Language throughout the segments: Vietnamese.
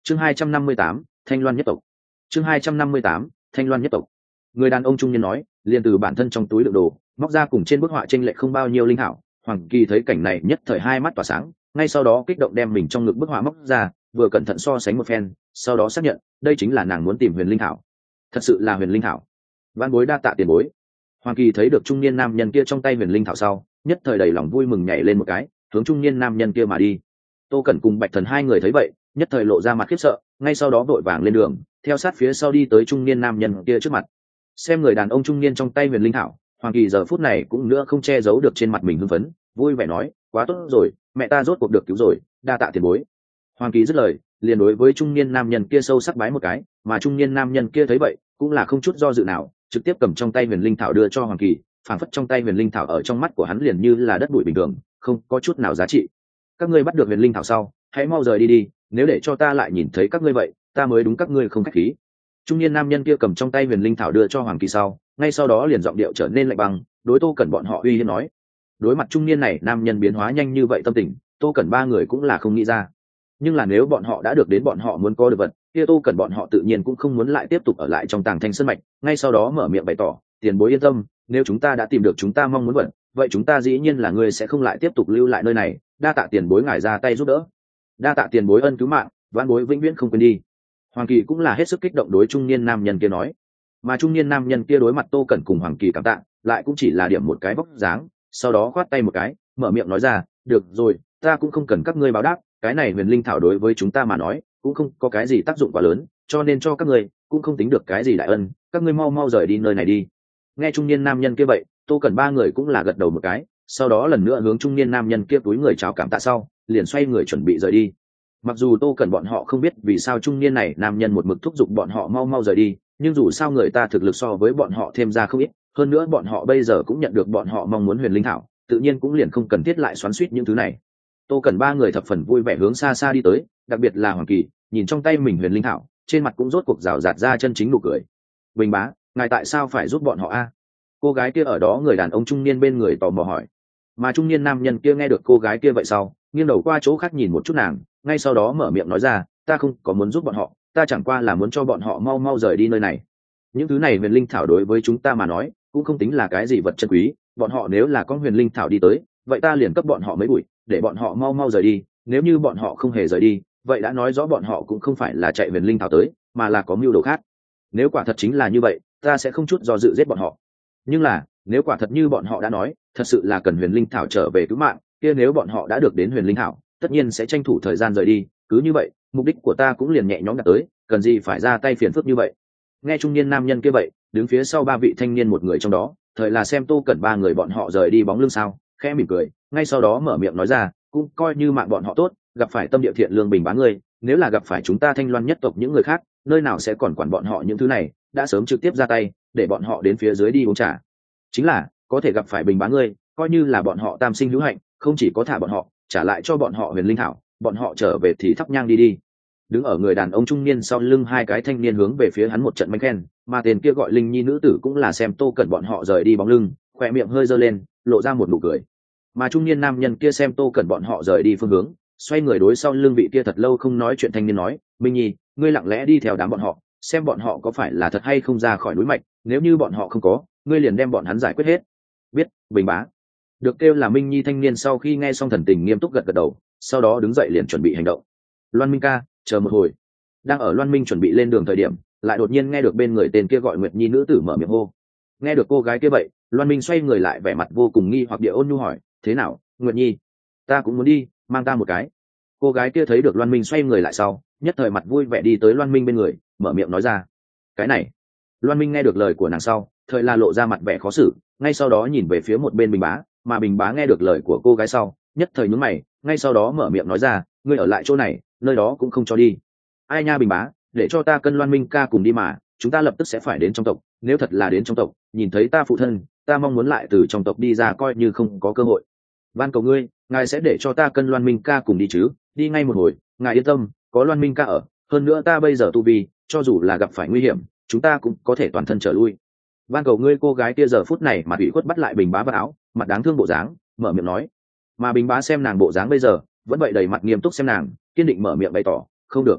Chương 258, Thanh Loan nhất tộc. Chương 258, Thanh Loan nhất tộc. Người đàn ông trung niên nói, liền từ bản thân trong túi đựng đồ, móc ra cùng trên bức họa chênh lệch không bao nhiêu linh thảo. Hoàng Kỳ thấy cảnh này nhất thời hai mắt tỏa sáng, ngay sau đó kích động đem mình trong ngực bức họa móc ra, vừa cẩn thận so sánh một phen, sau đó xác nhận, đây chính là nàng muốn tìm huyền linh thảo. Thật sự là huyền linh thảo. Vãn bối đa tạ tiền bối. Hoàng Kỳ thấy được trung niên nam nhân kia trong tay huyền linh thảo sau, nhất thời đầy lòng vui mừng nhảy lên một cái, hướng trung niên nam nhân kia mà đi. Tô Cẩn cùng Bạch Thần hai người thấy vậy, nhất thời lộ ra mặt khiếp sợ, ngay sau đó vội vàng lên đường, theo sát phía sau đi tới trung niên nam nhân kia trước mặt. Xem người đàn ông trung niên trong tay huyền linh thảo, Hoàng Kỳ giờ phút này cũng nữa không che giấu được trên mặt mình hưng phấn, vui vẻ nói, quá tốt rồi, mẹ ta rốt cuộc được cứu rồi, đa tạ tiền bối. Hoàng Kỳ dứt lời, liền đối với trung niên nam nhân kia sâu sắc bái một cái, mà trung niên nam nhân kia thấy vậy, cũng là không chút do dự nào, trực tiếp cầm trong tay huyền linh thảo đưa cho Hoàng Kỳ, phảng phất trong tay huyền linh thảo ở trong mắt của hắn liền như là đất bụi bình thường, không có chút nào giá trị. Các ngươi bắt được huyền linh thảo sau, hãy mau rời đi đi, nếu để cho ta lại nhìn thấy các ngươi vậy, ta mới đúng các ngươi không khách khí. Trung niên nam nhân kia cầm trong tay huyền linh thảo đưa cho Hoàng Kỳ sau, ngay sau đó liền giọng điệu trở nên lạnh băng, đối Tô Cẩn bọn họ uy hiếp nói. Đối mặt trung niên này nam nhân biến hóa nhanh như vậy tâm tình, Tô Cẩn ba người cũng là không nghĩ ra. Nhưng là nếu bọn họ đã được đến bọn họ muốn có được vật, kia Tô Cẩn bọn họ tự nhiên cũng không muốn lại tiếp tục ở lại trong Tàng Thanh Sơn mạch, ngay sau đó mở miệng bày tỏ, tiền bối yên tâm, nếu chúng ta đã tìm được chúng ta mong muốn vật, vậy chúng ta dĩ nhiên là người sẽ không lại tiếp tục lưu lại nơi này, đa tạ tiền bối ngài ra tay giúp đỡ. Đa tạ tiền bối ân cứu mạng, vãn bối vĩnh viễn không quên đi. Hoàng Kỳ cũng là hết sức kích động đối trung niên nam nhân kia nói, mà trung niên nam nhân kia đối mặt Tô Cẩn cùng Hoàng Kỳ cảm tạ, lại cũng chỉ là điểm một cái vóc dáng, sau đó khoát tay một cái, mở miệng nói ra, được rồi, ta cũng không cần các ngươi báo đáp, cái này huyền linh thảo đối với chúng ta mà nói cũng không có cái gì tác dụng quá lớn, cho nên cho các ngươi cũng không tính được cái gì đại ân, các ngươi mau mau rời đi nơi này đi. Nghe trung niên nam nhân kia vậy, Tô Cẩn ba người cũng là gật đầu một cái, sau đó lần nữa hướng trung niên nam nhân kia túi người chào cảm tạ sau, liền xoay người chuẩn bị rời đi. Mặc dù Tô Cẩn bọn họ không biết vì sao trung niên này nam nhân một mực thúc giục bọn họ mau mau rời đi, nhưng dù sao người ta thực lực so với bọn họ thêm ra không ít, hơn nữa bọn họ bây giờ cũng nhận được bọn họ mong muốn huyền linh thảo, tự nhiên cũng liền không cần thiết lại xoắn xuýt những thứ này. Tô Cẩn ba người thập phần vui vẻ hướng xa xa đi tới, đặc biệt là Hoàng Kỳ, nhìn trong tay mình huyền linh thảo, trên mặt cũng rốt cuộc rào rạt ra chân chính nụ cười. Bình bá, ngài tại sao phải giúp bọn họ a? Cô gái kia ở đó người đàn ông trung niên bên người tò mò hỏi. Mà trung niên nam nhân kia nghe được cô gái kia vậy sau, nghiêng đầu qua chỗ khác nhìn một chút nàng, ngay sau đó mở miệng nói ra, ta không có muốn giúp bọn họ, ta chẳng qua là muốn cho bọn họ mau mau rời đi nơi này. Những thứ này huyền linh thảo đối với chúng ta mà nói cũng không tính là cái gì vật chân quý, bọn họ nếu là con huyền linh thảo đi tới, vậy ta liền cấp bọn họ mấy bụi, để bọn họ mau mau rời đi, nếu như bọn họ không hề rời đi, vậy đã nói rõ bọn họ cũng không phải là chạy huyền linh thảo tới, mà là có mưu đồ khác. Nếu quả thật chính là như vậy, ta sẽ không chút do dự giết bọn họ. Nhưng là, nếu quả thật như bọn họ đã nói, thật sự là cần huyền linh thảo trở về cứu mạng, kia nếu bọn họ đã được đến huyền linh thảo, tất nhiên sẽ tranh thủ thời gian rời đi, cứ như vậy, mục đích của ta cũng liền nhẹ nhõm đạt tới, cần gì phải ra tay phiền phức như vậy. Nghe trung niên nam nhân kia vậy, đứng phía sau ba vị thanh niên một người trong đó, thời là xem Tô Cẩn ba người bọn họ rời đi bóng lưng sao, khẽ mỉm cười, ngay sau đó mở miệng nói ra, cũng coi như mạng bọn họ tốt, gặp phải tâm địa thiện lương bình bá người, nếu là gặp phải chúng ta Thanh Loan nhất tộc những người khác, nơi nào sẽ còn quản bọn họ những thứ này, đã sớm trực tiếp ra tay, để bọn họ đến phía dưới đi uống trà. Chính là, có thể gặp phải bình bá ngươi, coi như là bọn họ tam sinh hữu hạnh, không chỉ có thả bọn họ, trả lại cho bọn họ huyền linh thảo, bọn họ trở về thì thắp nhang đi đi. Đứng ở người đàn ông trung niên sau lưng hai cái thanh niên hướng về phía hắn một trận mánh khen, mà tên kia gọi Linh Nhi nữ tử cũng là xem Tô Cẩn bọn họ rời đi bóng lưng, khỏe miệng hơi giơ lên, lộ ra một nụ cười. Mà trung niên nam nhân kia xem Tô Cẩn bọn họ rời đi phương hướng, xoay người đối sau lưng vị kia thật lâu không nói chuyện thanh niên nói, Minh Nhi, ngươi lặng lẽ đi theo đám bọn họ, xem bọn họ có phải là thật hay không ra khỏi núi mạch, nếu như bọn họ không có, ngươi liền đem bọn hắn giải quyết hết. Biết, bình bá. Được kêu là Minh Nhi thanh niên sau khi nghe xong thần tình nghiêm túc gật gật đầu, sau đó đứng dậy liền chuẩn bị hành động. Loan Minh ca, chờ một hồi. Đang ở Loan Minh chuẩn bị lên đường thời điểm, lại đột nhiên nghe được bên người tên kia gọi Nguyệt Nhi nữ tử mở miệng hô. Nghe được cô gái kia vậy, Loan Minh xoay người lại vẻ mặt vô cùng nghi hoặc địa ôn nhu hỏi, thế nào, Nguyệt Nhi? Ta cũng muốn đi, mang ta một cái. Cô gái kia thấy được Loan Minh xoay người lại sau, nhất thời mặt vui vẻ đi tới Loan Minh bên người, mở miệng nói ra. Cái này. Loan Minh nghe được lời của nàng sau, thời là lộ ra mặt vẻ khó xử, ngay sau đó nhìn về phía một bên Bình Bá, mà Bình Bá nghe được lời của cô gái sau, nhất thời nhướng mày, ngay sau đó mở miệng nói ra, ngươi ở lại chỗ này, nơi đó cũng không cho đi. Ai nha Bình Bá, để cho ta cân Loan Minh ca cùng đi mà, chúng ta lập tức sẽ phải đến trong tộc, nếu thật là đến trong tộc, nhìn thấy ta phụ thân, ta mong muốn lại từ trong tộc đi ra coi như không có cơ hội. Van cầu ngươi, ngài sẽ để cho ta cân Loan Minh ca cùng đi chứ, đi ngay một hồi, ngài yên tâm, có Loan Minh ca ở, hơn nữa ta bây giờ tu vi, cho dù là gặp phải nguy hiểm, chúng ta cũng có thể toàn thân trở lui. Van cầu ngươi cô gái kia giờ phút này mà ủy khuất bắt lại Bình Bá vào áo, mặt đáng thương bộ dáng, mở miệng nói. Mà Bình Bá xem nàng bộ dáng bây giờ, vẫn vậy đầy mặt nghiêm túc xem nàng, kiên định mở miệng bày tỏ, không được.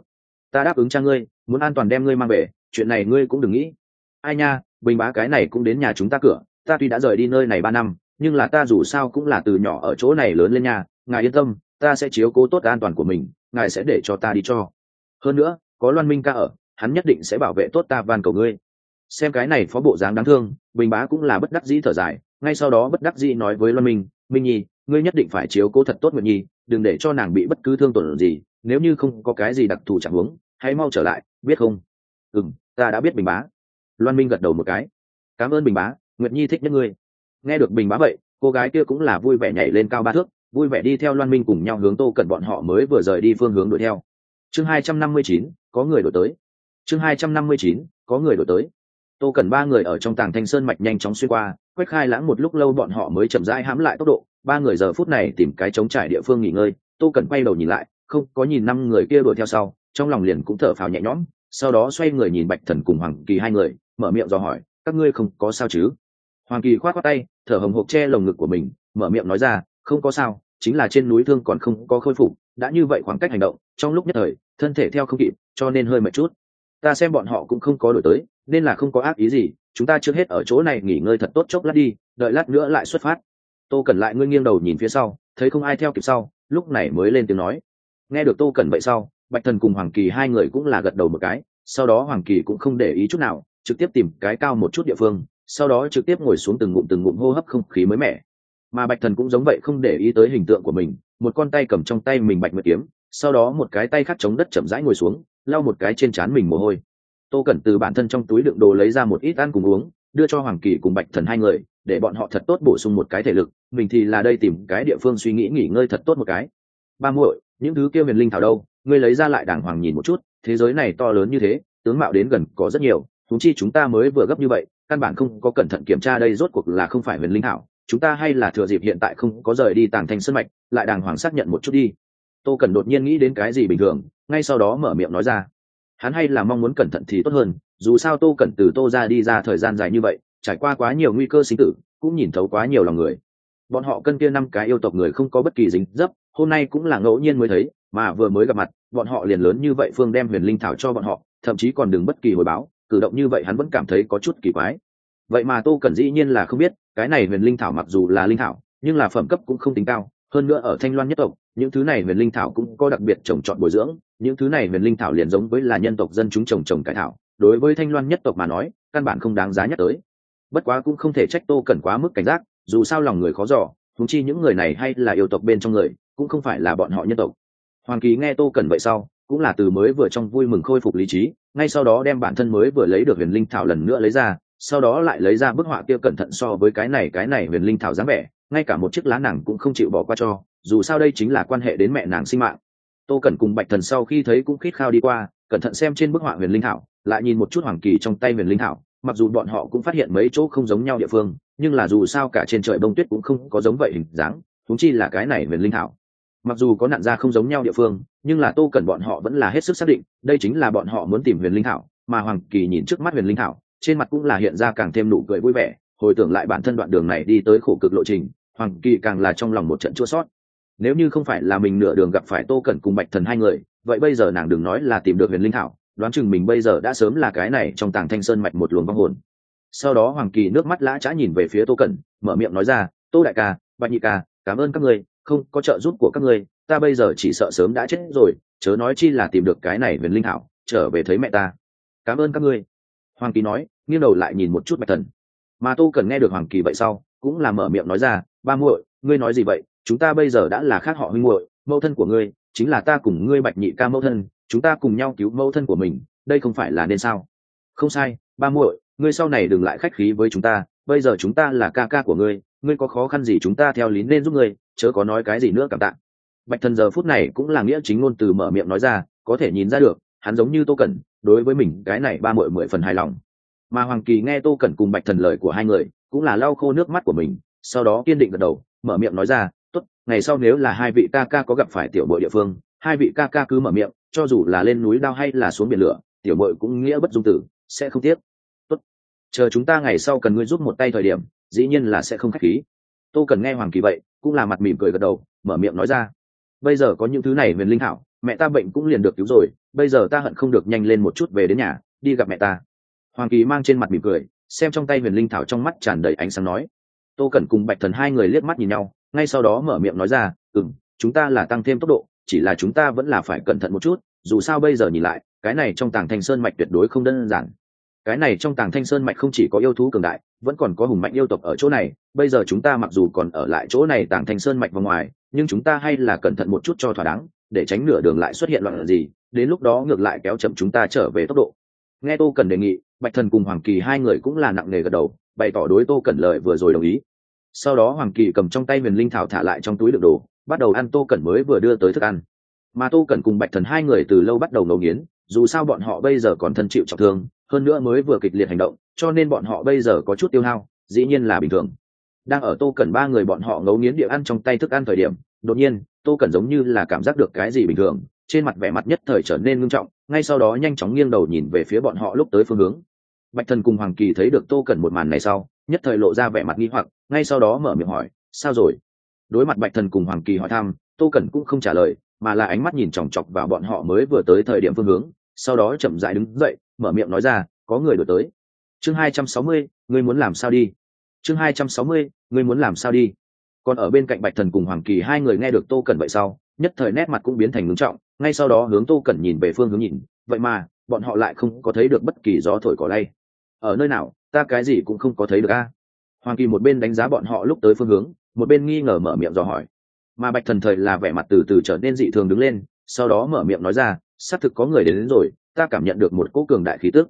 ta đáp ứng cha ngươi, muốn an toàn đem ngươi mang về, chuyện này ngươi cũng đừng nghĩ. Ai nha, Bình bá cái này cũng đến nhà chúng ta cửa, ta tuy đã rời đi nơi này 3 năm, nhưng là ta dù sao cũng là từ nhỏ ở chỗ này lớn lên nhà, ngài yên tâm, ta sẽ chiếu cố tốt an toàn của mình, ngài sẽ để cho ta đi cho. Hơn nữa, có Loan Minh ca ở, hắn nhất định sẽ bảo vệ tốt ta, van cầu ngươi. Xem cái này phó bộ dáng đáng thương, Bình bá cũng là bất đắc dĩ thở dài, ngay sau đó bất đắc dĩ nói với Loan Minh, Minh Nhi, ngươi nhất định phải chiếu cố thật tốt Nguyệt Nhi, đừng để cho nàng bị bất cứ thương tổn gì, nếu như không có cái gì đặc thù chẳng huống, hãy mau trở lại, biết không? Ta đã biết Bình bá. Loan Minh gật đầu một cái. Cảm ơn Bình bá, Nguyệt Nhi thích nhất ngươi. Nghe được Bình bá vậy, cô gái kia cũng là vui vẻ nhảy lên cao 3 thước, vui vẻ đi theo Loan Minh cùng nhau hướng Tô Cẩn bọn họ mới vừa rời đi phương hướng đuổi theo. Chương 259, có người đuổi tới. Chương 259, có người đuổi tới. Tô Cẩn 3 người ở trong Tàng Thanh Sơn mạch nhanh chóng xuyên qua, Quách Khai Lãng một lúc lâu bọn họ mới chậm rãi hãm lại tốc độ. 3 người giờ phút này tìm cái trống trải địa phương nghỉ ngơi. Tô Cẩn quay đầu nhìn lại, không có nhìn 5 người kia đuổi theo sau, trong lòng liền cũng thở phào nhẹ nhõm. Sau đó xoay người nhìn Bạch Thần cùng Hoàng Kỳ 2 người, mở miệng dò hỏi, các ngươi không có sao chứ? Hoàng Kỳ khoát khoát tay, thở hồng hộc che lồng ngực của mình, mở miệng nói ra, không có sao, chính là trên núi thương còn không có khôi phục, đã như vậy khoảng cách hành động, trong lúc nhất thời thân thể theo không kịp, cho nên hơi mệt chút. Ta xem bọn họ cũng không có đổi tới, nên là không có ác ý gì, chúng ta trước hết ở chỗ này nghỉ ngơi thật tốt chốc lát đi, đợi lát nữa lại xuất phát. Tô Cẩn lại ngươi nghiêng đầu nhìn phía sau, thấy không ai theo kịp sau, lúc này mới lên tiếng nói. Nghe được Tô Cẩn vậy sau, Bạch Thần cùng Hoàng Kỳ 2 người cũng là gật đầu một cái, sau đó Hoàng Kỳ cũng không để ý chút nào, trực tiếp tìm cái cao một chút địa phương, sau đó trực tiếp ngồi xuống từng ngụm hô hấp không khí mới mẻ. Mà Bạch Thần cũng giống vậy, không để ý tới hình tượng của mình, một con tay cầm trong tay mình Bạch Nguyệt kiếm, sau đó một cái tay khác chống đất chậm rãi ngồi xuống, lau một cái trên trán mình mồ hôi. Tô Cẩn từ bản thân trong túi đựng đồ lấy ra một ít ăn cùng uống, đưa cho Hoàng Kỳ cùng Bạch Thần 2 người, để bọn họ thật tốt bổ sung một cái thể lực, mình thì là đây tìm cái địa phương suy nghĩ nghỉ ngơi thật tốt một cái. Ba muội, những thứ kia huyền linh thảo đâu, ngươi lấy ra lại đàng hoàng nhìn một chút, thế giới này to lớn như thế, tướng mạo đến gần có rất nhiều, huống chi chúng ta mới vừa gấp như vậy, căn bản không có cẩn thận kiểm tra đây rốt cuộc là không phải huyền linh thảo, chúng ta hay là thừa dịp hiện tại không có rời đi Tàng Thanh Sơn mạch, lại đàng hoàng xác nhận một chút đi. Tô Cẩn đột nhiên nghĩ đến cái gì bình thường, ngay sau đó mở miệng nói ra. Hắn hay là mong muốn cẩn thận thì tốt hơn, dù sao Tô Cẩn từ Tô ra đi ra thời gian dài như vậy, trải qua quá nhiều nguy cơ sinh tử, cũng nhìn thấu quá nhiều lòng người. Bọn họ cân kia 5 cái yêu tộc người không có bất kỳ dính dấp, hôm nay cũng là ngẫu nhiên mới thấy, mà vừa mới gặp mặt, bọn họ liền lớn như vậy phương đem huyền linh thảo cho bọn họ, thậm chí còn đừng bất kỳ hồi báo, cử động như vậy hắn vẫn cảm thấy có chút kỳ quái. Vậy mà Tô Cẩn dĩ nhiên là không biết, cái này huyền linh thảo mặc dù là linh thảo, nhưng là phẩm cấp cũng không tính cao, hơn nữa ở Thanh Loan nhất tộc, những thứ này huyền linh thảo cũng có đặc biệt trồng trọt bồi dưỡng, những thứ này huyền linh thảo liền giống với là nhân tộc dân chúng trồng cải thảo, đối với Thanh Loan nhất tộc mà nói, căn bản không đáng giá nhắc tới. Bất quá cũng không thể trách Tô Cẩn quá mức cảnh giác, dù sao lòng người khó dò, huống chi những người này hay là yêu tộc bên trong người, cũng không phải là bọn họ nhân tộc. Hoàng Kỳ nghe Tô Cẩn vậy sau, cũng là từ mới vừa trong vui mừng khôi phục lý trí, ngay sau đó đem bản thân mới vừa lấy được huyền linh thảo lần nữa lấy ra, sau đó lại lấy ra bức họa kia cẩn thận so với cái này huyền linh thảo dáng vẻ, ngay cả một chiếc lá nàng cũng không chịu bỏ qua cho, dù sao đây chính là quan hệ đến mẹ nàng sinh mạng. Tô Cẩn cùng Bạch Thần sau khi thấy cũng khít khao đi qua, cẩn thận xem trên bức họa huyền linh thảo, lại nhìn một chút Hoàng Kỳ trong tay huyền linh thảo, mặc dù bọn họ cũng phát hiện mấy chỗ không giống nhau địa phương, nhưng là dù sao cả trên trời bông tuyết cũng không có giống vậy hình dáng, huống chi là cái này huyền linh thảo. Mặc dù có nặn ra không giống nhau địa phương, nhưng là Tô Cẩn bọn họ vẫn là hết sức xác định, đây chính là bọn họ muốn tìm huyền linh thảo, mà Hoàng Kỳ nhìn trước mắt huyền linh thảo, trên mặt cũng là hiện ra càng thêm nụ cười vui vẻ, hồi tưởng lại bản thân đoạn đường này đi tới khổ cực lộ trình, Hoàng Kỳ càng là trong lòng một trận chua xót. Nếu như không phải là mình nửa đường gặp phải Tô Cẩn cùng Bạch Thần 2 người, vậy bây giờ nàng đừng nói là tìm được huyền linh thảo, đoán chừng mình bây giờ đã sớm là cái này trong Tàng Thanh Sơn mạch một luồng vong hồn. Sau đó Hoàng Kỳ nước mắt lã chã nhìn về phía Tô Cẩn, mở miệng nói ra, Tô đại ca, Bạch nhị ca, cảm ơn các ngươi, không có trợ giúp của các ngươi, ta bây giờ chỉ sợ sớm đã chết rồi, chớ nói chi là tìm được cái này huyền linh thảo, trở về thấy mẹ ta. Cảm ơn các ngươi. Hoàng Kỳ nói, nghiêng đầu lại nhìn một chút Bạch Thần. Mà Tô Cẩn nghe được Hoàng Kỳ vậy sau, cũng là mở miệng nói ra, ba muội, ngươi nói gì vậy, chúng ta bây giờ đã là khác họ huynh muội, mẫu thân của ngươi chính là ta cùng ngươi Bạch nhị ca mẫu thân, chúng ta cùng nhau cứu mẫu thân của mình, đây không phải là nên sao? Không sai, ba muội, ngươi sau này đừng lại khách khí với chúng ta, bây giờ chúng ta là ca ca của ngươi, ngươi có khó khăn gì chúng ta theo lý nên giúp ngươi, chớ có nói cái gì nữa cảm tạ. Bạch Thần giờ phút này cũng là nghĩa chính ngôn từ mở miệng nói ra, có thể nhìn ra được, hắn giống như Tô Cẩn, đối với mình cái này ba muội 10 phần hài lòng. Mà Hoàng Kỳ nghe Tô Cẩn cùng Bạch Thần lời của 2 người, cũng là lau khô nước mắt của mình, sau đó kiên định gật đầu, mở miệng nói ra, tốt, ngày sau nếu là 2 vị ca ca có gặp phải tiểu muội địa phương, 2 vị ca ca cứ mở miệng, cho dù là lên núi đao hay là xuống biển lửa, tiểu muội cũng nghĩa bất dung tử, sẽ không tiếc. Tốt, chờ chúng ta ngày sau cần ngươi giúp một tay thời điểm, dĩ nhiên là sẽ không khách khí. Tô Cẩn nghe Hoàng Kỳ vậy, cũng là mặt mỉm cười gật đầu, mở miệng nói ra, bây giờ có những thứ này huyền linh thảo, mẹ ta bệnh cũng liền được cứu rồi, bây giờ ta hận không được nhanh lên một chút về đến nhà đi gặp mẹ ta. Hoàng Kỳ mang trên mặt mỉm cười, xem trong tay huyền linh thảo, trong mắt tràn đầy ánh sáng nói. Tô Cẩn cùng Bạch Thần hai người liếc mắt nhìn nhau, ngay sau đó mở miệng nói ra, chúng ta là tăng thêm tốc độ, chỉ là chúng ta vẫn là phải cẩn thận một chút, dù sao bây giờ nhìn lại, cái này trong Tàng Thanh Sơn mạch tuyệt đối không đơn giản. Cái này trong Tàng Thanh Sơn mạch không chỉ có yêu thú cường đại, vẫn còn có hùng mạnh yêu tộc ở chỗ này, bây giờ chúng ta mặc dù còn ở lại chỗ này Tàng Thanh Sơn mạch vào ngoài, nhưng chúng ta hay là cẩn thận một chút cho thỏa đáng, để tránh nửa đường lại xuất hiện loạn gì, đến lúc đó ngược lại kéo chậm chúng ta trở về tốc độ. Nghe Tô Cẩn đề nghị, Bạch Thần cùng Hoàng Kỳ hai người cũng là nặng nề gật đầu, bày tỏ đối Tô Cẩn lời vừa rồi đồng ý. Sau đó Hoàng Kỳ cầm trong tay huyền linh thảo thả lại trong túi đựng đồ, bắt đầu ăn Tô Cẩn mới vừa đưa tới thức ăn. Mà Tô Cẩn cùng Bạch Thần hai người từ lâu bắt đầu ngấu nghiến, dù sao bọn họ bây giờ còn thân chịu trọng thương, hơn nữa mới vừa kịch liệt hành động, cho nên bọn họ bây giờ có chút tiêu hao, dĩ nhiên là bình thường. Đang ở Tô Cẩn ba người bọn họ ngấu nghiến địa ăn trong tay thức ăn thời điểm, đột nhiên Tô Cẩn giống như là cảm giác được cái gì bình thường, trên mặt vẻ mặt nhất thời trở nên nghiêm trọng, ngay sau đó nhanh chóng nghiêng đầu nhìn về phía bọn họ lúc tới phương hướng. Bạch Thần cùng Hoàng Kỳ thấy được Tô Cẩn một màn này sau, nhất thời lộ ra vẻ mặt nghi hoặc, ngay sau đó mở miệng hỏi, sao rồi? Đối mặt Bạch Thần cùng Hoàng Kỳ hỏi thăm, Tô Cẩn cũng không trả lời, mà là ánh mắt nhìn chòng chọc vào bọn họ mới vừa tới thời điểm phương hướng, sau đó chậm rãi đứng dậy, mở miệng nói ra, có người đuổi tới. Chương 260, ngươi muốn làm sao đi? Chương 260, ngươi muốn làm sao đi? Còn ở bên cạnh Bạch Thần cùng Hoàng Kỳ hai người nghe được Tô Cẩn vậy sau, nhất thời nét mặt cũng biến thành ngưng trọng, ngay sau đó hướng Tô Cẩn nhìn về phương hướng nhìn, vậy mà bọn họ lại không có thấy được bất kỳ gió thổi cỏ lay. Ở nơi nào, ta cái gì cũng không có thấy được a. Hoàng Kỳ một bên đánh giá bọn họ lúc tới phương hướng, một bên nghi ngờ mở miệng dò hỏi. Mà Bạch Thần thời là vẻ mặt từ từ trở nên dị thường đứng lên, sau đó mở miệng nói ra, xác thực có người đến rồi, ta cảm nhận được một cỗ cường đại khí tức.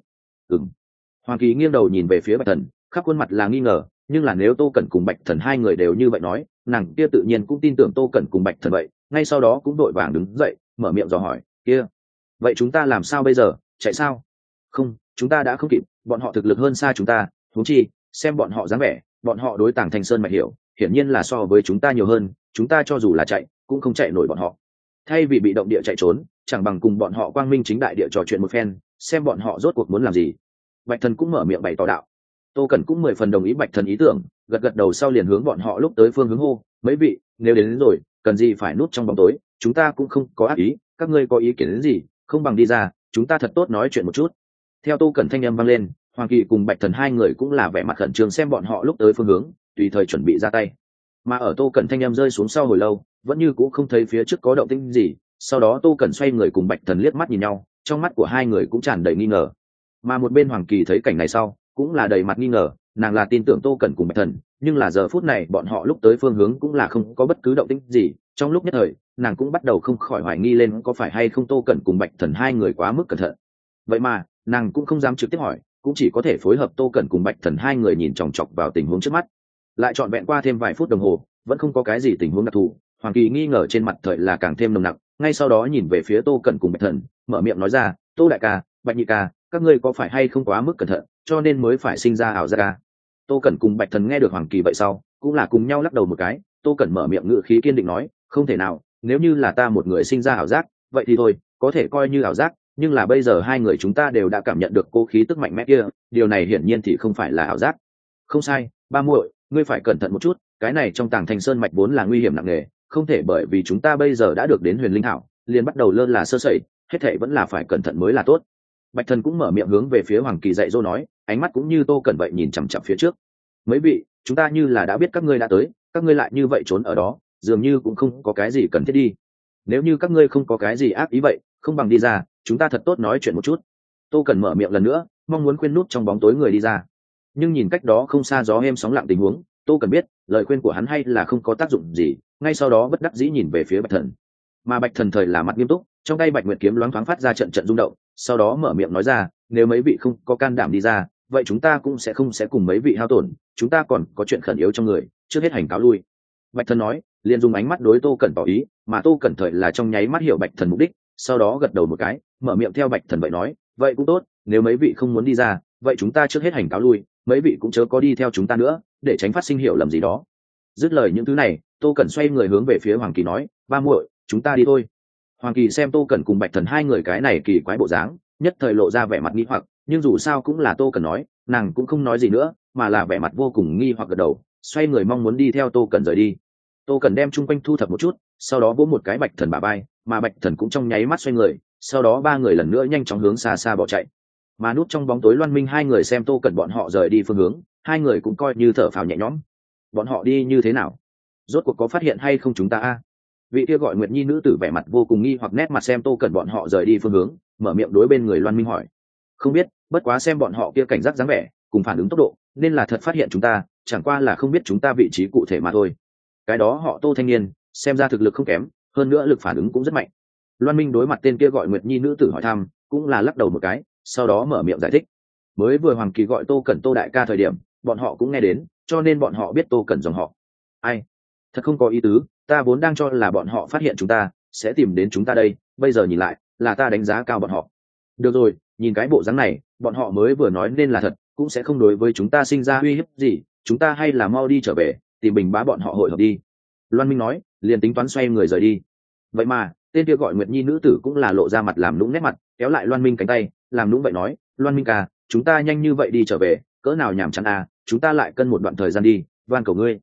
Hoàng Kỳ nghiêng đầu nhìn về phía Bạch Thần, khắp khuôn mặt là nghi ngờ, nhưng là nếu Tô Cẩn cùng Bạch Thần hai người đều như vậy nói, nàng kia tự nhiên cũng tin tưởng Tô Cẩn cùng Bạch Thần vậy, ngay sau đó cũng đội vàng đứng dậy, mở miệng dò hỏi, kia, vậy chúng ta làm sao bây giờ, chạy sao? Không, chúng ta đã không kịp, bọn họ thực lực hơn xa chúng ta, huống chi, xem bọn họ dáng vẻ, bọn họ đối Tàng Thanh Sơn mạch hiểu, hiển nhiên là so với chúng ta nhiều hơn, chúng ta cho dù là chạy, cũng không chạy nổi bọn họ. Thay vì bị động địa chạy trốn, chẳng bằng cùng bọn họ quang minh chính đại địa trò chuyện một phen, xem bọn họ rốt cuộc muốn làm gì. Bạch Thần cũng mở miệng bày tỏ đạo. Tô Cẩn cũng 10 phần đồng ý Bạch Thần ý tưởng, gật gật đầu sau liền hướng bọn họ lúc tới phương hướng hô, mấy vị, nếu đến rồi, cần gì phải núp trong bóng tối, chúng ta cũng không có ác ý, các ngươi có ý kiến đến gì, không bằng đi ra, chúng ta thật tốt nói chuyện một chút. Theo Tô Cẩn thanh âm vang lên, Hoàng Kỳ cùng Bạch Thần hai người cũng là vẻ mặt khẩn trương xem bọn họ lúc tới phương hướng, tùy thời chuẩn bị ra tay. Mà ở Tô Cẩn thanh âm rơi xuống sau hồi lâu, vẫn như cũng không thấy phía trước có động tĩnh gì, sau đó Tô Cẩn xoay người cùng Bạch Thần liếc mắt nhìn nhau, trong mắt của hai người cũng tràn đầy nghi ngờ. Mà một bên Hoàng Kỳ thấy cảnh này sau, cũng là đầy mặt nghi ngờ, nàng là tin tưởng Tô Cẩn cùng Bạch Thần, nhưng là giờ phút này bọn họ lúc tới phương hướng cũng là không có bất cứ động tĩnh gì, trong lúc nhất thời, nàng cũng bắt đầu không khỏi hoài nghi lên có phải hay không Tô Cẩn cùng Bạch Thần hai người quá mức cẩn thận. Vậy mà, nàng cũng không dám trực tiếp hỏi, cũng chỉ có thể phối hợp Tô Cẩn cùng Bạch Thần hai người nhìn chòng chọc vào tình huống trước mắt. Lại trọn vẹn qua thêm vài phút đồng hồ, vẫn không có cái gì tình huống đặc thù, Hoàng Kỳ nghi ngờ trên mặt thời là càng thêm nồng nặc, ngay sau đó nhìn về phía Tô Cẩn cùng Bạch Thần, mở miệng nói ra, Tô đại ca, Bạch nhị ca, các ngươi có phải hay không quá mức cẩn thận, cho nên mới phải sinh ra ảo giác ca. Tô Cẩn cùng Bạch Thần nghe được Hoàng Kỳ vậy sau, cũng là cùng nhau lắc đầu một cái, Tô Cẩn mở miệng ngữ khí kiên định nói, không thể nào, nếu như là ta một người sinh ra ảo giác, vậy thì thôi, có thể coi như ảo giác, nhưng là bây giờ hai người chúng ta đều đã cảm nhận được cô khí tức mạnh mẽ kia, điều này hiển nhiên thì không phải là ảo giác. Không sai, ba muội, ngươi phải cẩn thận một chút, cái này trong Tàng Thanh Sơn mạch vốn là nguy hiểm nặng nề, không thể bởi vì chúng ta bây giờ đã được đến Huyền Linh Thảo, liền bắt đầu lơ là sơ sẩy, hết thảy vẫn là phải cẩn thận mới là tốt. Bạch Thần cũng mở miệng hướng về phía Hoàng Kỳ dạy dỗ nói, ánh mắt cũng như Tô Cẩn vậy nhìn chằm chằm phía trước. Mấy vị, chúng ta như là đã biết các ngươi đã tới, các ngươi lại như vậy trốn ở đó, dường như cũng không có cái gì cần thiết đi. Nếu như các ngươi không có cái gì ác ý vậy, không bằng đi ra, chúng ta thật tốt nói chuyện một chút. Tô Cẩn mở miệng lần nữa, mong muốn khuyên nút trong bóng tối người đi ra. Nhưng nhìn cách đó không xa gió êm sóng lặng tình huống, Tô Cẩn biết, lời khuyên của hắn hay là không có tác dụng gì, ngay sau đó bất đắc dĩ nhìn về phía Bạch Thần. Mà Bạch Thần thời là mặt nghiêm túc, trong tay Bạch Nguyệt kiếm loáng thoáng phát ra trận trận rung động, sau đó mở miệng nói ra, nếu mấy vị không có can đảm đi ra, vậy chúng ta cũng sẽ không cùng mấy vị hao tổn, chúng ta còn có chuyện khẩn yếu trong người, trước hết hành cáo lui. Bạch Thần nói, liền dùng ánh mắt đối Tô Cẩn tỏ ý, mà Tô Cẩn thời là trong nháy mắt hiểu Bạch Thần mục đích, sau đó gật đầu một cái, mở miệng theo Bạch Thần vậy nói, vậy cũng tốt, nếu mấy vị không muốn đi ra, vậy chúng ta trước hết hành cáo lui, mấy vị cũng chớ có đi theo chúng ta nữa, để tránh phát sinh hiểu lầm gì đó. Dứt lời những thứ này, Tô Cẩn xoay người hướng về phía Hoàng Kỳ nói, ba muội, chúng ta đi thôi. Hoàng Kỳ xem Tô Cẩn cùng Bạch Thần hai người cái này kỳ quái bộ dáng, nhất thời lộ ra vẻ mặt nghi hoặc, nhưng dù sao cũng là Tô Cẩn nói, nàng cũng không nói gì nữa, mà là vẻ mặt vô cùng nghi hoặc gật đầu, xoay người mong muốn đi theo Tô Cẩn rời đi. Tô Cẩn đem chung quanh thu thập một chút, sau đó vỗ một cái Bạch Thần bả vai, mà Bạch Thần cũng trong nháy mắt xoay người, sau đó ba người lần nữa nhanh chóng hướng xa xa bỏ chạy. Mà núp trong bóng tối Loan Minh hai người xem Tô Cẩn bọn họ rời đi phương hướng, hai người cũng coi như thở phào nhẹ nhõm. Bọn họ đi như thế nào? Rốt cuộc có phát hiện hay không chúng ta a? Vị kia gọi Nguyệt Nhi nữ tử vẻ mặt vô cùng nghi hoặc nét mặt xem Tô Cẩn bọn họ rời đi phương hướng, mở miệng đối bên người Loan Minh hỏi. Không biết, bất quá xem bọn họ kia cảnh giác dáng vẻ, cùng phản ứng tốc độ, nên là thật phát hiện chúng ta, chẳng qua là không biết chúng ta vị trí cụ thể mà thôi. Cái đó họ Tô thanh niên, xem ra thực lực không kém, hơn nữa lực phản ứng cũng rất mạnh. Loan Minh đối mặt tên kia gọi Nguyệt Nhi nữ tử hỏi thăm, cũng là lắc đầu một cái, sau đó mở miệng giải thích. Mới vừa Hoàng Kỳ gọi Tô Cẩn Tô đại ca thời điểm, bọn họ cũng nghe đến, cho nên bọn họ biết Tô Cẩn dòng họ. Ai? Thật không có ý tứ, ta vốn đang cho là bọn họ phát hiện chúng ta, sẽ tìm đến chúng ta đây, bây giờ nhìn lại, là ta đánh giá cao bọn họ. Được rồi, nhìn cái bộ dáng này, bọn họ mới vừa nói nên là thật, cũng sẽ không đối với chúng ta sinh ra uy hiếp gì, chúng ta hay là mau đi trở về, tìm Bình Bá bọn họ hội hợp đi. Loan Minh nói, liền tính toán xoay người rời đi. Vậy mà, tên kia gọi Nguyệt Nhi nữ tử cũng là lộ ra mặt làm nũng nét mặt, kéo lại Loan Minh cánh tay, làm nũng vậy nói, Loan Minh ca, chúng ta nhanh như vậy đi trở về, cỡ nào nhảm chán à, chúng ta lại cân một đoạn thời gian đi, van cầu ngươi.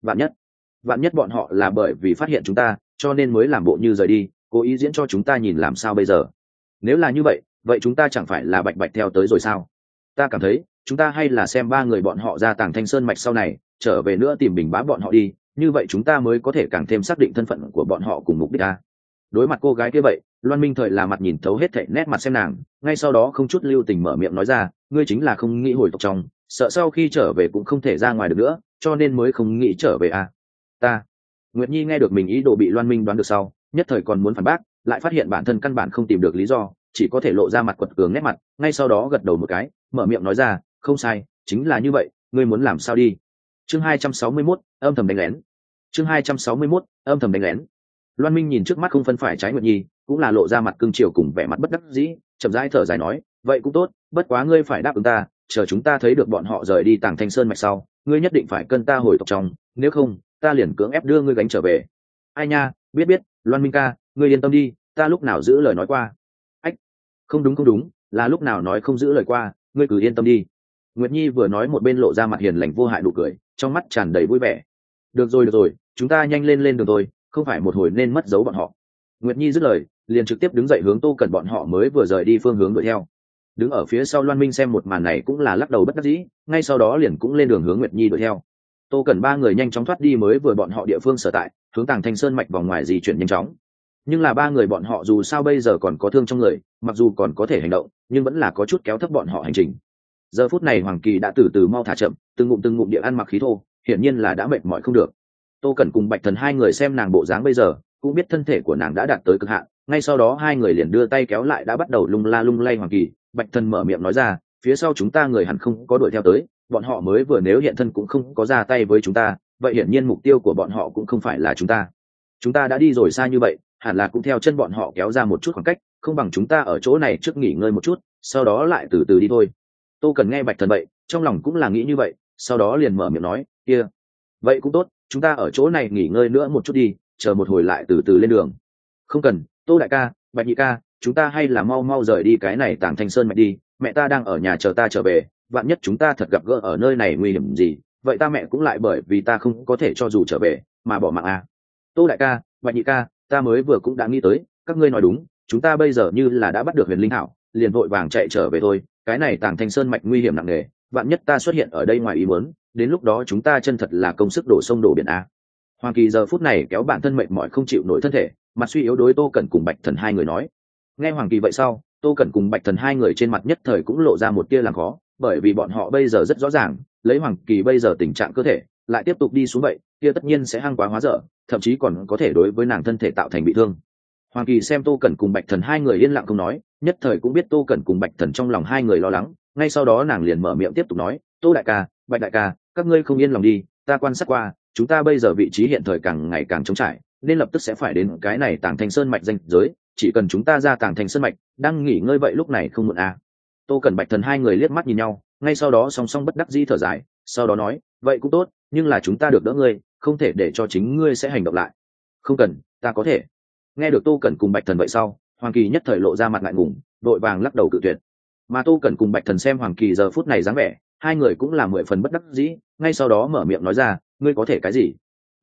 Vạn nhất bọn họ là bởi vì phát hiện chúng ta, cho nên mới làm bộ như rời đi, cố ý diễn cho chúng ta nhìn làm sao bây giờ. Nếu là như vậy, vậy chúng ta chẳng phải là bạch bạch theo tới rồi sao? Ta cảm thấy, chúng ta hay là xem ba người bọn họ ra Tàng Thanh Sơn mạch sau này, trở về nữa tìm Bình Bá bọn họ đi, như vậy chúng ta mới có thể càng thêm xác định thân phận của bọn họ cùng mục đích ta. Đối mặt cô gái kia vậy, Loan Minh thời là mặt nhìn thấu hết thảy nét mặt xem nàng, ngay sau đó không chút lưu tình mở miệng nói ra, ngươi chính là không nghĩ hồi tộc trong, sợ sau khi trở về cũng không thể ra ngoài được nữa, cho nên mới không nghĩ trở về à? Ta. Nguyệt Nhi nghe được mình ý đồ bị Loan Minh đoán được sau, nhất thời còn muốn phản bác, lại phát hiện bản thân căn bản không tìm được lý do, chỉ có thể lộ ra mặt quật cường nét mặt, ngay sau đó gật đầu một cái, mở miệng nói ra, không sai, chính là như vậy, ngươi muốn làm sao đi. Chương 261, âm thầm đánh lén. Chương 261, âm thầm đánh lén. Loan Minh nhìn trước mắt không phân phải trái Nguyệt Nhi, cũng là lộ ra mặt cương chiều cùng vẻ mặt bất đắc dĩ, chậm rãi thở dài nói, vậy cũng tốt, bất quá ngươi phải đáp ứng ta, chờ chúng ta thấy được bọn họ rời đi Tàng Thanh Sơn mạch sau, ngươi nhất định phải cân ta hồi tộc trong, nếu không, ta liền cưỡng ép đưa ngươi gánh trở về. Ai nha, biết, Loan Minh ca, ngươi yên tâm đi, ta lúc nào giữ lời nói qua. Ách, không đúng, là lúc nào nói không giữ lời qua, ngươi cứ yên tâm đi. Nguyệt Nhi vừa nói một bên lộ ra mặt hiền lành vô hại nụ cười, trong mắt tràn đầy vui vẻ. Được rồi, chúng ta nhanh lên đường thôi, không phải một hồi nên mất dấu bọn họ. Nguyệt Nhi dứt lời, liền trực tiếp đứng dậy hướng Tô Cẩn bọn họ mới vừa rời đi phương hướng đuổi theo. Đứng ở phía sau Loan Minh xem một màn này cũng là lắc đầu bất đắc dĩ, ngay sau đó liền cũng lên đường hướng Nguyệt Nhi đuổi theo. Tô Cẩn ba người nhanh chóng thoát đi mới vừa bọn họ địa phương sở tại, hướng Tàng Thanh Sơn mạch vòng ngoài di chuyển nhanh chóng. Nhưng là ba người bọn họ dù sao bây giờ còn có thương trong người, mặc dù còn có thể hành động, nhưng vẫn là có chút kéo thấp bọn họ hành trình. Giờ phút này Hoàng Kỳ đã từ từ mau thả chậm, từng ngụm địa ăn mặc khí thô, hiển nhiên là đã mệt mỏi không được. Tô Cẩn cùng Bạch Thần hai người xem nàng bộ dáng bây giờ, cũng biết thân thể của nàng đã đạt tới cực hạn, ngay sau đó hai người liền đưa tay kéo lại đã bắt đầu lung la lung lay Hoàng Kỳ. Bạch Thần mở miệng nói ra, phía sau chúng ta người hẳn không có đuổi theo tới, bọn họ mới vừa nếu hiện thân cũng không có ra tay với chúng ta, vậy hiển nhiên mục tiêu của bọn họ cũng không phải là chúng ta đã đi rồi xa như vậy, hẳn là cũng theo chân bọn họ kéo ra một chút khoảng cách, không bằng chúng ta ở chỗ này trước nghỉ ngơi một chút, sau đó lại từ từ đi thôi. Tô Cần nghe Bạch Thần vậy, trong lòng cũng là nghĩ như vậy, sau đó liền mở miệng nói, kia, vậy cũng tốt, chúng ta ở chỗ này nghỉ ngơi nữa một chút đi, chờ một hồi lại từ từ lên đường. Không cần, Tô đại ca, Bạch nhị ca, chúng ta hay là mau rời đi cái này Tàng Thanh Sơn mạch đi, mẹ ta đang ở nhà chờ ta trở về, vạn nhất chúng ta thật gặp gỡ ở nơi này nguy hiểm gì, vậy ta mẹ cũng lại bởi vì ta không có thể cho dù trở về mà bỏ mạng à. Tô đại ca, Bạch nhị ca, ta mới vừa cũng đã nghĩ tới, các ngươi nói đúng, chúng ta bây giờ như là đã bắt được Huyền Linh Hảo, liền vội vàng chạy trở về thôi, cái này Tàng Thanh Sơn mạch nguy hiểm nặng nề, vạn nhất ta xuất hiện ở đây ngoài ý muốn, đến lúc đó chúng ta chân thật là công sức đổ sông đổ biển a. Hoàng Kỳ giờ phút này kéo bản thân mệt mỏi không chịu nổi thân thể, mặt suy yếu đối Tô Cẩn cùng Bạch Thần hai người nói. Nghe Hoàng Kỳ vậy sau, Tô Cẩn cùng Bạch Thần hai người trên mặt nhất thời cũng lộ ra một tia làm khó, bởi vì bọn họ bây giờ rất rõ ràng, lấy Hoàng Kỳ bây giờ tình trạng cơ thể, lại tiếp tục đi xuống vậy, kia tất nhiên sẽ hăng quá hóa dở, thậm chí còn có thể đối với nàng thân thể tạo thành bị thương. Hoàng Kỳ xem Tô Cẩn cùng Bạch Thần hai người yên lặng không nói, nhất thời cũng biết Tô Cẩn cùng Bạch Thần trong lòng hai người lo lắng, ngay sau đó nàng liền mở miệng tiếp tục nói, Tô đại ca, Bạch đại ca, các ngươi không yên lòng đi, ta quan sát qua, chúng ta bây giờ vị trí hiện thời càng ngày càng trống trải, nên lập tức sẽ phải đến cái này Tàng Thanh Sơn mạch danh giới, chỉ cần chúng ta ra Tàng Thanh Sơn mạch, đang nghỉ ngơi vậy lúc này không muộn à. Tô Cẩn Bạch Thần hai người liếc mắt nhìn nhau, ngay sau đó song song bất đắc dĩ thở dài, sau đó nói, vậy cũng tốt, nhưng là chúng ta được đỡ ngươi, không thể để cho chính ngươi sẽ hành động lại. Không cần, ta có thể. Nghe được Tô Cẩn cùng Bạch Thần vậy sau, Hoàng Kỳ nhất thời lộ ra mặt ngại ngùng, đội vàng lắc đầu cự tuyệt. Mà Tô Cẩn cùng Bạch Thần xem Hoàng Kỳ giờ phút này dáng vẻ, hai người cũng là 10 phần bất đắc dĩ, ngay sau đó mở miệng nói ra, ngươi có thể cái gì?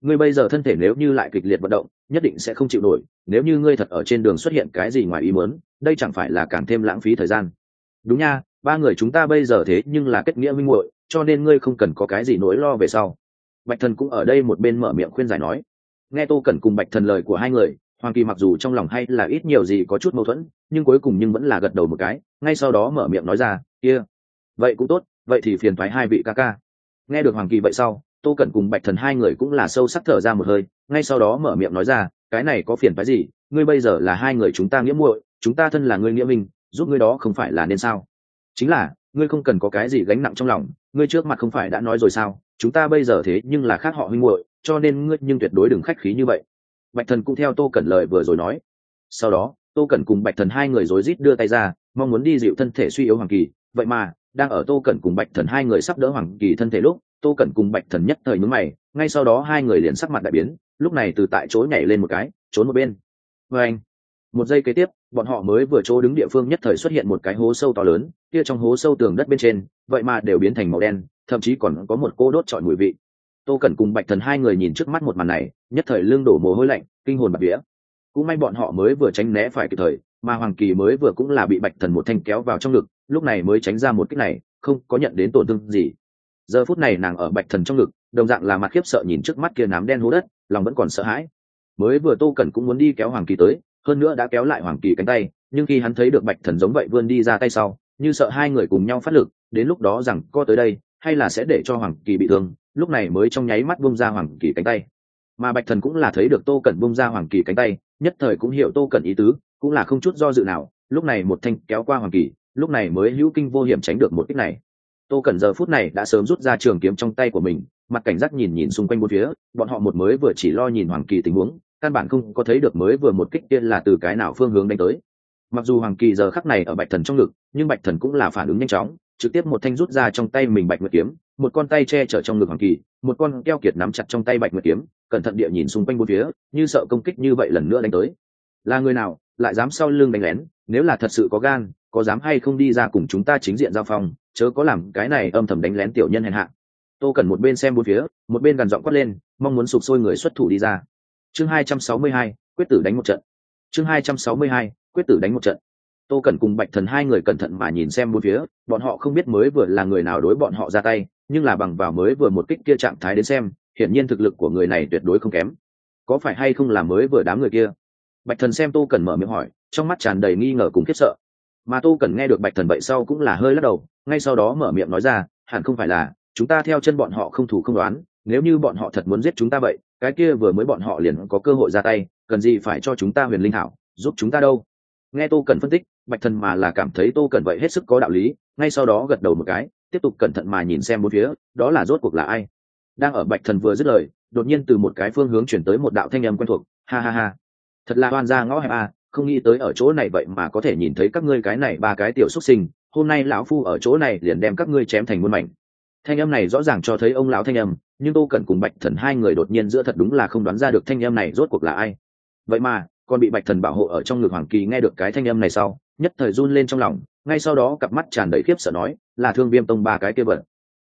ngươi bây giờ thân thể nếu như lại kịch liệt vận động nhất định sẽ không chịu nổi, nếu như ngươi thật ở trên đường xuất hiện cái gì ngoài ý muốn, đây chẳng phải là càng thêm lãng phí thời gian. Đúng nha, ba người chúng ta bây giờ thế nhưng là kết nghĩa minh muội, cho nên ngươi không cần có cái gì nỗi lo về sau. Bạch Thần cũng ở đây một bên mở miệng khuyên giải nói. Nghe Tô Cẩn cùng Bạch Thần lời của hai người, Hoàng Kỳ mặc dù trong lòng hay là ít nhiều gì có chút mâu thuẫn, nhưng cuối cùng vẫn là gật đầu một cái, ngay sau đó mở miệng nói ra, kia, vậy cũng tốt, vậy thì phiền toái hai vị ca ca. Nghe được Hoàng Kỳ vậy sau, Tô Cẩn cùng Bạch Thần hai người cũng là sâu sắc thở ra một hơi, ngay sau đó mở miệng nói ra, cái này có phiền toái gì, ngươi bây giờ là hai người chúng ta nghĩa muội, chúng ta thân là ngươi nghĩa minh, giúp ngươi đó không phải là nên sao? Chính là, ngươi không cần có cái gì gánh nặng trong lòng, ngươi trước mặt không phải đã nói rồi sao, chúng ta bây giờ thế nhưng là khác họ huynh muội, cho nên ngươi nhưng tuyệt đối đừng khách khí như vậy. Bạch Thần cũng theo Tô Cẩn lời vừa rồi nói. Sau đó, Tô Cẩn cùng Bạch Thần hai người rối rít đưa tay ra, mong muốn đi dịu thân thể suy yếu Hoàng Kỳ, vậy mà, đang ở Tô Cẩn cùng Bạch Thần hai người sắp đỡ Hoàng Kỳ thân thể lúc, Tô Cẩn cùng Bạch Thần nhất thời nhướng mày, ngay sau đó hai người liền sắc mặt đại biến, lúc này từ tại chỗ nhảy lên một cái, trốn một bên. Anh, một giây kế tiếp, bọn họ mới vừa chỗ đứng địa phương nhất thời xuất hiện một cái hố sâu to lớn, kia trong hố sâu tường đất bên trên, vậy mà đều biến thành màu đen, thậm chí còn có một cô đốt trọi mùi vị. Tô Cẩn cùng Bạch Thần hai người nhìn trước mắt một màn này, nhất thời lưng đổ mồ hôi lạnh, kinh hồn bạt vía. Cũng may bọn họ mới vừa tránh né phải kịp thời, mà Hoàng Kỳ mới vừa cũng là bị Bạch Thần một thanh kéo vào trong ngực, lúc này mới tránh ra một kích này, không có nhận đến tổn thương gì. Giờ phút này nàng ở Bạch Thần trong ngực, đồng dạng là mặt khiếp sợ nhìn trước mắt kia nám đen hố đất, lòng vẫn còn sợ hãi. Mới vừa Tô Cẩn cũng muốn đi kéo Hoàng Kỳ tới, hơn nữa đã kéo lại Hoàng Kỳ cánh tay, nhưng khi hắn thấy được Bạch Thần giống vậy vươn đi ra tay sau, như sợ hai người cùng nhau phát lực, đến lúc đó rằng co tới đây, hay là sẽ để cho Hoàng Kỳ bị thương, lúc này mới trong nháy mắt bung ra Hoàng Kỳ cánh tay. Mà Bạch Thần cũng là thấy được Tô Cẩn bung ra Hoàng Kỳ cánh tay, nhất thời cũng hiểu Tô Cẩn ý tứ, cũng là không chút do dự nào, lúc này một thanh kéo qua Hoàng Kỳ, lúc này mới hữu kinh vô hiểm tránh được một kích này. Tô Cẩn giờ phút này đã sớm rút ra trường kiếm trong tay của mình, mặt cảnh giác nhìn nhìn xung quanh bốn phía, bọn họ một mới vừa chỉ lo nhìn Hoàng Kỳ tình huống, căn bản không có thấy được mới vừa một kích kia là từ cái nào phương hướng đánh tới. Mặc dù Hoàng Kỳ giờ khắc này ở Bạch Thần trong ngực, nhưng Bạch Thần cũng là phản ứng nhanh chóng, trực tiếp một thanh rút ra trong tay mình Bạch Nguyệt kiếm, một con tay che chở trong ngực Hoàng Kỳ, một con keo kiệt nắm chặt trong tay Bạch Nguyệt kiếm, cẩn thận địa nhìn xung quanh bốn phía, như sợ công kích như vậy lần nữa đánh tới. Là người nào lại dám sau lưng đánh lén, nếu là thật sự có gan, có dám hay không đi ra cùng chúng ta chính diện giao phong, chớ có làm cái này âm thầm đánh lén tiểu nhân hèn hạ. Tô Cẩn một bên xem bốn phía, một bên gằn giọng quát lên, mong muốn sục sôi người xuất thủ đi ra. Chương 262, quyết tử đánh một trận. Chương 262, quyết tử đánh một trận. Tô Cẩn cùng Bạch Thần hai người cẩn thận mà nhìn xem bốn phía, bọn họ không biết mới vừa là người nào đối bọn họ ra tay, nhưng là bằng vào mới vừa một kích kia trạng thái đến xem, hiển nhiên thực lực của người này tuyệt đối không kém. Có phải hay không là mới vừa đám người kia? Bạch Thần xem Tô Cẩn mở miệng hỏi, trong mắt tràn đầy nghi ngờ cùng khiếp sợ. Mà Tô Cẩn nghe được Bạch Thần vậy sau cũng là hơi lắc đầu, ngay sau đó mở miệng nói ra, hẳn không phải là, chúng ta theo chân bọn họ không thủ không đoán, nếu như bọn họ thật muốn giết chúng ta vậy, cái kia vừa mới bọn họ liền có cơ hội ra tay, cần gì phải cho chúng ta Huyền Linh Thảo giúp chúng ta đâu. Nghe Tô Cẩn phân tích, Bạch Thần mà là cảm thấy Tô Cẩn vậy hết sức có đạo lý, ngay sau đó gật đầu một cái, tiếp tục cẩn thận mà nhìn xem bốn phía, đó là rốt cuộc là ai. Đang ở Bạch Thần vừa dứt lời, đột nhiên từ một cái phương hướng chuyển tới một đạo thanh âm quen thuộc, ha ha ha, thật là oan gia ngõ hẹp a, không nghĩ tới ở chỗ này vậy mà có thể nhìn thấy các ngươi cái này ba cái tiểu xuất sinh, hôm nay lão phu ở chỗ này liền đem các ngươi chém thành muôn mảnh. Thanh âm này rõ ràng cho thấy ông lão thanh âm, nhưng Tô Cẩn cùng Bạch Thần hai người đột nhiên giữa thật đúng là không đoán ra được thanh âm này rốt cuộc là ai. Vậy mà còn bị Bạch Thần bảo hộ ở trong ngực Hoàng Kỳ nghe được cái thanh âm này sau, nhất thời run lên trong lòng, ngay sau đó cặp mắt tràn đầy khiếp sợ nói, là Thương Viêm Tông ba cái kia vật.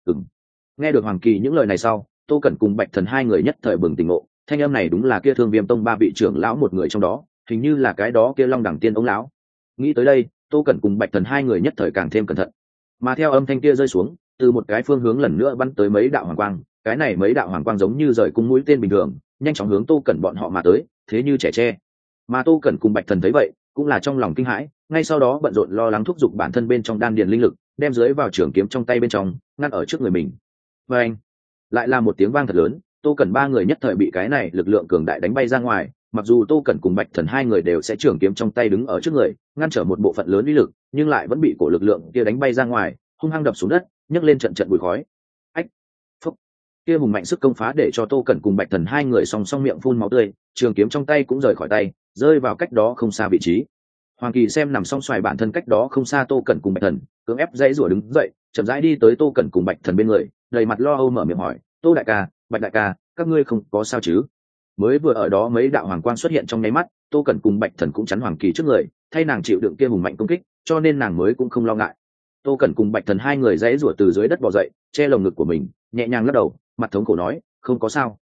Nghe được Hoàng Kỳ những lời này sau, Tô Cẩn cùng Bạch Thần hai người nhất thời bừng tỉnh ngộ, thanh âm này đúng là kia Thương Viêm Tông ba vị trưởng lão một người trong đó, hình như là cái đó kia Long Đẳng Tiên ông lão. Nghĩ tới đây, Tô Cẩn cùng Bạch Thần hai người nhất thời càng thêm cẩn thận. Mà theo âm thanh kia rơi xuống, từ một cái phương hướng lần nữa bắn tới mấy đạo hoàng quang, cái này mấy đạo hoàng quang giống như rời cung mũi tên bình thường, nhanh chóng hướng Tô Cẩn bọn họ mà tới, thế như trẻ tre. Mà Tô Cẩn cùng Bạch Thần thấy vậy, cũng là trong lòng kinh hãi, ngay sau đó bận rộn lo lắng thúc giục bản thân bên trong đan điền linh lực, đem dưới vào trường kiếm trong tay bên trong, ngăn ở trước người mình. Và anh, lại là một tiếng vang thật lớn, Tô Cẩn ba người nhất thời bị cái này lực lượng cường đại đánh bay ra ngoài, mặc dù Tô Cẩn cùng Bạch Thần hai người đều sẽ trường kiếm trong tay đứng ở trước người, ngăn trở một bộ phận lớn uy lực, nhưng lại vẫn bị cổ lực lượng kia đánh bay ra ngoài, hung hăng đập xuống đất, nhấc lên trận trận bụi khói. Ách, phúc, kia hùng mạnh sức công phá để cho Tô Cẩn cùng Bạch Thần hai người song song miệng phun máu tươi, trường kiếm trong tay cũng rời khỏi tay, rơi vào cách đó không xa vị trí. Hoàng Kỳ xem nằm song xoài bản thân cách đó không xa Tô Cẩn cùng Bạch Thần, cưỡng ép dãy rủa đứng dậy, chậm rãi đi tới Tô Cẩn cùng Bạch Thần bên người, đầy mặt lo âu mở miệng hỏi, Tô đại ca, Bạch đại ca, các ngươi không có sao chứ? Mới vừa ở đó mấy đạo hoàng quang xuất hiện trong nháy mắt, Tô Cẩn cùng Bạch Thần cũng chắn Hoàng Kỳ trước người, thay nàng chịu đựng kia hùng mạnh công kích, cho nên nàng mới cũng không lo ngại. Tô Cẩn cùng Bạch Thần hai người dãy rủa từ dưới đất bò dậy, che lồng ngực của mình, nhẹ nhàng lắc đầu, mặt thống khổ nói, không có sao.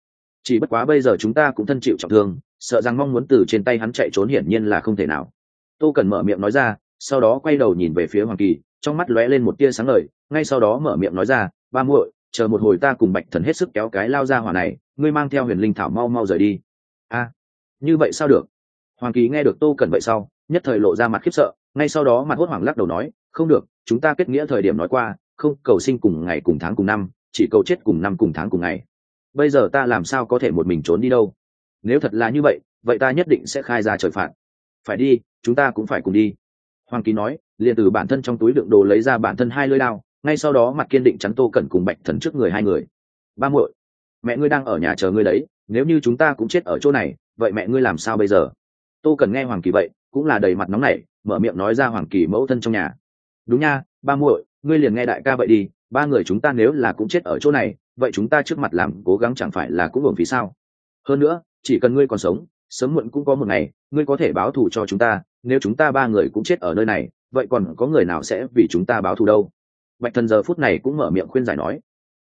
chỉ bất quá bây giờ chúng ta cũng thân chịu trọng thương, sợ rằng mong muốn từ trên tay hắn chạy trốn hiển nhiên là không thể nào. Tô Cẩn mở miệng nói ra, sau đó quay đầu nhìn về phía Hoàng Kỳ, trong mắt lóe lên một tia sáng ngời, ngay sau đó mở miệng nói ra, ba muội, chờ một hồi ta cùng Bạch Thần hết sức kéo cái lao ra hỏa này, ngươi mang theo Huyền Linh Thảo mau mau rời đi. A, như vậy sao được? Hoàng Kỳ nghe được Tô Cẩn vậy sau, nhất thời lộ ra mặt khiếp sợ, ngay sau đó mặt hốt hoảng lắc đầu nói, không được, chúng ta kết nghĩa thời điểm nói qua, không cầu sinh cùng ngày cùng tháng cùng năm, chỉ cầu chết cùng năm cùng tháng cùng ngày. Bây giờ ta làm sao có thể một mình trốn đi đâu? Nếu thật là như vậy, vậy ta nhất định sẽ khai ra trời phạt. Phải đi, chúng ta cũng phải cùng đi. Hoàng Kỳ nói, liền từ bản thân trong túi đựng đồ lấy ra bản thân 2 lưỡi đao, ngay sau đó mặt kiên định chắn Tô Cẩn cùng Bạch Thần trước người hai người. Ba muội, mẹ ngươi đang ở nhà chờ ngươi đấy, nếu như chúng ta cũng chết ở chỗ này, vậy mẹ ngươi làm sao bây giờ? Tô Cẩn nghe Hoàng Kỳ vậy, cũng là đầy mặt nóng nảy, mở miệng nói ra Hoàng Kỳ mẫu thân trong nhà. Đúng nha, ba muội, ngươi liền nghe đại ca vậy đi, ba người chúng ta nếu là cũng chết ở chỗ này, vậy chúng ta trước mặt làm cố gắng chẳng phải là cũng uổng phí sao? Hơn nữa, chỉ cần ngươi còn sống, sớm muộn cũng có một ngày, ngươi có thể báo thù cho chúng ta, nếu chúng ta ba người cũng chết ở nơi này, vậy còn có người nào sẽ vì chúng ta báo thù đâu? Bạch Thần giờ phút này cũng mở miệng khuyên giải nói,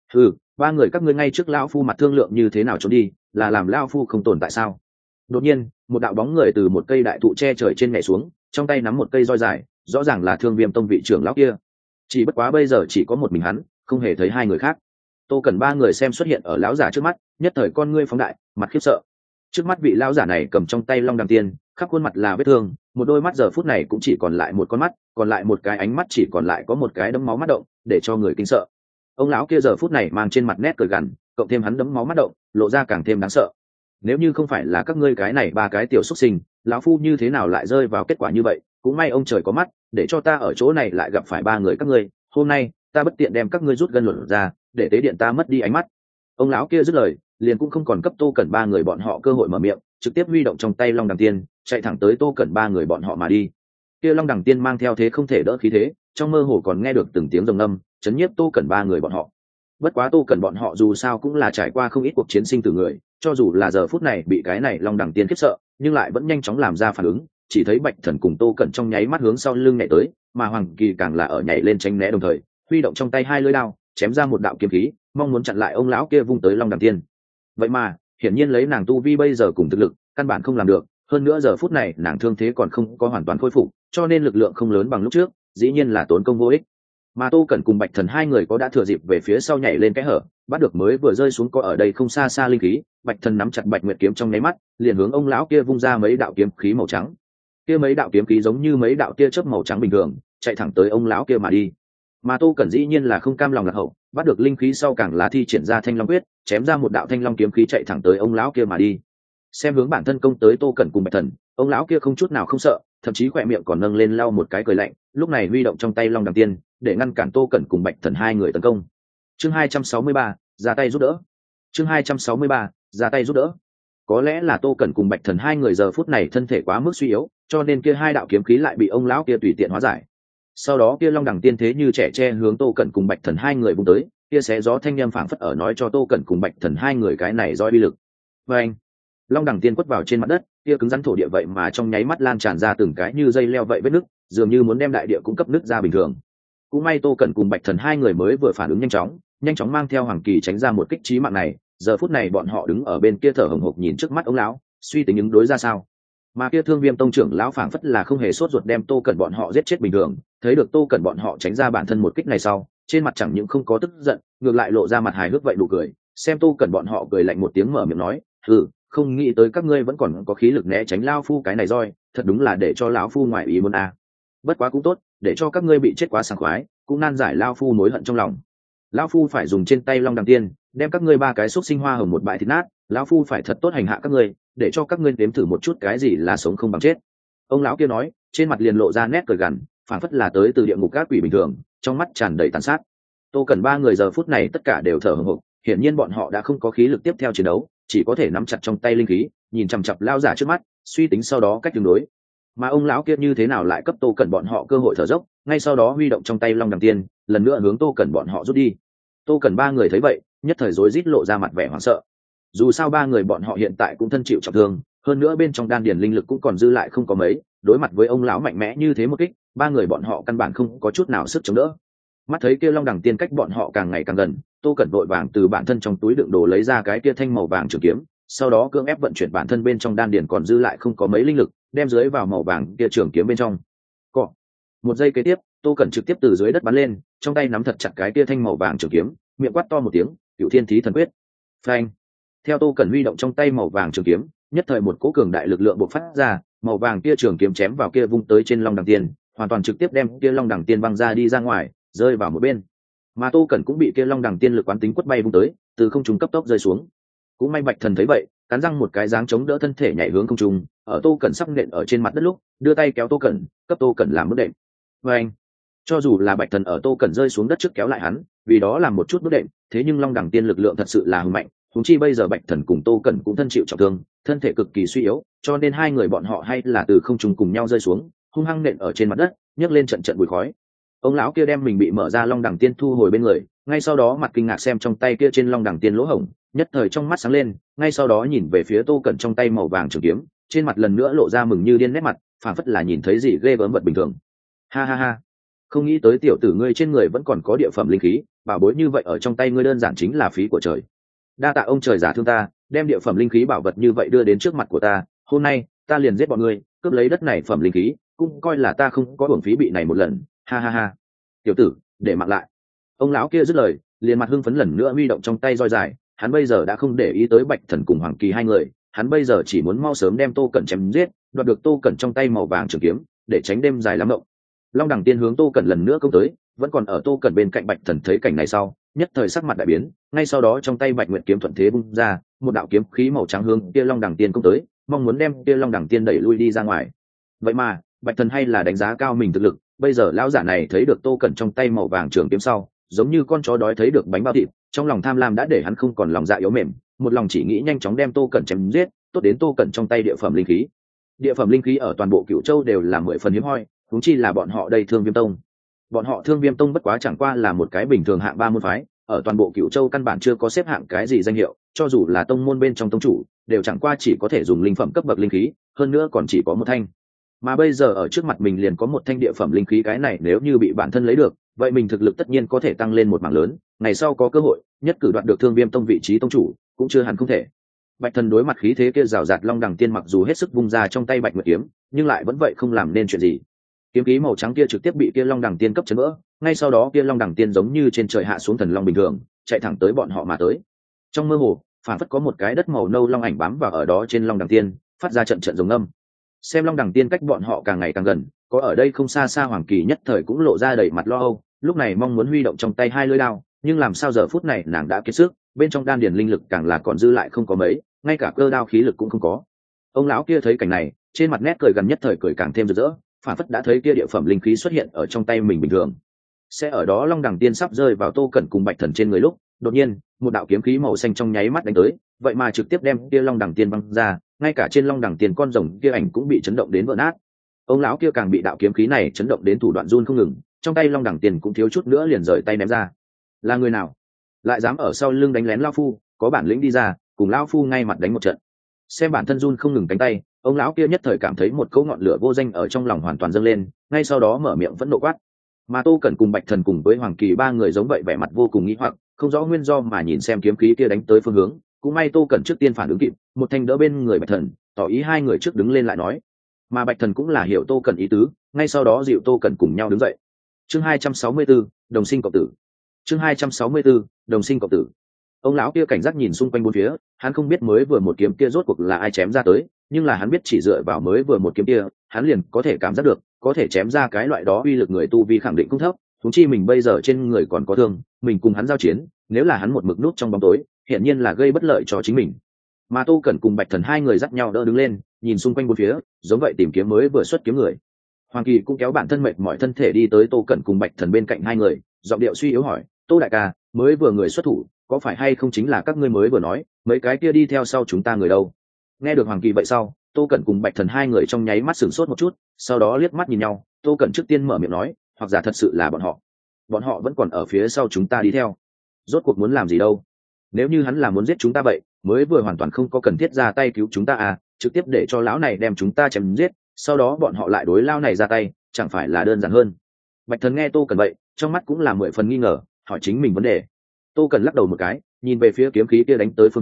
ba người các ngươi ngay trước lão phu mặt thương lượng như thế nào trốn đi, là làm lão phu không tồn tại sao? Đột nhiên, một đạo bóng người từ một cây đại thụ che trời trên nhảy xuống, trong tay nắm một cây roi dài, rõ ràng là Thương Viêm tông vị trưởng lão kia. Chỉ bất quá bây giờ chỉ có một mình hắn, không hề thấy hai người khác. Tô Cẩn ba người xem xuất hiện ở lão giả trước mắt, nhất thời con ngươi phóng đại, mặt khiếp sợ. Trước mắt vị lão giả này cầm trong tay Long Đằng Tiên, khắp khuôn mặt là vết thương, một đôi mắt giờ phút này cũng chỉ còn lại một con mắt, còn lại một cái ánh mắt chỉ còn lại có một cái đấm máu mắt động, để cho người kinh sợ. Ông lão kia giờ phút này mang trên mặt nét cười gằn, cộng thêm hắn đấm máu mắt động, lộ ra càng thêm đáng sợ. Nếu như không phải là các ngươi cái này ba cái tiểu xuất sinh, lão phu như thế nào lại rơi vào kết quả như vậy? Cũng may ông trời có mắt, để cho ta ở chỗ này lại gặp phải ba người các ngươi. Hôm nay ta bất tiện đem các ngươi rút gân luận ra, để tế điện ta mất đi ánh mắt. Ông lão kia dứt lời, liền cũng không còn cấp Tô Cẩn ba người bọn họ cơ hội mở miệng, trực tiếp huy động trong tay Long Đằng Tiên, chạy thẳng tới Tô Cẩn ba người bọn họ mà đi. Kia Long Đằng Tiên mang theo thế không thể đỡ khí thế, trong mơ hồ còn nghe được từng tiếng rồng ngâm, chấn nhiếp Tô Cẩn ba người bọn họ. Bất quá Tô Cẩn bọn họ dù sao cũng là trải qua không ít cuộc chiến sinh tử người, cho dù là giờ phút này bị cái này Long Đằng Tiên khiếp sợ, nhưng lại vẫn nhanh chóng làm ra phản ứng, chỉ thấy Bạch Thần cùng Tô Cẩn trong nháy mắt hướng sau lưng nhảy tới, mà Hoàng Kỳ càng là ở nhảy lên tránh né đồng thời, huy động trong tay 2 lưỡi đao, chém ra một đạo kiếm khí, mong muốn chặn lại ông lão kia vung tới Long Đằng Tiên. Vậy mà, hiển nhiên lấy nàng tu vi bây giờ cùng thực lực, căn bản không làm được, hơn nữa giờ phút này nàng thương thế còn không có hoàn toàn khôi phục, cho nên lực lượng không lớn bằng lúc trước, dĩ nhiên là tốn công vô ích. Mà Tô Cẩn cùng Bạch Thần hai người có đã thừa dịp về phía sau nhảy lên cái hở, bắt được mới vừa rơi xuống có ở đây không xa xa linh khí, Bạch Thần nắm chặt Bạch Nguyệt kiếm trong nháy mắt, liền hướng ông lão kia vung ra mấy đạo kiếm khí màu trắng. Kia mấy đạo kiếm khí giống như mấy đạo tia chớp màu trắng bình thường, chạy thẳng tới ông lão kia mà đi. Mà Tô Cẩn dĩ nhiên là không cam lòng lạc hậu, bắt được linh khí sau càng là thi triển ra Thanh Long quyết, chém ra một đạo Thanh Long kiếm khí chạy thẳng tới ông lão kia mà đi. Xem hướng bản thân công tới Tô Cẩn cùng Bạch Thần, ông lão kia không chút nào không sợ, thậm chí khỏe miệng còn nâng lên lau một cái cười lạnh, lúc này huy động trong tay Long Đằng Tiên để ngăn cản Tô Cẩn cùng Bạch Thần hai người tấn công. Chương 263, ra tay giúp đỡ. Chương 263, ra tay giúp đỡ. Có lẽ là Tô Cẩn cùng Bạch Thần hai người giờ phút này thân thể quá mức suy yếu, cho nên kia 2 đạo kiếm khí lại bị ông lão kia tùy tiện hóa giải. Sau đó kia Long Đằng Tiên thế như trẻ tre hướng Tô Cẩn cùng Bạch Thần hai người vung tới, kia xé gió thanh âm phảng phất ở nói cho Tô Cẩn cùng Bạch Thần hai người cái này roi uy lực. Và anh, Long Đằng Tiên quất vào trên mặt đất, kia cứng rắn thổ địa vậy mà trong nháy mắt lan tràn ra từng cái như dây leo vậy vết nứt, dường như muốn đem đại địa cũng cấp nứt ra bình thường. Cũng may Tô Cẩn cùng Bạch Thần hai người mới vừa phản ứng nhanh chóng mang theo Hoàng Kỳ tránh ra một kích chí mạng này, giờ phút này bọn họ đứng ở bên kia thở hổn hộc nhìn trước mắt ông lão, suy tính ứng đối ra sao. Mà kia Thương Viêm tông trưởng lão phảng phất là không hề sốt ruột đem Tô Cẩn bọn họ giết chết bình thường, thấy được Tô Cẩn bọn họ tránh ra bản thân một kích này sau, trên mặt chẳng những không có tức giận, ngược lại lộ ra mặt hài hước vậy nụ cười, xem Tô Cẩn bọn họ cười lạnh một tiếng mở miệng nói, không nghĩ tới các ngươi vẫn còn có khí lực né tránh lão phu cái này roi, thật đúng là để cho lão phu ngoài ý muốn a. Bất quá cũng tốt, để cho các ngươi bị chết quá sảng khoái, cũng nan giải lão phu mối hận trong lòng. Lão phu phải dùng trên tay Long Đằng Tiên đem các ngươi ba cái xúc sinh hoa hồng một bãi thịt nát, lão phu phải thật tốt hành hạ các ngươi, để cho các ngươi nếm thử một chút cái gì là sống không bằng chết. Ông lão kia nói, trên mặt liền lộ ra nét cười gằn, phảng phất là tới từ địa ngục các quỷ bình thường, trong mắt tràn đầy tàn sát. Tô Cẩn ba người giờ phút này tất cả đều thở hổn hộc, hiển nhiên bọn họ đã không có khí lực tiếp theo chiến đấu, chỉ có thể nắm chặt trong tay linh khí, nhìn chằm chằm lao giả trước mắt, suy tính sau đó cách tương đối. Mà ông lão kia như thế nào lại cấp Tô Cẩn bọn họ cơ hội thở dốc, ngay sau đó huy động trong tay Long Đằng Tiên, lần nữa hướng Tô Cẩn bọn họ rút đi. Tô Cẩn ba người thấy vậy, nhất thời rối rít lộ ra mặt vẻ hoảng sợ. Dù sao ba người bọn họ hiện tại cũng thân chịu trọng thương, hơn nữa bên trong đan điền linh lực cũng còn dư lại không có mấy, đối mặt với ông lão mạnh mẽ như thế một kích, ba người bọn họ căn bản không có chút nào sức chống đỡ. Mắt thấy kia Long Đằng Tiên cách bọn họ càng ngày càng gần, Tô Cẩn vội vàng từ bản thân trong túi đựng đồ lấy ra cái kia thanh màu vàng trường kiếm, sau đó cưỡng ép vận chuyển bản thân bên trong đan điền còn dư lại không có mấy linh lực, đem dưới vào màu vàng kia trường kiếm bên trong. Cọ. Một giây kế tiếp, Tô Cẩn trực tiếp từ dưới đất bắn lên, trong tay nắm thật chặt cái kia thanh màu vàng trường kiếm, miệng quát to một tiếng, Cửu Thiên Thí Thần Quyết. Phanh. Theo Tô Cẩn huy động trong tay màu vàng trường kiếm, nhất thời một cỗ cường đại lực lượng bộc phát ra, màu vàng kia trường kiếm chém vào kia vung tới trên Long Đằng Tiên, hoàn toàn trực tiếp đem kia Long Đằng Tiên văng ra đi ra ngoài, rơi vào một bên. Mà Tô Cẩn cũng bị kia Long Đằng Tiên lực quán tính quất bay vung tới, từ không trung cấp tốc rơi xuống. Cũng may Bạch Thần thấy vậy, cắn răng một cái dáng chống đỡ thân thể nhảy hướng không trung, ở Tô Cẩn sắp nện ở trên mặt đất lúc, đưa tay kéo Tô Cẩn, cấp Tô Cẩn làm bước đệm. Anh, cho dù là Bạch Thần ở Tô Cẩn rơi xuống đất trước kéo lại hắn, vì đó làm một chút bước đệm, thế nhưng Long Đằng Tiên lực lượng thật sự là hùng mạnh, huống chi bây giờ Bạch Thần cùng Tô Cẩn cũng thân chịu trọng thương, thân thể cực kỳ suy yếu, cho nên hai người bọn họ hay là từ không trung cùng nhau rơi xuống, hung hăng nện ở trên mặt đất, nhấc lên trận trận bụi khói. Ông lão kia đem mình bị mở ra Long Đằng Tiên thu hồi bên người, ngay sau đó mặt kinh ngạc xem trong tay kia trên Long Đằng Tiên lỗ hổng, nhất thời trong mắt sáng lên, ngay sau đó nhìn về phía Tô Cẩn trong tay màu vàng trường kiếm, trên mặt lần nữa lộ ra mừng như điên nét mặt, phảng phất là nhìn thấy gì ghê gớm vật bình thường. Ha ha ha, không nghĩ tới tiểu tử ngươi trên người vẫn còn có địa phẩm linh khí, bảo bối như vậy ở trong tay ngươi đơn giản chính là phí của trời. Đa tạ ông trời giả thương ta, đem địa phẩm linh khí bảo vật như vậy đưa đến trước mặt của ta, hôm nay ta liền giết bọn ngươi, cướp lấy đất này phẩm linh khí, cũng coi là ta không có uổng phí bị này một lần. Ha ha ha, tiểu tử, để mặc lại. Ông lão kia dứt lời, liền mặt hưng phấn lần nữa huy động trong tay roi dài, hắn bây giờ đã không để ý tới Bạch Thần cùng Hoàng Kỳ hai người, hắn bây giờ chỉ muốn mau sớm đem Tô Cẩn chém giết, đoạt được Tô Cẩn trong tay màu vàng trường kiếm, để tránh đêm dài lắm động. Long Đằng Tiên hướng Tô Cẩn lần nữa công tới, vẫn còn ở Tô Cẩn bên cạnh Bạch Thần thấy cảnh này sau, nhất thời sắc mặt đại biến, ngay sau đó trong tay Bạch Nguyệt kiếm thuận thế vung ra, một đạo kiếm khí màu trắng hướng kia Long Đằng Tiên công tới, mong muốn đem kia Long Đằng Tiên đẩy lui đi ra ngoài. Vậy mà, Bạch Thần hay là đánh giá cao mình thực lực, bây giờ lão giả này thấy được Tô Cẩn trong tay màu vàng trường kiếm sau, giống như con chó đói thấy được bánh bao thịt, trong lòng tham lam đã để hắn không còn lòng dạ yếu mềm, một lòng chỉ nghĩ nhanh chóng đem Tô Cẩn chém giết, tốt đến Tô Cẩn trong tay địa phẩm linh khí. Địa phẩm linh khí ở toàn bộ Cửu Châu đều là 10 phần hiếm hoi, huống chi là bọn họ đây Thương Viêm Tông. Bọn họ Thương Viêm Tông bất quá chẳng qua là một cái bình thường hạng 3 môn phái, ở toàn bộ Cửu Châu căn bản chưa có xếp hạng cái gì danh hiệu, cho dù là tông môn bên trong tông chủ, đều chẳng qua chỉ có thể dùng linh phẩm cấp bậc linh khí, hơn nữa còn chỉ có một thanh. Mà bây giờ ở trước mặt mình liền có một thanh địa phẩm linh khí, cái này nếu như bị bản thân lấy được, vậy mình thực lực tất nhiên có thể tăng lên một mảng lớn, ngày sau có cơ hội nhất cử đoạt được Thương Viêm Tông vị trí tông chủ, cũng chưa hẳn không thể. Bạch Thần đối mặt khí thế kia rào rạt Long Đằng Tiên mặc dù hết sức vung ra trong tay Bạch Nguyệt kiếm, nhưng lại vẫn vậy không làm nên chuyện gì. Kiếm khí màu trắng kia trực tiếp bị kia Long Đằng Tiên cấp chấn vỡ, ngay sau đó kia Long Đằng Tiên giống như trên trời hạ xuống thần long bình thường, chạy thẳng tới bọn họ mà tới. Trong mơ hồ, phản phất có một cái đất màu nâu long ảnh bám vào ở đó trên Long Đằng Tiên, phát ra trận trận rống âm. Xem Long Đằng Tiên cách bọn họ càng ngày càng gần, có ở đây không xa xa Hoàng Kỳ nhất thời cũng lộ ra đầy mặt lo âu, lúc này mong muốn huy động trong tay hai lưỡi đao, nhưng làm sao giờ phút này nàng đã kiệt sức, bên trong đan điền linh lực càng là còn dư lại không có mấy, ngay cả cơ đao khí lực cũng không có. Ông lão kia thấy cảnh này, trên mặt nét cười gần nhất thời cười càng thêm rực rỡ, phản phất đã thấy kia địa phẩm linh khí xuất hiện ở trong tay mình bình thường. Sẽ ở đó Long Đằng Tiên sắp rơi vào Tô Cẩn cùng Bạch Thần trên người lúc, đột nhiên, một đạo kiếm khí màu xanh trong nháy mắt đánh tới, vậy mà trực tiếp đem kia Long Đằng Tiên văng ra, ngay cả trên Long Đằng Tiên con rồng kia ảnh cũng bị chấn động đến vỡ nát. Ông lão kia càng bị đạo kiếm khí này chấn động đến thủ đoạn run không ngừng, trong tay Long Đằng Tiên cũng thiếu chút nữa liền rời tay ném ra. Là người nào lại dám ở sau lưng đánh lén lão phu, có bản lĩnh đi ra, cùng lão phu ngay mặt đánh một trận. Xem bản thân run không ngừng cánh tay, ông lão kia nhất thời cảm thấy một cỗ ngọn lửa vô danh ở trong lòng hoàn toàn dâng lên, ngay sau đó mở miệng vẫn nộ quát. Mà Tô Cẩn cùng Bạch Thần cùng với Hoàng Kỳ ba người giống vậy, vẻ mặt vô cùng nghi hoặc, không rõ nguyên do mà nhìn xem kiếm khí kia đánh tới phương hướng. Cũng may Tô Cẩn trước tiên phản ứng kịp, một thanh đỡ bên người Bạch Thần, tỏ ý hai người trước đứng lên lại nói. Mà Bạch Thần cũng là hiểu Tô Cẩn ý tứ, ngay sau đó dịu Tô Cẩn cùng nhau đứng dậy. Chương 264, đồng sinh cộng tử. Chương 264, đồng sinh cộng tử. Ông lão kia cảnh giác nhìn xung quanh bốn phía, hắn không biết mới vừa một kiếm kia rốt cuộc là ai chém ra tới, nhưng là hắn biết chỉ dựa vào mới vừa một kiếm kia, hắn liền có thể cảm giác được, có thể chém ra cái loại đó uy lực người tu vi khẳng định không thấp. Huống chi mình bây giờ trên người còn có thương, mình cùng hắn giao chiến, nếu là hắn một mực núp trong bóng tối, hiển nhiên là gây bất lợi cho chính mình. Mà Tô Cẩn cùng Bạch Thần hai người dắt nhau đỡ đứng lên, nhìn xung quanh bốn phía, giống vậy tìm kiếm mới vừa xuất kiếm người. Hoàng Kỳ cũng kéo bản thân mệt mỏi thân thể đi tới Tô Cẩn cùng Bạch Thần bên cạnh hai người, giọng điệu suy yếu hỏi: "Tô đại ca, mới vừa người xuất thủ, có phải hay không chính là các ngươi mới vừa nói, mấy cái kia đi theo sau chúng ta người đâu?" Nghe được Hoàng Kỳ vậy sau, Tô Cẩn cùng Bạch Thần hai người trong nháy mắt sửng sốt một chút, sau đó liếc mắt nhìn nhau. Tô Cẩn trước tiên mở miệng nói: "Hoặc giả thật sự là bọn họ vẫn còn ở phía sau chúng ta đi theo. Rốt cuộc muốn làm gì đâu? Nếu như hắn là muốn giết chúng ta vậy, mới vừa hoàn toàn không có cần thiết ra tay cứu chúng ta à, trực tiếp để cho lão này đem chúng ta chém giết, sau đó bọn họ lại đối lão này ra tay, chẳng phải là đơn giản hơn?" Bạch Thần nghe Tô Cẩn vậy, trong mắt cũng là 10 phần nghi ngờ, hỏi chính mình vấn đề. Tô Cẩn lắc đầu một cái, nhìn về phía kiếm khí kia đánh tới phương hướng,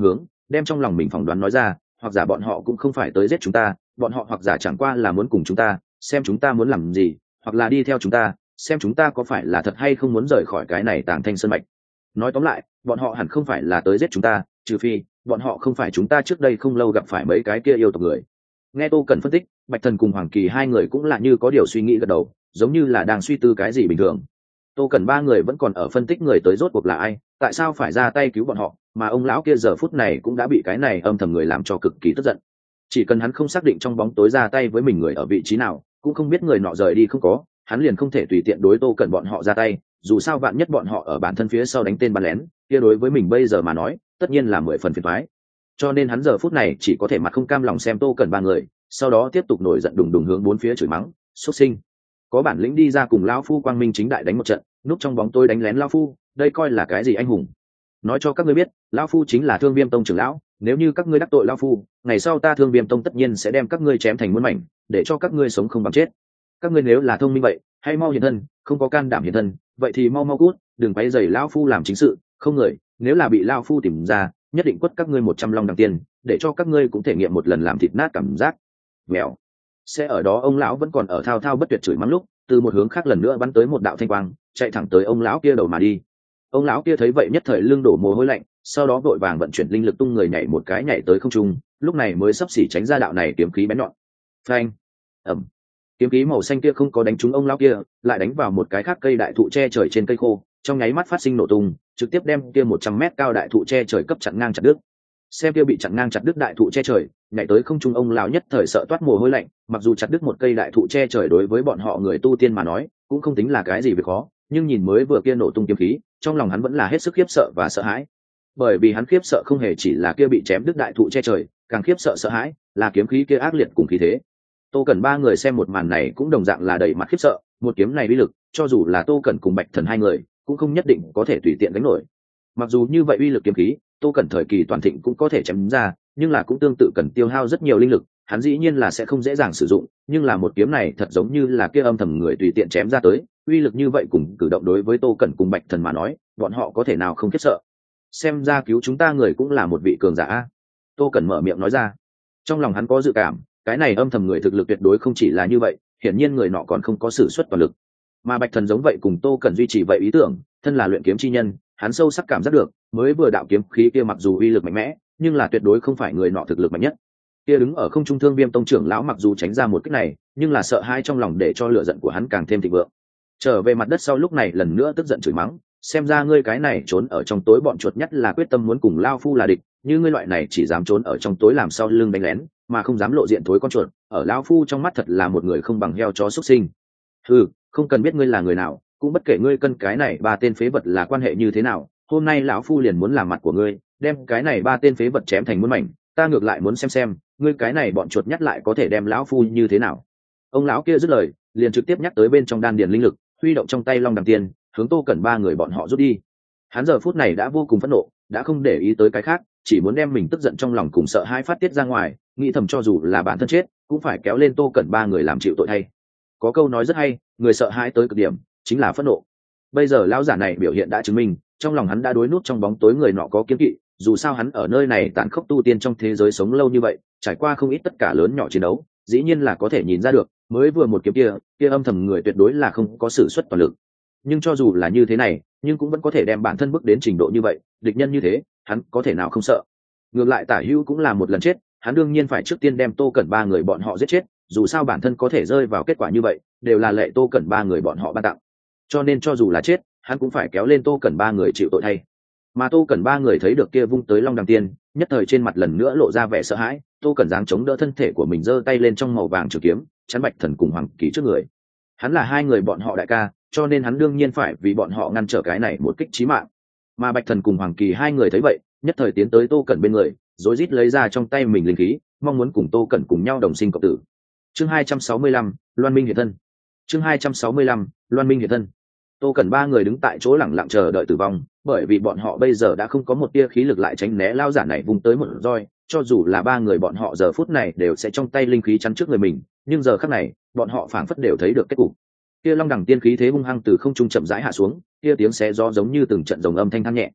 đem trong lòng mình phỏng đoán nói ra, hoặc giả bọn họ cũng không phải tới giết chúng ta, bọn họ hoặc giả chẳng qua là muốn cùng chúng ta xem chúng ta muốn làm gì, hoặc là đi theo chúng ta xem chúng ta có phải là thật hay không muốn rời khỏi cái này Tàng Thanh Sơn mạch. Nói tóm lại, bọn họ hẳn không phải là tới giết chúng ta, trừ phi bọn họ không phải chúng ta trước đây không lâu gặp phải mấy cái kia yêu tộc người. Nghe Tô Cẩn phân tích, Bạch Thần cùng Hoàng Kỳ hai người cũng là như có điều suy nghĩ gật đầu, giống như là đang suy tư cái gì bình thường. Tô Cẩn ba người vẫn còn ở phân tích người tới rốt cuộc là ai, tại sao phải ra tay cứu bọn họ, mà ông lão kia giờ phút này cũng đã bị cái này âm thầm người làm cho cực kỳ tức giận. Chỉ cần hắn không xác định trong bóng tối ra tay với mình người ở vị trí nào, cũng không biết người nọ rời đi không có, hắn liền không thể tùy tiện đối Tô Cẩn bọn họ ra tay, dù sao vạn nhất bọn họ ở bản thân phía sau đánh tên bắn lén, kia đối với mình bây giờ mà nói, tất nhiên là 10 phần phiền toái. Cho nên hắn giờ phút này chỉ có thể mặt không cam lòng xem Tô Cẩn ba người, sau đó tiếp tục nổi giận đùng đùng hướng bốn phía chửi mắng, xuất sinh. Có bản lĩnh đi ra cùng lão phu quang minh chính đại đánh một trận, núp trong bóng tối đánh lén lão phu, đây coi là cái gì anh hùng? Nói cho các ngươi biết, lão phu chính là Thương Viêm Tông trưởng lão, nếu như các ngươi đắc tội lão phu, ngày sau ta Thương Viêm Tông tất nhiên sẽ đem các ngươi chém thành muôn mảnh, để cho các ngươi sống không bằng chết. Các ngươi nếu là thông minh vậy, hãy mau hiện thân, không có can đảm hiện thân, vậy thì mau mau cút, đừng quấy rầy lão phu làm chính sự, không người, nếu là bị lão phu tìm ra, nhất định quất các ngươi 100 long đằng tiền, để cho các ngươi cũng thể nghiệm một lần làm thịt nát cảm giác. Mèo. Sẽ ở đó ông lão vẫn còn ở thao thao bất tuyệt chửi mắng lúc, từ một hướng khác lần nữa bắn tới một đạo thanh quang, chạy thẳng tới ông lão kia đầu mà đi. Ông lão kia thấy vậy nhất thời lưng đổ mồ hôi lạnh, sau đó vội vàng vận chuyển linh lực tung người nhảy một cái nhảy tới không trung, lúc này mới sắp xỉ tránh ra đạo này kiếm khí bén nhọn. Phanh. Ầm. Kiếm khí màu xanh kia không có đánh trúng ông lão kia, lại đánh vào một cái khác cây đại thụ che trời trên cây khô, trong nháy mắt phát sinh nổ tung, trực tiếp đem kia 100 mét cao đại thụ che trời cấp chặn ngang chặt đứt. Xem kia bị chặn ngang chặt đứt đại thụ che trời, nhảy tới không trung ông lão nhất thời sợ toát mồ hôi lạnh, mặc dù chặt đứt một cây đại thụ che trời đối với bọn họ người tu tiên mà nói, cũng không tính là cái gì việc khó, nhưng nhìn mới vừa kia nổ tung kiếm khí, trong lòng hắn vẫn là hết sức khiếp sợ và sợ hãi. Bởi vì hắn khiếp sợ không hề chỉ là kia bị chém đứt đại thụ che trời, càng khiếp sợ sợ hãi là kiếm khí kia ác liệt cùng khí thế. Tô Cẩn ba người xem một màn này cũng đồng dạng là đầy mặt khiếp sợ, một kiếm này uy lực, cho dù là Tô Cẩn cùng Bạch Thần hai người, cũng không nhất định có thể tùy tiện đánh nổi. Mặc dù như vậy uy lực kiếm khí, Tô Cẩn thời kỳ toàn thịnh cũng có thể chém ra, nhưng là cũng tương tự cần tiêu hao rất nhiều linh lực, hắn dĩ nhiên là sẽ không dễ dàng sử dụng, nhưng là một kiếm này thật giống như là kia âm thầm người tùy tiện chém ra tới, uy lực như vậy cùng cử động đối với Tô Cẩn cùng Bạch Thần mà nói, bọn họ có thể nào không khiếp sợ. Xem ra cứu chúng ta người cũng là một vị cường giả a. Tô Cẩn mở miệng nói ra. Trong lòng hắn có dự cảm, cái này âm thầm người thực lực tuyệt đối không chỉ là như vậy, hiển nhiên người nọ còn không có sử xuất toàn lực. Mà Bạch Thần giống vậy cùng Tô Cẩn duy trì vậy ý tưởng, thân là luyện kiếm chi nhân, hắn sâu sắc cảm giác được, mới vừa đạo kiếm khí kia mặc dù uy lực mạnh mẽ, nhưng là tuyệt đối không phải người nọ thực lực mạnh nhất. Kia đứng ở không trung Thương Viêm Tông trưởng lão mặc dù tránh ra một kích này, nhưng là sợ hãi trong lòng để cho lửa giận của hắn càng thêm thịnh vượng. Trở về mặt đất sau lúc này lần nữa tức giận chửi mắng, xem ra ngươi cái này trốn ở trong tối bọn chuột nhất là quyết tâm muốn cùng lao phu là địch, như ngươi loại này chỉ dám trốn ở trong tối làm sau lưng đánh lén, mà không dám lộ diện thối con chuột, ở lao phu trong mắt thật là một người không bằng heo chó xuất sinh. Ừ, không cần biết ngươi là người nào, cũng bất kể ngươi cân cái này ba tên phế vật là quan hệ như thế nào, hôm nay lão phu liền muốn làm mặt của ngươi, đem cái này ba tên phế vật chém thành muôn mảnh, ta ngược lại muốn xem ngươi cái này bọn chuột nhắt lại có thể đem lão phu như thế nào. Ông lão kia dứt lời, liền trực tiếp nhắc tới bên trong đan điền linh lực, huy động trong tay long đằng tiên, hướng Tô Cẩn ba người bọn họ rút đi. Hắn giờ phút này đã vô cùng phẫn nộ, đã không để ý tới cái khác, chỉ muốn đem mình tức giận trong lòng cùng sợ hãi phát tiết ra ngoài, nghĩ thầm cho dù là bản thân chết, cũng phải kéo lên Tô Cẩn ba người làm chịu tội thay. Có câu nói rất hay, người sợ hãi tới cực điểm, chính là phẫn nộ. Bây giờ lão giả này biểu hiện đã chứng minh, trong lòng hắn đã đối nút trong bóng tối người nọ có kiêng kỵ, dù sao hắn ở nơi này tàn khốc tu tiên trong thế giới sống lâu như vậy, trải qua không ít tất cả lớn nhỏ chiến đấu, dĩ nhiên là có thể nhìn ra được, mới vừa một kiếm kia âm thầm người tuyệt đối là không có sử xuất toàn lực. Nhưng cho dù là như thế này, nhưng cũng vẫn có thể đem bản thân bước đến trình độ như vậy, địch nhân như thế, hắn có thể nào không sợ. Ngược lại Tả Hữu cũng là một lần chết, hắn đương nhiên phải trước tiên đem Tô Cẩn ba người bọn họ giết chết, dù sao bản thân có thể rơi vào kết quả như vậy, đều là lệ Tô Cẩn ba người bọn họ ban tặng. Cho nên cho dù là chết, hắn cũng phải kéo lên Tô Cẩn ba người chịu tội thay. Mà Tô Cẩn ba người thấy được kia vung tới long đằng tiên, nhất thời trên mặt lần nữa lộ ra vẻ sợ hãi, Tô Cẩn dáng chống đỡ thân thể của mình, giơ tay lên trong màu vàng trường kiếm, chắn Bạch Thần cùng Hoàng Kỳ trước người. Hắn là hai người bọn họ đại ca, cho nên hắn đương nhiên phải vì bọn họ ngăn trở cái này một kích chí mạng. Mà Bạch Thần cùng Hoàng Kỳ hai người thấy vậy, nhất thời tiến tới Tô Cẩn bên người, rối rít lấy ra trong tay mình linh khí, mong muốn cùng Tô Cẩn cùng nhau đồng sinh cộng tử. Chương 265, Loan Minh hiện thân. Chương 265, Loan Minh hiện thân. Tô Cẩn ba người đứng tại chỗ lẳng lặng chờ đợi tử vong, bởi vì bọn họ bây giờ đã không có một tia khí lực lại tránh né lao giả này vung tới một roi, cho dù là ba người bọn họ giờ phút này đều sẽ trong tay linh khí chắn trước người mình, nhưng giờ khắc này, bọn họ phảng phất đều thấy được kết cục. Kia long đẳng tiên khí thế hung hăng từ không trung chậm rãi hạ xuống, kia tiếng xé gió giống như từng trận rồng âm thanh than nhẹ.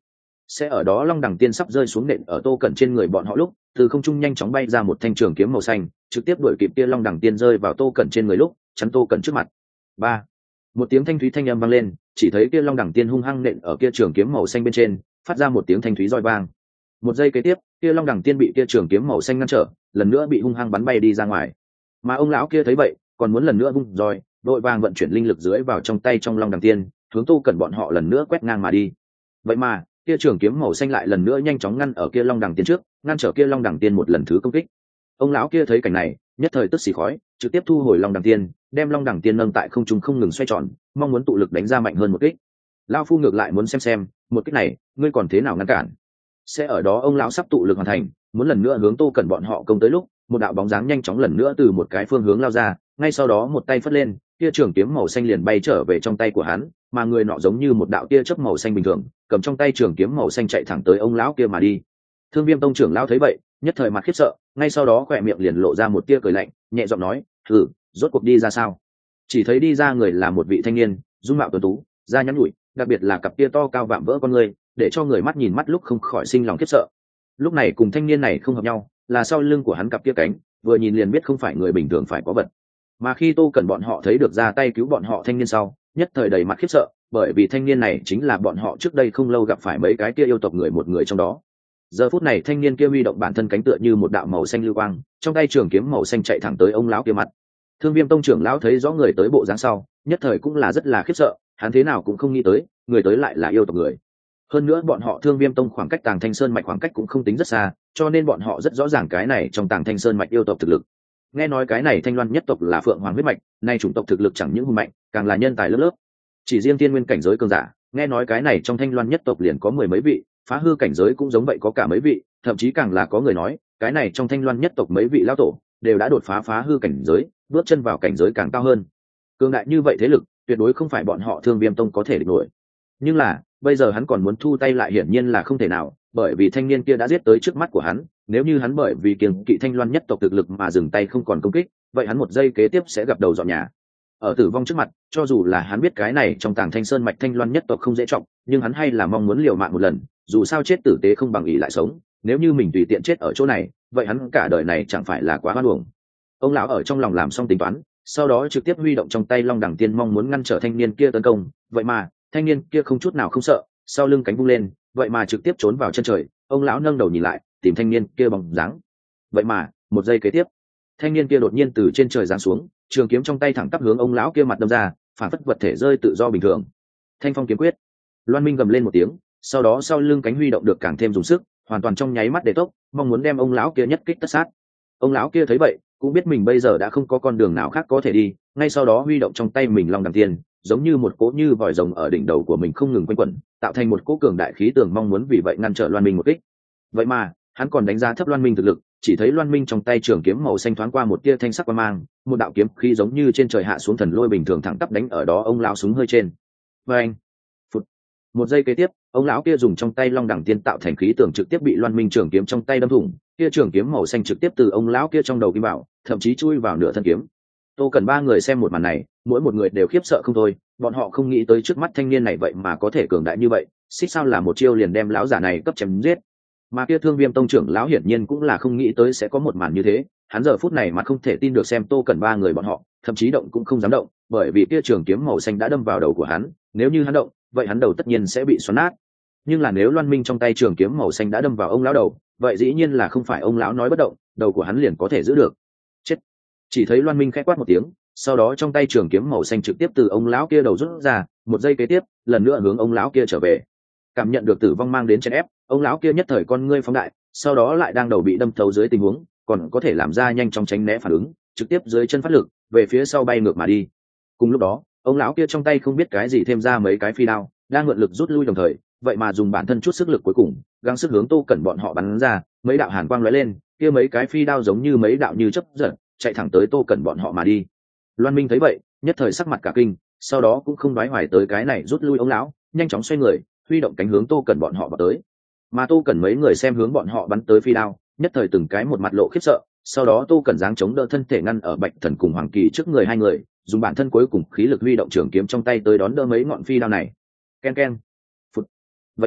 sẽ ở đó long đằng tiên sắp rơi xuống nện ở Tô Cẩn trên người bọn họ lúc, từ không trung nhanh chóng bay ra một thanh trường kiếm màu xanh, trực tiếp đuổi kịp kia long đằng tiên rơi vào Tô Cẩn trên người lúc, chắn Tô Cẩn trước mặt. Ba, một tiếng thanh thúy thanh âm vang lên, chỉ thấy kia long đằng tiên hung hăng nện ở kia trường kiếm màu xanh bên trên, phát ra một tiếng thanh thúy roi vang. Một giây kế tiếp, kia long đằng tiên bị kia trường kiếm màu xanh ngăn trở, lần nữa bị hung hăng bắn bay đi ra ngoài. Mà ông lão kia thấy vậy, còn muốn lần nữa vung roi, đội vàng vận chuyển linh lực dưới vào trong tay trong long đằng tiên, hướng Tô Cẩn bọn họ lần nữa quét ngang mà đi. Vậy mà kia trường kiếm màu xanh lại lần nữa nhanh chóng ngăn ở kia long đằng tiên trước, ngăn trở kia long đằng tiên một lần thứ công kích. Ông lão kia thấy cảnh này, nhất thời tức xì khói, trực tiếp thu hồi long đằng tiên, đem long đằng tiên nâng tại không trung không ngừng xoay tròn, mong muốn tụ lực đánh ra mạnh hơn một kích. Lão phu ngược lại muốn xem một kích này ngươi còn thế nào ngăn cản. Sẽ ở đó ông lão sắp tụ lực hoàn thành, muốn lần nữa hướng Tô Cẩn bọn họ công tới lúc, một đạo bóng dáng nhanh chóng lần nữa từ một cái phương hướng lao ra, ngay sau đó một tay phất lên, kia trường kiếm màu xanh liền bay trở về trong tay của hắn, mà người nọ giống như một đạo tia chớp màu xanh bình thường, cầm trong tay trường kiếm màu xanh chạy thẳng tới ông lão kia mà đi. Thương Viêm tông trưởng lão thấy vậy, nhất thời mặt khiếp sợ, ngay sau đó khỏe miệng liền lộ ra một tia cười lạnh, nhẹ giọng nói: "Thử, rốt cuộc đi ra sao?" Chỉ thấy đi ra người là một vị thanh niên, dung mạo tuấn tú, da nhắn nhủi, đặc biệt là cặp tia to cao vạm vỡ con người, để cho người mắt nhìn mắt lúc không khỏi sinh lòng khiếp sợ. Lúc này cùng thanh niên này không hợp nhau, là sau lưng của hắn cặp tia cánh, vừa nhìn liền biết không phải người bình thường phải có vật. Mà khi Tô Cẩn bọn họ thấy được ra tay cứu bọn họ thanh niên sau, nhất thời đầy mặt khiếp sợ, bởi vì thanh niên này chính là bọn họ trước đây không lâu gặp phải mấy cái kia yêu tộc người một người trong đó. Giờ phút này thanh niên kia huy động bản thân cánh tựa như một đạo màu xanh lưu quang, trong tay trường kiếm màu xanh chạy thẳng tới ông lão kia mặt. Thương Viêm tông trưởng lão thấy rõ người tới bộ dáng sau, nhất thời cũng là rất là khiếp sợ, hắn thế nào cũng không nghĩ tới, người tới lại là yêu tộc người. Hơn nữa bọn họ Thương Viêm tông khoảng cách Tàng Thanh Sơn mạch khoảng cách cũng không tính rất xa, cho nên bọn họ rất rõ ràng cái này trong Tàng Thanh Sơn mạch yêu tộc thực lực. Nghe nói cái này Thanh Loan nhất tộc là Phượng Hoàng huyết mạch, nay chủng tộc thực lực chẳng những hùng mạnh, càng là nhân tài lớp lớp. Chỉ riêng tiên nguyên cảnh giới cường giả, nghe nói cái này trong Thanh Loan nhất tộc liền có mười mấy vị, phá hư cảnh giới cũng giống vậy có cả mấy vị, thậm chí càng là có người nói, cái này trong Thanh Loan nhất tộc mấy vị lão tổ đều đã đột phá hư cảnh giới, bước chân vào cảnh giới càng cao hơn. Cường đại như vậy thế lực, tuyệt đối không phải bọn họ Thương Viêm tông có thể địch nổi. Nhưng là, bây giờ hắn còn muốn thu tay lại hiển nhiên là không thể nào, bởi vì thanh niên kia đã giết tới trước mắt của hắn, nếu như hắn bởi vì kiêng kỵ Thanh Loan nhất tộc thực lực mà dừng tay không còn công kích, vậy hắn một giây kế tiếp sẽ gặp đầu dọn nhà. Ở tử vong trước mặt, cho dù là hắn biết cái này trong Tàng Thanh Sơn mạch Thanh Loan nhất tộc không dễ trọng, nhưng hắn hay là mong muốn liều mạng một lần, dù sao chết tử tế không bằng ỷ lại sống, nếu như mình tùy tiện chết ở chỗ này, vậy hắn cả đời này chẳng phải là quá oan uổng. Ông lão ở trong lòng làm xong tính toán, sau đó trực tiếp huy động trong tay Long Đằng Tiên mong muốn ngăn trở thanh niên kia tấn công, vậy mà, thanh niên kia không chút nào không sợ, sau lưng cánh vung lên, vậy mà trực tiếp trốn vào chân trời. Ông lão nâng đầu nhìn lại, tìm thanh niên kia bóng dáng. Vậy mà, một giây kế tiếp, thanh niên kia đột nhiên từ trên trời giáng xuống, trường kiếm trong tay thẳng tắp hướng ông lão kia mặt đâm ra, phản phất vật thể rơi tự do bình thường. Thanh phong kiếm quyết. Loan Minh gầm lên một tiếng, sau đó sau lưng cánh huy động được càng thêm dùng sức, hoàn toàn trong nháy mắt để tốc, mong muốn đem ông lão kia nhất kích tất sát. Ông lão kia thấy vậy, cũng biết mình bây giờ đã không có con đường nào khác có thể đi, ngay sau đó huy động trong tay mình Long Đằng Tiên, giống như một cỗ như vòi rồng ở đỉnh đầu của mình không ngừng quanh quẩn, tạo thành một cỗ cường đại khí tường, mong muốn vì vậy ngăn trở Loan Minh một kích. Vậy mà, hắn còn đánh giá thấp Loan Minh thực lực, chỉ thấy Loan Minh trong tay trường kiếm màu xanh thoáng qua một tia thanh sắc quang mang, một đạo kiếm khí giống như trên trời hạ xuống thần lôi bình thường thẳng tắp đánh ở đó ông lão súng hơi trên. Và anh, một giây kế tiếp, ông lão kia dùng trong tay Long Đằng Tiên tạo thành khí tường trực tiếp bị Loan Minh trường kiếm trong tay đâm thủng, kia trường kiếm màu xanh trực tiếp từ ông lão kia trong đầu kim vào, thậm chí chui vào nửa thân kiếm. Tô Cần ba người xem một màn này, mỗi một người đều khiếp sợ không thôi, bọn họ không nghĩ tới trước mắt thanh niên này vậy mà có thể cường đại như vậy, xích sao là một chiêu liền đem lão giả này cấp chém giết. Mà kia Thương Viêm tông trưởng lão hiển nhiên cũng là không nghĩ tới sẽ có một màn như thế, hắn giờ phút này mà không thể tin được xem Tô Cần ba người bọn họ, thậm chí động cũng không dám động, bởi vì kia trường kiếm màu xanh đã đâm vào đầu của hắn, nếu như hắn động, vậy hắn đầu tất nhiên sẽ bị xoắn nát. Nhưng là nếu Loan Minh trong tay trường kiếm màu xanh đã đâm vào ông lão đầu, vậy dĩ nhiên là không phải ông lão nói bất động, đầu của hắn liền có thể giữ được. Chết! Chỉ thấy Loan Minh khẽ quát một tiếng, sau đó trong tay trường kiếm màu xanh trực tiếp từ ông lão kia đầu rút ra, một giây kế tiếp, lần nữa hướng ông lão kia trở về. Cảm nhận được tử vong mang đến chèn ép, ông lão kia nhất thời con ngươi phóng đại, sau đó lại đang đầu bị đâm thấu dưới tình huống, còn có thể làm ra nhanh chóng tránh né phản ứng, trực tiếp dưới chân phát lực, về phía sau bay ngược mà đi. Cùng lúc đó, ông lão kia trong tay không biết cái gì thêm ra mấy cái phi đao, đang mượn lực rút lui đồng thời, vậy mà dùng bản thân chút sức lực cuối cùng, gắng sức hướng Tô Cẩn bọn họ bắn ra, mấy đạo hàn quang lóe lên, kia mấy cái phi đao giống như mấy đạo như chớp giật, chạy thẳng tới Tô Cẩn bọn họ mà đi. Loan Minh thấy vậy, nhất thời sắc mặt cả kinh, sau đó cũng không đoái hoài tới cái này rút lui ông lão, nhanh chóng xoay người, huy động cánh hướng Tô Cẩn bọn họ vào tới. Mà Tô Cẩn mấy người xem hướng bọn họ bắn tới phi đao, nhất thời từng cái một mặt lộ khiếp sợ, sau đó Tô Cẩn giáng chống đỡ thân thể ngăn ở Bạch Thần cùng Hoàng Kỳ trước người hai người, dùng bản thân cuối cùng khí lực huy động trường kiếm trong tay tới đón đỡ mấy ngọn phi đao này. Ken ken. Phụt. Vậy mà,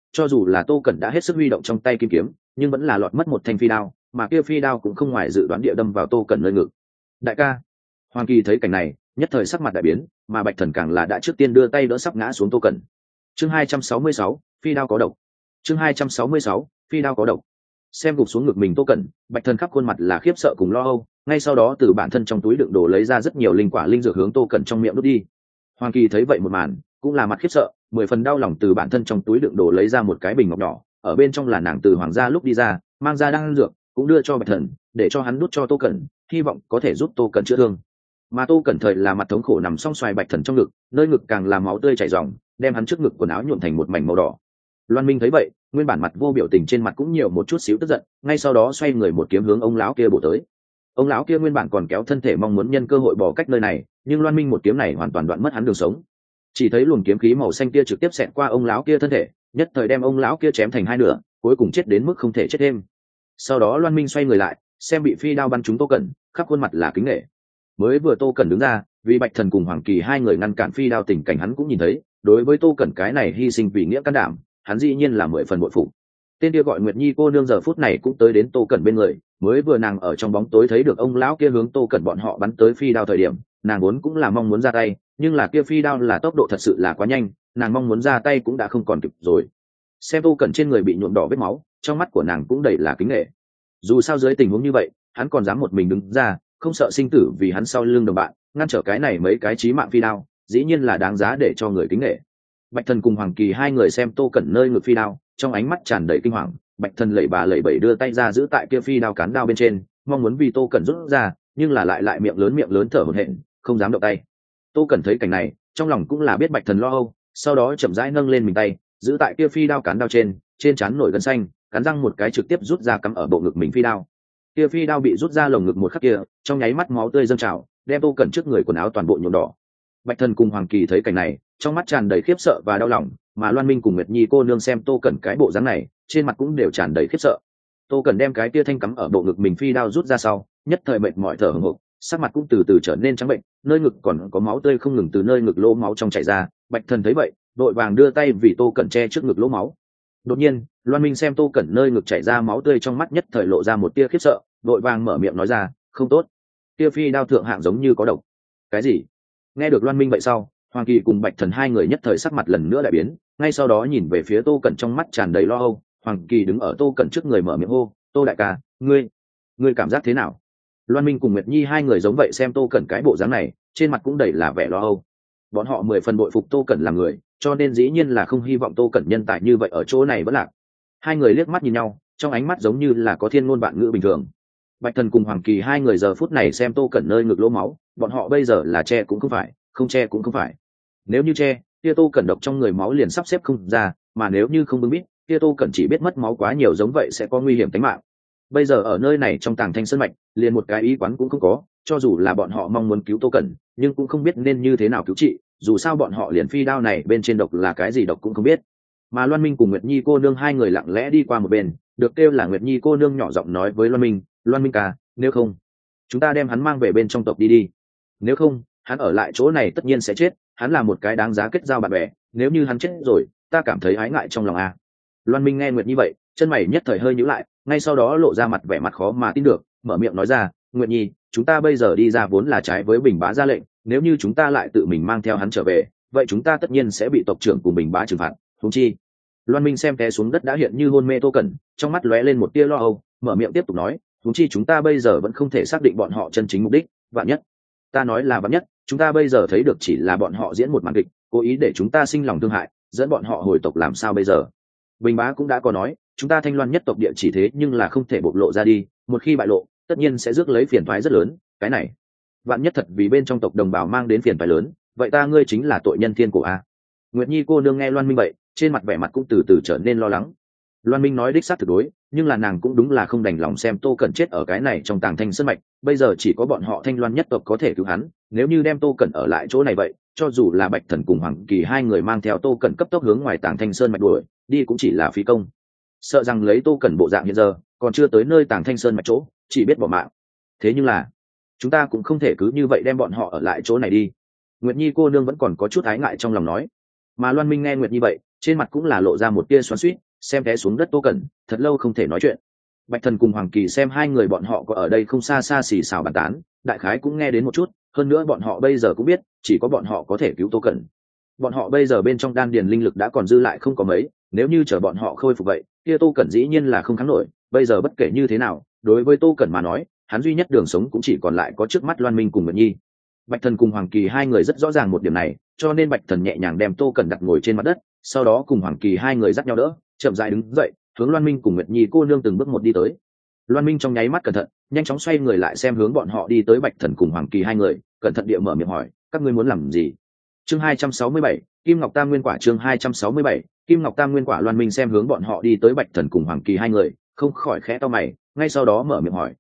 cho dù là Tô Cẩn đã hết sức huy động trong tay kim kiếm, nhưng vẫn là lọt mất một thanh phi đao, mà kia phi đao cũng không ngoài dự đoán địa đâm vào Tô Cẩn nơi ngực. Đại ca. Hoàng Kỳ thấy cảnh này, nhất thời sắc mặt đại biến, mà Bạch Thần càng là đã trước tiên đưa tay đỡ sắp ngã xuống Tô Cẩn. Chương 266, phi đao có độc. Chương 266, phi đao có độc. Xem gục xuống ngực mình Tô Cẩn, Bạch Thần khắp khuôn mặt là khiếp sợ cùng lo âu, ngay sau đó từ bản thân trong túi đựng đồ lấy ra rất nhiều linh quả linh dược hướng Tô Cẩn trong miệng đút đi. Hoàng Kỳ thấy vậy một màn, cũng là mặt khiếp sợ, 10 phần đau lòng từ bản thân trong túi đựng đồ lấy ra một cái bình ngọc nhỏ, ở bên trong là nàng từ hoàng gia lúc đi ra, mang ra đang dược, cũng đưa cho Bạch Thần, để cho hắn đút cho Tô Cẩn, hy vọng có thể giúp Tô Cẩn chữa thương. Mà Tô Cẩn thời là mặt thống khổ nằm song xoài Bạch Thần trong ngực, nơi ngực càng là máu tươi chảy ròng, đem hắn trước ngực quần áo nhuộm thành một mảnh màu đỏ. Loan Minh thấy vậy, nguyên bản mặt vô biểu tình trên mặt cũng nhiều một chút xíu tức giận, ngay sau đó xoay người một kiếm hướng ông lão kia bổ tới. Ông lão kia nguyên bản còn kéo thân thể mong muốn nhân cơ hội bỏ cách nơi này, nhưng Loan Minh một kiếm này hoàn toàn đoạn mất hắn đường sống. Chỉ thấy luồng kiếm khí màu xanh kia trực tiếp xẹt qua ông lão kia thân thể, nhất thời đem ông lão kia chém thành hai nửa, cuối cùng chết đến mức không thể chết thêm. Sau đó Loan Minh xoay người lại, xem bị phi đao bắn trúng Tô Cẩn, khắp khuôn mặt là kính nể. Mới vừa Tô Cẩn đứng ra, vì Bạch Thần cùng Hoàng Kỳ hai người ngăn cản phi đao tình cảnh hắn cũng nhìn thấy, đối với Tô Cẩn cái này hy sinh vì nghĩa can đảm, hắn dĩ nhiên là 10 phần bội phục. Tên kia gọi Nguyệt Nhi cô nương giờ phút này cũng tới đến Tô Cẩn bên người, mới vừa nàng ở trong bóng tối thấy được ông lão kia hướng Tô Cẩn bọn họ bắn tới phi đao thời điểm, nàng vốn cũng là mong muốn ra tay, nhưng là kia phi đao là tốc độ thật sự là quá nhanh, nàng mong muốn ra tay cũng đã không còn kịp rồi. Xem Tô Cẩn trên người bị nhuộm đỏ vết máu, trong mắt của nàng cũng đầy là kính nể. Dù sao dưới tình huống như vậy, hắn còn dám một mình đứng ra, không sợ sinh tử vì hắn sau lưng đồng bạn, ngăn trở cái này mấy cái chí mạng phi đao, dĩ nhiên là đáng giá để cho người kính nể. Bạch Thần cùng Hoàng Kỳ hai người xem Tô Cẩn nơi ngực phi đao, trong ánh mắt tràn đầy kinh hoàng. Bạch Thần lẩy bà lẩy bẩy đưa tay ra giữ tại kia phi đao cán đao bên trên, mong muốn vì Tô Cẩn rút ra, nhưng là lại miệng lớn thở hổn hển, không dám động tay. Tô Cẩn thấy cảnh này, trong lòng cũng là biết Bạch Thần lo âu, sau đó chậm rãi nâng lên mình tay, giữ tại kia phi đao cán đao trên trán nổi gân xanh, cắn răng một cái trực tiếp rút ra cắm ở bộ ngực mình phi đao. Kia phi đao bị rút ra lồng ngực một khắc kia, trong nháy mắt máu tươi dâng trào, đem Tô Cẩn trước người quần áo toàn bộ nhuộm đỏ. Bạch Thần cùng Hoàng Kỳ thấy cảnh này, trong mắt tràn đầy khiếp sợ và đau lòng, mà Loan Minh cùng Nguyệt Nhi cô nương xem Tô Cẩn cái bộ dáng này, trên mặt cũng đều tràn đầy khiếp sợ. Tô Cẩn đem cái tia thanh cắm ở bộ ngực mình phi đao rút ra sau, nhất thời mệt mỏi thở hổn hộc, sắc mặt cũng từ từ trở nên trắng bệnh, nơi ngực còn có máu tươi không ngừng từ nơi ngực lỗ máu trong chảy ra. Bạch Thần thấy vậy, đội vàng đưa tay vì Tô Cẩn che trước ngực lỗ máu. Đột nhiên, Loan Minh xem Tô Cẩn nơi ngực chảy ra máu tươi trong mắt nhất thời lộ ra một tia khiếp sợ, đội vàng mở miệng nói ra, không tốt, tia phi đao thượng hạng giống như có độc. Cái gì? Nghe được Loan Minh vậy sau, Hoàng Kỳ cùng Bạch Thần hai người nhất thời sắc mặt lần nữa đại biến, ngay sau đó nhìn về phía Tô Cẩn trong mắt tràn đầy lo âu. Hoàng Kỳ đứng ở Tô Cẩn trước người mở miệng hô, Tô đại ca, ngươi cảm giác thế nào? Loan Minh cùng Nguyệt Nhi hai người giống vậy xem Tô Cẩn cái bộ dáng này, trên mặt cũng đầy là vẻ lo âu. Bọn họ 10 phần bội phục Tô Cẩn là người, cho nên dĩ nhiên là không hy vọng Tô Cẩn nhân tài như vậy ở chỗ này vẫn lạc. Hai người liếc mắt nhìn nhau, trong ánh mắt giống như là có thiên ngôn vạn ngữ bình thường. Bạch Thần cùng Hoàng Kỳ hai người giờ phút này xem Tô Cẩn nơi ngực lỗ máu, bọn họ bây giờ là che cũng không phải, không che cũng không phải. Nếu như che, kia Tô Cẩn độc trong người máu liền sắp xếp không ra, mà nếu như không bưng bít, kia Tô Cẩn chỉ biết mất máu quá nhiều giống vậy sẽ có nguy hiểm tính mạng. Bây giờ ở nơi này trong Tàng Thanh Sơn mạch, liền một cái y quán cũng không có, cho dù là bọn họ mong muốn cứu Tô Cẩn, nhưng cũng không biết nên như thế nào cứu trị, dù sao bọn họ liền phi đao này bên trên độc là cái gì độc cũng không biết. Mà Loan Minh cùng Nguyệt Nhi cô nương hai người lặng lẽ đi qua một bên, được kêu là Nguyệt Nhi cô nương nhỏ giọng nói với Loan Minh ca, nếu không, chúng ta đem hắn mang về bên trong tộc đi. Nếu không, hắn ở lại chỗ này tất nhiên sẽ chết, hắn là một cái đáng giá kết giao bạn bè, nếu như hắn chết rồi, ta cảm thấy ái ngại trong lòng a. Loan Minh nghe Nguyệt Nhi vậy, chân mày nhất thời hơi nhíu lại, ngay sau đó lộ ra mặt vẻ mặt khó mà tin được, mở miệng nói ra, Nguyệt Nhi, chúng ta bây giờ đi ra vốn là trái với Bình Bá ra lệnh, nếu như chúng ta lại tự mình mang theo hắn trở về, vậy chúng ta tất nhiên sẽ bị tộc trưởng cùng Bình Bá trừng phạt. Huống chi. Loan Minh xem té xuống đất đã hiện như hôn mê Tô Cẩn, trong mắt lóe lên một tia lo âu, mở miệng tiếp tục nói, huống chi chúng ta bây giờ vẫn không thể xác định bọn họ chân chính mục đích, vạn nhất. Ta nói là vạn nhất, chúng ta bây giờ thấy được chỉ là bọn họ diễn một màn kịch, cố ý để chúng ta sinh lòng thương hại, dẫn bọn họ hồi tộc làm sao bây giờ? Bình Bá cũng đã có nói, chúng ta Thanh Loan nhất tộc địa chỉ thế nhưng là không thể bộc lộ ra đi, một khi bại lộ, tất nhiên sẽ rước lấy phiền toái rất lớn, cái này, vạn nhất thật vì bên trong tộc đồng bào mang đến phiền toái lớn, vậy ta ngươi chính là tội nhân thiên cổ a. Nguyệt Nhi cô nương nghe Loan Minh vậy, trên mặt vẻ mặt cũng từ từ trở nên lo lắng. Loan Minh nói đích xác thực đối, nhưng là nàng cũng đúng là không đành lòng xem Tô Cẩn chết ở cái này trong Tàng Thanh Sơn mạch, bây giờ chỉ có bọn họ Thanh Loan nhất tộc có thể cứu hắn, nếu như đem Tô Cẩn ở lại chỗ này vậy, cho dù là Bạch Thần cùng Hoàng Kỳ hai người mang theo Tô Cẩn cấp tốc hướng ngoài Tàng Thanh Sơn mạch đuổi đi cũng chỉ là phí công. Sợ rằng lấy Tô Cẩn bộ dạng hiện giờ, còn chưa tới nơi Tàng Thanh Sơn mạch chỗ, chỉ biết bỏ mạng. Thế nhưng là, chúng ta cũng không thể cứ như vậy đem bọn họ ở lại chỗ này đi. Nguyệt Nhi cô nương vẫn còn có chút ái ngại trong lòng nói. Mà Loan Minh nghe Nguyệt Nhi vậy, trên mặt cũng là lộ ra một tia xoắn xuýt, xem té xuống đất Tô Cẩn, thật lâu không thể nói chuyện. Bạch Thần cùng Hoàng Kỳ xem hai người bọn họ có ở đây không xa xa xì xào bàn tán, đại khái cũng nghe đến một chút, hơn nữa bọn họ bây giờ cũng biết, chỉ có bọn họ có thể cứu Tô Cẩn. Bọn họ bây giờ bên trong đan điền linh lực đã còn dư lại không có mấy, nếu như chờ bọn họ khôi phục vậy, kia Tô Cẩn dĩ nhiên là không kháng nổi, bây giờ bất kể như thế nào, đối với Tô Cẩn mà nói, hắn duy nhất đường sống cũng chỉ còn lại có trước mắt Loan Minh cùng Nguyệt Nhi. Bạch Thần cùng Hoàng Kỳ hai người rất rõ ràng một điểm này, cho nên Bạch Thần nhẹ nhàng đem Tô Cẩn đặt ngồi trên mặt đất, sau đó cùng Hoàng Kỳ hai người dắt nhau đỡ, chậm rãi đứng dậy, hướng Loan Minh cùng Nguyệt Nhi cô nương từng bước một đi tới. Loan Minh trong nháy mắt cẩn thận, nhanh chóng xoay người lại xem hướng bọn họ đi tới Bạch Thần cùng Hoàng Kỳ hai người, cẩn thận địa mở miệng hỏi, các ngươi muốn làm gì? Chương 267, Kim Ngọc Tam Nguyên Quả. Chương 267, Kim Ngọc Tam Nguyên Quả. Loan Minh xem hướng bọn họ đi tới Bạch Thần cùng Hoàng Kỳ hai người, không khỏi khẽ to mày, ngay sau đó mở miệng hỏi,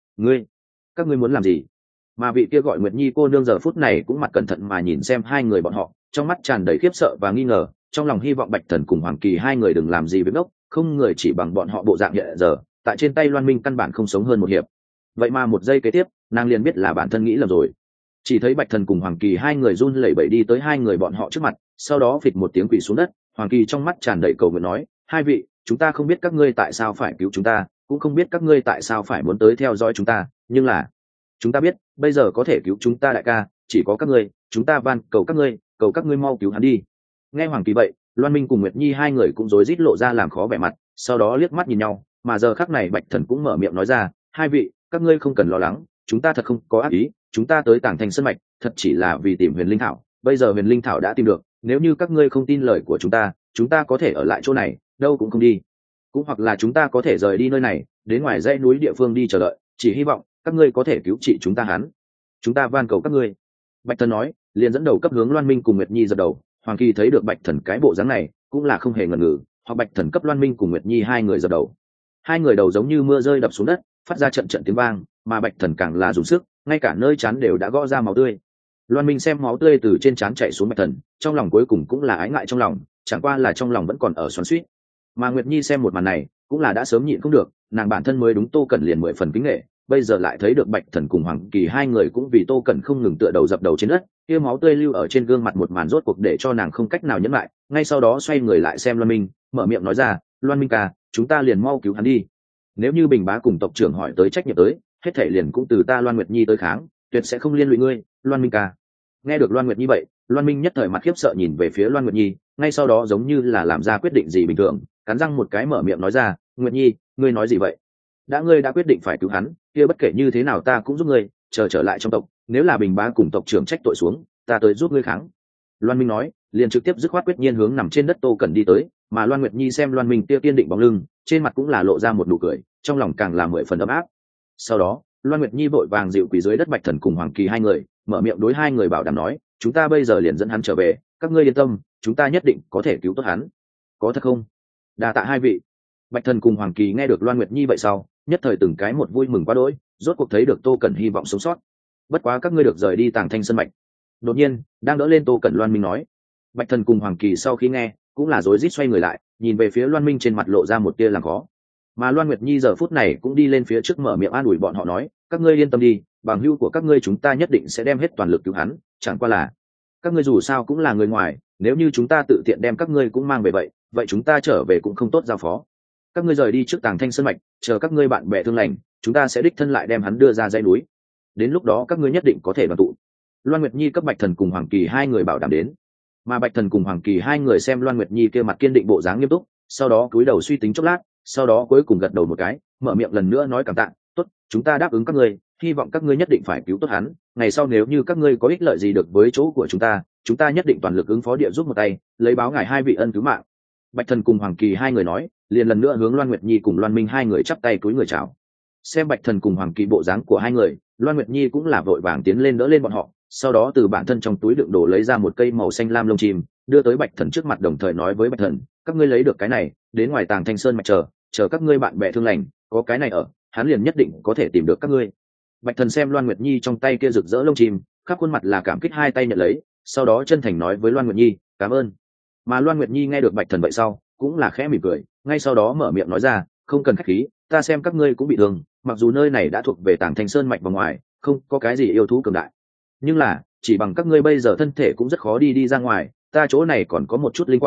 các ngươi muốn làm gì? Mà vị kia gọi Nguyệt Nhi cô nương giờ phút này cũng mặt cẩn thận mà nhìn xem hai người bọn họ, trong mắt tràn đầy khiếp sợ và nghi ngờ, trong lòng hy vọng Bạch Thần cùng Hoàng Kỳ hai người đừng làm gì với ngốc, không người chỉ bằng bọn họ bộ dạng hiện giờ, tại trên tay Loan Minh căn bản không sống hơn một hiệp. Vậy mà một giây kế tiếp, nàng liền biết là bản thân nghĩ lầm rồi. Chỉ thấy Bạch Thần cùng Hoàng Kỳ hai người run lẩy bẩy đi tới hai người bọn họ trước mặt, sau đó phịch một tiếng quỳ xuống đất. Hoàng Kỳ trong mắt tràn đầy cầu nguyện nói, hai vị, chúng ta không biết các ngươi tại sao phải cứu chúng ta, cũng không biết các ngươi tại sao phải muốn tới theo dõi chúng ta, nhưng là chúng ta biết bây giờ có thể cứu chúng ta đại ca chỉ có các ngươi, chúng ta van cầu các ngươi mau cứu hắn đi. Nghe Hoàng Kỳ vậy, Loan Minh cùng Nguyệt Nhi hai người cũng rối rít lộ ra làm khó vẻ mặt, sau đó liếc mắt nhìn nhau, mà giờ khắc này Bạch Thần cũng mở miệng nói ra, hai vị, các ngươi không cần lo lắng, chúng ta thật không có ác ý, chúng ta tới Tàng Thành Sơn mạch thật chỉ là vì tìm Huyền Linh Thảo, bây giờ Huyền Linh Thảo đã tìm được, nếu như các ngươi không tin lời của chúng ta có thể ở lại chỗ này, đâu cũng không đi, cũng hoặc là chúng ta có thể rời đi nơi này, đến ngoài dãy núi địa phương đi chờ đợi, chỉ hy vọng các ngươi có thể cứu trị chúng ta hắn, chúng ta van cầu các ngươi. Bạch Thần nói, liền dẫn đầu cấp hướng Loan Minh cùng Nguyệt Nhi dập đầu. Hoàng Kỳ thấy được Bạch Thần cái bộ dáng này, cũng là không hề ngần ngừ, hoặc Bạch Thần cấp Loan Minh cùng Nguyệt Nhi hai người dập đầu. Hai người đầu giống như mưa rơi đập xuống đất, phát ra trận trận tiếng vang, mà Bạch Thần càng là dùng sức, ngay cả nơi trán đều đã gõ ra máu tươi. Loan Minh xem máu tươi từ trên trán chảy xuống Bạch Thần, trong lòng cuối cùng cũng là ái ngại trong lòng, chẳng qua là trong lòng vẫn còn ở xoắn xuýt. Mà Nguyệt Nhi xem một màn này, cũng là đã sớm nhịn không được, nàng bản thân mới đúng Tô Cẩn liền 10 phần kính nể, bây giờ lại thấy được Bạch Thần cùng Hoàng Kỳ hai người cũng vì Tô Cẩn không ngừng tựa đầu dập đầu trên đất, kia máu tươi lưu ở trên gương mặt một màn rốt cuộc để cho nàng không cách nào nhẫn lại, ngay sau đó xoay người lại xem Loan Minh, mở miệng nói ra, Loan Minh ca, chúng ta liền mau cứu hắn đi. Nếu như Bình Bá cùng tộc trưởng hỏi tới trách nhiệm tới, hết thảy liền cũng từ ta Loan Nguyệt Nhi tới kháng, tuyệt sẽ không liên lụy ngươi, Loan Minh ca. Nghe được Loan Nguyệt Nhi vậy, Loan Minh nhất thời mặt khiếp sợ nhìn về phía Loan Nguyệt Nhi, ngay sau đó giống như là làm ra quyết định gì bình thường, cắn răng một cái mở miệng nói ra, Nguyệt Nhi, ngươi nói gì vậy? Ngươi đã quyết định phải cứu hắn, kia bất kể như thế nào ta cũng giúp ngươi, trở lại trong tộc, nếu là Bình Bá cùng tộc trưởng trách tội xuống, ta tới giúp ngươi kháng. Loan Minh nói, liền trực tiếp dứt khoát quyết nhiên hướng nằm trên đất Tô Cẩn đi tới, mà Loan Nguyệt Nhi xem Loan Minh kia kiên định bóng lưng, trên mặt cũng là lộ ra một nụ cười, trong lòng càng là 10 phần ấm áp. Sau đó, Loan Nguyệt Nhi vội vàng dịu quỳ dưới đất Bạch Thần cùng Hoàng Kỳ hai người, mở miệng đối hai người bảo đảm nói, chúng ta bây giờ liền dẫn hắn trở về, các ngươi yên tâm, chúng ta nhất định có thể cứu tốt hắn. Có thật không? Đa tạ hai vị. Bạch Thần cùng Hoàng Kỳ nghe được Loan Nguyệt Nhi vậy sau, nhất thời từng cái một vui mừng quá đỗi, rốt cuộc thấy được Tô Cẩn hy vọng sống sót. Bất quá các ngươi được rời đi Tàng Thanh Sơn mạch. Đột nhiên, đang đỡ lên Tô Cẩn Loan Minh nói. Bạch Thần cùng Hoàng Kỳ sau khi nghe, cũng là rối rít xoay người lại, nhìn về phía Loan Minh trên mặt lộ ra một tia làm khó. Mà Loan Nguyệt Nhi giờ phút này cũng đi lên phía trước mở miệng an ủi bọn họ nói, các ngươi yên tâm đi, bằng hữu của các ngươi chúng ta nhất định sẽ đem hết toàn lực cứu hắn, chẳng qua là các ngươi dù sao cũng là người ngoài, nếu như chúng ta tự tiện đem các ngươi cũng mang về vậy chúng ta trở về cũng không tốt giao phó. Các ngươi rời đi trước Tàng Thanh Sơn mạch, chờ các ngươi bạn bè thương lành, chúng ta sẽ đích thân lại đem hắn đưa ra dãy núi. Đến lúc đó các ngươi nhất định có thể đoàn tụ. Loan Nguyệt Nhi cấp Bạch Thần cùng Hoàng Kỳ hai người bảo đảm đến. Mà Bạch Thần cùng Hoàng Kỳ hai người xem Loan Nguyệt Nhi kia mặt kiên định bộ dáng nghiêm túc, sau đó cúi đầu suy tính chốc lát, sau đó cuối cùng gật đầu một cái, mở miệng lần nữa nói cảm tạ, tốt, chúng ta đáp ứng các ngươi, hy vọng các ngươi nhất định phải cứu tốt hắn, ngày sau nếu như các ngươi có ích lợi gì được với chỗ của chúng ta nhất định toàn lực ứng phó địa giúp một tay, lấy báo ngài hai vị ân cứu mạng. Bạch Thần cùng Hoàng Kỳ hai người nói, liền lần nữa hướng Loan Nguyệt Nhi cùng Loan Minh hai người chắp tay cúi người chào. Xem Bạch Thần cùng Hoàng Kỳ bộ dáng của hai người, Loan Nguyệt Nhi cũng là vội vàng tiến lên đỡ lên bọn họ, sau đó từ bản thân trong túi đựng đồ lấy ra một cây màu xanh lam lông chim, đưa tới Bạch Thần trước mặt, đồng thời nói với Bạch Thần, các ngươi lấy được cái này, đến ngoài Tàng Thanh Sơn mạch chờ các ngươi bạn bè thương lành, có cái này ở, hắn liền nhất định có thể tìm được các ngươi. Bạch Thần xem Loan Nguyệt Nhi trong tay kia rực rỡ lông chim, khắp khuôn mặt là cảm kích, hai tay nhận lấy, sau đó chân thành nói với Loan Nguyệt Nhi, cảm ơn. Mà Loan Nguyệt Nhi nghe được Bạch Thần vậy sau, cũng là khẽ mỉm cười, ngay sau đó mở miệng nói ra, không cần khách khí, ta xem các ngươi cũng bị thương, mặc dù nơi này đã thuộc về Tàng Thanh Sơn mạch vào ngoài, không có cái gì yêu thú cường đại, nhưng là chỉ bằng các ngươi bây giờ thân thể cũng rất khó đi ra ngoài, ta chỗ này còn có một chút linh quả,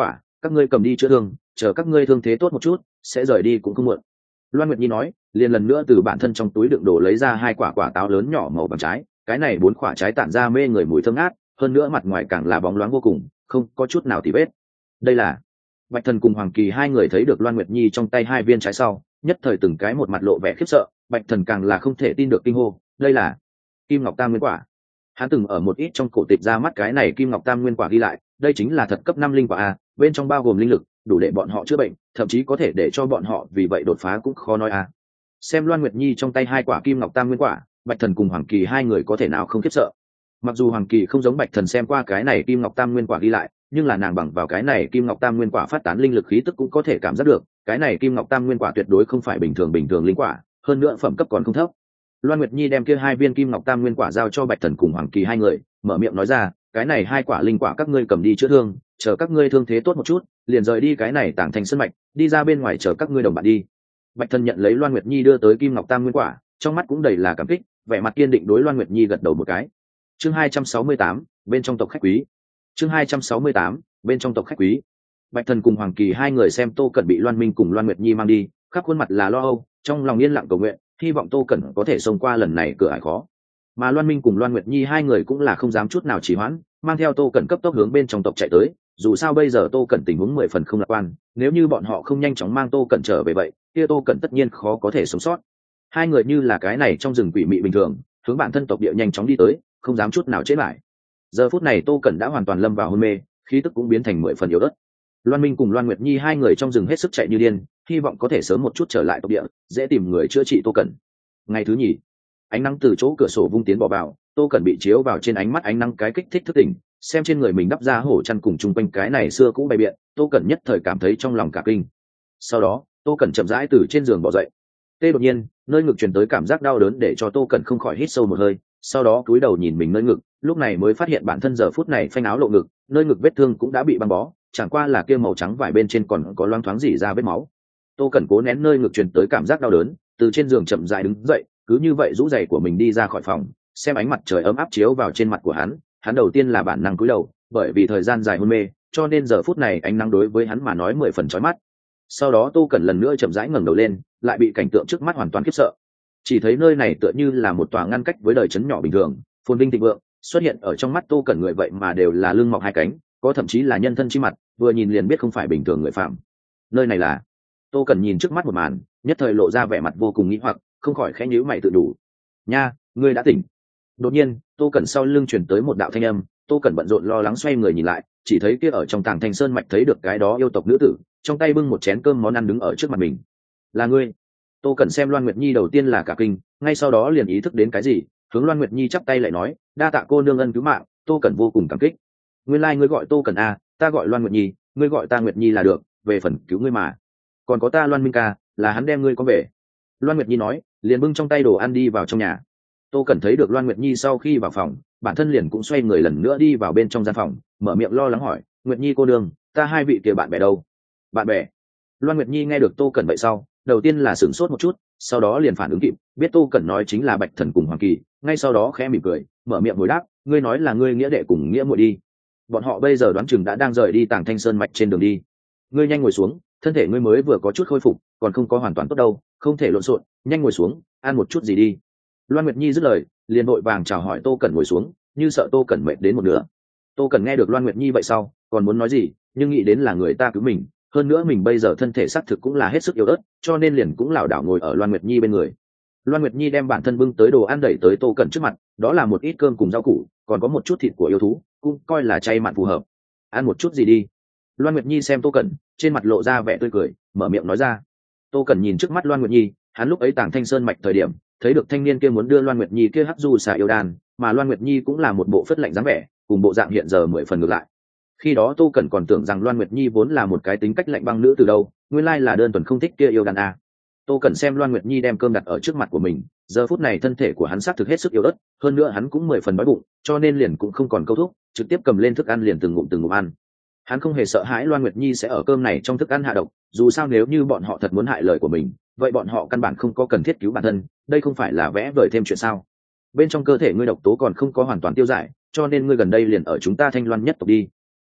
các ngươi cầm đi chữa thương, chờ các ngươi thương thế tốt một chút sẽ rời đi cũng không muộn. Loan Nguyệt Nhi nói, liền lần nữa từ bản thân trong túi đựng đồ lấy ra 2 quả táo lớn nhỏ màu vàng trái, cái này 4 quả trái tản ra mê người mùi thơm ngát, hơn nữa mặt ngoài càng là bóng loáng vô cùng, không có chút nào tì vết. Đây là Bạch Thần cùng Hoàng Kỳ hai người thấy được Loan Nguyệt Nhi trong tay 2 viên trái sau, nhất thời từng cái một mặt lộ vẻ khiếp sợ. Bạch Thần càng là không thể tin được kinh hô, đây là Kim Ngọc Tam Nguyên Quả. Hắn từng ở một ít trong cổ tịch ra mắt cái này Kim Ngọc Tam Nguyên Quả ghi lại, đây chính là thật cấp 5 linh quả a, bên trong bao gồm linh lực, đủ để bọn họ chữa bệnh, thậm chí có thể để cho bọn họ vì vậy đột phá cũng khó nói a. Xem Loan Nguyệt Nhi trong tay 2 quả Kim Ngọc Tam Nguyên Quả, Bạch Thần cùng Hoàng Kỳ hai người có thể nào không khiếp sợ. Mặc dù Hoàng Kỳ không giống Bạch Thần xem qua cái này Kim Ngọc Tam Nguyên Quả ghi lại, nhưng là nàng bằng vào cái này Kim Ngọc Tam Nguyên Quả phát tán linh lực khí tức cũng có thể cảm giác được, cái này Kim Ngọc Tam Nguyên Quả tuyệt đối không phải bình thường linh quả, hơn nữa phẩm cấp còn không thấp. Loan Nguyệt Nhi đem kia 2 viên Kim Ngọc Tam Nguyên Quả giao cho Bạch Thần cùng Hoàng Kỳ hai người, mở miệng nói ra, cái này 2 quả linh quả các ngươi cầm đi chữa thương, chờ các ngươi thương thế tốt một chút, liền rời đi cái này Tảng Thành Sơn mạch, đi ra bên ngoài chờ các ngươi đồng bạn đi. Bạch Thần nhận lấy Loan Nguyệt Nhi đưa tới Kim Ngọc Tam Nguyên Quả, trong mắt cũng đầy là cảm kích, vẻ mặt kiên định đối Loan Nguyệt Nhi gật đầu một cái. Chương 268, bên trong tộc khách quý. Chương 268, bên trong tộc khách quý. Bạch Thần cùng Hoàng Kỳ hai người xem Tô Cẩn bị Loan Minh cùng Loan Nguyệt Nhi mang đi, khắp khuôn mặt là lo âu, trong lòng yên lặng cầu nguyện, hy vọng Tô Cẩn có thể xông qua lần này cửa ải khó. Mà Loan Minh cùng Loan Nguyệt Nhi hai người cũng là không dám chút nào trì hoãn, mang theo Tô Cẩn cấp tốc hướng bên trong tộc chạy tới. Dù sao bây giờ Tô Cẩn tình huống 10 phần không lạc quan, nếu như bọn họ không nhanh chóng mang Tô Cẩn trở về vậy, kia Tô Cẩn tất nhiên khó có thể sống sót. Hai người như là cái này trong rừng quỷ mị bình thường, hướng bản thân tộc địa nhanh chóng đi tới, không dám chút nào chế lại. Giờ phút này Tô Cẩn đã hoàn toàn lâm vào hôn mê, khí tức cũng biến thành 10 phần yếu ớt. Loan Minh cùng Loan Nguyệt Nhi hai người trong rừng hết sức chạy như điên, hy vọng có thể sớm một chút trở lại tộc địa, dễ tìm người chữa trị Tô Cẩn. Ngày thứ nhì, ánh nắng từ chỗ cửa sổ vung tiến bỏ vào, Tô Cẩn bị chiếu vào trên ánh mắt ánh nắng cái kích thích thức tỉnh, xem trên người mình đắp ra hổ chăn cùng chung quanh cái này xưa cũ bày biện, Tô Cẩn nhất thời cảm thấy trong lòng cả kinh. Sau đó, Tô Cẩn chậm rãi từ trên giường bò dậy. Đột nhiên, nơi ngực truyền tới cảm giác đau đớn để cho Tô Cẩn không khỏi hít sâu một hơi, sau đó cúi đầu nhìn mình nơi ngực, lúc này mới phát hiện bản thân giờ phút này phanh áo lộ ngực, nơi ngực vết thương cũng đã bị băng bó, chẳng qua là kia màu trắng vải bên trên còn có loang thoáng rỉ ra vết máu. Tô Cẩn cố nén nơi ngực truyền tới cảm giác đau đớn, từ trên giường chậm rãi đứng dậy, cứ như vậy rũ giày của mình đi ra khỏi phòng, xem ánh mặt trời ấm áp chiếu vào trên mặt của hắn đầu tiên là bản năng cúi đầu, bởi vì thời gian dài hôn mê, cho nên giờ phút này ánh nắng đối với hắn mà nói 10 phần chói mắt. Sau đó Tô Cẩn lần nữa chậm rãi ngẩng đầu lên, lại bị cảnh tượng trước mắt hoàn toàn khiếp sợ. Chỉ thấy nơi này tựa như là một tòa ngăn cách với đời trấn nhỏ bình thường, phồn vinh thịnh vượng, xuất hiện ở trong mắt Tô Cẩn người vậy mà đều là lưng mọc hai cánh, có thậm chí là nhân thân chi mặt, vừa nhìn liền biết không phải bình thường người phạm. Nơi này là... Tô Cẩn nhìn trước mắt một màn, nhất thời lộ ra vẻ mặt vô cùng nghi hoặc, không khỏi khẽ nhíu mày tự đủ. Nha, ngươi đã tỉnh. Đột nhiên, Tô Cẩn sau lưng truyền tới một đạo thanh âm, Tô Cẩn bận rộn lo lắng xoay người nhìn lại, chỉ thấy kia ở trong Tàng Thanh Sơn mạch thấy được cái đó yêu tộc nữ tử, trong tay bưng một chén cơm món ăn đứng ở trước mặt mình. Là ngươi? Tô Cẩn xem Loan Nguyệt Nhi đầu tiên là cả kinh, ngay sau đó liền ý thức đến cái gì, hướng Loan Nguyệt Nhi chắp tay lại nói, đa tạ cô nương ân cứu mạng, Tô Cẩn vô cùng cảm kích. Nguyên lai ngươi gọi Tô Cẩn à, ta gọi Loan Nguyệt Nhi, ngươi gọi ta Nguyệt Nhi là được, về phần cứu ngươi mà. Còn có ta Loan Minh ca, là hắn đem ngươi có về. Loan Nguyệt Nhi nói, liền bưng trong tay đồ ăn đi vào trong nhà. Tô Cẩn thấy được Loan Nguyệt Nhi sau khi vào phòng, bản thân liền cũng xoay người lần nữa đi vào bên trong gian phòng, mở miệng lo lắng hỏi, Nguyệt Nhi cô nương, ta hai vị kia bạn bè đâu? Bạn bè? Loan Nguyệt Nhi nghe được Tô Cẩn vậy sau, đầu tiên là sửng sốt một chút, sau đó liền phản ứng kịp, biết Tô Cẩn nói chính là Bạch Thần cùng Hoàng Kỳ, ngay sau đó khẽ mỉm cười, mở miệng hồi đáp, ngươi nói là ngươi nghĩa đệ cùng nghĩa muội đi. Bọn họ bây giờ đoán chừng đã đang rời đi Tàng Thanh Sơn mạch trên đường đi. Ngươi nhanh ngồi xuống, thân thể ngươi mới vừa có chút khôi phục, còn không có hoàn toàn tốt đâu, không thể lộn xộn, nhanh ngồi xuống, ăn một chút gì đi. Loan Nguyệt Nhi dứt lời, liền vội vàng chào hỏi Tô Cẩn ngồi xuống, như sợ Tô Cẩn mệt đến một nửa. Tô Cẩn nghe được Loan Nguyệt Nhi vậy sau, còn muốn nói gì, nhưng nghĩ đến là người ta cứu mình, hơn nữa mình bây giờ thân thể xác thực cũng là hết sức yếu ớt, cho nên liền cũng lảo đảo ngồi ở Loan Nguyệt Nhi bên người. Loan Nguyệt Nhi đem bản thân bưng tới đồ ăn đẩy tới Tô Cẩn trước mặt, đó là một ít cơm cùng rau củ, còn có một chút thịt của yêu thú, cũng coi là chay mặn phù hợp. Ăn một chút gì đi. Loan Nguyệt Nhi xem Tô Cẩn, trên mặt lộ ra vẻ tươi cười, mở miệng nói ra. Tô Cẩn nhìn trước mắt Loan Nguyệt Nhi, hắn lúc ấy Tàng Thanh Sơn mạch thời điểm, thấy được thanh niên kia muốn đưa Loan Nguyệt Nhi kia hắc du xà yêu đan, mà Loan Nguyệt Nhi cũng là một bộ phất lạnh dáng vẻ, cùng bộ dạng hiện giờ 10 phần ngược lại. Khi đó Tô Cẩn còn tưởng rằng Loan Nguyệt Nhi vốn là một cái tính cách lạnh băng nữ từ đâu, nguyên lai là đơn thuần không thích kia yêu đan a. Tô Cẩn xem Loan Nguyệt Nhi đem cơm đặt ở trước mặt của mình, giờ phút này thân thể của hắn xác thực hết sức yếu ớt, hơn nữa hắn cũng 10 phần đói bụng, cho nên liền cũng không còn câu thúc, trực tiếp cầm lên thức ăn liền từng ngụm ăn. Hắn không hề sợ hãi Loan Nguyệt Nhi sẽ ở cơm này trong thức ăn hạ độc, dù sao nếu như bọn họ thật muốn hại lời của mình, vậy bọn họ căn bản không có cần thiết cứu bản thân, đây không phải là vẽ vời thêm chuyện sao? Bên trong cơ thể ngươi độc tố còn không có hoàn toàn tiêu giải, cho nên ngươi gần đây liền ở chúng ta Thanh Loan nhất tộc đi.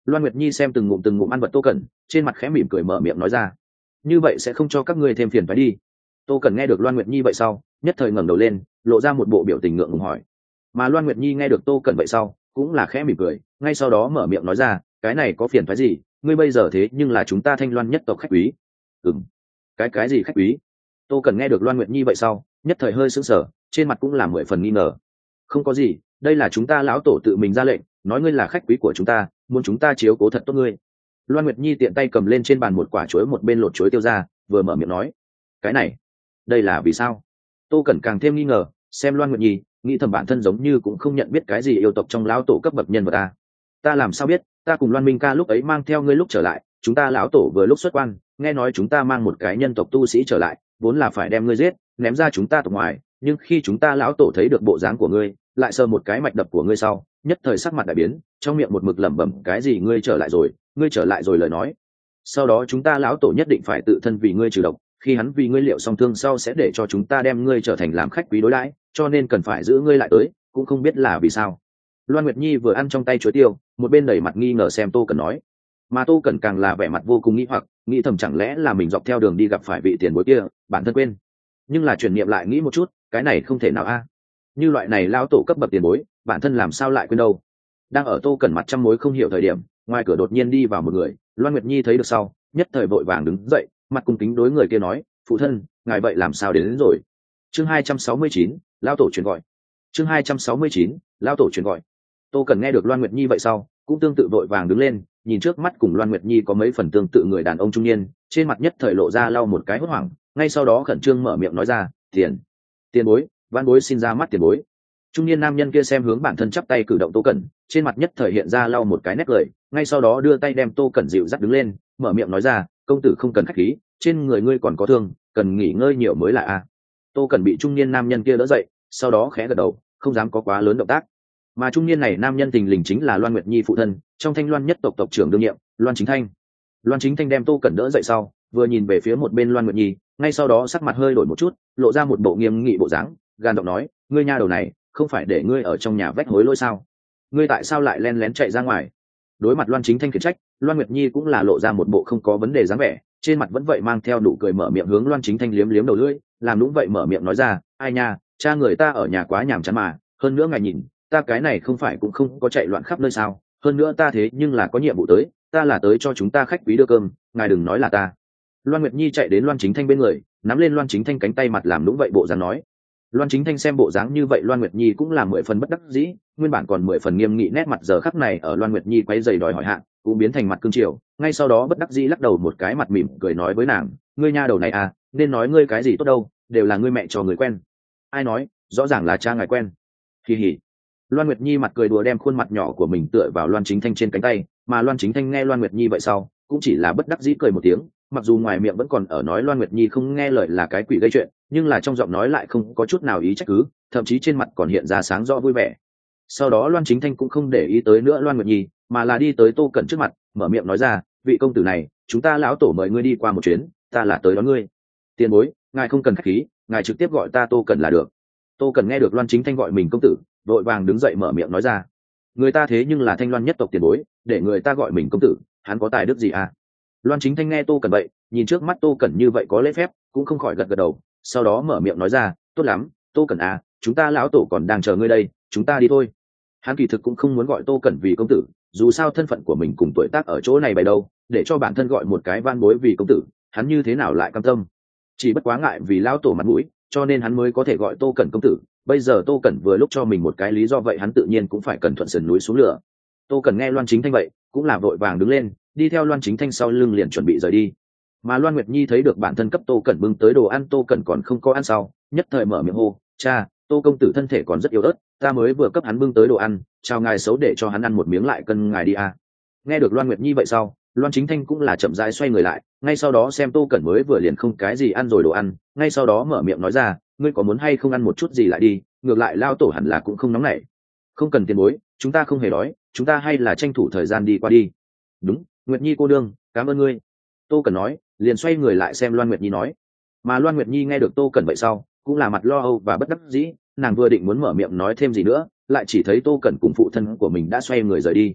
Loan Nguyệt Nhi xem từng ngụm ăn vật Tô Cẩn, trên mặt khẽ mỉm cười mở miệng nói ra, như vậy sẽ không cho các ngươi thêm phiền phải đi. Tô Cẩn nghe được Loan Nguyệt Nhi vậy sau, nhất thời ngẩng đầu lên, lộ ra một bộ biểu tình ngượng ngùng hỏi. Mà Loan Nguyệt Nhi nghe được Tô Cẩn vậy sau, cũng là khẽ mỉm cười, ngay sau đó mở miệng nói ra, cái này có phiền phải gì, ngươi bây giờ thế nhưng là chúng ta Thanh Loan nhất tộc khách quý. Cái gì khách quý? Tô Cẩn nghe được Loan Nguyệt Nhi vậy sau, nhất thời hơi sững sờ, trên mặt cũng là 10 phần nghi ngờ. Không có gì, đây là chúng ta lão tổ tự mình ra lệnh, nói ngươi là khách quý của chúng ta, muốn chúng ta chiếu cố thật tốt ngươi. Loan Nguyệt Nhi tiện tay cầm lên trên bàn một quả chuối, một bên lột chuối tiêu ra, vừa mở miệng nói, cái này, đây là vì sao? Tô Cẩn càng thêm nghi ngờ, xem Loan Nguyệt Nhi, nghĩ thầm bản thân giống như cũng không nhận biết cái gì yêu tộc trong lão tổ cấp bậc nhân vật ta. Ta làm sao biết, ta cùng Loan Minh ca lúc ấy mang theo ngươi lúc trở lại, chúng ta lão tổ vừa lúc xuất quan, nghe nói chúng ta mang một cái nhân tộc tu sĩ trở lại, vốn là phải đem ngươi giết, ném ra chúng ta tộc ngoài, nhưng khi chúng ta lão tổ thấy được bộ dáng của ngươi, lại sờ một cái mạch đập của ngươi sau, nhất thời sắc mặt đại biến, trong miệng một mực lẩm bẩm cái gì ngươi trở lại rồi lời nói. Sau đó chúng ta lão tổ nhất định phải tự thân vì ngươi trừ độc, khi hắn vì ngươi liệu xong thương sau sẽ để cho chúng ta đem ngươi trở thành làm khách quý đối đãi, cho nên cần phải giữ ngươi lại tới, cũng không biết là vì sao. Loan Nguyệt Nhi vừa ăn trong tay chuối tiêu, một bên đẩy mặt nghi ngờ xem Tô Cẩn nói, mà Tô Cẩn càng là vẻ mặt vô cùng nghi hoặc, nghĩ thầm chẳng lẽ là mình dọc theo đường đi gặp phải vị tiền bối kia, bản thân quên. Nhưng là chuyển niệm lại nghĩ một chút, cái này không thể nào a. Như loại này lão tổ cấp bậc tiền bối, bản thân làm sao lại quên đâu. Đang ở Tô Cẩn mặt trăm mối không hiểu thời điểm, ngoài cửa đột nhiên đi vào một người, Loan Nguyệt Nhi thấy được sau, nhất thời vội vàng đứng dậy, mặt cung kính đối người kia nói, phụ thân, ngài vậy làm sao đến rồi? Chương 269, lão tổ truyền gọi. Chương 269, lão tổ truyền gọi. Tô Cẩn nghe được Loan Nguyệt Nhi vậy sau, cũng tương tự vội vàng đứng lên, nhìn trước mắt cùng Loan Nguyệt Nhi có mấy phần tương tự người đàn ông trung niên, trên mặt nhất thời lộ ra lau một cái hốt hoảng, ngay sau đó khẩn trương mở miệng nói ra, tiền bối, văn bối xin ra mắt tiền bối. Trung niên nam nhân kia xem hướng bản thân chắp tay cử động Tô Cẩn, trên mặt nhất thời hiện ra lau một cái nét cười, ngay sau đó đưa tay đem Tô Cẩn dịu dắt đứng lên, mở miệng nói ra, công tử không cần khách khí, trên người ngươi còn có thương, cần nghỉ ngơi nhiều mới là a. Tô Cẩn bị trung niên nam nhân kia đỡ dậy, sau đó khẽ gật đầu, không dám có quá lớn động tác. Mà trung niên này nam nhân tình lình chính là Loan Nguyệt Nhi phụ thân, trong Thanh Loan nhất tộc tộc trưởng đương nhiệm, Loan Chính Thanh. Loan Chính Thanh đem Tô Cẩn đỡ dậy sau, vừa nhìn về phía một bên Loan Nguyệt Nhi, ngay sau đó sắc mặt hơi đổi một chút, lộ ra một bộ nghiêm nghị bộ dáng, gan giọng nói, ngươi nha đầu này, không phải để ngươi ở trong nhà vách hối lỗi sao? Ngươi tại sao lại len lén chạy ra ngoài? Đối mặt Loan Chính Thanh khiển trách, Loan Nguyệt Nhi cũng là lộ ra một bộ không có vấn đề dáng vẻ, trên mặt vẫn vậy mang theo nụ cười, mở miệng hướng Loan Chính Thanh liếm liếm đầu lưỡi, làm đúng vậy mở miệng nói ra, ai nha, cha người ta ở nhà quá nhàm chán mà, hơn nữa ngài nhìn, ta cái này không phải cũng không có chạy loạn khắp nơi sao, hơn nữa ta thế nhưng là có nhiệm vụ tới, ta là tới cho chúng ta khách quý đưa cơm, ngài đừng nói là ta. Loan Nguyệt Nhi chạy đến Loan Chính Thanh bên người, nắm lên Loan Chính Thanh cánh tay, mặt làm đúng vậy bộ dáng nói. Loan Chính Thanh xem bộ dáng như vậy Loan Nguyệt Nhi cũng là 10 phần bất đắc dĩ, nguyên bản còn 10 phần nghiêm nghị nét mặt giờ khắc này ở Loan Nguyệt Nhi quay giày đòi hỏi hạn, cũng biến thành mặt cương triều, ngay sau đó bất đắc dĩ lắc đầu một cái, mặt mỉm cười nói với nàng, ngươi nha đầu này à, nên nói ngươi cái gì tốt đâu, đều là ngươi mẹ cho người quen. Ai nói, rõ ràng là cha ngài quen. Kỳ hỉ. Loan Nguyệt Nhi mặt cười đùa đem khuôn mặt nhỏ của mình tựa vào Loan Chính Thanh trên cánh tay, mà Loan Chính Thanh nghe Loan Nguyệt Nhi vậy sau, cũng chỉ là bất đắc dĩ cười một tiếng, mặc dù ngoài miệng vẫn còn ở nói Loan Nguyệt Nhi không nghe lời là cái quỷ gây chuyện, nhưng là trong giọng nói lại không có chút nào ý trách cứ, thậm chí trên mặt còn hiện ra sáng rõ vui vẻ. Sau đó Loan Chính Thanh cũng không để ý tới nữa Loan Nguyệt Nhi, mà là đi tới Tô Cẩn trước mặt, mở miệng nói ra, vị công tử này, chúng ta lão tổ mời ngươi đi qua một chuyến, ta là tới đón ngươi. Tiền bối, ngài không cần khách khí, ngài trực tiếp gọi ta Tô Cẩn là được. Tô Cẩn nghe được Loan Chính Thanh gọi mình công tử, vội vàng đứng dậy mở miệng nói ra, người ta thế nhưng là Thanh Loan nhất tộc tiền bối, để người ta gọi mình công tử, hắn có tài đức gì à? Loan Chính Thanh nghe Tô Cẩn vậy, nhìn trước mắt Tô Cẩn như vậy có lễ phép, cũng không khỏi gật gật đầu, sau đó mở miệng nói ra, tốt lắm, Tô Cẩn à, chúng ta lão tổ còn đang chờ ngươi đây, chúng ta đi thôi. Hắn kỳ thực cũng không muốn gọi Tô Cẩn vì công tử, dù sao thân phận của mình cùng tuổi tác ở chỗ này bày đâu, để cho bản thân gọi một cái van bối vì công tử, hắn như thế nào lại cam tâm? Chỉ bất quá ngại vì lão tổ mặt mũi, cho nên hắn mới có thể gọi Tô Cẩn công tử. Bây giờ Tô Cẩn vừa lúc cho mình một cái lý do, vậy hắn tự nhiên cũng phải cẩn thuận sườn núi xuống lửa. Tô Cẩn nghe Loan Chính Thanh vậy, cũng là vội vàng đứng lên, đi theo Loan Chính Thanh sau lưng liền chuẩn bị rời đi. Mà Loan Nguyệt Nhi thấy được bản thân cấp Tô Cẩn bưng tới đồ ăn, Tô Cẩn còn không có ăn sau, nhất thời mở miệng hô, cha, Tô công tử thân thể còn rất yếu ớt, ta mới vừa cấp hắn bưng tới đồ ăn, chào ngài xấu để cho hắn ăn một miếng lại cân ngài đi à. Nghe được Loan Nguyệt Nhi vậy sau, Loan Chính Thanh cũng là chậm rãi xoay người lại, ngay sau đó xem Tô Cẩn mới vừa liền không cái gì ăn rồi đồ ăn, ngay sau đó mở miệng nói ra, ngươi có muốn hay không ăn một chút gì lại đi, ngược lại lao tổ hẳn là cũng không nóng nảy. Không cần tiền bối, chúng ta không hề đói, chúng ta hay là tranh thủ thời gian đi qua đi. Đúng, Nguyệt Nhi cô đương, cảm ơn ngươi. Tô Cẩn nói, liền xoay người lại xem Loan Nguyệt Nhi nói. Mà Loan Nguyệt Nhi nghe được Tô Cẩn vậy sau, cũng là mặt lo âu và bất đắc dĩ, nàng vừa định muốn mở miệng nói thêm gì nữa, lại chỉ thấy Tô Cẩn cùng phụ thân của mình đã xoay người rời đi.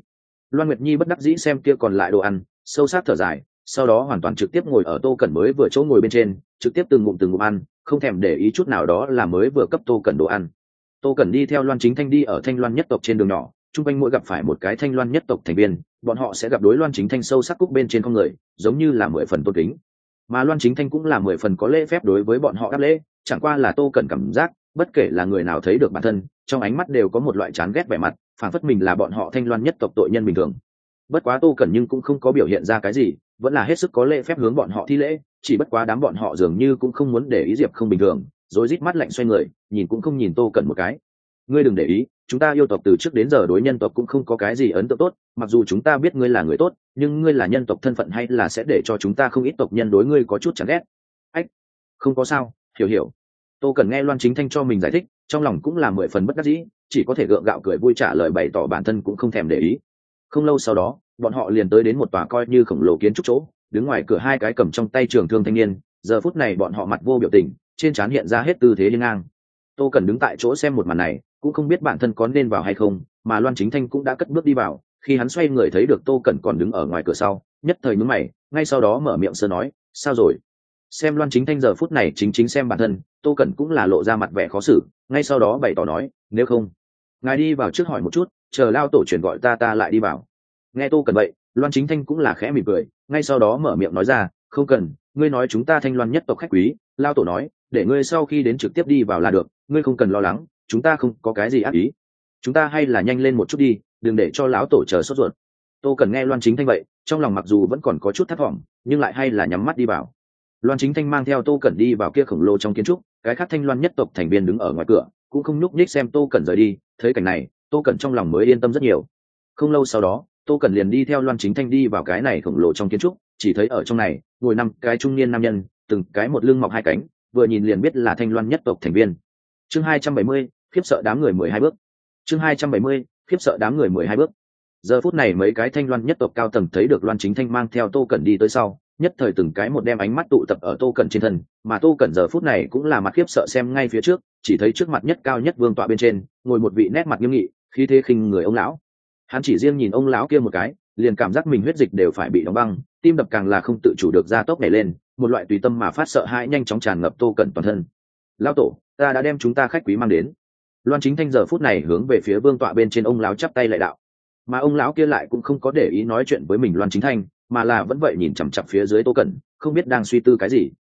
Loan Nguyệt Nhi bất đắc dĩ xem kia còn lại đồ ăn, sâu sắc thở dài, sau đó hoàn toàn trực tiếp ngồi ở Tô Cẩn mới vừa chỗ ngồi bên trên, trực tiếp từng ngụm ăn, không thèm để ý chút nào đó là mới vừa cấp Tô Cẩn đồ ăn. Tô Cẩn đi theo Loan Chính Thanh đi ở Thanh Loan nhất tộc trên đường nhỏ, chung quanh mỗi gặp phải một cái Thanh Loan nhất tộc thành viên, bọn họ sẽ gặp đối Loan Chính Thanh sâu sắc cúc bên trên con người, giống như là 10 phần tôn kính. Mà Loan Chính Thanh cũng là 10 phần có lễ phép đối với bọn họ đáp lễ, chẳng qua là Tô Cẩn cảm giác, bất kể là người nào thấy được bản thân, trong ánh mắt đều có một loại chán ghét vẻ mặt, phảng phất mình là bọn họ Thanh Loan nhất tộc tội nhân bình thường. Bất quá Tô Cẩn nhưng cũng không có biểu hiện ra cái gì, vẫn là hết sức có lễ phép hướng bọn họ thi lễ, chỉ bất quá đám bọn họ dường như cũng không muốn để ý Diệp không bình thường, rồi rít mắt lạnh xoay người, nhìn cũng không nhìn Tô Cẩn một cái. Ngươi đừng để ý, chúng ta yêu tộc từ trước đến giờ đối nhân tộc cũng không có cái gì ấn tượng tốt, mặc dù chúng ta biết ngươi là người tốt, nhưng ngươi là nhân tộc thân phận hay là sẽ để cho chúng ta không ít tộc nhân đối ngươi có chút chán ghét. Ách, không có sao, hiểu. Tô Cẩn nghe Loan Chính Thanh cho mình giải thích, trong lòng cũng là 10 phần bất đắc dĩ, chỉ có thể gượng gạo cười vui trả lời bày tỏ bản thân cũng không thèm để ý. Không lâu sau đó, bọn họ liền tới đến một tòa coi như khổng lồ kiến trúc chỗ, đứng ngoài cửa hai cái cầm trong tay trường thương thanh niên, giờ phút này bọn họ mặt vô biểu tình, trên trán hiện ra hết tư thế hiên ngang. Tô Cẩn đứng tại chỗ xem một màn này, cũng không biết bản thân có nên vào hay không, mà Loan Chính Thanh cũng đã cất bước đi vào, khi hắn xoay người thấy được Tô Cẩn còn đứng ở ngoài cửa sau, nhất thời nhướng mày, ngay sau đó mở miệng sơ nói, sao rồi? Xem Loan Chính Thanh giờ phút này chính xem bản thân, Tô Cẩn cũng là lộ ra mặt vẻ khó xử, ngay sau đó bày tỏ nói, nếu không, ngài đi vào trước hỏi một chút, chờ lao tổ truyền gọi ta lại đi vào. Nghe Tô Cẩn vậy, Loan Chính Thanh cũng là khẽ mỉm cười, ngay sau đó mở miệng nói ra, không cần, ngươi nói chúng ta Thanh Loan nhất tộc khách quý, lao tổ nói, để ngươi sau khi đến trực tiếp đi vào là được, ngươi không cần lo lắng, chúng ta không có cái gì ác ý. Chúng ta hay là nhanh lên một chút đi, đừng để cho lão tổ chờ sốt ruột. Tô Cẩn nghe Loan Chính Thanh vậy, trong lòng mặc dù vẫn còn có chút thất vọng, nhưng lại hay là nhắm mắt đi vào. Loan Chính Thanh mang theo Tô Cẩn đi vào kia khổng lồ trong kiến trúc, cái khác Thanh Loan nhất tộc thành viên đứng ở ngoài cửa, cũng không nhúc nhích xem Tô Cẩn rời đi, thấy cảnh này, Tô Cẩn trong lòng mới yên tâm rất nhiều. Không lâu sau đó, Tô Cẩn liền đi theo Loan Chính Thanh đi vào cái này khổng lồ trong kiến trúc, chỉ thấy ở trong này ngồi 5 cái trung niên nam nhân, từng cái một lưng mọc 2 cánh, vừa nhìn liền biết là Thanh Loan nhất tộc thành viên. Chương 270, khiếp sợ đám người 12 bước. Chương 270, khiếp sợ đám người 12 bước. Giờ phút này mấy cái Thanh Loan nhất tộc cao tầng thấy được Loan Chính Thanh mang theo Tô Cẩn đi tới sau, nhất thời từng cái một đem ánh mắt tụ tập ở Tô Cẩn trên thân, mà Tô Cẩn giờ phút này cũng là mặt khiếp sợ xem ngay phía trước, chỉ thấy trước mặt nhất cao nhất vương tọa bên trên, ngồi một vị nét mặt nghiêm nghị, khí thế khinh người ông lão. Hắn chỉ riêng nhìn ông lão kia một cái, liền cảm giác mình huyết dịch đều phải bị đóng băng, tim đập càng là không tự chủ được gia tốc nhảy lên, một loại tùy tâm mà phát sợ hãi nhanh chóng tràn ngập Tô Cẩn toàn thân. Lão tổ, ta đã đem chúng ta khách quý mang đến. Loan Chính Thanh giờ phút này hướng về phía vương tọa bên trên ông lão chắp tay lại đạo, mà ông lão kia lại cũng không có để ý nói chuyện với mình Loan Chính Thanh, mà là vẫn vậy nhìn chằm chằm phía dưới Tô Cẩn, không biết đang suy tư cái gì.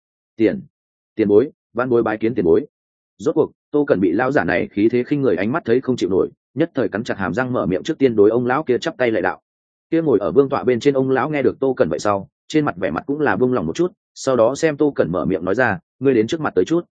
Tiền bối, van bối bái kiến tiền bối. Rốt cuộc Tô Cẩn bị lão giả này khí thế khinh người ánh mắt thấy không chịu nổi, nhất thời cắn chặt hàm răng mở miệng trước tiên đối ông lão kia chắp tay lại đạo. Kia ngồi ở vương tọa bên trên ông lão nghe được Tô Cẩn vậy sau, trên mặt vẻ mặt cũng là buông lỏng một chút, sau đó xem Tô Cẩn mở miệng nói ra, ngươi đến trước mặt tới chút.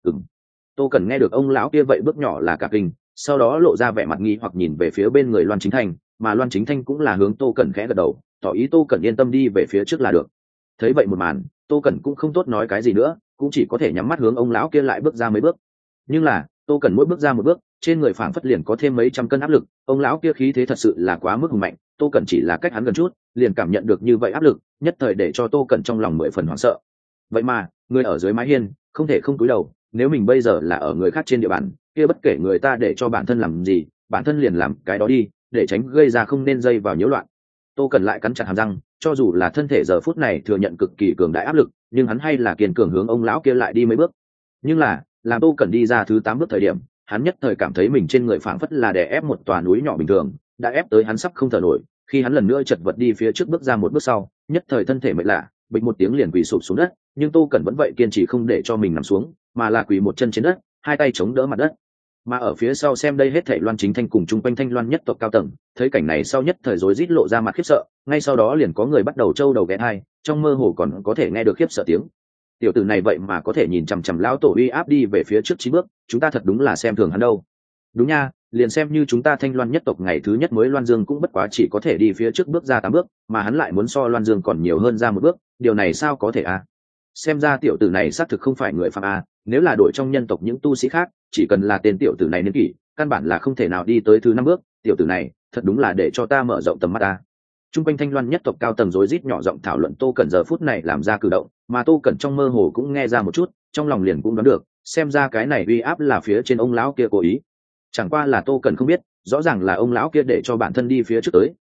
Tô Cẩn nghe được ông lão kia vậy bước nhỏ là cả kinh, sau đó lộ ra vẻ mặt nghi hoặc nhìn về phía bên người Loan Chính Thanh, mà Loan Chính Thanh cũng là hướng Tô Cẩn khẽ gật đầu, tỏ ý Tô Cẩn yên tâm đi về phía trước là được. Thấy vậy một màn, Tô Cẩn cũng không tốt nói cái gì nữa, cũng chỉ có thể nhắm mắt hướng ông lão kia lại bước ra mấy bước. Nhưng là Tô Cẩn mỗi bước ra một bước, trên người phảng phất liền có thêm mấy trăm cân áp lực, ông lão kia khí thế thật sự là quá mức hùng mạnh, Tô Cẩn chỉ là cách hắn gần chút, liền cảm nhận được như vậy áp lực, nhất thời để cho Tô Cẩn trong lòng 10 phần hoảng sợ. Vậy mà, người ở dưới mái hiên, không thể không cúi đầu, nếu mình bây giờ là ở người khác trên địa bàn, kia bất kể người ta để cho bản thân làm gì, bản thân liền làm cái đó đi, để tránh gây ra không nên dây vào nhiễu loạn. Tô Cẩn lại cắn chặt hàm răng, cho dù là thân thể giờ phút này thừa nhận cực kỳ cường đại áp lực, nhưng hắn hay là kiên cường hướng ông lão kia lại đi mấy bước. Nhưng là, làm Tô Cẩn đi ra thứ 8 bước thời điểm, hắn nhất thời cảm thấy mình trên người phảng phất là đè ép một tòa núi nhỏ bình thường, đã ép tới hắn sắp không thở nổi. Khi hắn lần nữa chật vật đi phía trước bước ra một bước sau, nhất thời thân thể mệt lạ, bịch một tiếng liền quỳ sụp xuống đất, nhưng Tô Cẩn vẫn vậy kiên trì không để cho mình nằm xuống, mà là quỳ một chân trên đất, hai tay chống đỡ mặt đất. Mà ở phía sau xem đây hết thảy Loan Chính Thanh cùng chung quanh Thanh Loan nhất tộc cao tầng, thấy cảnh này sau nhất thời rối rít lộ ra mặt khiếp sợ, ngay sau đó liền có người bắt đầu trâu đầu ghé tai, trong mơ hồ còn có thể nghe được khiếp sợ tiếng. Tiểu tử này vậy mà có thể nhìn chằm chằm lão tổ uy áp đi về phía trước 9 bước, chúng ta thật đúng là xem thường hắn đâu. Đúng nha, liền xem như chúng ta Thanh Loan nhất tộc ngày thứ nhất mới Loan Dương cũng bất quá chỉ có thể đi phía trước bước ra 8 bước, mà hắn lại muốn so Loan Dương còn nhiều hơn ra một bước, điều này sao có thể a? Xem ra tiểu tử này xác thực không phải người phàm a, nếu là đội trong nhân tộc những tu sĩ khác, chỉ cần là tên tiểu tử này niên kỷ, căn bản là không thể nào đi tới thứ 5 bước, tiểu tử này, thật đúng là để cho ta mở rộng tầm mắt ta. Trung quanh Thanh Loan nhất tộc cao tầng rối rít nhỏ giọng thảo luận Tô Cẩn giờ phút này làm ra cử động, mà Tô Cẩn trong mơ hồ cũng nghe ra một chút, trong lòng liền cũng đoán được, xem ra cái này uy áp là phía trên ông lão kia cố ý. Chẳng qua là Tô Cẩn không biết, rõ ràng là ông lão kia để cho bản thân đi phía trước tới,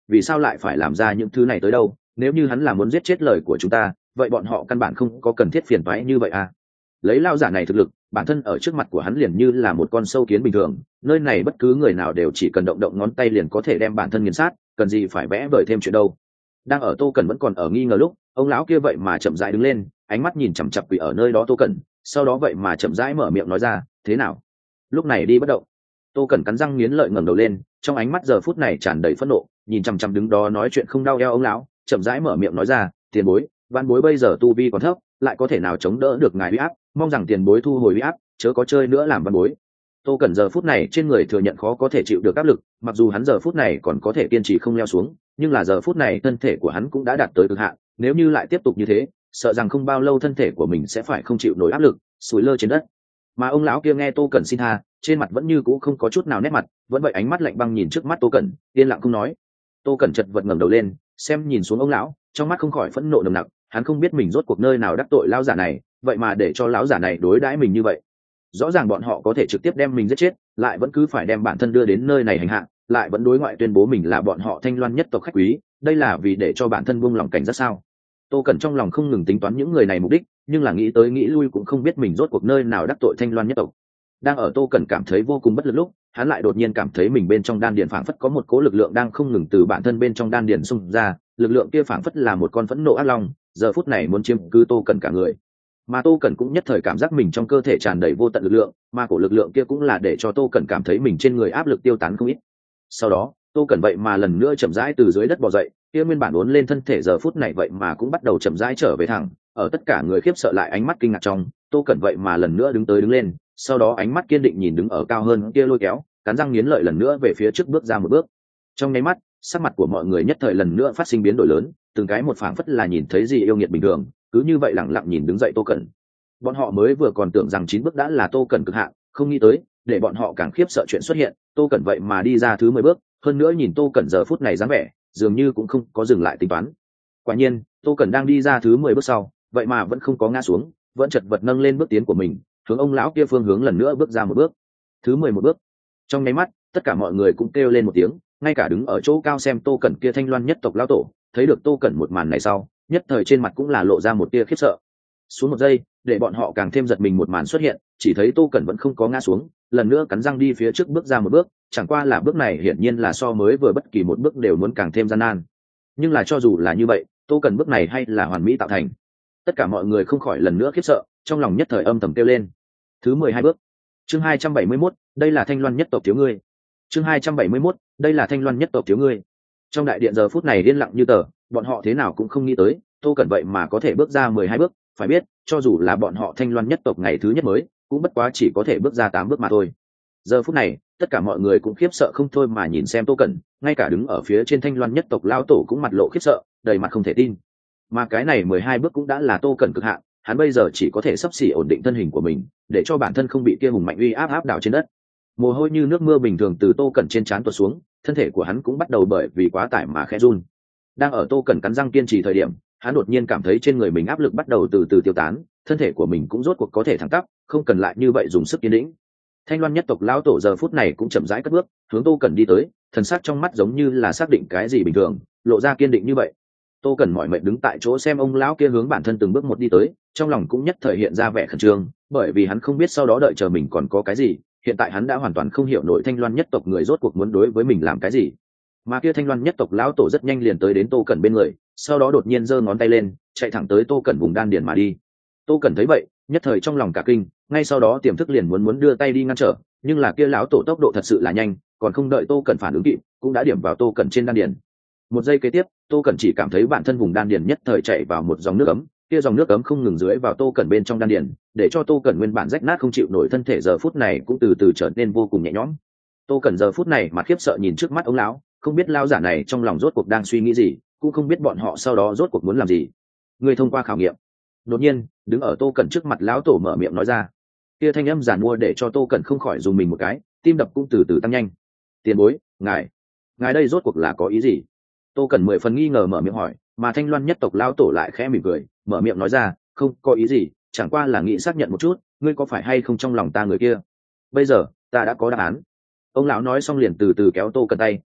vì sao lại phải làm ra những thứ này tới đâu? Nếu như hắn là muốn giết chết lời của chúng ta, vậy bọn họ căn bản không có cần thiết phiền toái như vậy à? Lấy lao giả này thực lực, bản thân ở trước mặt của hắn liền như là một con sâu kiến bình thường, nơi này bất cứ người nào đều chỉ cần động động ngón tay liền có thể đem bản thân nghiền sát, cần gì phải vẽ vời thêm chuyện đâu. Đang ở Tô Cẩn vẫn còn ở nghi ngờ lúc, ông lão kia vậy mà chậm rãi đứng lên, ánh mắt nhìn chằm chằm quỷ ở nơi đó Tô Cẩn, sau đó vậy mà chậm rãi mở miệng nói ra, thế nào? Lúc này đi bất động. Tô Cẩn cắn răng nghiến lợi ngẩng đầu lên, trong ánh mắt giờ phút này tràn đầy phẫn nộ, nhìn chằm chằm đứng đó nói chuyện không đau eo ông lão, chậm rãi mở miệng nói ra, tiền bối, văn bối bây giờ tu vi còn thấp, lại có thể nào chống đỡ được ngài uy áp, mong rằng tiền bối thu hồi uy áp, chớ có chơi nữa làm văn bối. Tô Cẩn giờ phút này trên người thừa nhận khó có thể chịu được áp lực, mặc dù hắn giờ phút này còn có thể kiên trì không leo xuống, nhưng là giờ phút này thân thể của hắn cũng đã đạt tới cực hạn, nếu như lại tiếp tục như thế, sợ rằng không bao lâu thân thể của mình sẽ phải không chịu nổi áp lực, sủi lơ trên đất. Mà ông lão kia nghe Tô Cẩn xin tha, trên mặt vẫn như cũ không có chút nào nét mặt, vẫn vậy ánh mắt lạnh băng nhìn trước mắt Tô Cẩn, yên lặng không nói. Tô Cẩn chợt vật ngẩng đầu lên, xem nhìn xuống ông lão, trong mắt không khỏi phẫn nộ nồng nặc, hắn không biết mình rốt cuộc nơi nào đắc tội lão giả này, vậy mà để cho lão giả này đối đãi mình như vậy. Rõ ràng bọn họ có thể trực tiếp đem mình giết chết, lại vẫn cứ phải đem bản thân đưa đến nơi này hành hạ, lại vẫn đối ngoại tuyên bố mình là bọn họ Thanh Loan nhất tộc khách quý, đây là vì để cho bản thân buông lòng cảnh giác sao? Tô Cẩn trong lòng không ngừng tính toán những người này mục đích, nhưng là nghĩ tới nghĩ lui cũng không biết mình rốt cuộc nơi nào đắc tội Thanh Loan nhất tộc. Đang ở Tô Cẩn cảm thấy vô cùng bất lực lúc, hắn lại đột nhiên cảm thấy mình bên trong đan điền phảng phất có một cỗ lực lượng đang không ngừng từ bản thân bên trong đan điền xung ra, lực lượng kia phảng phất là một con phẫn nộ ác long, giờ phút này muốn chiếm cứ Tô Cẩn cả người. Mà Tô Cẩn cũng nhất thời cảm giác mình trong cơ thể tràn đầy vô tận lực lượng, mà cổ lực lượng kia cũng là để cho Tô Cẩn cảm thấy mình trên người áp lực tiêu tán không ít. Sau đó, Tô Cẩn vậy mà lần nữa chậm rãi từ dưới đất bò dậy, kia nguyên bản uốn lên thân thể giờ phút này vậy mà cũng bắt đầu chậm rãi trở về thẳng, ở tất cả người khiếp sợ lại ánh mắt kinh ngạc trong, Tô Cẩn vậy mà lần nữa đứng lên, sau đó ánh mắt kiên định nhìn đứng ở cao hơn kia lôi kéo, cắn răng nghiến lợi lần nữa về phía trước bước ra một bước. Trong nháy mắt, sắc mặt của mọi người nhất thời lần nữa phát sinh biến đổi lớn, từng cái một phảng phất là nhìn thấy gì yêu nghiệt bình thường, cứ như vậy lặng lặng nhìn đứng dậy Tô Cẩn. Bọn họ mới vừa còn tưởng rằng 9 bước đã là Tô Cẩn cực hạn, không nghĩ tới, để bọn họ càng khiếp sợ chuyện xuất hiện, Tô Cẩn vậy mà đi ra thứ 10 bước, hơn nữa nhìn Tô Cẩn giờ phút này dáng vẻ, dường như cũng không có dừng lại tính toán. Quả nhiên, Tô Cẩn đang đi ra thứ 10 bước sau, vậy mà vẫn không có ngã xuống, vẫn chật vật nâng lên bước tiến của mình, hướng ông lão kia phương hướng lần nữa bước ra một bước. Thứ 11 bước. Trong nháy mắt, tất cả mọi người cũng kêu lên một tiếng, ngay cả đứng ở chỗ cao xem Tô Cẩn kia Thanh Loan nhất tộc lão tổ, thấy được Tô Cẩn một màn này sau, nhất thời trên mặt cũng là lộ ra một tia khiếp sợ. Xuống một giây, để bọn họ càng thêm giật mình một màn xuất hiện, chỉ thấy Tô Cẩn vẫn không có ngã xuống, lần nữa cắn răng đi phía trước bước ra một bước, chẳng qua là bước này hiển nhiên là so mới vừa bất kỳ một bước đều muốn càng thêm gian nan. Nhưng là cho dù là như vậy, Tô Cẩn bước này hay là hoàn mỹ tạo thành. Tất cả mọi người không khỏi lần nữa khiếp sợ, trong lòng nhất thời âm thầm kêu lên. Thứ 12 bước. Chương 271, đây là Thanh Loan nhất tộc thiếu ngươi. Chương 271, đây là Thanh Loan nhất tộc thiếu ngươi. Trong đại điện giờ phút này yên lặng như tờ, bọn họ thế nào cũng không nghĩ tới, Tô Cẩn vậy mà có thể bước ra 12 bước, phải biết, cho dù là bọn họ Thanh Loan nhất tộc ngày thứ nhất mới, cũng bất quá chỉ có thể bước ra 8 bước mà thôi. Giờ phút này, tất cả mọi người cũng khiếp sợ không thôi mà nhìn xem Tô Cẩn, ngay cả đứng ở phía trên Thanh Loan nhất tộc lão tổ cũng mặt lộ khiếp sợ, đầy mặt không thể tin. Mà cái này 12 bước cũng đã là Tô Cẩn cực hạn, hắn bây giờ chỉ có thể sắp xỉ ổn định thân hình của mình, để cho bản thân không bị kia hùng mạnh uy áp đảo trên đất. Mồ hôi như nước mưa bình thường từ Tô Cẩn trên trán tuột xuống, thân thể của hắn cũng bắt đầu bởi vì quá tải mà khẽ run. Đang ở Tô Cẩn cắn răng kiên trì thời điểm, hắn đột nhiên cảm thấy trên người mình áp lực bắt đầu từ từ tiêu tán, thân thể của mình cũng rốt cuộc có thể thẳng tắp, không cần lại như vậy dùng sức kiên định. Thanh Loan nhất tộc lão tổ giờ phút này cũng chậm rãi cất bước, hướng Tô Cẩn đi tới, thần sắc trong mắt giống như là xác định cái gì bình thường, lộ ra kiên định như vậy. Tô Cẩn mỏi mệt đứng tại chỗ xem ông lão kia hướng bản thân từng bước một đi tới, trong lòng cũng nhất thời hiện ra vẻ khẩn trương, bởi vì hắn không biết sau đó đợi chờ mình còn có cái gì, hiện tại hắn đã hoàn toàn không hiểu nổi Thanh Loan nhất tộc người rốt cuộc muốn đối với mình làm cái gì. Mà kia Thanh Loan nhất tộc lão tổ rất nhanh liền tới đến Tô Cẩn bên người, sau đó đột nhiên giơ ngón tay lên, chạy thẳng tới Tô Cẩn vùng đan điền mà đi. Tô Cẩn thấy vậy, nhất thời trong lòng cả kinh, ngay sau đó tiềm thức liền muốn đưa tay đi ngăn trở, nhưng là kia lão tổ tốc độ thật sự là nhanh, còn không đợi Tô Cẩn phản ứng kịp, cũng đã điểm vào Tô Cẩn trên đan điền. Một giây kế tiếp, Tô Cẩn chỉ cảm thấy bản thân vùng đan điền nhất thời chạy vào một dòng nước ấm, kia dòng nước ấm không ngừng dưới vào Tô Cẩn bên trong đan điền, để cho Tô Cẩn nguyên bản rách nát không chịu nổi thân thể giờ phút này cũng từ từ trở nên vô cùng nhẹ nhõm. Tô Cẩn giờ phút này mà khiếp sợ nhìn trước mắt ông lão, không biết lão giả này trong lòng rốt cuộc đang suy nghĩ gì, cũng không biết bọn họ sau đó rốt cuộc muốn làm gì. Người thông qua khảo nghiệm. Đột nhiên, đứng ở Tô Cẩn trước mặt lão tổ mở miệng nói ra. Kia thanh âm giản mua để cho Tô Cẩn không khỏi dùng mình một cái, tim đập cũng từ từ tăng nhanh. Tiền bối, ngài đây rốt cuộc là có ý gì? Tô Cẩn 10 phần nghi ngờ mở miệng hỏi, mà Thanh Loan nhất tộc lão tổ lại khẽ mỉm cười, mở miệng nói ra, không có ý gì, chẳng qua là nghĩ xác nhận một chút, ngươi có phải hay không trong lòng ta người kia. Bây giờ, ta đã có đáp án. Ông lão nói xong liền từ từ kéo Tô Cẩn tay,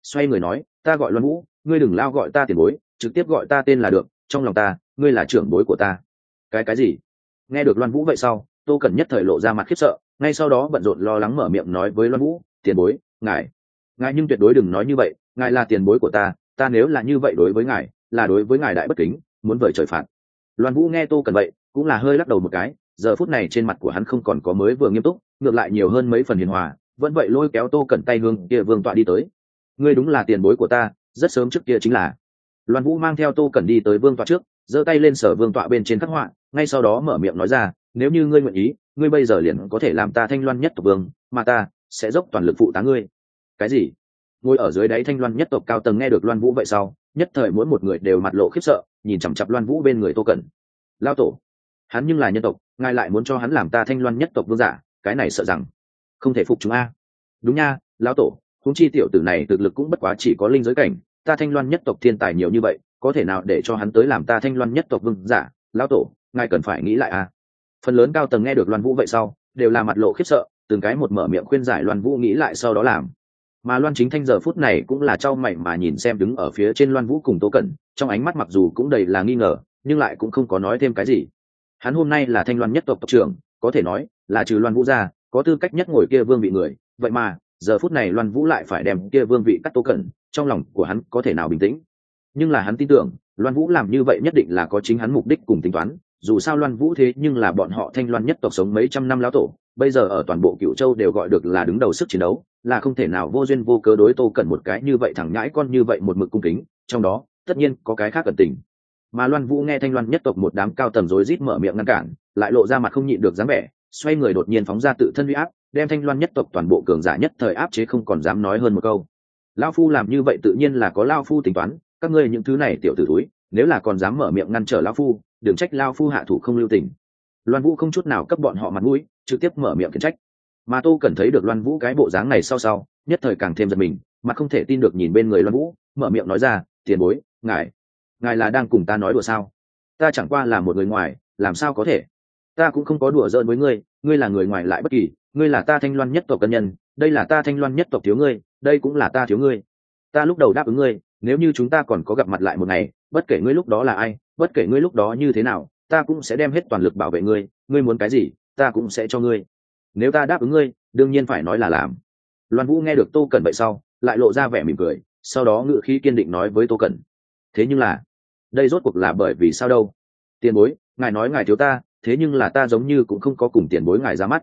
xoay người nói, ta gọi Loan Vũ, ngươi đừng lao gọi ta tiền bối, trực tiếp gọi ta tên là được, trong lòng ta ngươi là trưởng bối của ta. Cái gì? Nghe được Loan Vũ vậy sau, Tô Cẩn nhất thời lộ ra mặt khiếp sợ, ngay sau đó bận rộn lo lắng mở miệng nói với Loan Vũ, tiền bối, ngài nhưng tuyệt đối đừng nói như vậy, ngài là tiền bối của ta nếu là như vậy đối với ngài, là đối với ngài đại bất kính, muốn vời trời phạt. Loan Vũ nghe Tô Cẩn vậy, cũng là hơi lắc đầu một cái, giờ phút này trên mặt của hắn không còn có mới vừa nghiêm túc, ngược lại nhiều hơn mấy phần hiền hòa, vẫn vậy lôi kéo Tô Cẩn tay hướng kia vương tọa đi tới. Ngươi đúng là tiền bối của ta, rất sớm trước kia chính là. Loan Vũ mang theo Tô Cẩn đi tới vương tọa trước, giơ tay lên sở vương tọa bên trên khắc họa, ngay sau đó mở miệng nói ra, nếu như ngươi nguyện ý, ngươi bây giờ liền có thể làm ta Thanh Loan nhất tộc vương, mà ta sẽ dốc toàn lực phụ tá ngươi. Cái gì? Ngồi ở dưới đáy Thanh Loan nhất tộc cao tầng nghe được Loan Vũ vậy sau, nhất thời mỗi một người đều mặt lộ khiếp sợ, nhìn chằm chằm Loan Vũ bên người Tô Cẩn. Lao tổ, hắn nhưng là nhân tộc, ngài lại muốn cho hắn làm ta Thanh Loan nhất tộc vương giả, cái này sợ rằng không thể phục chúng a. Đúng nha, lão tổ, huống chi tiểu tử này thực lực cũng bất quá chỉ có linh giới cảnh, ta Thanh Loan nhất tộc thiên tài nhiều như vậy, có thể nào để cho hắn tới làm ta Thanh Loan nhất tộc vương giả? Lão tổ, ngài cần phải nghĩ lại a. Phần lớn cao tầng nghe được Loan Vũ vậy sau, đều là mặt lộ khiếp sợ, từng cái một mở miệng khuyên giải Loan Vũ nghĩ lại sau đó làm. Mà Loan Chính Thanh giờ phút này cũng là trao mày mà nhìn xem đứng ở phía trên Loan Vũ cùng Tô Cẩn, trong ánh mắt mặc dù cũng đầy là nghi ngờ, nhưng lại cũng không có nói thêm cái gì. Hắn hôm nay là Thanh Loan nhất tộc tộc trưởng, có thể nói là trừ Loan Vũ ra, có tư cách nhất ngồi kia vương vị người, vậy mà giờ phút này Loan Vũ lại phải đem kia vương vị cắt Tô Cẩn, trong lòng của hắn có thể nào bình tĩnh. Nhưng là hắn tin tưởng Loan Vũ làm như vậy nhất định là có chính hắn mục đích cùng tính toán, dù sao Loan Vũ thế nhưng là bọn họ Thanh Loan nhất tộc sống mấy trăm năm lão tổ, bây giờ ở toàn bộ Cửu Châu đều gọi được là đứng đầu sức chiến đấu, là không thể nào vô duyên vô cớ đối Tô Cẩn một cái như vậy thẳng nhãi con như vậy một mực cung kính, trong đó tất nhiên có cái khác cẩn tình. Mà Loan Vũ nghe Thanh Loan nhất tộc một đám cao tầng rối rít mở miệng ngăn cản, lại lộ ra mặt không nhịn được dáng vẻ, xoay người đột nhiên phóng ra tự thân uy áp, đem Thanh Loan nhất tộc toàn bộ cường giả nhất thời áp chế không còn dám nói hơn một câu. Lão phu làm như vậy tự nhiên là có lão phu tính toán, các ngươi những thứ này tiểu tử túi, nếu là còn dám mở miệng ngăn trở lão phu, đừng trách lão phu hạ thủ không lưu tình. Loan Vũ không chút nào cấp bọn họ mặt mũi, trực tiếp mở miệng khiển trách. Mà Tô Cẩn thấy được Loan Vũ cái bộ dáng này sau, nhất thời càng thêm giật mình, mà không thể tin được nhìn bên người Loan Vũ, mở miệng nói ra, tiền bối, ngài là đang cùng ta nói đùa sao? Ta chẳng qua là một người ngoài, làm sao có thể? Ta cũng không có đùa giỡn với ngươi, ngươi là người ngoài lại bất kỳ, ngươi là ta Thanh Loan nhất tộc cân nhân, đây là ta Thanh Loan nhất tộc thiếu ngươi, đây cũng là ta thiếu ngươi. Ta lúc đầu đáp ứng ngươi, nếu như chúng ta còn có gặp mặt lại một ngày, bất kể ngươi lúc đó là ai, bất kể ngươi lúc đó như thế nào, ta cũng sẽ đem hết toàn lực bảo vệ ngươi, ngươi muốn cái gì, ta cũng sẽ cho ngươi. Nếu ta đáp ứng ngươi, đương nhiên phải nói là làm. Loan Vũ nghe được Tô Cẩn vậy sau, lại lộ ra vẻ mỉm cười, sau đó ngữ khí kiên định nói với Tô Cẩn, thế nhưng là, đây rốt cuộc là bởi vì sao đâu? Tiền bối, ngài nói ngài thiếu ta, thế nhưng là ta giống như cũng không có cùng tiền bối ngài ra mắt,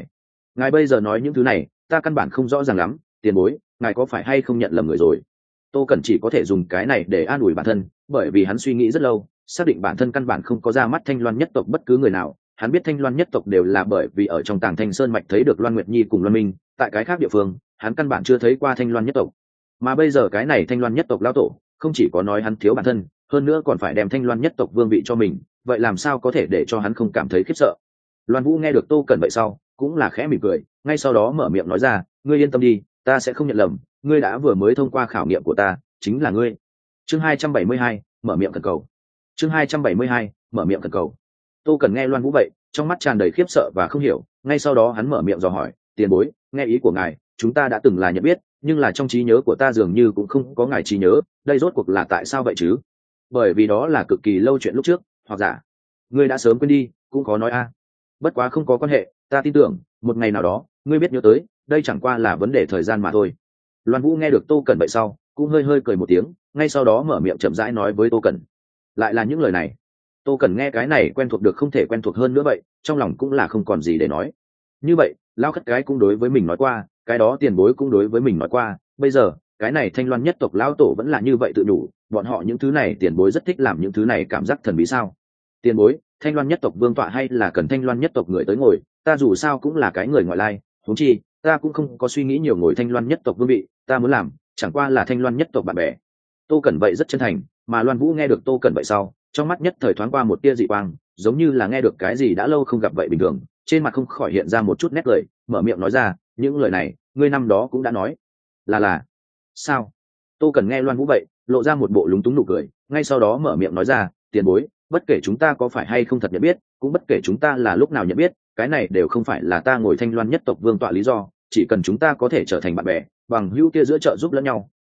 ngài bây giờ nói những thứ này, ta căn bản không rõ ràng lắm, tiền bối, ngài có phải hay không nhận lầm người rồi? Tô Cẩn chỉ có thể dùng cái này để an ủi bản thân, bởi vì hắn suy nghĩ rất lâu, xác định bản thân căn bản không có ra mắt Thanh Loan nhất tộc bất cứ người nào. Hắn biết Thanh Loan nhất tộc đều là bởi vì ở trong Tàng Thanh Sơn mạch thấy được Loan Nguyệt Nhi cùng Loan Minh, tại cái khác địa phương, hắn căn bản chưa thấy qua Thanh Loan nhất tộc. Mà bây giờ cái này Thanh Loan nhất tộc lão tổ, không chỉ có nói hắn thiếu bản thân, hơn nữa còn phải đem Thanh Loan nhất tộc vương vị cho mình, vậy làm sao có thể để cho hắn không cảm thấy khiếp sợ? Loan Vũ nghe được Tô Cẩn vậy sau, cũng là khẽ mỉm cười, ngay sau đó mở miệng nói ra, ngươi yên tâm đi, ta sẽ không nhận lầm, ngươi đã vừa mới thông qua khảo nghiệm của ta, chính là ngươi. Chương 272, mở miệng khẩn cầu. Chương 272, mở miệng khẩn cầu. Tô Cẩn nghe Loan Vũ vậy, trong mắt tràn đầy khiếp sợ và không hiểu, ngay sau đó hắn mở miệng dò hỏi, tiền bối, nghe ý của ngài, chúng ta đã từng là nhận biết, nhưng là trong trí nhớ của ta dường như cũng không có ngài trí nhớ, đây rốt cuộc là tại sao vậy chứ? Bởi vì đó là cực kỳ lâu chuyện lúc trước, hoặc giả ngươi đã sớm quên đi, cũng khó nói a. Bất quá không có quan hệ, ta tin tưởng một ngày nào đó ngươi biết nhớ tới, đây chẳng qua là vấn đề thời gian mà thôi. Loan Vũ nghe được Tô Cẩn vậy sau, cũng hơi hơi cười một tiếng, ngay sau đó mở miệng chậm rãi nói với Tô Cẩn, lại là những lời này. Tô Cẩn nghe cái này quen thuộc được không thể quen thuộc hơn nữa vậy, trong lòng cũng là không còn gì để nói. Như vậy, Lao Khất cái cũng đối với mình nói qua, cái đó tiền bối cũng đối với mình nói qua, bây giờ cái này Thanh Loan nhất tộc lão tổ vẫn là như vậy tự đủ, bọn họ những thứ này tiền bối rất thích làm những thứ này cảm giác thần bí sao? Tiền bối, Thanh Loan nhất tộc vương tọa hay là cần Thanh Loan nhất tộc người tới ngồi, ta dù sao cũng là cái người ngoại lai, huống chi ta cũng không có suy nghĩ nhiều ngồi Thanh Loan nhất tộc vương vị, ta muốn làm chẳng qua là Thanh Loan nhất tộc bạn bè. Tô Cẩn vậy rất chân thành, mà Loan Vũ nghe được Tô Cẩn vậy sau, trong mắt nhất thời thoáng qua một tia dị quang, giống như là nghe được cái gì đã lâu không gặp vậy bình thường, trên mặt không khỏi hiện ra một chút nét cười, mở miệng nói ra, những lời này ngươi năm đó cũng đã nói. Là sao? Tô Cẩn nghe Loan Vũ vậy, lộ ra một bộ lúng túng nụ cười, ngay sau đó mở miệng nói ra, tiền bối, bất kể chúng ta có phải hay không thật nhận biết, cũng bất kể chúng ta là lúc nào nhận biết, cái này đều không phải là ta ngồi Thanh Loan nhất tộc vương tọa lý do, chỉ cần chúng ta có thể trở thành bạn bè, bằng hữu kia giữa trợ giúp lẫn nhau,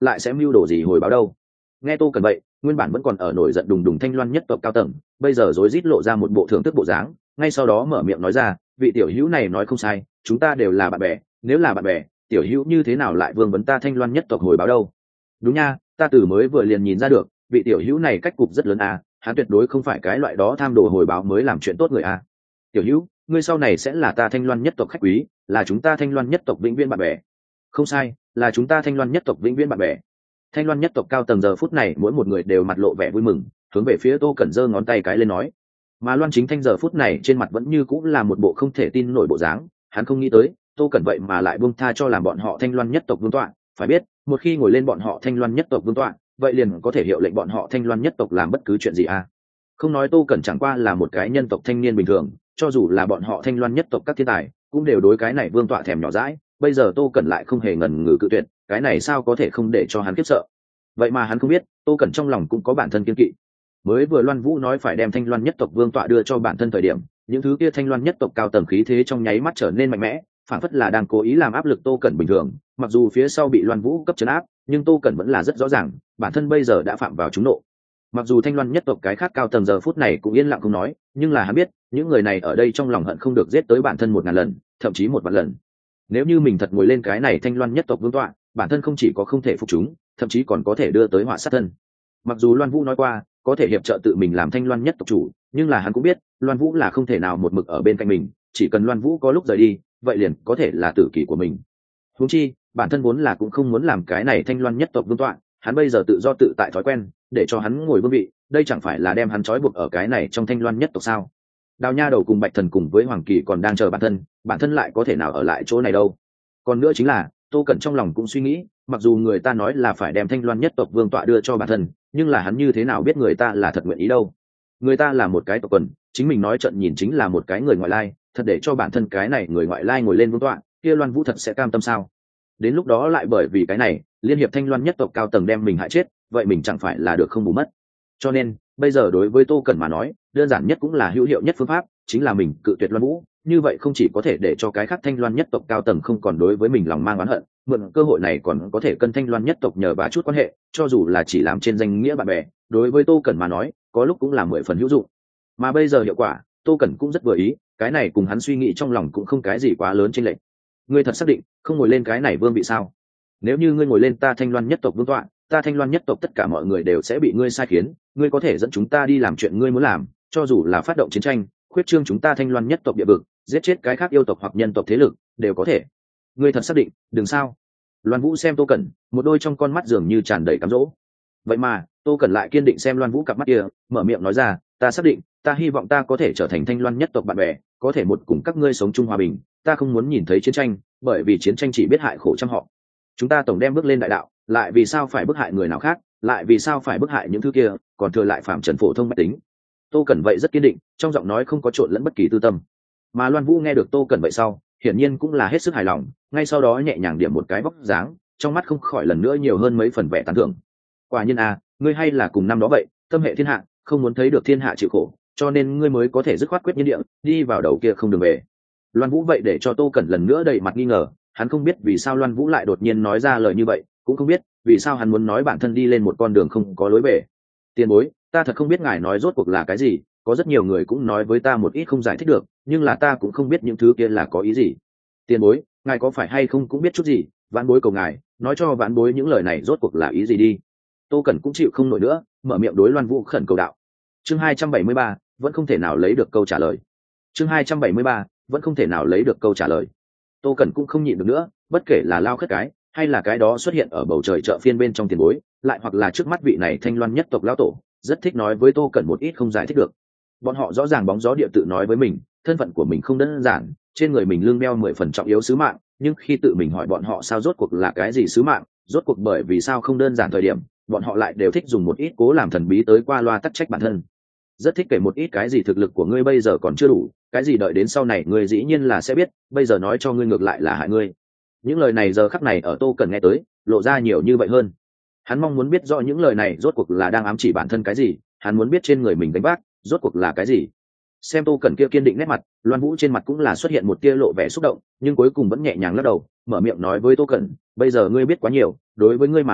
lại sẽ mưu đồ gì hồi báo đâu. Nghe Tô Cẩn vậy, nguyên bản vẫn còn ở nổi giận đùng đùng Thanh Loan nhất tộc cao tầng, bây giờ rối rít lộ ra một bộ thưởng thức bộ dáng, ngay sau đó mở miệng nói ra, vị tiểu hữu này nói không sai, chúng ta đều là bạn bè, nếu là bạn bè, tiểu hữu như thế nào lại vương vấn ta Thanh Loan nhất tộc hồi báo đâu? Đúng nha, ta từ mới vừa liền nhìn ra được, vị tiểu hữu này cách cục rất lớn à, hắn tuyệt đối không phải cái loại đó tham đồ hồi báo mới làm chuyện tốt người à. Tiểu hữu, ngươi sau này sẽ là ta Thanh Loan nhất tộc khách quý, là chúng ta Thanh Loan nhất tộc vĩnh viễn bạn bè. Không sai, là chúng ta Thanh Loan nhất tộc vĩnh viễn bạn bè. Thanh Loan nhất tộc cao tầng giờ phút này mỗi một người đều mặt lộ vẻ vui mừng, hướng về phía Tô Cẩn giơ ngón tay cái lên nói. Mà Loan Chính Thanh giờ phút này trên mặt vẫn như cũng là một bộ không thể tin nổi bộ dáng, hắn không nghĩ tới, Tô Cẩn vậy mà lại buông tha cho làm bọn họ Thanh Loan nhất tộc vương tọa, phải biết, một khi ngồi lên bọn họ Thanh Loan nhất tộc vương tọa, vậy liền có thể hiệu lệnh bọn họ Thanh Loan nhất tộc làm bất cứ chuyện gì à. Không nói Tô Cẩn chẳng qua là một cái nhân tộc thanh niên bình thường, cho dù là bọn họ Thanh Loan nhất tộc các thiên tài, cũng đều đối cái này vương tọa thèm nhỏ dãi, bây giờ Tô Cẩn lại không hề ngần ngừ cự tuyệt, cái này sao có thể không để cho hắn khiếp sợ. Vậy mà hắn không biết, Tô Cẩn trong lòng cũng có bản thân kiên kỵ. Mới vừa Loan Vũ nói phải đem Thanh Loan nhất tộc vương tọa đưa cho bản thân thời điểm, những thứ kia Thanh Loan nhất tộc cao tầng khí thế trong nháy mắt trở nên mạnh mẽ, phản phất là đang cố ý làm áp lực Tô Cẩn bình thường, mặc dù phía sau bị Loan Vũ cấp trấn áp, nhưng Tô Cẩn vẫn là rất rõ ràng, bản thân bây giờ đã phạm vào trúng nộ. Mặc dù Thanh Loan nhất tộc cái khác cao tầng giờ phút này cũng yên lặng không nói, nhưng là hắn biết, những người này ở đây trong lòng hận không được giết tới bản thân 1000 lần, thậm chí 1 vạn lần. Nếu như mình thật ngồi lên cái này Thanh Loan nhất tộc vương tọa, bản thân không chỉ có không thể phục chúng, thậm chí còn có thể đưa tới họa sát thân. Mặc dù Loan Vũ nói qua có thể hiệp trợ tự mình làm Thanh Loan nhất tộc chủ, nhưng là hắn cũng biết Loan Vũ là không thể nào một mực ở bên cạnh mình, chỉ cần Loan Vũ có lúc rời đi, vậy liền có thể là tử kỷ của mình. Huống chi bản thân vốn là cũng không muốn làm cái này Thanh Loan nhất tộc vương tọa, hắn bây giờ tự do tự tại thói quen, để cho hắn ngồi vương vị, đây chẳng phải là đem hắn trói buộc ở cái này trong Thanh Loan nhất tộc sao? Đào Nha Đầu cùng Bạch Thần cùng với Hoàng Kỳ còn đang chờ bản thân lại có thể nào ở lại chỗ này đâu. Còn nữa chính là Tô Cẩn trong lòng cũng suy nghĩ, mặc dù người ta nói là phải đem Thanh Loan nhất tộc vương tọa đưa cho bản thân, nhưng là hắn như thế nào biết người ta là thật nguyện ý đâu. Người ta là một cái tộc quần, chính mình nói trận nhìn chính là một cái người ngoại lai, thật để cho bản thân cái này người ngoại lai ngồi lên vương tọa, kia Loan Vũ thật sẽ cam tâm sao? Đến lúc đó lại bởi vì cái này, liên hiệp Thanh Loan nhất tộc cao tầng đem mình hại chết, vậy mình chẳng phải là được không bù mất. Cho nên, bây giờ đối với Tô Cẩn mà nói, đơn giản nhất cũng là hữu hiệu nhất phương pháp, chính là mình cự tuyệt Loan Vũ, như vậy không chỉ có thể để cho cái khác Thanh Loan nhất tộc cao tầng không còn đối với mình lòng mang oán hận, mượn cơ hội này còn có thể cân Thanh Loan nhất tộc nhờ vả chút quan hệ, cho dù là chỉ làm trên danh nghĩa bạn bè, đối với Tô Cẩn mà nói, có lúc cũng là 10 phần hữu dụng. Mà bây giờ hiệu quả, Tô Cẩn cũng rất vừa ý, cái này cùng hắn suy nghĩ trong lòng cũng không cái gì quá lớn chênh lệch. Ngươi thật xác định không ngồi lên cái này vương vị sao? Nếu như ngươi ngồi lên ta Thanh Loan nhất tộc vương tọa, ta Thanh Loan nhất tộc tất cả mọi người đều sẽ bị ngươi sai khiến, ngươi có thể dẫn chúng ta đi làm chuyện ngươi muốn làm, cho dù là phát động chiến tranh, khuyết trương chúng ta Thanh Loan nhất tộc địa vực, giết chết cái khác yêu tộc hoặc nhân tộc thế lực, đều có thể. Ngươi thật xác định? Đừng sao? Loan Vũ xem Tô Cẩn, một đôi trong con mắt dường như tràn đầy cám dỗ. Vậy mà, Tô Cẩn lại kiên định xem Loan Vũ cặp mắt kia, mở miệng nói ra, ta xác định, ta hy vọng ta có thể trở thành Thanh Loan nhất tộc bạn bè, có thể một cùng các ngươi sống chung hòa bình, ta không muốn nhìn thấy chiến tranh, bởi vì chiến tranh chỉ biết hại khổ trăm họ. Chúng ta tổng đem bước lên đại đạo, lại vì sao phải bức hại người nào khác, lại vì sao phải bức hại những thứ kia, còn thừa lại phạm trần phổ thông bách tính. Tô Cẩn vậy rất kiên định, trong giọng nói không có trộn lẫn bất kỳ tư tâm. Mà Loan Vũ nghe được Tô Cẩn vậy sau, hiển nhiên cũng là hết sức hài lòng, ngay sau đó nhẹ nhàng điểm một cái vóc dáng, trong mắt không khỏi lần nữa nhiều hơn mấy phần vẻ tán thưởng. Quả nhiên à, ngươi hay là cùng năm đó vậy, tâm hệ thiên hạ, không muốn thấy được thiên hạ chịu khổ, cho nên ngươi mới có thể dứt khoát quyết nhiên địa, đi vào đầu kia không đường về. Loan Vũ vậy để cho Tô Cẩn lần nữa đầy mặt nghi ngờ, hắn không biết vì sao Loan Vũ lại đột nhiên nói ra lời như vậy, cũng không biết vì sao hắn muốn nói bản thân đi lên một con đường không có lối về. Tiền bối, ta thật không biết ngài nói rốt cuộc là cái gì, có rất nhiều người cũng nói với ta một ít không giải thích được, nhưng là ta cũng không biết những thứ kia là có ý gì. Tiền bối, ngài có phải hay không cũng biết chút gì, vãn bối cầu ngài nói cho vãn bối những lời này rốt cuộc là ý gì đi. Tô Cẩn cũng chịu không nổi nữa, mở miệng đối Loan Vũ khẩn cầu đạo. Chương 273, vẫn không thể nào lấy được câu trả lời. Chương 273, vẫn không thể nào lấy được câu trả lời. Tô Cẩn cũng không nhịn được nữa, bất kể là Lao Khất Cái hay là cái đó xuất hiện ở bầu trời chợ phiên bên trong tiền bối, lại hoặc là trước mắt vị này Thanh Loan nhất tộc lão tổ, rất thích nói với Tô Cẩn một ít không giải thích được. Bọn họ rõ ràng bóng gió địa tự nói với mình, thân phận của mình không đơn giản, trên người mình lưng đeo 10 phần trọng yếu sứ mạng, nhưng khi tự mình hỏi bọn họ sao rốt cuộc là cái gì sứ mạng, rốt cuộc bởi vì sao không đơn giản thời điểm, bọn họ lại đều thích dùng một ít cố làm thần bí tới qua loa tắc trách bản thân. Rất thích kể một ít cái gì thực lực của ngươi bây giờ còn chưa đủ, cái gì đợi đến sau này ngươi dĩ nhiên là sẽ biết, bây giờ nói cho ngươi ngược lại là hại ngươi. Những lời này giờ khắc này ở Tô Cẩn nghe tới, lộ ra nhiều như vậy hơn. Hắn mong muốn biết rõ những lời này rốt cuộc là đang ám chỉ bản thân cái gì, hắn muốn biết trên người mình gánh vác rốt cuộc là cái gì. Xem Tô Cẩn kia kiên định nét mặt, Loan Vũ trên mặt cũng là xuất hiện một tia lộ vẻ xúc động, nhưng cuối cùng vẫn nhẹ nhàng lắc đầu, mở miệng nói với Tô Cẩn, bây giờ ngươi biết quá nhiều, đối với ngươi mà nói,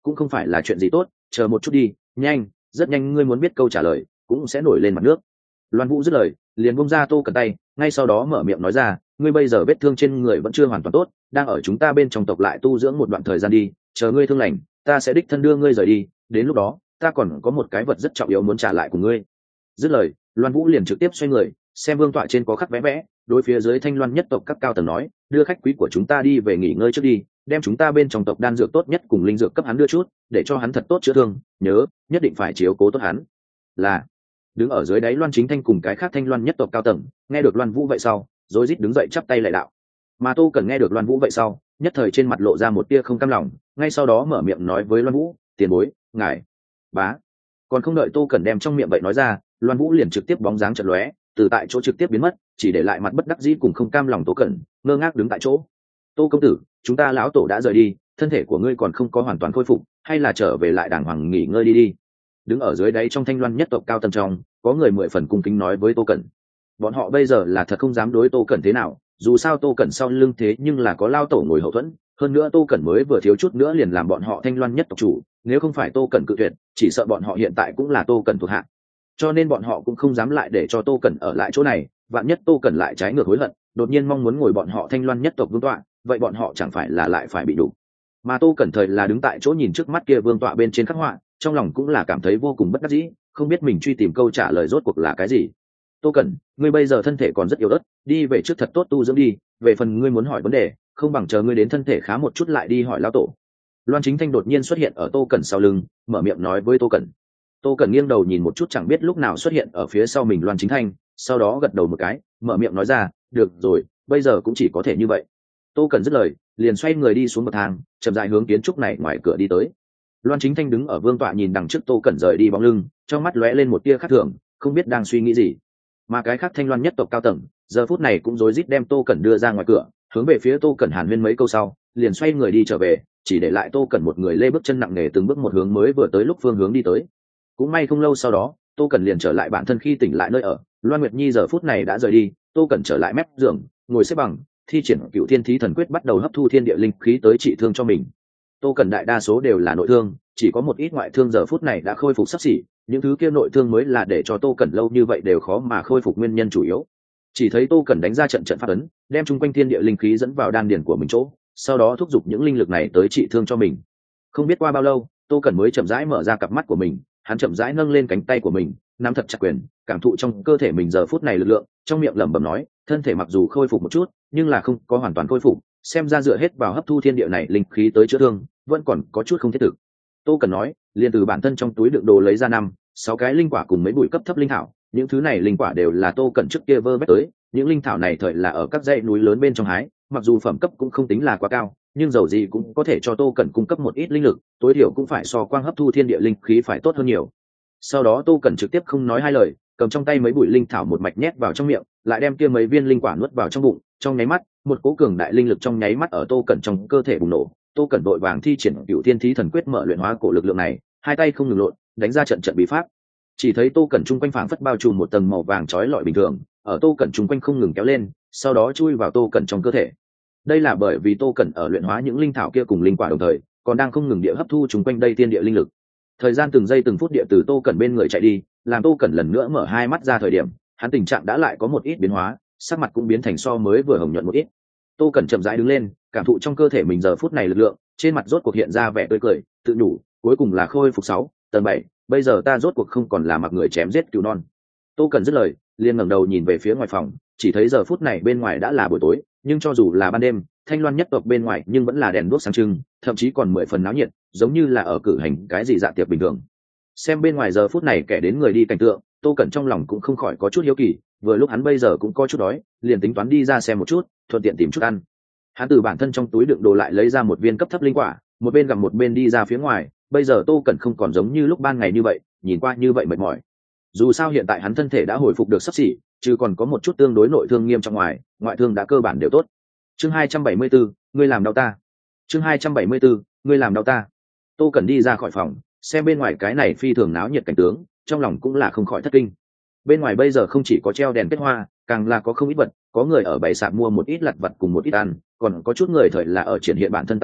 cũng không phải là chuyện gì tốt, chờ một chút đi, nhanh, rất nhanh ngươi muốn biết câu trả lời cũng sẽ nổi lên mặt nước. Loan Vũ dứt lời liền bông ra Tô Cẩn tay, ngay sau đó mở miệng nói ra, ngươi bây giờ vết thương trên người vẫn chưa hoàn toàn tốt, đang ở chúng ta bên trong tộc lại tu dưỡng một đoạn thời gian đi, chờ ngươi thương lành ta sẽ đích thân đưa ngươi rời đi, đến lúc đó ta còn có một cái vật rất trọng yếu muốn trả lại của ngươi. Dứt lời Loan Vũ liền trực tiếp xoay người xem vương tọa trên có khắc vẽ vẽ, đối phía dưới Thanh Loan nhất tộc các cao tầng nói, đưa khách quý của chúng ta đi về nghỉ ngơi trước đi, đem chúng ta bên trong tộc đan dược tốt nhất cùng linh dược cấp hắn đưa chút, để cho hắn thật tốt chữa thương, nhớ nhất định phải chiếu cố tốt hắn. Là. Đứng ở dưới đáy Loan Chính Thanh cùng cái khác Thanh Loan nhất tộc cao tầng nghe được Loan Vũ vậy sau rối rít đứng dậy chắp tay lại đạo. Mà Tô Cẩn nghe được Loan Vũ vậy sau nhất thời trên mặt lộ ra một tia không cam lòng, ngay sau đó mở miệng nói với Loan Vũ, tiền bối, ngài bá. Còn không đợi Tô Cẩn đem trong miệng vậy nói ra, Loan Vũ liền trực tiếp bóng dáng chợt lóe, từ tại chỗ trực tiếp biến mất, chỉ để lại mặt bất đắc dĩ cùng không cam lòng Tô Cẩn ngơ ngác đứng tại chỗ. Tô công tử, chúng ta lão tổ đã rời đi, thân thể của ngươi còn không có hoàn toàn khôi phục, hay là trở về lại đàng hoàng nghỉ ngơi đi đi. Đứng ở dưới đáy trong Thanh Loan nhất tộc cao tầng trong có người mười phần cung kính nói với Tô Cẩn. Bọn họ bây giờ là thật không dám đối Tô Cẩn thế nào, dù sao Tô Cẩn sau lưng thế nhưng là có lao tổ ngồi hậu thuẫn, hơn nữa Tô Cẩn mới vừa thiếu chút nữa liền làm bọn họ Thanh Loan nhất tộc chủ, nếu không phải Tô Cẩn cự tuyệt chỉ sợ bọn họ hiện tại cũng là Tô Cẩn thuộc hạ, cho nên bọn họ cũng không dám lại để cho Tô Cẩn ở lại chỗ này, vạn nhất Tô Cẩn lại trái ngược hối hận đột nhiên mong muốn ngồi bọn họ Thanh Loan nhất tộc vương tọa, vậy bọn họ chẳng phải là lại phải bị đủ. Mà Tô Cẩn thời là đứng tại chỗ nhìn trước mắt kia vương tọa bên trên khắc họa, trong lòng cũng là cảm thấy vô cùng bất đắc dĩ, không biết mình truy tìm câu trả lời rốt cuộc là cái gì. Tô Cẩn, ngươi bây giờ thân thể còn rất yếu ớt, đi về trước thật tốt tu dưỡng đi, về phần ngươi muốn hỏi vấn đề không bằng chờ ngươi đến thân thể khá một chút lại đi hỏi lão tổ. Loan Chính Thanh đột nhiên xuất hiện ở Tô Cẩn sau lưng, mở miệng nói với Tô Cẩn. Tô Cẩn nghiêng đầu nhìn một chút chẳng biết lúc nào xuất hiện ở phía sau mình Loan Chính Thanh, sau đó gật đầu một cái, mở miệng nói ra, được rồi, bây giờ cũng chỉ có thể như vậy. Tô Cẩn dứt lời liền xoay người đi xuống bậc thang, chậm rãi hướng kiến trúc này ngoài cửa đi tới. Loan Chính Thanh đứng ở vương tọa nhìn đằng trước Tô Cẩn rời đi bóng lưng, trong mắt lóe lên một tia khác thường, không biết đang suy nghĩ gì. Mà cái khác Thanh Loan nhất tộc cao tầng giờ phút này cũng rối rít đem Tô Cẩn đưa ra ngoài cửa, hướng về phía Tô Cẩn hàn huyên mấy câu sau liền xoay người đi trở về, chỉ để lại Tô Cẩn một người lê bước chân nặng nề từng bước một hướng mới vừa tới lúc phương hướng đi tới. Cũng may không lâu sau đó Tô Cẩn liền trở lại bản thân khi tỉnh lại nơi ở. Loan Nguyệt Nhi giờ phút này đã rời đi, Tô Cẩn trở lại mép giường ngồi xếp bằng, thi triển Cựu Thiên Thí Thần Quyết bắt đầu hấp thu thiên địa linh khí tới trị thương cho mình. Tô Cẩn đại đa số đều là nội thương, chỉ có một ít ngoại thương giờ phút này đã khôi phục sắp xỉ, những thứ kia nội thương mới là để cho Tô Cẩn lâu như vậy đều khó mà khôi phục nguyên nhân chủ yếu. Chỉ thấy Tô Cẩn đánh ra trận trận pháp ấn, đem chung quanh thiên địa linh khí dẫn vào đan điền của mình chỗ, sau đó thúc giục những linh lực này tới trị thương cho mình. Không biết qua bao lâu, Tô Cẩn mới chậm rãi mở ra cặp mắt của mình, hắn chậm rãi nâng lên cánh tay của mình, nắm thật chặt quyền, cảm thụ trong cơ thể mình giờ phút này lực lượng, trong miệng lẩm bẩm nói, thân thể mặc dù khôi phục một chút, nhưng là không có hoàn toàn khôi phục, xem ra dựa hết vào hấp thu thiên địa này linh khí tới chữa thương, vẫn còn có chút không thiết thực. Tô Cẩn nói, liền từ bản thân trong túi đựng đồ lấy ra 5-6 cái linh quả cùng mấy bụi cấp thấp linh thảo, những thứ này linh quả đều là Tô Cẩn trước kia vơ vét tới, những linh thảo này thời là ở các dãy núi lớn bên trong hái, mặc dù phẩm cấp cũng không tính là quá cao, nhưng dầu gì cũng có thể cho Tô Cẩn cung cấp một ít linh lực, tối thiểu cũng phải so quang hấp thu thiên địa linh khí phải tốt hơn nhiều. Sau đó Tô Cẩn trực tiếp không nói hai lời, cầm trong tay mấy bụi linh thảo một mạch nhét vào trong miệng, lại đem kia mấy viên linh quả nuốt vào trong bụng, trong nháy mắt, một cỗ cường đại linh lực trong nháy mắt ở Tô Cẩn trong cơ thể bùng nổ. Tô Cẩn vội vàng thi triển Cựu Thiên Thí Thần Quyết mở luyện hóa cổ lực lượng này, hai tay không ngừng lộn, đánh ra trận trận bí pháp. Chỉ thấy Tô Cẩn chung quanh phảng phất bao trùm một tầng màu vàng chói lọi bình thường, ở Tô Cẩn chung quanh không ngừng kéo lên, sau đó chui vào Tô Cẩn trong cơ thể. Đây là bởi vì Tô Cẩn ở luyện hóa những linh thảo kia cùng linh quả đồng thời, còn đang không ngừng địa hấp thu chung quanh đây thiên địa linh lực. Thời gian từng giây từng phút địa từ Tô Cẩn bên người chạy đi, làm Tô Cẩn lần nữa mở hai mắt ra thời điểm, hắn tình trạng đã lại có một ít biến hóa, sắc mặt cũng biến thành so mới vừa hồng nhuận một ít. Tô Cẩn chậm rãi đứng lên, cảm thụ trong cơ thể mình giờ phút này lực lượng, trên mặt rốt cuộc hiện ra vẻ tươi cười, tự nhủ, cuối cùng là khôi phục 6 tầng 7, bây giờ ta rốt cuộc không còn là mặc người chém giết cứu non. Tô Cẩn dứt lời, liền ngẩng đầu nhìn về phía ngoài phòng, chỉ thấy giờ phút này bên ngoài đã là buổi tối, nhưng cho dù là ban đêm, Thanh Loan nhất tộc bên ngoài nhưng vẫn là đèn đuốc sáng trưng, thậm chí còn 10 phần náo nhiệt, giống như là ở cử hành cái gì dạ tiệc bình thường. Xem bên ngoài giờ phút này kẻ đến người đi cảnh tượng, Tô Cẩn trong lòng cũng không khỏi có chút hiếu kỳ, vừa lúc hắn bây giờ cũng có chút đói, liền tính toán đi ra xem một chút, thuận tiện tìm chút ăn. Hắn từ bản thân trong túi đựng đồ lại lấy ra một viên cấp thấp linh quả, một bên gặm một bên đi ra phía ngoài. Bây giờ Tô Cẩn không còn giống như lúc ban ngày như vậy, nhìn qua như vậy mệt mỏi. Dù sao hiện tại hắn thân thể đã hồi phục được sắp xỉ, chứ còn có một chút tương đối nội thương nghiêm trọng ngoại thương đã cơ bản đều tốt. Chương 274, ngươi làm đau ta. Chương 274, ngươi làm đau ta. Tô Cẩn đi ra khỏi phòng, xem bên ngoài cái này phi thường náo nhiệt cảnh tướng, trong lòng cũng là không khỏi thất kinh. Bên ngoài bây giờ không chỉ có treo đèn kết hoa, càng là có không ít vật, có người ở bày sạp mua một ít lặt vặt cùng một ít ăn, còn có chút người thời là ở triển hiện bản thân tài nghệ,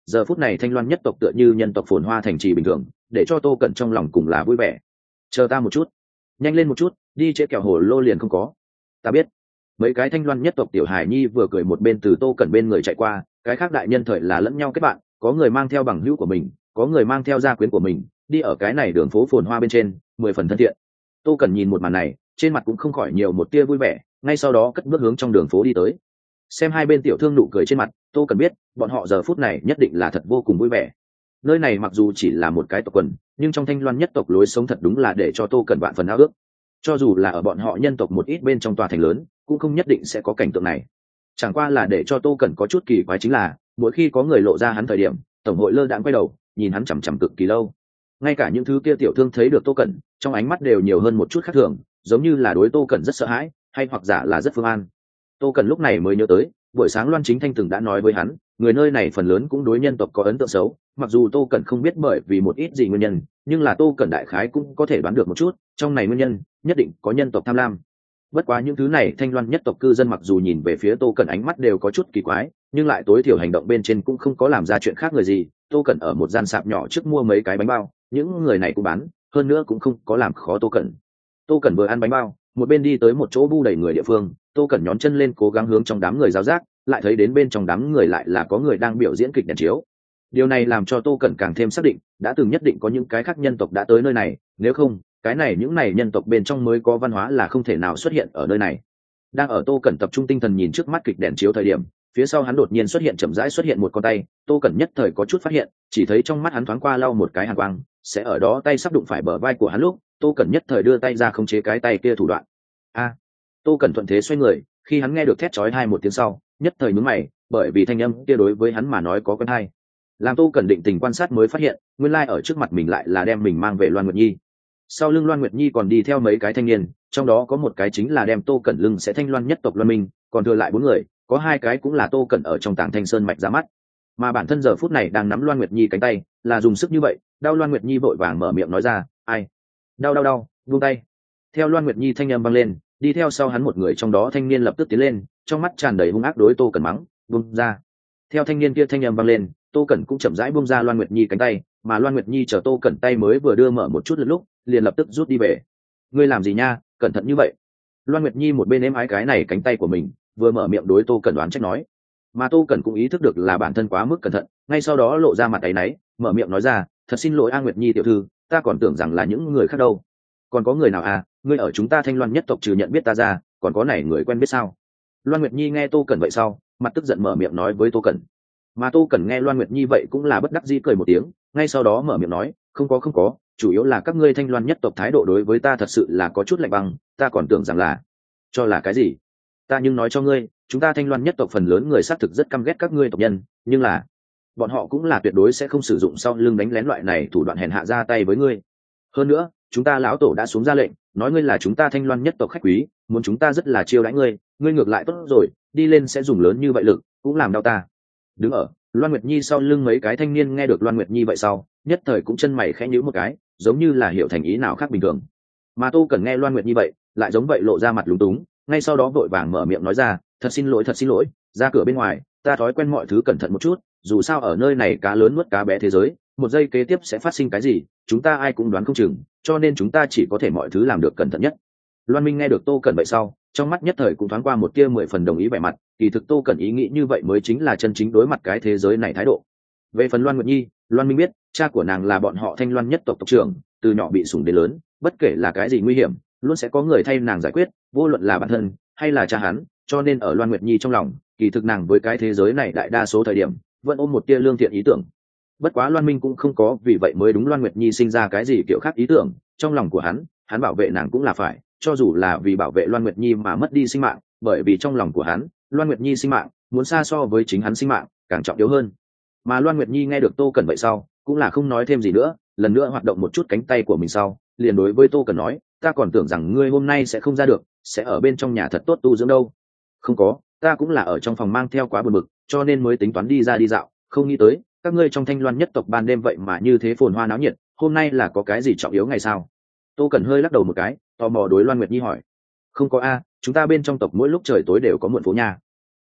giờ phút này thanh loan nhất tộc tựa như nhân tộc phồn hoa thành trì bình thường, để cho Tô Cẩn trong lòng cùng là vui vẻ. Chờ ta một chút, nhanh lên một chút, đi trễ kẹo hồ lô liền không có. Ta biết. Mấy cái thanh loan nhất tộc tiểu hải nhi vừa cười một bên từ Tô Cẩn bên người chạy qua, cái khác đại nhân thời là lẫn nhau kết bạn, có người mang theo bằng hữu của mình, có người mang theo gia quyến của mình, đi ở cái này đường phố phồn hoa bên trên, 10 phần thân thiện. Tô Cẩn nhìn một màn này, trên mặt cũng không khỏi nhiều một tia vui vẻ, ngay sau đó cất bước hướng trong đường phố đi tới. Xem hai bên tiểu thương nụ cười trên mặt, Tô Cẩn biết bọn họ giờ phút này nhất định là thật vô cùng vui vẻ. Nơi này mặc dù chỉ là một cái tộc quần, nhưng trong thanh loan nhất tộc lối sống thật đúng là để cho Tô Cẩn vạn phần ao ước. Cho dù là ở bọn họ nhân tộc một ít bên trong tòa thành lớn, cũng không nhất định sẽ có cảnh tượng này. Chẳng qua là để cho Tô Cẩn có chút kỳ quái chính là, mỗi khi có người lộ ra hắn thời điểm, tổng hội lơ đãng quay đầu, nhìn hắn chằm chằm cực kỳ lâu. Ngay cả những thứ kia tiểu thương thấy được Tô Cẩn, trong ánh mắt đều nhiều hơn một chút khác thường, giống như là đối Tô Cẩn rất sợ hãi, hay hoặc giả là rất phương an. Tô Cẩn lúc này mới nhớ tới, buổi sáng Loan Chính Thanh từng đã nói với hắn, người nơi này phần lớn cũng đối nhân tộc có ấn tượng xấu, mặc dù Tô Cẩn không biết bởi vì một ít gì nguyên nhân, nhưng là Tô Cẩn đại khái cũng có thể đoán được một chút, trong này nguyên nhân nhất định có nhân tộc tham lam. Bất quá những thứ này thanh loan nhất tộc cư dân mặc dù nhìn về phía Tô Cẩn ánh mắt đều có chút kỳ quái, nhưng lại tối thiểu hành động bên trên cũng không có làm ra chuyện khác người gì. Tô Cẩn ở một gian sạp nhỏ trước mua mấy cái bánh bao, những người này cũng bán, hơn nữa cũng không có làm khó Tô Cẩn. Tô Cẩn vừa ăn bánh bao, một bên đi tới một chỗ bu đầy người địa phương, Tô Cẩn nhón chân lên cố gắng hướng trong đám người giáo giác, lại thấy đến bên trong đám người lại là có người đang biểu diễn kịch đèn chiếu. Điều này làm cho Tô Cẩn càng thêm xác định, đã từng nhất định có những cái khác nhân tộc đã tới nơi này, nếu không, cái này những này nhân tộc bên trong mới có văn hóa là không thể nào xuất hiện ở nơi này. Đang ở Tô Cẩn tập trung tinh thần nhìn trước mắt kịch đèn chiếu thời điểm, phía sau hắn đột nhiên xuất hiện chậm rãi xuất hiện một con tay, Tô Cẩn nhất thời có chút phát hiện, chỉ thấy trong mắt hắn thoáng qua lau một cái hàn quang, sẽ ở đó tay sắp đụng phải bờ vai của hắn lúc, Tô Cẩn nhất thời đưa tay ra khống chế cái tay kia thủ đoạn. A! Tô Cẩn thuận thế xoay người, khi hắn nghe được thét chói tai một tiếng sau, nhất thời nhướng mày, bởi vì thanh âm kia đối với hắn mà nói có quen hay. Làm Tô Cẩn định tình quan sát mới phát hiện, nguyên lai ở trước mặt mình lại là đem mình mang về Loan Nguyệt Nhi. Sau lưng Loan Nguyệt Nhi còn đi theo mấy cái thanh niên, trong đó có một cái chính là đem Tô Cẩn lưng sẽ thanh loan nhất tộc Loan Minh, còn thừa lại 4 người, có 2 cái cũng là Tô Cẩn ở trong Tàng Thanh Sơn mạch ra mắt. Mà bản thân giờ phút này đang nắm Loan Nguyệt Nhi cánh tay, là dùng sức như vậy, đau. Loan Nguyệt Nhi vội vàng mở miệng nói ra, "Ai? Đau, buông tay." Theo Loan Nguyệt Nhi thanh âm vang lên, đi theo sau hắn một người trong đó thanh niên lập tức tiến lên, trong mắt tràn đầy hung ác đối Tô Cẩn mắng, "Buông ra." Theo thanh niên kia thanh âm vang lên, Tô Cẩn cũng chậm rãi buông ra Loan Nguyệt Nhi cánh tay, mà Loan Nguyệt Nhi chờ Tô Cẩn tay mới vừa đưa mở một chút lúc, liền lập tức rút đi về. "Ngươi làm gì nha, cẩn thận như vậy." Loan Nguyệt Nhi một bên êm ái cái này cánh tay của mình, vừa mở miệng đối Tô Cẩn đoán trách nói. Mà Tô Cẩn cũng ý thức được là bản thân quá mức cẩn thận, ngay sau đó lộ ra mặt áy náy, mở miệng nói ra, "Thật xin lỗi A Nguyệt Nhi tiểu thư, ta còn tưởng rằng là những người khác đâu." "Còn có người nào à, ngươi ở chúng ta Thanh Loan nhất tộc trừ nhận biết ta ra, còn có này người quen biết sao?" Loan Nguyệt Nhi nghe Tô Cẩn vậy sau, mặt tức giận mở miệng nói với Tô Cẩn. Mà Tô Cẩn nghe Loan Nguyệt Nhi vậy cũng là bất đắc dĩ cười một tiếng, ngay sau đó mở miệng nói, không có, chủ yếu là các ngươi Thanh Loan nhất tộc thái độ đối với ta thật sự là có chút lạnh băng, ta còn tưởng rằng là cho là cái gì. Ta nhưng nói cho ngươi, chúng ta Thanh Loan nhất tộc phần lớn người xác thực rất căm ghét các ngươi tộc nhân, nhưng là bọn họ cũng là tuyệt đối sẽ không sử dụng sau lưng đánh lén loại này thủ đoạn hèn hạ ra tay với ngươi. Hơn nữa, chúng ta lão tổ đã xuống ra lệnh, nói ngươi là chúng ta Thanh Loan nhất tộc khách quý, muốn chúng ta rất là chiêu đãi ngươi, ngươi ngược lại tốt rồi, đi lên sẽ dùng lớn như vậy lực, cũng làm đau ta. Đứng ở Loan Nguyệt Nhi sau lưng mấy cái thanh niên nghe được Loan Nguyệt Nhi vậy sau, nhất thời cũng chân mày khẽ nhíu một cái, giống như là hiểu thành ý nào khác bình thường. Mà Tô Cẩn nghe Loan Nguyệt Nhi vậy, lại giống vậy lộ ra mặt lúng túng, ngay sau đó vội vàng mở miệng nói ra, thật xin lỗi, ra cửa bên ngoài, ta thói quen mọi thứ cẩn thận một chút, dù sao ở nơi này cá lớn nuốt cá bé thế giới, một giây kế tiếp sẽ phát sinh cái gì, chúng ta ai cũng đoán không chừng, cho nên chúng ta chỉ có thể mọi thứ làm được cẩn thận nhất. Loan Minh nghe được Tô Cẩn vậy sau, trong mắt nhất thời cũng thoáng qua một tia 10 phần đồng ý vẻ mặt, kỳ thực Tô Cẩn ý nghĩ như vậy mới chính là chân chính đối mặt cái thế giới này thái độ. Về phần Loan Nguyệt Nhi, Loan Minh biết, cha của nàng là bọn họ Thanh Loan nhất tộc tộc trưởng, từ nhỏ bị sủng đến lớn, bất kể là cái gì nguy hiểm, luôn sẽ có người thay nàng giải quyết, vô luận là bản thân hay là cha hắn, cho nên ở Loan Nguyệt Nhi trong lòng, kỳ thực nàng với cái thế giới này đại đa số thời điểm vẫn ôm một tia lương thiện ý tưởng. Bất quá Loan Minh cũng không có vì vậy mới đúng Loan Nguyệt Nhi sinh ra cái gì kiểu khác ý tưởng, trong lòng của hắn bảo vệ nàng cũng là phải, cho dù là vì bảo vệ Loan Nguyệt Nhi mà mất đi sinh mạng, bởi vì trong lòng của hắn, Loan Nguyệt Nhi sinh mạng muốn xa so với chính hắn sinh mạng càng trọng yếu hơn. Mà Loan Nguyệt Nhi nghe được Tô Cẩn vậy sau, cũng là không nói thêm gì nữa, lần nữa hoạt động một chút cánh tay của mình sau, liền đối với Tô Cẩn nói, ta còn tưởng rằng ngươi hôm nay sẽ không ra được, sẽ ở bên trong nhà thật tốt tu dưỡng đâu. Không có, ta cũng là ở trong phòng mang theo quá buồn bực, cho nên mới tính toán đi ra đi dạo, không nghĩ tới các ngươi trong Thanh Loan nhất tộc ban đêm vậy mà như thế phồn hoa náo nhiệt, hôm nay là có cái gì trọng yếu ngày sao? Tô Cẩn hơi lắc đầu một cái, tò mò đối Loan Nguyệt Nhi hỏi. Không có a, chúng ta bên trong tộc mỗi lúc trời tối đều có muộn phố nha.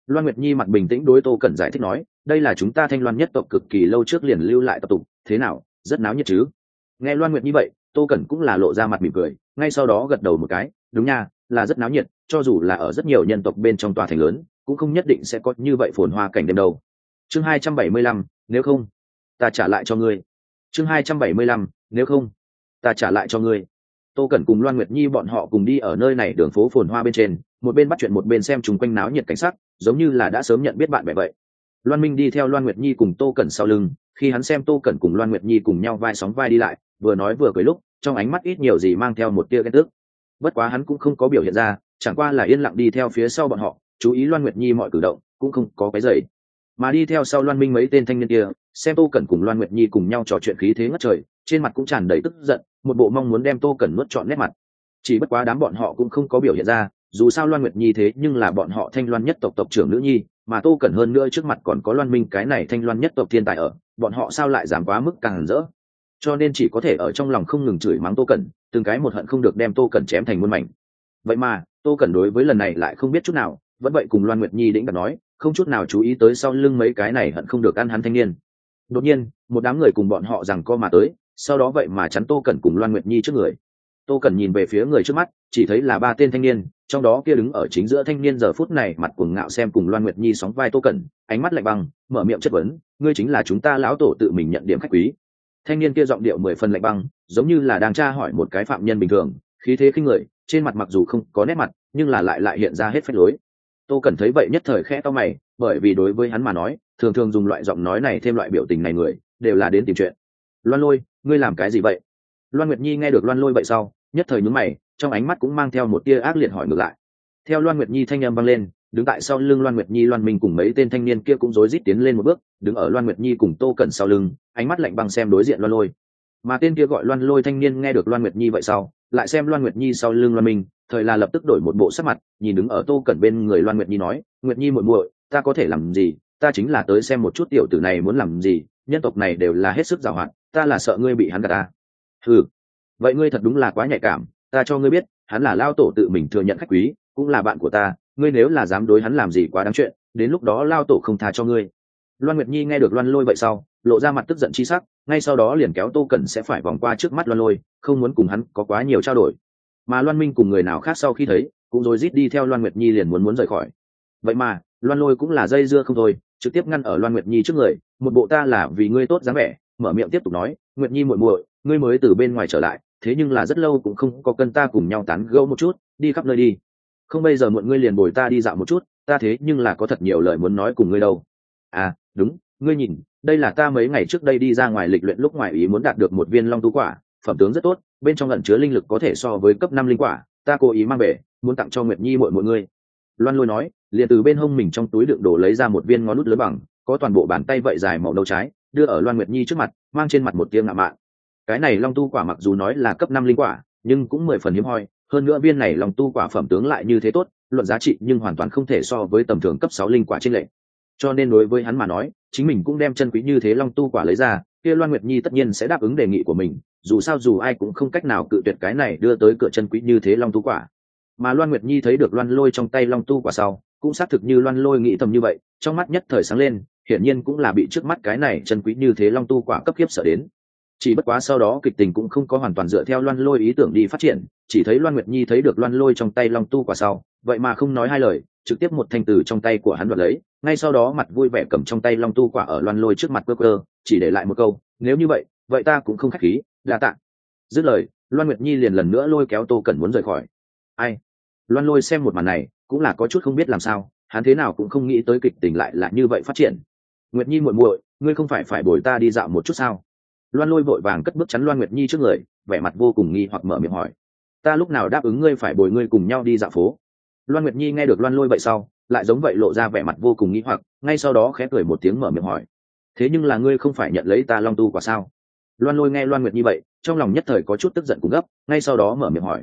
Loan Nguyệt Nhi mặt bình tĩnh đối Tô Cẩn giải thích nói, đây là chúng ta Thanh Loan nhất tộc cực kỳ lâu trước liền lưu lại tập tục, thế nào, rất náo nhiệt chứ? Nghe Loan Nguyệt Nhi vậy, Tô Cẩn cũng là lộ ra mặt mỉm cười, ngay sau đó gật đầu một cái, đúng nha, là rất náo nhiệt, cho dù là ở rất nhiều nhân tộc bên trong tòa thành lớn, cũng không nhất định sẽ có như vậy phồn hoa cảnh đêm đâu. Chương 275, nếu không, ta trả lại cho ngươi. Chương 275, nếu không, ta trả lại cho ngươi. Tô Cẩn cùng Loan Nguyệt Nhi bọn họ cùng đi ở nơi này đường phố phồn hoa bên trên, một bên bắt chuyện một bên xem chung quanh náo nhiệt cảnh sắc, giống như là đã sớm nhận biết bạn bè vậy. Loan Minh đi theo Loan Nguyệt Nhi cùng Tô Cẩn sau lưng, khi hắn xem Tô Cẩn cùng Loan Nguyệt Nhi cùng nhau vai sóng vai đi lại, vừa nói vừa cười lúc, trong ánh mắt ít nhiều gì mang theo một tia ghen tức. Bất quá hắn cũng không có biểu hiện ra, chẳng qua là yên lặng đi theo phía sau bọn họ, chú ý Loan Nguyệt Nhi mọi cử động, cũng không có cái gì. Mà đi theo sau Loan Minh mấy tên thanh niên kia, xem Tô Cẩn cùng Loan Nguyệt Nhi cùng nhau trò chuyện khí thế ngất trời, trên mặt cũng tràn đầy tức giận, một bộ mong muốn đem Tô Cẩn nuốt trọn nét mặt. Chỉ bất quá đám bọn họ cũng không có biểu hiện ra, dù sao Loan Nguyệt Nhi thế nhưng là bọn họ Thanh Loan nhất tộc tộc trưởng nữ nhi, mà Tô Cẩn hơn nữa trước mặt còn có Loan Minh cái này Thanh Loan nhất tộc thiên tài ở, bọn họ sao lại dám quá mức càng rỡ. Cho nên chỉ có thể ở trong lòng không ngừng chửi mắng Tô Cẩn, từng cái một hận không được đem Tô Cẩn chém thành muôn mảnh. Vậy mà, Tô Cẩn đối với lần này lại không biết chút nào, vẫn vậy cùng Loan Nguyệt Nhi đĩnh đặt nói, không chút nào chú ý tới sau lưng mấy cái này hận không được ăn hắn thanh niên. Đột nhiên, một đám người cùng bọn họ giằng co mà tới, sau đó vậy mà chắn Tô Cẩn cùng Loan Nguyệt Nhi trước người. Tô Cẩn nhìn về phía người trước mắt, chỉ thấy là ba tên thanh niên, trong đó kia đứng ở chính giữa thanh niên giờ phút này mặt cuồng ngạo xem cùng Loan Nguyệt Nhi sóng vai Tô Cẩn, ánh mắt lạnh băng, mở miệng chất vấn, ngươi chính là chúng ta lão tổ tự mình nhận điểm khách quý. Thanh niên kia giọng điệu 10 phần lạnh băng, giống như là đang tra hỏi một cái phạm nhân bình thường, khí thế khinh người, trên mặt mặc dù không có nét mặt, nhưng là lại hiện ra hết phách lối. Tô Cẩn thấy vậy nhất thời khẽ cau mày, bởi vì đối với hắn mà nói, thường thường dùng loại giọng nói này thêm loại biểu tình này người, đều là đến tìm chuyện. Loan Lôi, ngươi làm cái gì vậy? Loan Nguyệt Nhi nghe được Loan Lôi vậy sau, nhất thời nhướng mày, trong ánh mắt cũng mang theo một tia ác liệt hỏi ngược lại. Theo Loan Nguyệt Nhi thanh âm vang lên, đứng tại sau lưng Loan Nguyệt Nhi Loan Minh cùng mấy tên thanh niên kia cũng rối rít tiến lên một bước, đứng ở Loan Nguyệt Nhi cùng Tô Cẩn sau lưng, ánh mắt lạnh băng xem đối diện Loan Lôi. Mà tên kia gọi Loan Lôi thanh niên nghe được Loan Nguyệt Nhi vậy sau, lại xem Loan Nguyệt Nhi sau lưng Loan Minh, thời là lập tức đổi một bộ sắc mặt, nhìn đứng ở Tô Cẩn bên người Loan Nguyệt Nhi nói, Nguyệt Nhi muội muội, ta có thể làm gì, ta chính là tới xem một chút tiểu tử này muốn làm gì, nhân tộc này đều là hết sức giàu hoạt, ta là sợ ngươi bị hắn gạt ta. Ừ, vậy ngươi thật đúng là quá nhạy cảm, ta cho ngươi biết, hắn là lao tổ tự mình thừa nhận khách quý, cũng là bạn của ta, ngươi nếu là dám đối hắn làm gì quá đáng chuyện, đến lúc đó lao tổ không tha cho ngươi. Loan Nguyệt Nhi nghe được Loan Lôi vậy sau, lộ ra mặt tức giận chi sắc, ngay sau đó liền kéo Tô Cẩn sẽ phải vòng qua trước mắt Loan Lôi, không muốn cùng hắn có quá nhiều trao đổi. Mà Loan Minh cùng người nào khác sau khi thấy, cũng rồi rít đi theo Loan Nguyệt Nhi liền muốn rời khỏi. Vậy mà, Loan Lôi cũng là dây dưa không thôi, trực tiếp ngăn ở Loan Nguyệt Nhi trước người, một bộ ta là vì ngươi tốt dáng vẻ, mở miệng tiếp tục nói, Nguyệt Nhi muội muội, ngươi mới từ bên ngoài trở lại, thế nhưng là rất lâu cũng không có cân ta cùng nhau tán gẫu một chút, đi khắp nơi đi. Không bây giờ muộn ngươi liền bồi ta đi dạo một chút, ta thế nhưng là có thật nhiều lời muốn nói cùng ngươi đâu. À, đúng, ngươi nhìn, đây là ta mấy ngày trước đây đi ra ngoài lịch luyện lúc ngoài ý muốn đạt được một viên long tu quả, phẩm tướng rất tốt, bên trong ẩn chứa linh lực có thể so với cấp 5 linh quả, ta cố ý mang về, muốn tặng cho Nguyệt Nhi muội ngươi. Loan Lôi nói, liền từ bên hông mình trong túi đựng đồ lấy ra một viên ngón nút lớn bằng, có toàn bộ bàn tay vậy dài màu nâu trái, đưa ở Loan Nguyệt Nhi trước mặt, mang trên mặt một tia ngạo mạn. Cái này long tu quả mặc dù nói là cấp 5 linh quả, nhưng cũng 10 phần hiếm hoi, hơn nữa viên này long tu quả phẩm tướng lại như thế tốt, luận giá trị nhưng hoàn toàn không thể so với tầm thường cấp 6 linh quả trên lệ. Cho nên đối với hắn mà nói, chính mình cũng đem chân quý như thế long tu quả lấy ra, kia Loan Nguyệt Nhi tất nhiên sẽ đáp ứng đề nghị của mình, dù sao dù ai cũng không cách nào cự tuyệt cái này đưa tới cửa chân quý như thế long tu quả. Mà Loan Nguyệt Nhi thấy được Loan Lôi trong tay long tu quả sau, cũng xác thực như Loan Lôi nghĩ thầm như vậy, trong mắt nhất thời sáng lên, hiển nhiên cũng là bị trước mắt cái này chân quý như thế long tu quả cấp khiếp sợ đến. Chỉ bất quá sau đó kịch tình cũng không có hoàn toàn dựa theo Loan Lôi ý tưởng đi phát triển, chỉ thấy Loan Nguyệt Nhi thấy được Loan Lôi trong tay long tu quả sau, vậy mà không nói hai lời, trực tiếp một thanh từ trong tay của hắn đoạt lấy, ngay sau đó mặt vui vẻ cầm trong tay long tu quả ở Loan Lôi trước mặt cơ, chỉ để lại một câu, nếu như vậy, vậy ta cũng không khách khí, đa tạ. Dứt lời, Loan Nguyệt Nhi liền lần nữa lôi kéo Tô Cẩn muốn rời khỏi. Ai? Loan Lôi xem một màn này, cũng là có chút không biết làm sao, hắn thế nào cũng không nghĩ tới kịch tình lại là như vậy phát triển. Nguyệt Nhi muội muội, ngươi không phải bồi ta đi dạo một chút sao? Loan Lôi vội vàng cất bước chắn Loan Nguyệt Nhi trước người, vẻ mặt vô cùng nghi hoặc mở miệng hỏi, ta lúc nào đáp ứng ngươi phải bồi ngươi cùng nhau đi dạo phố? Loan Nguyệt Nhi nghe được Loan Lôi vậy sau, lại giống vậy lộ ra vẻ mặt vô cùng nghi hoặc, ngay sau đó khẽ cười một tiếng mở miệng hỏi, thế nhưng là ngươi không phải nhận lấy ta long tu quả sao? Loan Lôi nghe Loan Nguyệt Nhi vậy, trong lòng nhất thời có chút tức giận cùng gấp, ngay sau đó mở miệng hỏi,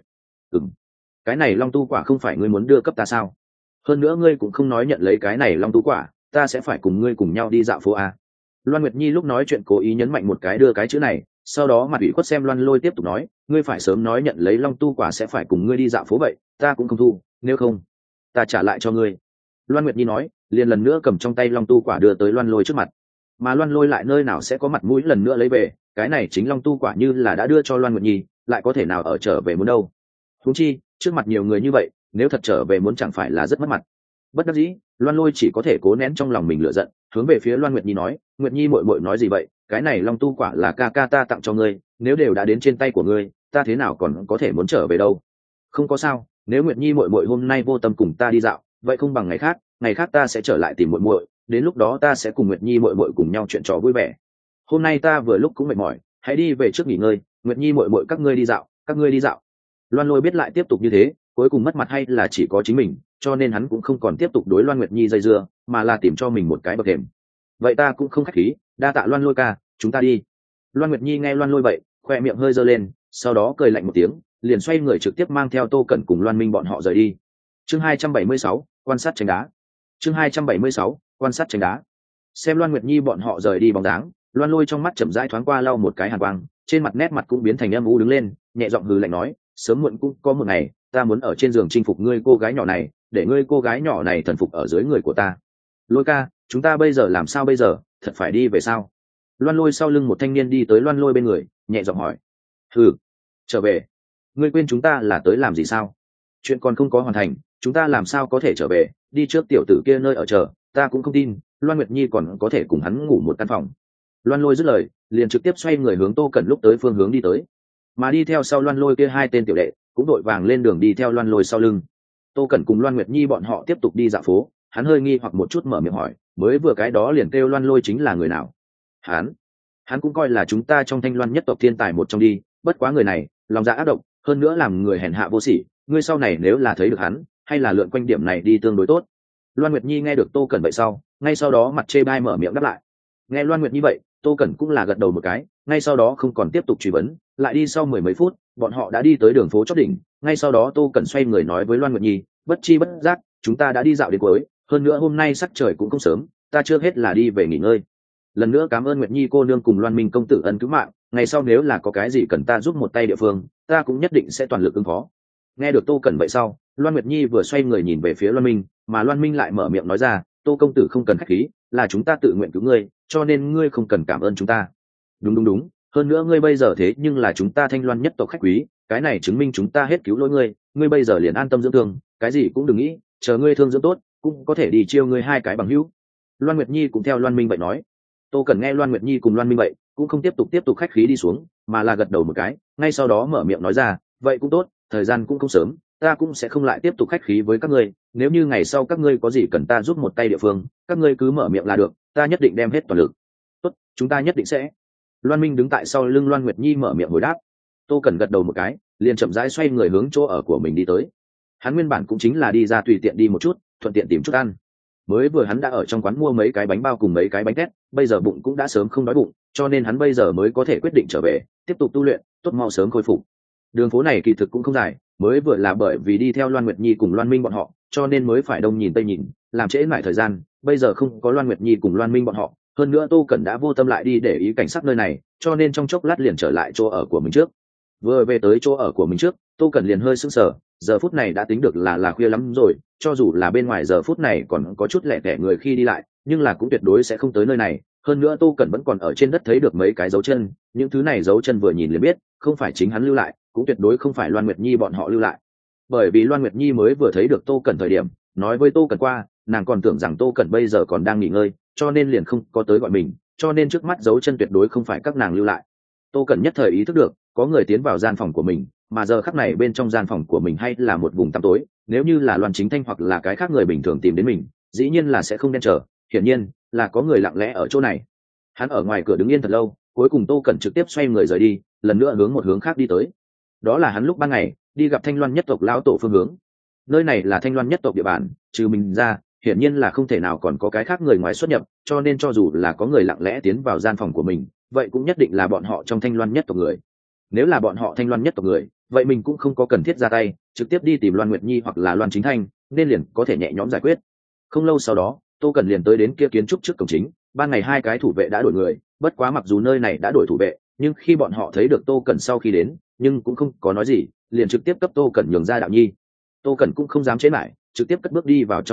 cái này long tu quả không phải ngươi muốn đưa cấp ta sao? Hơn nữa ngươi cũng không nói nhận lấy cái này long tu quả, ta sẽ phải cùng ngươi cùng nhau đi dạo phố à? Loan Nguyệt Nhi lúc nói chuyện cố ý nhấn mạnh một cái đưa cái chữ này, sau đó mặt ủy khuất xem Loan Lôi tiếp tục nói, ngươi phải sớm nói nhận lấy long tu quả sẽ phải cùng ngươi đi dạo phố vậy, ta cũng không thu, nếu không ta trả lại cho ngươi. Loan Nguyệt Nhi nói, liền lần nữa cầm trong tay long tu quả đưa tới Loan Lôi trước mặt. Mà Loan Lôi lại nơi nào sẽ có mặt mũi lần nữa lấy về, cái này chính long tu quả như là đã đưa cho Loan Nguyệt Nhi, lại có thể nào ở trở về muốn đâu. Huống chi trước mặt nhiều người như vậy, nếu thật trở về muốn chẳng phải là rất mất mặt. Bất đắc dĩ, Loan Lôi chỉ có thể cố nén trong lòng mình lửa giận, hướng về phía Loan Nguyệt Nhi nói, Nguyệt Nhi muội muội nói gì vậy, cái này long tu quả là ca ca ta tặng cho ngươi, nếu đều đã đến trên tay của ngươi, ta thế nào còn có thể muốn trở về đâu. Không có sao, nếu Nguyệt Nhi muội muội hôm nay vô tâm cùng ta đi dạo, vậy không bằng ngày khác ta sẽ trở lại tìm muội muội, đến lúc đó ta sẽ cùng Nguyệt Nhi muội muội cùng nhau chuyện trò vui vẻ. Hôm nay ta vừa lúc cũng mệt mỏi, hãy đi về trước nghỉ ngơi, Nguyệt Nhi muội muội các ngươi đi dạo, các ngươi đi dạo. Loan Lôi biết lại tiếp tục như thế, cuối cùng mất mặt hay là chỉ có chính mình, cho nên hắn cũng không còn tiếp tục đối Loan Nguyệt Nhi dây dưa, mà là tìm cho mình một cái bậc thềm. Vậy ta cũng không khách khí, đa tạ Loan Lôi ca, chúng ta đi. Loan Nguyệt Nhi nghe Loan Lôi vậy, khoe miệng hơi giơ lên, sau đó cười lạnh một tiếng, liền xoay người trực tiếp mang theo Tô Cẩn cùng Loan Minh bọn họ rời đi. Chương 276, quan sát tránh đá. Chương 276, quan sát tránh đá. Xem Loan Nguyệt Nhi bọn họ rời đi bóng dáng, Loan Lôi trong mắt chậm rãi thoáng qua lau một cái hàn quang, trên mặt nét mặt cũng biến thành âm u đứng lên, nhẹ giọng hừ lạnh nói, sớm muộn cũng có một ngày, ta muốn ở trên giường chinh phục ngươi cô gái nhỏ này, để ngươi cô gái nhỏ này thần phục ở dưới người của ta. Lôi ca, chúng ta bây giờ làm sao bây giờ, thật phải đi về sao? Loan Lôi sau lưng một thanh niên đi tới Loan Lôi bên người, nhẹ giọng hỏi. Trở về? Ngươi quên chúng ta là tới làm gì sao? Chuyện còn không có hoàn thành, chúng ta làm sao có thể trở về? Đi trước tiểu tử kia nơi ở chờ, ta cũng không tin Loan Nguyệt Nhi còn có thể cùng hắn ngủ một căn phòng. Loan Lôi dứt lời, liền trực tiếp xoay người hướng Tô Cẩn lúc tới phương hướng đi tới. Mà đi theo sau Loan Lôi kia hai tên tiểu đệ cũng đội vàng lên đường đi theo Loan Lôi sau lưng. Tô Cẩn cùng Loan Nguyệt Nhi bọn họ tiếp tục đi dạo phố, hắn hơi nghi hoặc một chút mở miệng hỏi, mới vừa cái đó liền kêu Loan Lôi chính là người nào? Hắn cũng coi là chúng ta trong Thanh Loan nhất tộc thiên tài một trong đi, bất quá người này lòng dạ ác độc, hơn nữa làm người hèn hạ vô sỉ, ngươi sau này nếu là thấy được hắn, hay là lượn quanh điểm này đi tương đối tốt. Loan Nguyệt Nhi nghe được Tô Cẩn vậy sau, ngay sau đó mặt chê bai mở miệng đáp lại. Nghe Loan Nguyệt Nhi vậy, Tô Cẩn cũng là gật đầu một cái, ngay sau đó không còn tiếp tục truy vấn, lại đi sau mười mấy phút, bọn họ đã đi tới đường phố chót đỉnh, ngay sau đó Tô Cẩn xoay người nói với Loan Nguyệt Nhi, bất chi bất giác, chúng ta đã đi dạo đến cuối, hơn nữa hôm nay sắc trời cũng không sớm, ta chưa hết là đi về nghỉ ngơi. Lần nữa cảm ơn Nguyệt Nhi cô nương cùng Loan Minh công tử ân cứu mạng, ngày sau nếu là có cái gì cần ta giúp một tay địa phương, ta cũng nhất định sẽ toàn lực ứng phó. Nghe được Tô Cẩn vậy sau, Loan Nguyệt Nhi vừa xoay người nhìn về phía Loan Minh, mà Loan Minh lại mở miệng nói ra, Tô công tử không cần khách khí, là chúng ta tự nguyện cứu ngươi, cho nên ngươi không cần cảm ơn chúng ta. Đúng, hơn nữa ngươi bây giờ thế nhưng là chúng ta Thanh Loan nhất tộc khách quý, cái này chứng minh chúng ta hết cứu lỗi ngươi, ngươi bây giờ liền an tâm dưỡng thương, cái gì cũng đừng nghĩ, chờ ngươi thương dưỡng tốt, cũng có thể đi chiêu ngươi hai cái bằng hữu. Loan Nguyệt Nhi cũng theo Loan Minh vậy nói. Tô Cẩn nghe Loan Nguyệt Nhi cùng Loan Minh vậy, cũng không tiếp tục khách khí đi xuống, mà là gật đầu một cái, ngay sau đó mở miệng nói ra, vậy cũng tốt, thời gian cũng không sớm, ta cũng sẽ không lại tiếp tục khách khí với các ngươi, nếu như ngày sau các ngươi có gì cần ta giúp một tay địa phương, các ngươi cứ mở miệng là được, ta nhất định đem hết toàn lực. Tốt, chúng ta nhất định sẽ. Loan Minh đứng tại sau lưng Loan Nguyệt Nhi mở miệng hồi đáp. Tô Cẩn gật đầu một cái, liền chậm rãi xoay người hướng chỗ ở của mình đi tới. Hắn nguyên bản cũng chính là đi ra tùy tiện đi một chút, thuận tiện tìm chút ăn. Mới vừa hắn đã ở trong quán mua mấy cái bánh bao cùng mấy cái bánh tét, bây giờ bụng cũng đã sớm không đói bụng, cho nên hắn bây giờ mới có thể quyết định trở về, tiếp tục tu luyện, tốt mau sớm khôi phục. Đường phố này kỳ thực cũng không dài, mới vừa là bởi vì đi theo Loan Nguyệt Nhi cùng Loan Minh bọn họ, cho nên mới phải đông nhìn tây nhìn, làm trễ lại thời gian. Bây giờ không có Loan Nguyệt Nhi cùng Loan Minh bọn họ, hơn nữa Tô Cẩn đã vô tâm lại đi để ý cảnh sát nơi này, cho nên trong chốc lát liền trở lại chỗ ở của mình trước. Vừa về tới chỗ ở của mình trước, Tô Cẩn liền hơi sững sờ, giờ phút này đã tính được là khuya lắm rồi, cho dù là bên ngoài giờ phút này còn có chút lẻ tẻ người khi đi lại, nhưng là cũng tuyệt đối sẽ không tới nơi này. Hơn nữa Tô Cẩn vẫn còn ở trên đất thấy được mấy cái dấu chân, những thứ này dấu chân vừa nhìn liền biết, không phải chính hắn lưu lại, cũng tuyệt đối không phải Loan Nguyệt Nhi bọn họ lưu lại. Bởi vì Loan Nguyệt Nhi mới vừa thấy được Tô Cẩn thời điểm, nói với Tô Cẩn qua, nàng còn tưởng rằng Tô Cẩn bây giờ còn đang nghỉ ngơi, cho nên liền không có tới gọi mình, cho nên trước mắt dấu chân tuyệt đối không phải các nàng lưu lại. Tô Cẩn nhất thời ý thức được, có người tiến vào gian phòng của mình, mà giờ khắc này bên trong gian phòng của mình hay là một vùng tăm tối, nếu như là Loan Chính Thanh hoặc là cái khác người bình thường tìm đến mình, dĩ nhiên là sẽ không đen trở, hiển nhiên là có người lặng lẽ ở chỗ này. Hắn ở ngoài cửa đứng yên thật lâu, cuối cùng Tô Cẩn trực tiếp xoay người rời đi, lần nữa hướng một hướng khác đi tới. Đó là hắn lúc ban ngày đi gặp Thanh Loan nhất tộc lão tổ phương hướng. Nơi này là Thanh Loan nhất tộc địa bàn, trừ mình ra, hiển nhiên là không thể nào còn có cái khác người ngoài xuất nhập, cho nên cho dù là có người lặng lẽ tiến vào gian phòng của mình, vậy cũng nhất định là bọn họ trong Thanh Loan nhất tộc người. Nếu là bọn họ Thanh Loan nhất tộc người, vậy mình cũng không có cần thiết ra tay, trực tiếp đi tìm Loan Nguyệt Nhi hoặc là Loan Chính Thanh, nên liền có thể nhẹ nhõm giải quyết. Không lâu sau đó, Tô Cẩn liền tới đến kia kiến trúc trước cổng chính, ban ngày hai cái thủ vệ đã đổi người, bất quá mặc dù nơi này đã đổi thủ vệ, nhưng khi bọn họ thấy được Tô Cẩn sau khi đến, nhưng cũng không có nói gì, liền trực tiếp cấp Tô Cẩn nhường ra đạo nhi. Tô Cẩn cũng không dám chế lại, trực tiếp cất bước đi vào trong đại điện,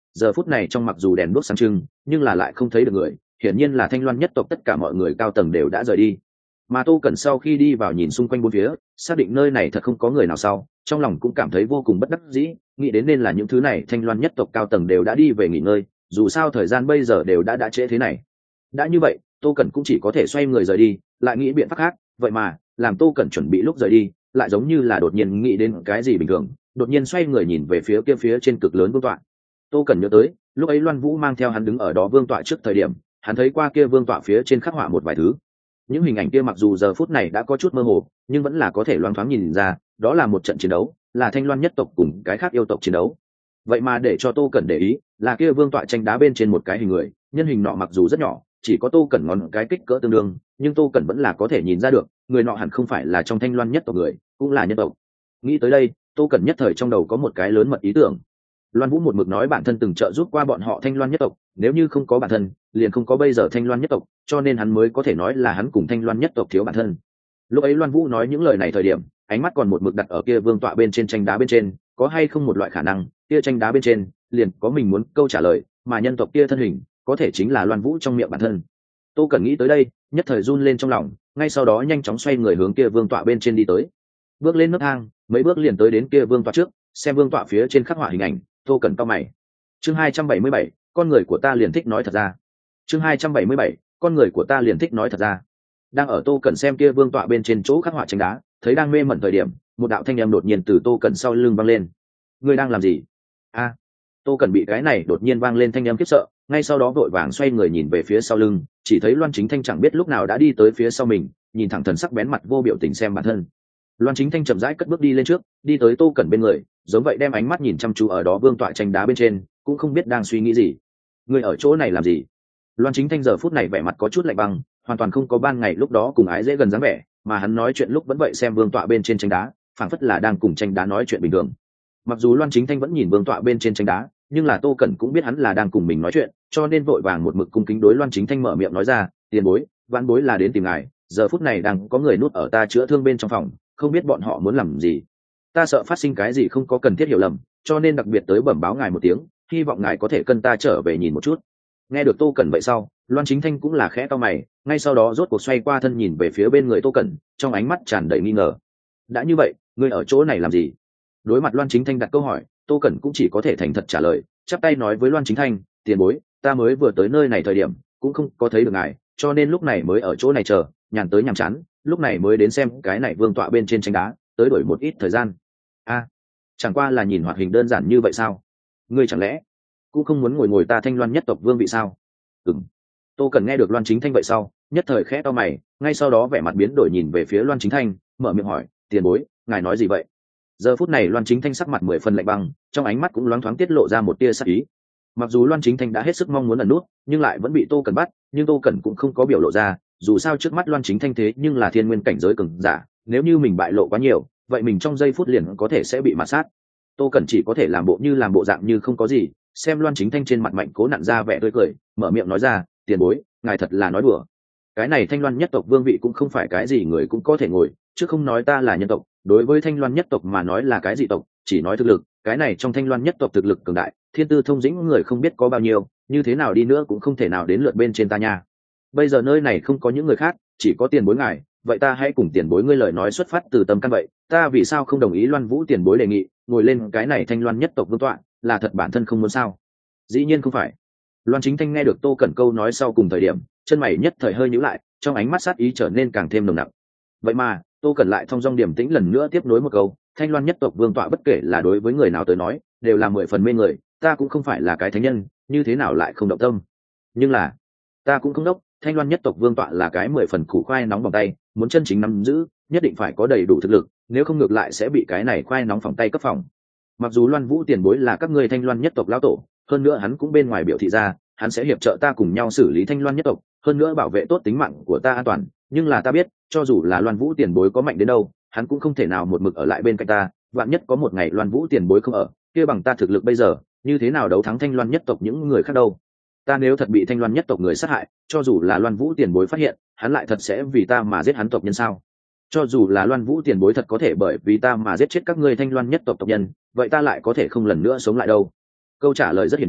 giờ phút này trong mặc dù đèn đuốc sáng trưng nhưng là lại không thấy được người, hiển nhiên là Thanh Loan nhất tộc tất cả mọi người cao tầng đều đã rời đi. Mà Tô Cẩn sau khi đi vào nhìn xung quanh bốn phía, xác định nơi này thật không có người nào sau, trong lòng cũng cảm thấy vô cùng bất đắc dĩ, nghĩ đến nên là những thứ này Thanh Loan nhất tộc cao tầng đều đã đi về nghỉ ngơi, dù sao thời gian bây giờ đều đã trễ thế này. Đã như vậy, Tô Cẩn cũng chỉ có thể xoay người rời đi, lại nghĩ biện pháp khác, vậy mà, làm Tô Cẩn chuẩn bị lúc rời đi, lại giống như là đột nhiên nghĩ đến cái gì bình thường, đột nhiên xoay người nhìn về phía kia phía trên cực lớn vương tọa. Tô Cẩn nhớ tới, lúc ấy Loan Vũ mang theo hắn đứng ở đó vương tọa trước thời điểm, hắn thấy qua kia vương tọa phía trên khắc họa một vài thứ. Những hình ảnh kia mặc dù giờ phút này đã có chút mơ hồ, nhưng vẫn là có thể loáng thoáng nhìn ra, đó là một trận chiến đấu, là Thanh Loan nhất tộc cùng cái khác yêu tộc chiến đấu. Vậy mà để cho Tô Cẩn để ý, là kia vương tọa tranh đá bên trên một cái hình người, nhân hình nọ mặc dù rất nhỏ, chỉ có Tô Cẩn ngón cái kích cỡ tương đương, nhưng Tô Cẩn vẫn là có thể nhìn ra được, người nọ hẳn không phải là trong Thanh Loan nhất tộc người, cũng là nhân tộc. Nghĩ tới đây, Tô Cẩn nhất thời trong đầu có một cái lớn mật ý tưởng. Loan Vũ một mực nói bản thân từng trợ giúp qua bọn họ Thanh Loan nhất tộc, nếu như không có bản thân, liền không có bây giờ Thanh Loan nhất tộc, cho nên hắn mới có thể nói là hắn cùng Thanh Loan nhất tộc thiếu bản thân. Lúc ấy Loan Vũ nói những lời này thời điểm, ánh mắt còn một mực đặt ở kia vương tọa bên trên tranh đá bên trên, có hay không một loại khả năng, kia tranh đá bên trên liền có mình muốn câu trả lời, mà nhân tộc kia thân hình, có thể chính là Loan Vũ trong miệng bản thân. Tô Cẩn nghĩ tới đây, nhất thời run lên trong lòng, ngay sau đó nhanh chóng xoay người hướng kia vương tọa bên trên đi tới. Bước lên nấc thang, mấy bước liền tới đến kia vương tọa trước, xem vương tọa phía trên khắc họa hình ảnh, Tô Cẩn cau mày. Chương 277, con người của ta liền thích nói thật ra. Chương 277, con người của ta liền thích nói thật ra. Đang ở Tô Cẩn xem kia vương tọa bên trên chỗ khắc họa tranh đá, thấy đang mê mẩn thời điểm, một đạo thanh âm đột nhiên từ Tô Cẩn sau lưng vang lên. Ngươi đang làm gì? A. Tô Cẩn bị cái này đột nhiên vang lên thanh âm khiếp sợ, ngay sau đó vội vàng xoay người nhìn về phía sau lưng, chỉ thấy Loan Chính Thanh chẳng biết lúc nào đã đi tới phía sau mình, nhìn thẳng thần sắc bén mặt vô biểu tình xem bản thân. Loan Chính Thanh chậm rãi cất bước đi lên trước, đi tới Tô Cẩn bên người, giống vậy đem ánh mắt nhìn chăm chú ở đó vương tọa tranh đá bên trên, cũng không biết đang suy nghĩ gì. Ngươi ở chỗ này làm gì? Loan Chính Thanh giờ phút này vẻ mặt có chút lạnh băng, hoàn toàn không có ban ngày lúc đó cùng ái dễ gần dáng vẻ, mà hắn nói chuyện lúc vẫn vậy xem vương tọa bên trên tranh đá, phảng phất là đang cùng tranh đá nói chuyện bình thường. Mặc dù Loan Chính Thanh vẫn nhìn vương tọa bên trên tranh đá, nhưng là Tô Cẩn cũng biết hắn là đang cùng mình nói chuyện, cho nên vội vàng một mực cung kính đối Loan Chính Thanh mở miệng nói ra, tiền bối, vãn bối là đến tìm ngài, giờ phút này đang có người nuốt ở ta chữa thương bên trong phòng, không biết bọn họ muốn làm gì. Ta sợ phát sinh cái gì không có cần thiết hiểu lầm, cho nên đặc biệt tới bẩm báo ngài một tiếng, hy vọng ngài có thể cân ta trở về nhìn một chút. Nghe được Tô Cẩn vậy sau, Loan Chính Thanh cũng là khẽ cau mày, ngay sau đó rốt cuộc xoay qua thân nhìn về phía bên người Tô Cẩn, trong ánh mắt tràn đầy nghi ngờ. Đã như vậy, ngươi ở chỗ này làm gì? Đối mặt Loan Chính Thanh đặt câu hỏi, Tô Cẩn cũng chỉ có thể thành thật trả lời, chắp tay nói với Loan Chính Thanh, tiền bối, ta mới vừa tới nơi này thời điểm, cũng không có thấy được ngài, cho nên lúc này mới ở chỗ này chờ, nhàn tới nhàm chán, lúc này mới đến xem cái này vương tọa bên trên tranh đá, tới đổi một ít thời gian. A, chẳng qua là nhìn hoạt hình đơn giản như vậy sao? Ngươi chẳng lẽ cũng không muốn ngồi ta Thanh Loan nhất tộc vương vị sao? Ừm. Tô Cẩn nghe được Loan Chính Thanh vậy sau, nhất thời khẽ to mày, ngay sau đó vẻ mặt biến đổi nhìn về phía Loan Chính Thanh, mở miệng hỏi, tiền bối, ngài nói gì vậy? Giờ phút này Loan Chính Thanh sắc mặt 10 phần lạnh băng, trong ánh mắt cũng loáng thoáng tiết lộ ra một tia sắc ý. Mặc dù Loan Chính Thanh đã hết sức mong muốn ẩn nút, nhưng lại vẫn bị Tô Cẩn bắt, nhưng Tô Cẩn cũng không có biểu lộ ra, dù sao trước mắt Loan Chính Thanh thế nhưng là thiên nguyên cảnh giới cường giả, nếu như mình bại lộ quá nhiều, vậy mình trong giây phút liền có thể sẽ bị mạt sát. Tô Cẩn chỉ có thể làm bộ dạng như không có gì, xem Loan Chính Thanh trên mặt mạnh cố nặn ra vẻ tươi cười, mở miệng nói ra, tiền bối, ngài thật là nói đùa. Cái này Thanh Loan nhất tộc vương vị cũng không phải cái gì người cũng có thể ngồi, chứ không nói ta là nhân tộc, đối với Thanh Loan nhất tộc mà nói là cái gì tộc, chỉ nói thực lực, cái này trong Thanh Loan nhất tộc thực lực cường đại, thiên tư thông dĩnh người không biết có bao nhiêu, như thế nào đi nữa cũng không thể nào đến lượt bên trên ta nha. Bây giờ nơi này không có những người khác, chỉ có tiền bối ngài, vậy ta hãy cùng tiền bối ngươi lời nói xuất phát từ tâm căn vậy, ta vì sao không đồng ý Loan Vũ tiền bối đề nghị, ngồi lên cái này Thanh Loan nhất tộc vương tọa, là thật bản thân không muốn sao? Dĩ nhiên không phải. Loan Chính Thanh nghe được Tô Cẩn câu nói sau cùng thời điểm, chân mày nhất thời hơi nhíu lại, trong ánh mắt sát ý trở nên càng thêm nồng nặc. Vậy mà, Tô Cẩn lại thong dong điềm tĩnh lần nữa tiếp nối một câu, Thanh Loan nhất tộc vương tọa bất kể là đối với người nào tới nói, đều là 10 phần mê người, ta cũng không phải là cái thánh nhân, như thế nào lại không động tâm. Nhưng là, ta cũng không đốc, Thanh Loan nhất tộc vương tọa là cái 10 phần củ khoai nóng bằng tay, muốn chân chính nắm giữ, nhất định phải có đầy đủ thực lực, nếu không ngược lại sẽ bị cái này khoai nóng phòng tay cấp phòng. Mặc dù Loan Vũ tiền bối là các ngươi Thanh Loan nhất tộc lão tổ, hơn nữa hắn cũng bên ngoài biểu thị ra, hắn sẽ hiệp trợ ta cùng nhau xử lý Thanh Loan nhất tộc, hơn nữa bảo vệ tốt tính mạng của ta an toàn, nhưng là ta biết, cho dù là Loan Vũ tiền bối có mạnh đến đâu, hắn cũng không thể nào một mực ở lại bên cạnh ta, vạn nhất có một ngày Loan Vũ tiền bối không ở, kia bằng ta thực lực bây giờ, như thế nào đấu thắng Thanh Loan nhất tộc những người khác đâu. Ta nếu thật bị Thanh Loan nhất tộc người sát hại, cho dù là Loan Vũ tiền bối phát hiện, hắn lại thật sẽ vì ta mà giết hắn tộc nhân sao? Cho dù là Loan Vũ tiền bối thật có thể bởi vì ta mà giết chết các ngươi Thanh Loan nhất tộc tộc nhân, vậy ta lại có thể không lần nữa sống lại đâu. Câu trả lời rất hiển nhiên,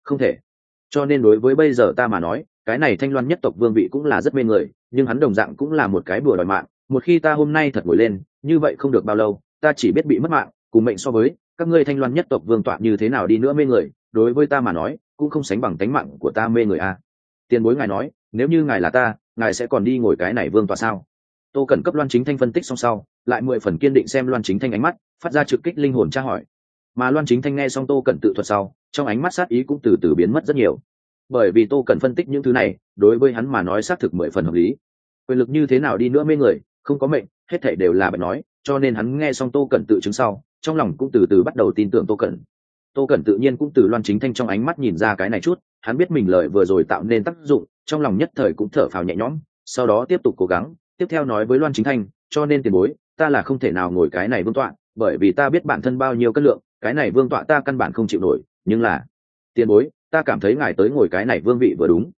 không thể. Cho nên đối với bây giờ ta mà nói, cái này Thanh Loan nhất tộc vương vị cũng là rất mê người, nhưng hắn đồng dạng cũng là một cái bùa đòi mạng. Một khi ta hôm nay thật ngồi lên, như vậy không được bao lâu, ta chỉ biết bị mất mạng, cùng mệnh so với các ngươi Thanh Loan nhất tộc vương tọa như thế nào đi nữa mê người, đối với ta mà nói, cũng không sánh bằng tánh mạng của ta mê người a. Tiền bối ngài nói, nếu như ngài là ta, ngài sẽ còn đi ngồi cái này vương tọa sao? Tô Cẩn cấp Loan Chính Thanh phân tích xong sau, lại 10 phần kiên định xem Loan Chính Thanh ánh mắt, phát ra trực kích linh hồn tra hỏi. Mà Loan Chính Thanh nghe xong Tô Cẩn tự thuật sau, trong ánh mắt sát ý cũng từ từ biến mất rất nhiều. Bởi vì Tô Cẩn phân tích những thứ này, đối với hắn mà nói xác thực 10 phần hợp lý. Quyền lực như thế nào đi nữa mê người, không có mệnh, hết thảy đều là bậy nói, cho nên hắn nghe xong Tô Cẩn tự chứng sau, trong lòng cũng từ từ bắt đầu tin tưởng Tô Cẩn. Tô Cẩn tự nhiên cũng từ Loan Chính Thanh trong ánh mắt nhìn ra cái này chút, hắn biết mình lời vừa rồi tạo nên tác dụng, trong lòng nhất thời cũng thở phào nhẹ nhõm, sau đó tiếp tục cố gắng, tiếp theo nói với Loan Chính Thanh, cho nên tiền bối, ta là không thể nào ngồi cái này vương tọa, bởi vì ta biết bản thân bao nhiêu cân lượng, cái này vương tọa ta căn bản không chịu nổi, nhưng là tiền bối, ta cảm thấy ngài tới ngồi cái này vương vị vừa đúng.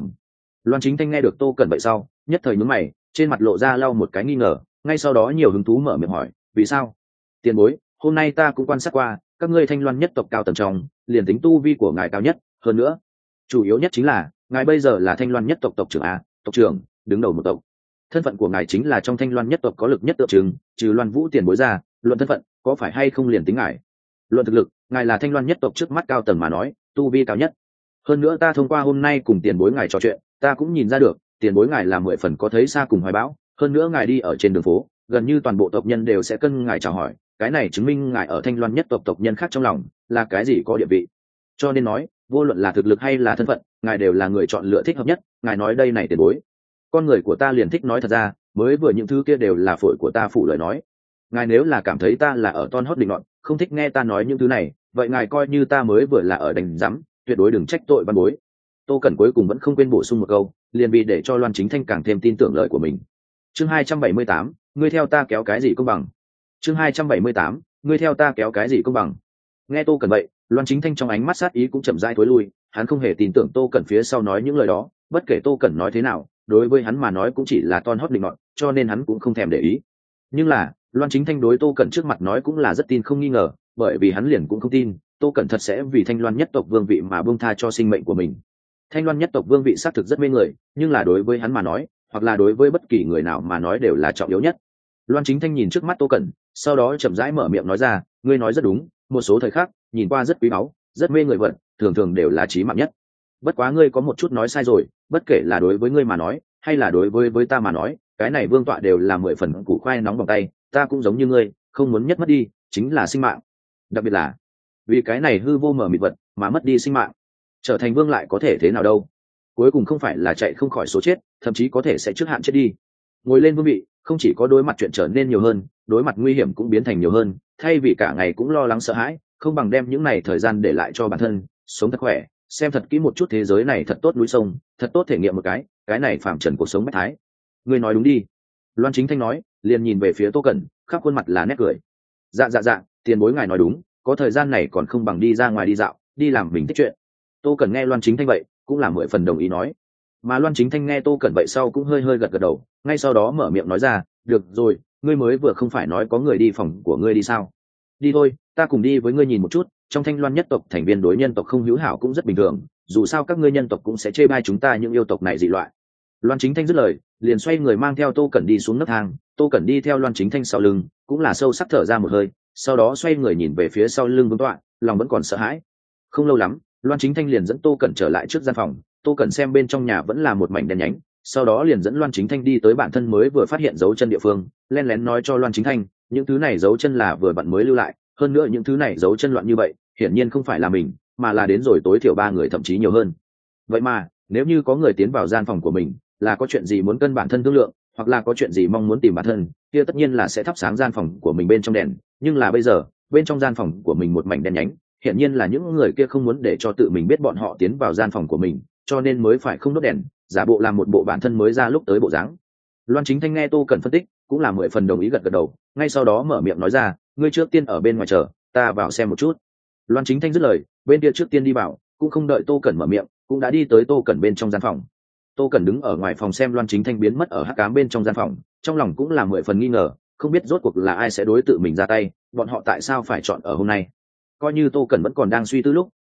Loan Chính Thanh nghe được Tô Cẩn vậy sau, nhất thời nhướng mày, trên mặt lộ ra lau một cái nghi ngờ, ngay sau đó nhiều hứng thú mở miệng hỏi, vì sao? Tiền bối, hôm nay ta cũng quan sát qua, các ngươi Thanh Loan nhất tộc cao tầng trong, liền tính tu vi của ngài cao nhất, hơn nữa, chủ yếu nhất chính là, ngài bây giờ là Thanh Loan nhất tộc tộc trưởng a, tộc trưởng, đứng đầu một tộc. Thân phận của ngài chính là trong Thanh Loan nhất tộc có lực nhất tượng trưng, trừ Loan Vũ tiền bối ra, luận thân phận, có phải hay không liền tính ngài? Luận thực lực, ngài là Thanh Loan nhất tộc trước mắt cao tầng mà nói, tu vi cao nhất. Hơn nữa ta thông qua hôm nay cùng tiền bối ngài trò chuyện, ta cũng nhìn ra được, tiền bối ngài là 10 phần có thấy xa cùng hoài bão, hơn nữa ngài đi ở trên đường phố, gần như toàn bộ tộc nhân đều sẽ cân ngài chào hỏi, cái này chứng minh ngài ở Thanh Loan nhất tộc tộc nhân khác trong lòng, là cái gì có địa vị. Cho nên nói, vô luận là thực lực hay là thân phận, ngài đều là người chọn lựa thích hợp nhất, ngài nói đây này tiền bối. Con người của ta liền thích nói thật ra, mới vừa những thứ kia đều là phổi của ta phủ lời nói. Ngài nếu là cảm thấy ta là ở ton hót định luận, không thích nghe ta nói những thứ này, vậy ngài coi như ta mới vừa là ở đành rắm, tuyệt đối đừng trách tội văn bối. Tô Cẩn cuối cùng vẫn không quên bổ sung một câu, liền vì để cho Loan Chính Thanh càng thêm tin tưởng lời của mình. Chương 278, ngươi theo ta kéo cái gì công bằng? Chương 278, ngươi theo ta kéo cái gì công bằng? Nghe Tô Cẩn vậy, Loan Chính Thanh trong ánh mắt sát ý cũng chậm rãi thối lui, hắn không hề tin tưởng Tô Cẩn phía sau nói những lời đó, bất kể Tô Cẩn nói thế nào, đối với hắn mà nói cũng chỉ là ton hót định nọt, cho nên hắn cũng không thèm để ý. Nhưng là, Loan Chính Thanh đối Tô Cẩn trước mặt nói cũng là rất tin không nghi ngờ, bởi vì hắn liền cũng không tin, Tô Cẩn thật sẽ vì Thanh Loan nhất tộc vương vị mà buông tha cho sinh mệnh của mình. Thanh Loan nhất tộc vương vị xác thực rất mê người, nhưng là đối với hắn mà nói, hoặc là đối với bất kỳ người nào mà nói đều là trọng yếu nhất. Loan Chính Thanh nhìn trước mắt Tô Cẩn, sau đó chậm rãi mở miệng nói ra, ngươi nói rất đúng, một số thời khắc, nhìn qua rất quý báu, rất mê người vật, thường thường đều là chí mạng nhất. Bất quá ngươi có một chút nói sai rồi, bất kể là đối với ngươi mà nói, hay là đối với ta mà nói, cái này vương tọa đều là 10 phần củ khoai nóng bằng tay, ta cũng giống như ngươi, không muốn nhất mất đi, chính là sinh mạng. Đặc biệt là, vì cái này hư vô mở mịt vật mà mất đi sinh mạng, trở thành vương lại có thể thế nào đâu? Cuối cùng không phải là chạy không khỏi số chết, thậm chí có thể sẽ trước hạn chết đi. Ngồi lên vương vị, không chỉ có đối mặt chuyện trở nên nhiều hơn, đối mặt nguy hiểm cũng biến thành nhiều hơn, thay vì cả ngày cũng lo lắng sợ hãi, không bằng đem những này thời gian để lại cho bản thân, sống thật khỏe, xem thật kỹ một chút thế giới này thật tốt núi sông, thật tốt thể nghiệm một cái này phàm trần cuộc sống bách thái. Ngươi nói đúng đi. Loan Chính Thanh nói, liền nhìn về phía Tô Cẩn, khắp khuôn mặt là nét cười. Dạ, tiền bối ngài nói đúng, có thời gian này còn không bằng đi ra ngoài đi dạo, đi làm mình thích chuyện. Tô Cẩn nghe Loan Chính Thanh vậy, cũng là 10 phần đồng ý nói. Mà Loan Chính Thanh nghe Tô Cẩn vậy sau cũng hơi hơi gật gật đầu, ngay sau đó mở miệng nói ra, được rồi, ngươi mới vừa không phải nói có người đi phòng của ngươi đi sao? Đi thôi, ta cùng đi với ngươi nhìn một chút, trong Thanh Loan nhất tộc thành viên đối nhân tộc không hữu hảo cũng rất bình thường, dù sao các ngươi nhân tộc cũng sẽ chê bai chúng ta những yêu tộc này dị loại. Loan Chính Thanh dứt lời, liền xoay người mang theo Tô Cẩn đi xuống nấc thang, Tô Cẩn đi theo Loan Chính Thanh sau lưng, cũng là sâu sắc thở ra một hơi, sau đó xoay người nhìn về phía sau lưng vương tọa, lòng vẫn còn sợ hãi. Không lâu lắm, Loan Chính Thanh liền dẫn Tô Cẩn trở lại trước gian phòng, Tô Cẩn xem bên trong nhà vẫn là một mảnh đen nhánh, sau đó liền dẫn Loan Chính Thanh đi tới bản thân mới vừa phát hiện dấu chân địa phương, lén lén nói cho Loan Chính Thanh, những thứ này dấu chân là vừa bạn mới lưu lại, hơn nữa những thứ này dấu chân loạn như vậy, hiển nhiên không phải là mình, mà là đến rồi tối thiểu 3 người thậm chí nhiều hơn. Vậy mà, nếu như có người tiến vào gian phòng của mình, là có chuyện gì muốn cân bản thân thương lượng, hoặc là có chuyện gì mong muốn tìm bản thân, kia tất nhiên là sẽ thắp sáng gian phòng của mình bên trong đèn, nhưng là bây giờ, bên trong gian phòng của mình một mảnh đen nhánh, hiển nhiên là những người kia không muốn để cho tự mình biết bọn họ tiến vào gian phòng của mình, cho nên mới phải không đốt đèn, giả bộ làm một bộ bản thân mới ra lúc tới bộ dáng. Loan Chính Thanh nghe Tô Cẩn phân tích, cũng là 10 phần đồng ý gật gật đầu, ngay sau đó mở miệng nói ra, ngươi trước tiên ở bên ngoài chờ, ta vào xem một chút. Loan Chính Thanh dứt lời, bên kia trước tiên đi vào, cũng không đợi Tô Cẩn mở miệng, cũng đã đi tới Tô Cẩn bên trong gian phòng. Tô Cẩn đứng ở ngoài phòng xem Loan Chính Thanh biến mất ở hắc ám bên trong gian phòng, trong lòng cũng là 10 phần nghi ngờ, không biết rốt cuộc là ai sẽ đối tự mình ra tay, bọn họ tại sao phải chọn ở hôm nay. Coi như Tô Cẩn vẫn còn đang suy tư lúc,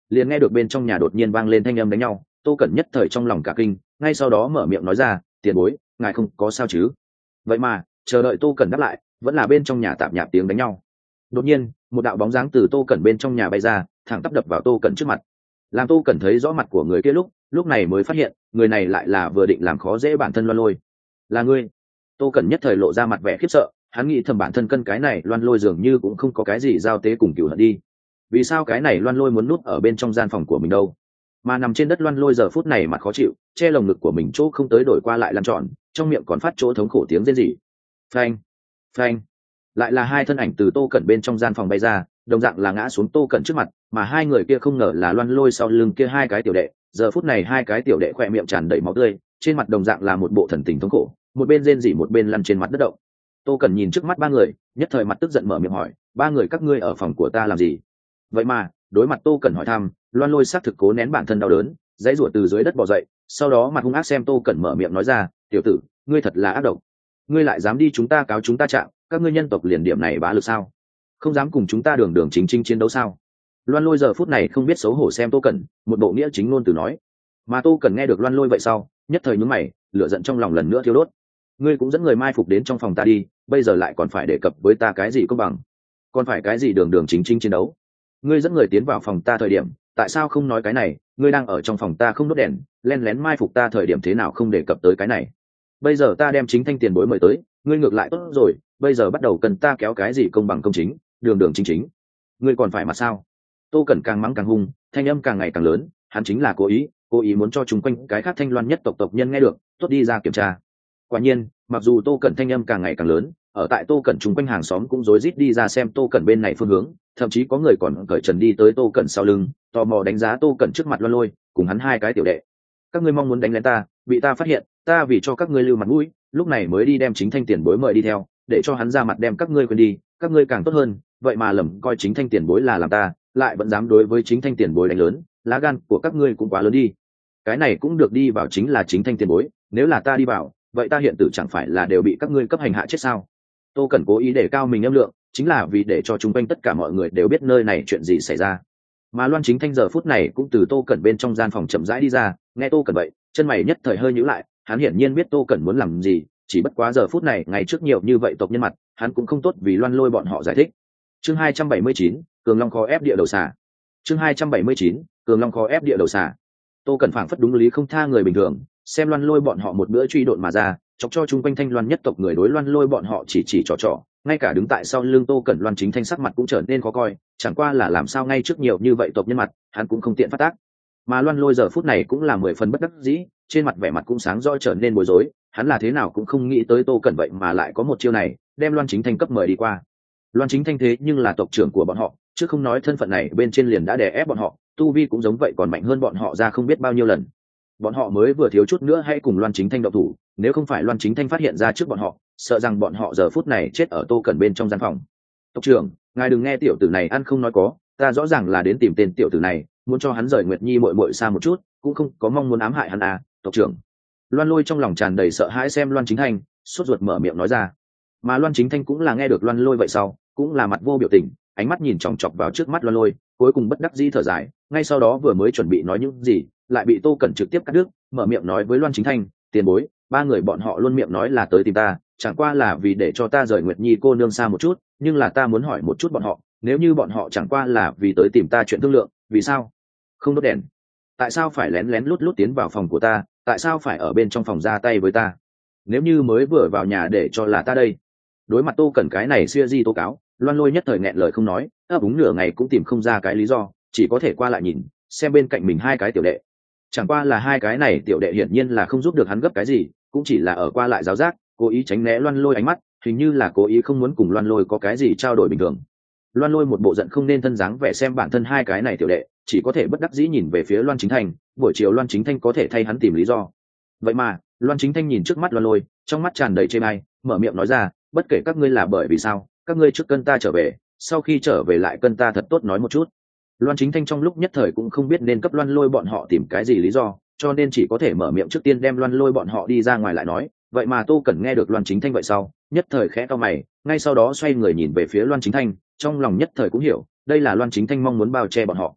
liền nghe được bên trong nhà đột nhiên vang lên thanh âm đánh nhau. Tô Cẩn nhất thời trong lòng cả kinh, ngay sau đó mở miệng nói ra, tiền bối, ngài không có sao chứ? Vậy mà chờ đợi Tô Cẩn đáp lại, vẫn là bên trong nhà tạp nhạp tiếng đánh nhau. Đột nhiên một đạo bóng dáng từ Tô Cẩn bên trong nhà bay ra, thẳng tắp đập vào Tô Cẩn trước mặt. Làm Tô Cẩn thấy rõ mặt của người kia lúc này mới phát hiện người này lại là vừa định làm khó dễ bản thân Loan Lôi. Là ngươi? Tô Cẩn nhất thời lộ ra mặt vẻ khiếp sợ, hắn nghĩ thầm bản thân cân cái này Loan Lôi dường như cũng không có cái gì giao tế cùng cửu hận đi. Vì sao cái này Loan Lôi muốn núp ở bên trong gian phòng của mình đâu? Mà nằm trên đất Loan Lôi giờ phút này mặt khó chịu, che lồng ngực của mình chỗ không tới đổi qua lại lăn tròn, trong miệng còn phát chỗ thống khổ tiếng rên rỉ. Phanh, phanh. Lại là hai thân ảnh từ Tô Cẩn bên trong gian phòng bay ra, đồng dạng là ngã xuống Tô Cẩn trước mặt, mà hai người kia không ngờ là Loan Lôi sau lưng kia hai cái tiểu đệ. Giờ phút này hai cái tiểu đệ khỏe miệng tràn đầy máu tươi, trên mặt đồng dạng là một bộ thần tình thống khổ, một bên rên rỉ một bên lăn trên mặt đất động. Tô Cẩn nhìn trước mắt ba người, nhất thời mặt tức giận mở miệng hỏi, ba người các ngươi ở phòng của ta làm gì? Vậy mà đối mặt Tô Cẩn hỏi thăm, Loan Lôi xác thực cố nén bản thân đau đớn, dãy rủa từ dưới đất bò dậy, sau đó mặt hung ác xem Tô Cẩn mở miệng nói ra, tiểu tử, ngươi thật là ác độc, ngươi lại dám đi chúng ta cáo chúng ta trạng, các ngươi nhân tộc liền điểm này bá lực sao? Không dám cùng chúng ta đường đường chính chính chiến đấu sao? Loan Lôi giờ phút này không biết xấu hổ xem Tô Cẩn, một bộ nghĩa chính ngôn từ nói. Mà Tô Cẩn nghe được Loan Lôi vậy sau, nhất thời nhướng mày, lửa giận trong lòng lần nữa thiêu đốt. Ngươi cũng dẫn người mai phục đến trong phòng ta đi, bây giờ lại còn phải đề cập với ta cái gì công bằng? Còn phải cái gì đường đường chính chính chiến đấu? Ngươi dẫn người tiến vào phòng ta thời điểm, tại sao không nói cái này? Ngươi đang ở trong phòng ta không đốt đèn, len lén mai phục ta thời điểm thế nào không đề cập tới cái này? Bây giờ ta đem chính thanh tiền bối mời tới, ngươi ngược lại tốt rồi, bây giờ bắt đầu cần ta kéo cái gì công bằng công chính, đường đường chính chính? Ngươi còn phải mà sao? Tô Cẩn càng mắng càng hung, thanh âm càng ngày càng lớn, hắn chính là cố ý muốn cho chúng quanh cái khác Thanh Loan nhất tộc nhân nghe được, tốt đi ra kiểm tra. Quả nhiên, mặc dù Tô Cẩn thanh âm càng ngày càng lớn, ở tại Tô Cẩn chúng quanh hàng xóm cũng rối rít đi ra xem Tô Cẩn bên này phương hướng, thậm chí có người còn cởi trần đi tới Tô Cẩn sau lưng, tò mò đánh giá Tô Cẩn trước mặt Loan Lôi, cùng hắn hai cái tiểu đệ. Các ngươi mong muốn đánh lén ta, bị ta phát hiện, ta vì cho các ngươi lưu mặt mũi, lúc này mới đi đem chính thanh tiền bối mời đi theo, để cho hắn ra mặt đem các ngươi quên đi, các ngươi càng tốt hơn, vậy mà lầm coi chính thanh tiền bối là làm ta, lại vẫn dám đối với chính thanh tiền bối đánh lớn, lá gan của các ngươi cũng quá lớn đi. Cái này cũng được đi vào chính là chính thanh tiền bối, nếu là ta đi vào, vậy ta hiện tử chẳng phải là đều bị các ngươi cấp hành hạ chết sao? Tô Cẩn cố ý để cao mình âm lượng, chính là vì để cho chung quanh tất cả mọi người đều biết nơi này chuyện gì xảy ra. Mà Loan Chính Thanh giờ phút này cũng từ Tô Cẩn bên trong gian phòng chậm rãi đi ra, nghe Tô Cẩn vậy, chân mày nhất thời hơi nhíu lại, hắn hiển nhiên biết Tô Cẩn muốn làm gì, chỉ bất quá giờ phút này ngày trước nhiều như vậy tộc nhân mặt, hắn cũng không tốt vì Loan Lôi bọn họ giải thích. Chương 279, Cường Long khó ép địa đầu xà. Chương 279, Cường Long khó ép địa đầu xà. Tô Cẩn phảng phất đúng lý không tha người bình thường, xem Loan Lôi bọn họ một bữa truy độn mà ra, chọc cho chung quanh Thanh Loan nhất tộc người đối Loan Lôi bọn họ chỉ trò, ngay cả đứng tại sau lưng Tô Cẩn Loan Chính Thanh sắc mặt cũng trở nên khó coi, chẳng qua là làm sao ngay trước nhiều như vậy tộc nhân mặt, hắn cũng không tiện phát tác. Mà Loan Lôi giờ phút này cũng là 10 phần bất đắc dĩ, trên mặt vẻ mặt cũng sáng rõ trở nên bối rối, hắn là thế nào cũng không nghĩ tới Tô Cẩn vậy mà lại có một chiêu này, đem Loan Chính Thanh cấp mời đi qua. Loan Chính Thanh thế nhưng là tộc trưởng của bọn họ, chứ không nói thân phận này bên trên liền đã đè ép bọn họ, tu vi cũng giống vậy còn mạnh hơn bọn họ ra không biết bao nhiêu lần. Bọn họ mới vừa thiếu chút nữa hay cùng Loan Chính Thanh động thủ, nếu không phải Loan Chính Thanh phát hiện ra trước bọn họ, sợ rằng bọn họ giờ phút này chết ở Tô Cẩn bên trong gian phòng. Tộc trưởng, ngài đừng nghe tiểu tử này ăn không nói có, ta rõ ràng là đến tìm tên tiểu tử này, muốn cho hắn rời Nguyệt Nhi muội muội xa một chút, cũng không có mong muốn ám hại hắn à, tộc trưởng. Loan Lôi trong lòng tràn đầy sợ hãi xem Loan Chính Thanh, sốt ruột mở miệng nói ra. Mà Loan Chính Thanh cũng là nghe được Loan Lôi vậy sau, cũng là mặt vô biểu tình, ánh mắt nhìn chòng chọc vào trước mắt Loan Lôi, cuối cùng bất đắc dĩ thở dài, ngay sau đó vừa mới chuẩn bị nói những gì, lại bị Tô Cẩn trực tiếp cắt đứt, mở miệng nói với Loan Chính Thanh, tiền bối, ba người bọn họ luôn miệng nói là tới tìm ta, chẳng qua là vì để cho ta rời Nguyệt Nhi cô nương xa một chút, nhưng là ta muốn hỏi một chút bọn họ, nếu như bọn họ chẳng qua là vì tới tìm ta chuyện thương lượng, vì sao không đốt đèn? Tại sao phải lén lén lút lút tiến vào phòng của ta? Tại sao phải ở bên trong phòng ra tay với ta? Nếu như mới vừa vào nhà để cho là ta đây. Đối mặt Tô Cẩn cái này xuya di tố cáo, Loan Lôi nhất thời nghẹn lời không nói, ấp úng nửa ngày cũng tìm không ra cái lý do, chỉ có thể qua lại nhìn, xem bên cạnh mình hai cái tiểu đệ. Chẳng qua là hai cái này tiểu đệ hiển nhiên là không giúp được hắn gấp cái gì, cũng chỉ là ở qua lại giáo giác, cố ý tránh né Loan Lôi ánh mắt, hình như là cố ý không muốn cùng Loan Lôi có cái gì trao đổi bình thường. Loan Lôi một bộ giận không nên thân dáng vẻ xem bản thân hai cái này tiểu đệ, chỉ có thể bất đắc dĩ nhìn về phía Loan Chính Thanh, buổi chiều Loan Chính Thanh có thể thay hắn tìm lý do. Vậy mà, Loan Chính Thanh nhìn trước mắt Loan Lôi, trong mắt tràn đầy chê bai, mở miệng nói ra, bất kể các ngươi là bởi vì sao, các ngươi trước cân ta trở về, sau khi trở về lại cân ta thật tốt nói một chút. Loan Chính Thanh trong lúc nhất thời cũng không biết nên cấp Loan Lôi bọn họ tìm cái gì lý do, cho nên chỉ có thể mở miệng trước tiên đem Loan Lôi bọn họ đi ra ngoài lại nói. Vậy mà Tô Cẩn nghe được Loan Chính Thanh vậy sau, nhất thời khẽ cau mày, ngay sau đó xoay người nhìn về phía Loan Chính Thanh, trong lòng nhất thời cũng hiểu, đây là Loan Chính Thanh mong muốn bao che bọn họ.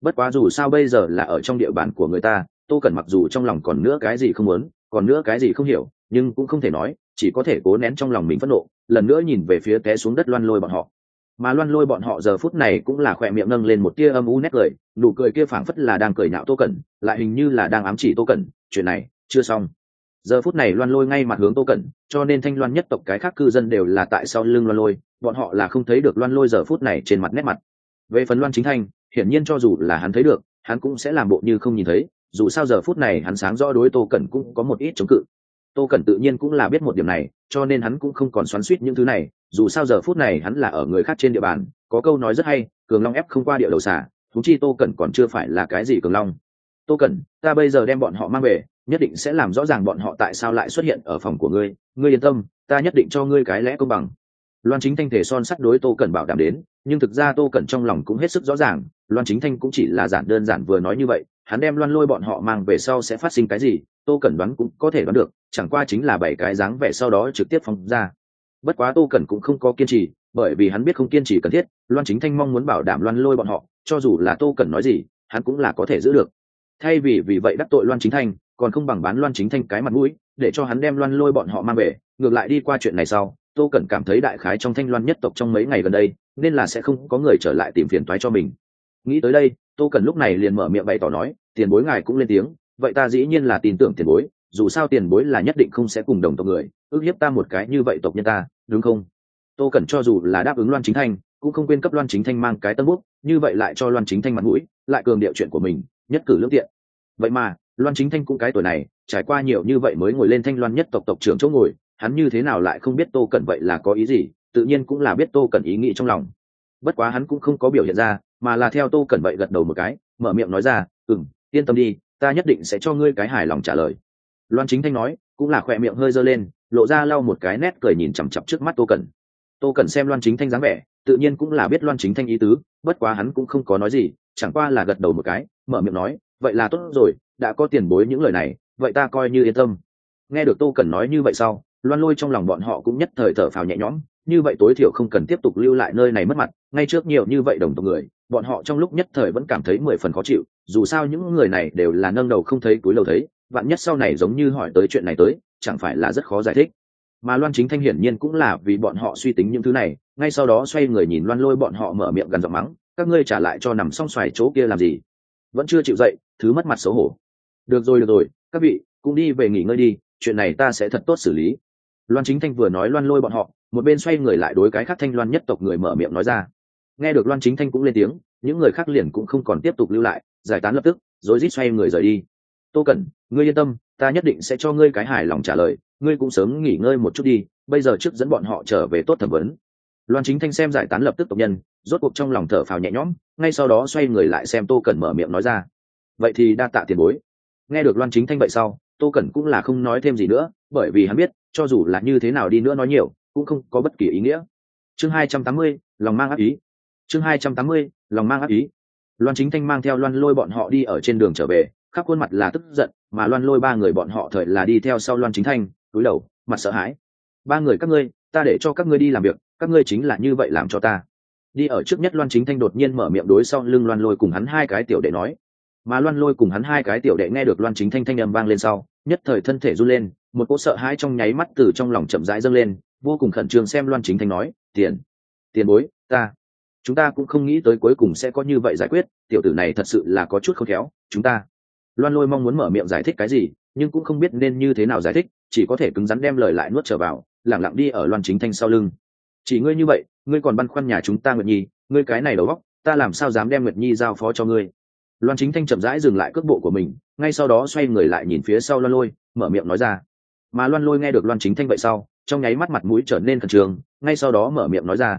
Bất quá dù sao bây giờ là ở trong địa bàn của người ta, Tô Cẩn mặc dù trong lòng còn nữa cái gì không muốn, còn nữa cái gì không hiểu, nhưng cũng không thể nói, chỉ có thể cố nén trong lòng mình phẫn nộ, lần nữa nhìn về phía té xuống đất Loan Lôi bọn họ. Mà Loan Lôi bọn họ giờ phút này cũng là khỏe miệng nâng lên một tia âm u nét cười, nụ cười kia phảng phất là đang cười nhạo Tô Cẩn, lại hình như là đang ám chỉ Tô Cẩn, chuyện này chưa xong. Giờ phút này Loan Lôi ngay mặt hướng Tô Cẩn, cho nên Thanh Loan nhất tộc cái khác cư dân đều là tại sau lưng Loan Lôi, bọn họ là không thấy được Loan Lôi giờ phút này trên mặt nét mặt. Về phần Loan Chính Thanh, hiển nhiên cho dù là hắn thấy được, hắn cũng sẽ làm bộ như không nhìn thấy, dù sao giờ phút này hắn sáng rõ đối Tô Cẩn cũng có một ít chống cự. Tô Cẩn tự nhiên cũng là biết một điểm này, cho nên hắn cũng không còn xoắn xuýt những thứ này, dù sao giờ phút này hắn là ở người khác trên địa bàn, có câu nói rất hay, cường long ép không qua địa đầu xả, huống chi Tô Cẩn còn chưa phải là cái gì cường long. Tô Cẩn, ta bây giờ đem bọn họ mang về, nhất định sẽ làm rõ ràng bọn họ tại sao lại xuất hiện ở phòng của ngươi, ngươi yên tâm, ta nhất định cho ngươi cái lẽ công bằng. Loan Chính Thanh thể son sắt đối Tô Cẩn bảo đảm đến, nhưng thực ra Tô Cẩn trong lòng cũng hết sức rõ ràng, Loan Chính Thanh cũng chỉ là đơn giản vừa nói như vậy, hắn đem Loan Lôi bọn họ mang về sau sẽ phát sinh cái gì, Tô Cẩn đoán cũng có thể đoán được, chẳng qua chính là bảy cái dáng vẻ sau đó trực tiếp phóng ra. Bất quá Tô Cẩn cũng không có kiên trì, bởi vì hắn biết không kiên trì cần thiết, Loan Chính Thanh mong muốn bảo đảm Loan Lôi bọn họ, cho dù là Tô Cẩn nói gì, hắn cũng là có thể giữ được. Thay vì vậy đắc tội Loan Chính Thanh, còn không bằng bán Loan Chính Thanh cái mặt mũi, để cho hắn đem Loan Lôi bọn họ mang về, ngược lại đi qua chuyện này sau, Tô Cẩn cảm thấy đại khái trong Thanh Loan nhất tộc trong mấy ngày gần đây, nên là sẽ không có người trở lại tìm phiền toái cho mình. Nghĩ tới đây, Tô Cẩn lúc này liền mở miệng bày tỏ nói, tiền bối ngài cũng lên tiếng, vậy ta dĩ nhiên là tin tưởng tiền bối, dù sao tiền bối là nhất định không sẽ cùng đồng tộc người ước hiếp ta một cái như vậy tộc nhân ta, đúng không? Tô Cẩn cho dù là đáp ứng Loan Chính Thanh, cũng không quên cấp Loan Chính Thanh mang cái tân bút, như vậy lại cho Loan Chính Thanh mặt mũi, lại cường điệu chuyện của mình, nhất cử lưỡng tiện. Vậy mà, Loan Chính Thanh cũng cái tuổi này, trải qua nhiều như vậy mới ngồi lên Thanh Loan nhất tộc tộc trưởng chỗ ngồi, hắn như thế nào lại không biết Tô Cẩn vậy là có ý gì, tự nhiên cũng là biết Tô Cẩn ý nghĩ trong lòng. Bất quá hắn cũng không có biểu hiện ra, mà là theo Tô Cẩn vậy gật đầu một cái, mở miệng nói ra, yên tâm đi, ta nhất định sẽ cho ngươi cái hài lòng trả lời. Loan Chính Thanh nói, cũng là khỏe miệng hơi giơ lên, lộ ra lau một cái nét cười nhìn chằm chằm trước mắt Tô Cẩn. Tô Cẩn xem Loan Chính Thanh dáng vẻ, tự nhiên cũng là biết Loan Chính Thanh ý tứ, bất quá hắn cũng không có nói gì, chẳng qua là gật đầu một cái, mở miệng nói, vậy là tốt rồi, đã có tiền bối những lời này, vậy ta coi như yên tâm. Nghe được Tô Cẩn nói như vậy sau, Loan Lôi trong lòng bọn họ cũng nhất thời thở phào nhẹ nhõm, như vậy tối thiểu không cần tiếp tục lưu lại nơi này mất mặt, ngay trước nhiều như vậy đồng tộc người, bọn họ trong lúc nhất thời vẫn cảm thấy 10 phần khó chịu, dù sao những người này đều là nâng đầu không thấy túi lầu thấy, vạn nhất sau này giống như hỏi tới chuyện này tới, chẳng phải là rất khó giải thích. Mà Loan Chính Thanh hiển nhiên cũng là vì bọn họ suy tính những thứ này, ngay sau đó xoay người nhìn Loan Lôi bọn họ mở miệng gần giọng mắng, các ngươi trả lại cho nằm song xoài chỗ kia làm gì? Vẫn chưa chịu dậy, thứ mất mặt xấu hổ. Được rồi, các vị, cũng đi về nghỉ ngơi đi, chuyện này ta sẽ thật tốt xử lý. Loan Chính Thanh vừa nói Loan Lôi bọn họ, một bên xoay người lại đối cái khác Thanh Loan nhất tộc người mở miệng nói ra. Nghe được Loan Chính Thanh cũng lên tiếng, những người khác liền cũng không còn tiếp tục lưu lại, giải tán lập tức, rối rít xoay người rời đi. Tô Cẩn, ngươi yên tâm, ta nhất định sẽ cho ngươi cái hài lòng trả lời, ngươi cũng sớm nghỉ ngơi một chút đi, bây giờ trước dẫn bọn họ trở về tốt thẩm vấn. Loan Chính Thanh xem giải tán lập tức tộc nhân, rốt cuộc trong lòng thở phào nhẹ nhõm, ngay sau đó xoay người lại xem Tô Cẩn mở miệng nói ra. Vậy thì đa tạ tiền bối. Nghe được Loan Chính Thanh vậy sau, Tô Cẩn cũng là không nói thêm gì nữa, bởi vì hắn biết, cho dù là như thế nào đi nữa nói nhiều, cũng không có bất kỳ ý nghĩa. Chương 280, lòng mang ác ý. Chương 280, lòng mang ác ý. Loan Chính Thanh mang theo Loan Lôi bọn họ đi ở trên đường trở về, khắp khuôn mặt là tức giận, mà Loan Lôi ba người bọn họ thời là đi theo sau Loan Chính Thanh, cúi đầu, mặt sợ hãi. Ba người các ngươi, ta để cho các ngươi đi làm việc, các ngươi chính là như vậy làm cho ta. Đi ở trước nhất Loan Chính Thanh đột nhiên mở miệng đối sau lưng Loan Lôi cùng hắn hai cái tiểu đệ nói. Mà Loan Lôi cùng hắn hai cái tiểu đệ nghe được Loan Chính Thanh thanh âm vang lên sau, nhất thời thân thể run lên, một cỗ sợ hãi trong nháy mắt từ trong lòng chậm rãi dâng lên, vô cùng khẩn trương xem Loan Chính Thanh nói, tiền bối, chúng ta cũng không nghĩ tới cuối cùng sẽ có như vậy giải quyết, tiểu tử này thật sự là có chút khôn khéo, chúng ta. Loan Lôi mong muốn mở miệng giải thích cái gì, nhưng cũng không biết nên như thế nào giải thích, chỉ có thể cứng rắn đem lời lại nuốt trở vào, lẳng lặng đi ở Loan Chính Thanh sau lưng. Chỉ ngươi như vậy, ngươi còn băn khoăn nhà chúng ta Nguyệt Nhi, ngươi cái này đầu óc, ta làm sao dám đem Nguyệt Nhi giao phó cho ngươi. Loan Chính Thanh chậm rãi dừng lại cước bộ của mình, ngay sau đó xoay người lại nhìn phía sau Loan Lôi, mở miệng nói ra. Mà Loan Lôi nghe được Loan Chính Thanh vậy sau, trong nháy mắt mặt mũi trở nên khẩn trương, ngay sau đó mở miệng nói ra,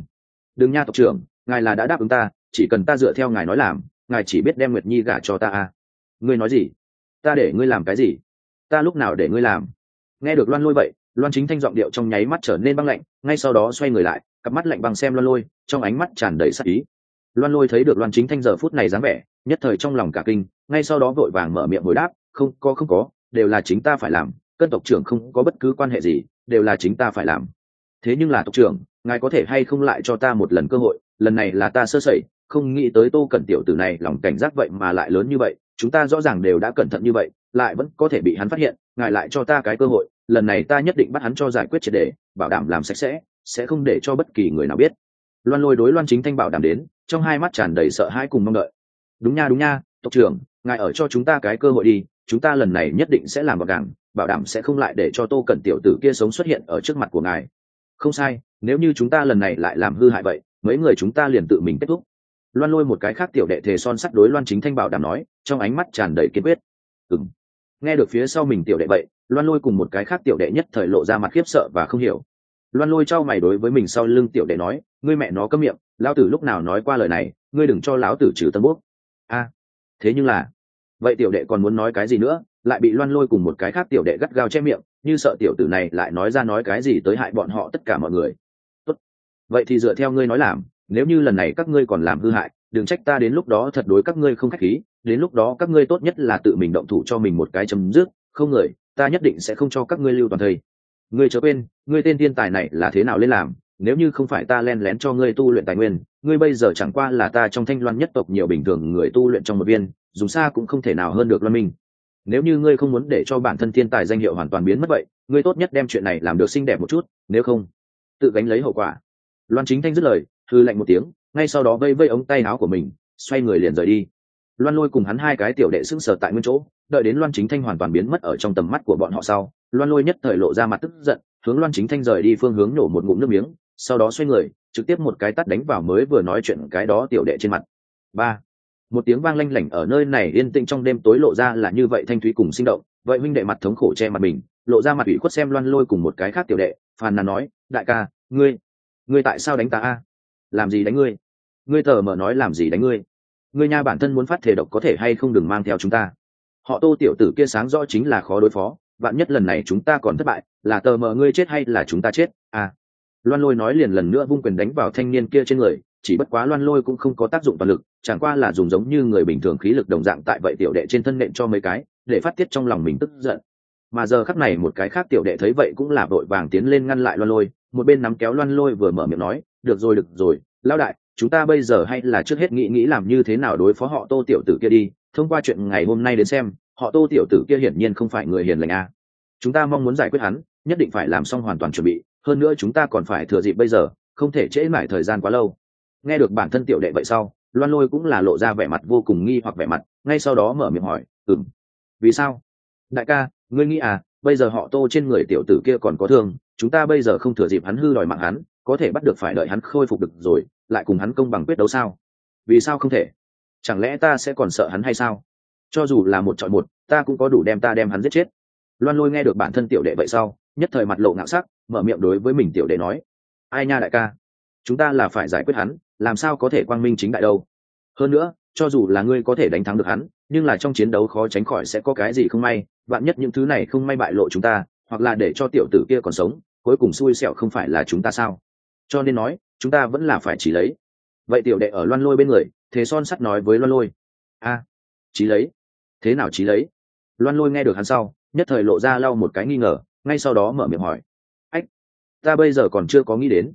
đừng nha tộc trưởng, ngài là đã đáp ứng ta, chỉ cần ta dựa theo ngài nói làm, ngài chỉ biết đem Nguyệt Nhi gả cho ta à? Ngươi nói gì? Ta để ngươi làm cái gì? Ta lúc nào để ngươi làm? Nghe được Loan Lôi vậy, Loan Chính Thanh giọng điệu trong nháy mắt trở nên băng lạnh, ngay sau đó xoay người lại, cặp mắt lạnh băng xem Loan Lôi, trong ánh mắt tràn đầy sát ý. Loan Lôi thấy được Loan Chính Thanh giờ phút này dáng vẻ, nhất thời trong lòng cả kinh, ngay sau đó vội vàng mở miệng hồi đáp, không có, đều là chính ta phải làm, cân tộc trưởng không có bất cứ quan hệ gì, đều là chính ta phải làm. Thế nhưng là tộc trưởng, ngài có thể hay không lại cho ta một lần cơ hội, lần này là ta sơ sẩy, không nghĩ tới Tô Cẩn tiểu tử này lòng cảnh giác vậy mà lại lớn như vậy, chúng ta rõ ràng đều đã cẩn thận như vậy, lại vẫn có thể bị hắn phát hiện, ngài lại cho ta cái cơ hội, lần này ta nhất định bắt hắn cho giải quyết triệt để, bảo đảm làm sạch sẽ không để cho bất kỳ người nào biết. Loan Lôi đối Loan Chính Thanh bảo đảm đến, trong hai mắt tràn đầy sợ hãi cùng mong đợi. Đúng nha, tộc trưởng, ngài ở cho chúng ta cái cơ hội đi, chúng ta lần này nhất định sẽ làm gọn gàng, bảo đảm sẽ không lại để cho Tô Cẩn tiểu tử kia sống xuất hiện ở trước mặt của ngài. Không sai, nếu như chúng ta lần này lại làm hư hại vậy, mấy người chúng ta liền tự mình kết thúc. Loan Lôi một cái khác tiểu đệ thề son sắt đối Loan Chính Thanh bảo đảm nói, trong ánh mắt tràn đầy kiên quyết. Nghe được phía sau mình tiểu đệ vậy, Loan Lôi cùng một cái khác tiểu đệ nhất thời lộ ra mặt khiếp sợ và không hiểu. Loan Lôi trao mày đối với mình sau lưng tiểu đệ nói, ngươi mẹ nó câm miệng, lão tử lúc nào nói qua lời này, ngươi đừng cho lão tử trừ tân bốc. Thế nhưng là, vậy tiểu đệ còn muốn nói cái gì nữa, lại bị Loan Lôi cùng một cái khác tiểu đệ gắt gao che miệng, như sợ tiểu tử này lại nói cái gì tới hại bọn họ tất cả mọi người. Tốt, vậy thì dựa theo ngươi nói làm, nếu như lần này các ngươi còn làm hư hại, đừng trách ta đến lúc đó thật đối các ngươi không khách khí, đến lúc đó các ngươi tốt nhất là tự mình động thủ cho mình một cái chấm dứt, không người, ta nhất định sẽ không cho các ngươi lưu toàn thây. Ngươi chớ quên, ngươi tên thiên tài này là thế nào lên làm, nếu như không phải ta len lén cho ngươi tu luyện tài nguyên, ngươi bây giờ chẳng qua là ta trong Thanh Loan nhất tộc nhiều bình thường người tu luyện trong một viên, dùng xa cũng không thể nào hơn được Loan Minh. Nếu như ngươi không muốn để cho bản thân thiên tài danh hiệu hoàn toàn biến mất vậy, ngươi tốt nhất đem chuyện này làm được xinh đẹp một chút, nếu không, tự gánh lấy hậu quả. Loan Chính Thanh dứt lời, hư lạnh một tiếng, ngay sau đó vây ống tay áo của mình, xoay người liền rời đi. Loan Lôi cùng hắn hai cái tiểu đệ sững sờ tại nguyên chỗ, đợi đến Loan Chính Thanh hoàn toàn biến mất ở trong tầm mắt của bọn họ sau, Loan Lôi nhất thời lộ ra mặt tức giận, hướng Loan Chính Thanh rời đi phương hướng nổ một ngụm nước miếng, sau đó xoay người, trực tiếp một cái tát đánh vào mới vừa nói chuyện cái đó tiểu đệ trên mặt. Một tiếng vang lanh lảnh ở nơi này yên tĩnh trong đêm tối lộ ra là như vậy thanh thúy cùng sinh động, vậy huynh đệ mặt thống khổ che mặt mình, lộ ra mặt ủy khuất xem Loan Lôi cùng một cái khác tiểu đệ, phàn nàn nói, đại ca, ngươi tại sao đánh ta a? Làm gì đánh ngươi? Ngươi tờ mở nói làm gì đánh ngươi? Ngươi nha bản thân muốn phát thể độc có thể hay không đừng mang theo chúng ta. Họ Tô tiểu tử kia sáng rõ chính là khó đối phó, vạn nhất lần này chúng ta còn thất bại, là tờ mở ngươi chết hay là chúng ta chết? Loan Lôi nói liền lần nữa vung quyền đánh vào thanh niên kia trên người, chỉ bất quá Loan Lôi cũng không có tác dụng toàn lực, chẳng qua là dùng giống như người bình thường khí lực đồng dạng tại vậy tiểu đệ trên thân nện cho mấy cái, để phát tiết trong lòng mình tức giận. Mà giờ khắc này một cái khác tiểu đệ thấy vậy cũng là vội vàng tiến lên ngăn lại Loan Lôi, một bên nắm kéo Loan Lôi vừa mở miệng nói, được rồi, lão đại, chúng ta bây giờ hay là trước hết nghĩ làm như thế nào đối phó họ Tô tiểu tử kia đi, thông qua chuyện ngày hôm nay đến xem, họ Tô tiểu tử kia hiển nhiên không phải người hiền lành a. Chúng ta mong muốn giải quyết hắn, nhất định phải làm xong hoàn toàn chuẩn bị, hơn nữa chúng ta còn phải thừa dịp bây giờ, không thể trễ mãi thời gian quá lâu. Nghe được bản thân tiểu đệ vậy sau, Loan Lôi cũng là lộ ra vẻ mặt vô cùng nghi hoặc vẻ mặt, ngay sau đó mở miệng hỏi, vì sao? Đại ca, ngươi nghĩ bây giờ họ Tô trên người tiểu tử kia còn có thương, chúng ta bây giờ không thừa dịp hắn hư đòi mạng hắn, có thể bắt được phải đợi hắn khôi phục được rồi, lại cùng hắn công bằng quyết đấu sao? Vì sao không thể? Chẳng lẽ ta sẽ còn sợ hắn hay sao? Cho dù là một chọi một, ta cũng có đủ đem hắn giết chết. Loan Lôi nghe được bản thân tiểu đệ vậy sau, nhất thời mặt lộ ngạo sắc, mở miệng đối với mình tiểu đệ nói, ai nha đại ca, chúng ta là phải giải quyết hắn, làm sao có thể quang minh chính đại đâu. Hơn nữa, cho dù là ngươi có thể đánh thắng được hắn, nhưng là trong chiến đấu khó tránh khỏi sẽ có cái gì không may, vạn nhất những thứ này không may bại lộ chúng ta, hoặc là để cho tiểu tử kia còn sống, cuối cùng xui xẻo không phải là chúng ta sao? Cho nên nói, chúng ta vẫn là phải chỉ lấy. Vậy tiểu đệ ở Loan Lôi bên người, thế son sắt nói với Loan Lôi, chỉ lấy? Thế nào chỉ lấy? Loan Lôi nghe được hắn sau, nhất thời lộ ra lau một cái nghi ngờ, ngay sau đó mở miệng hỏi, ta bây giờ còn chưa có nghĩ đến.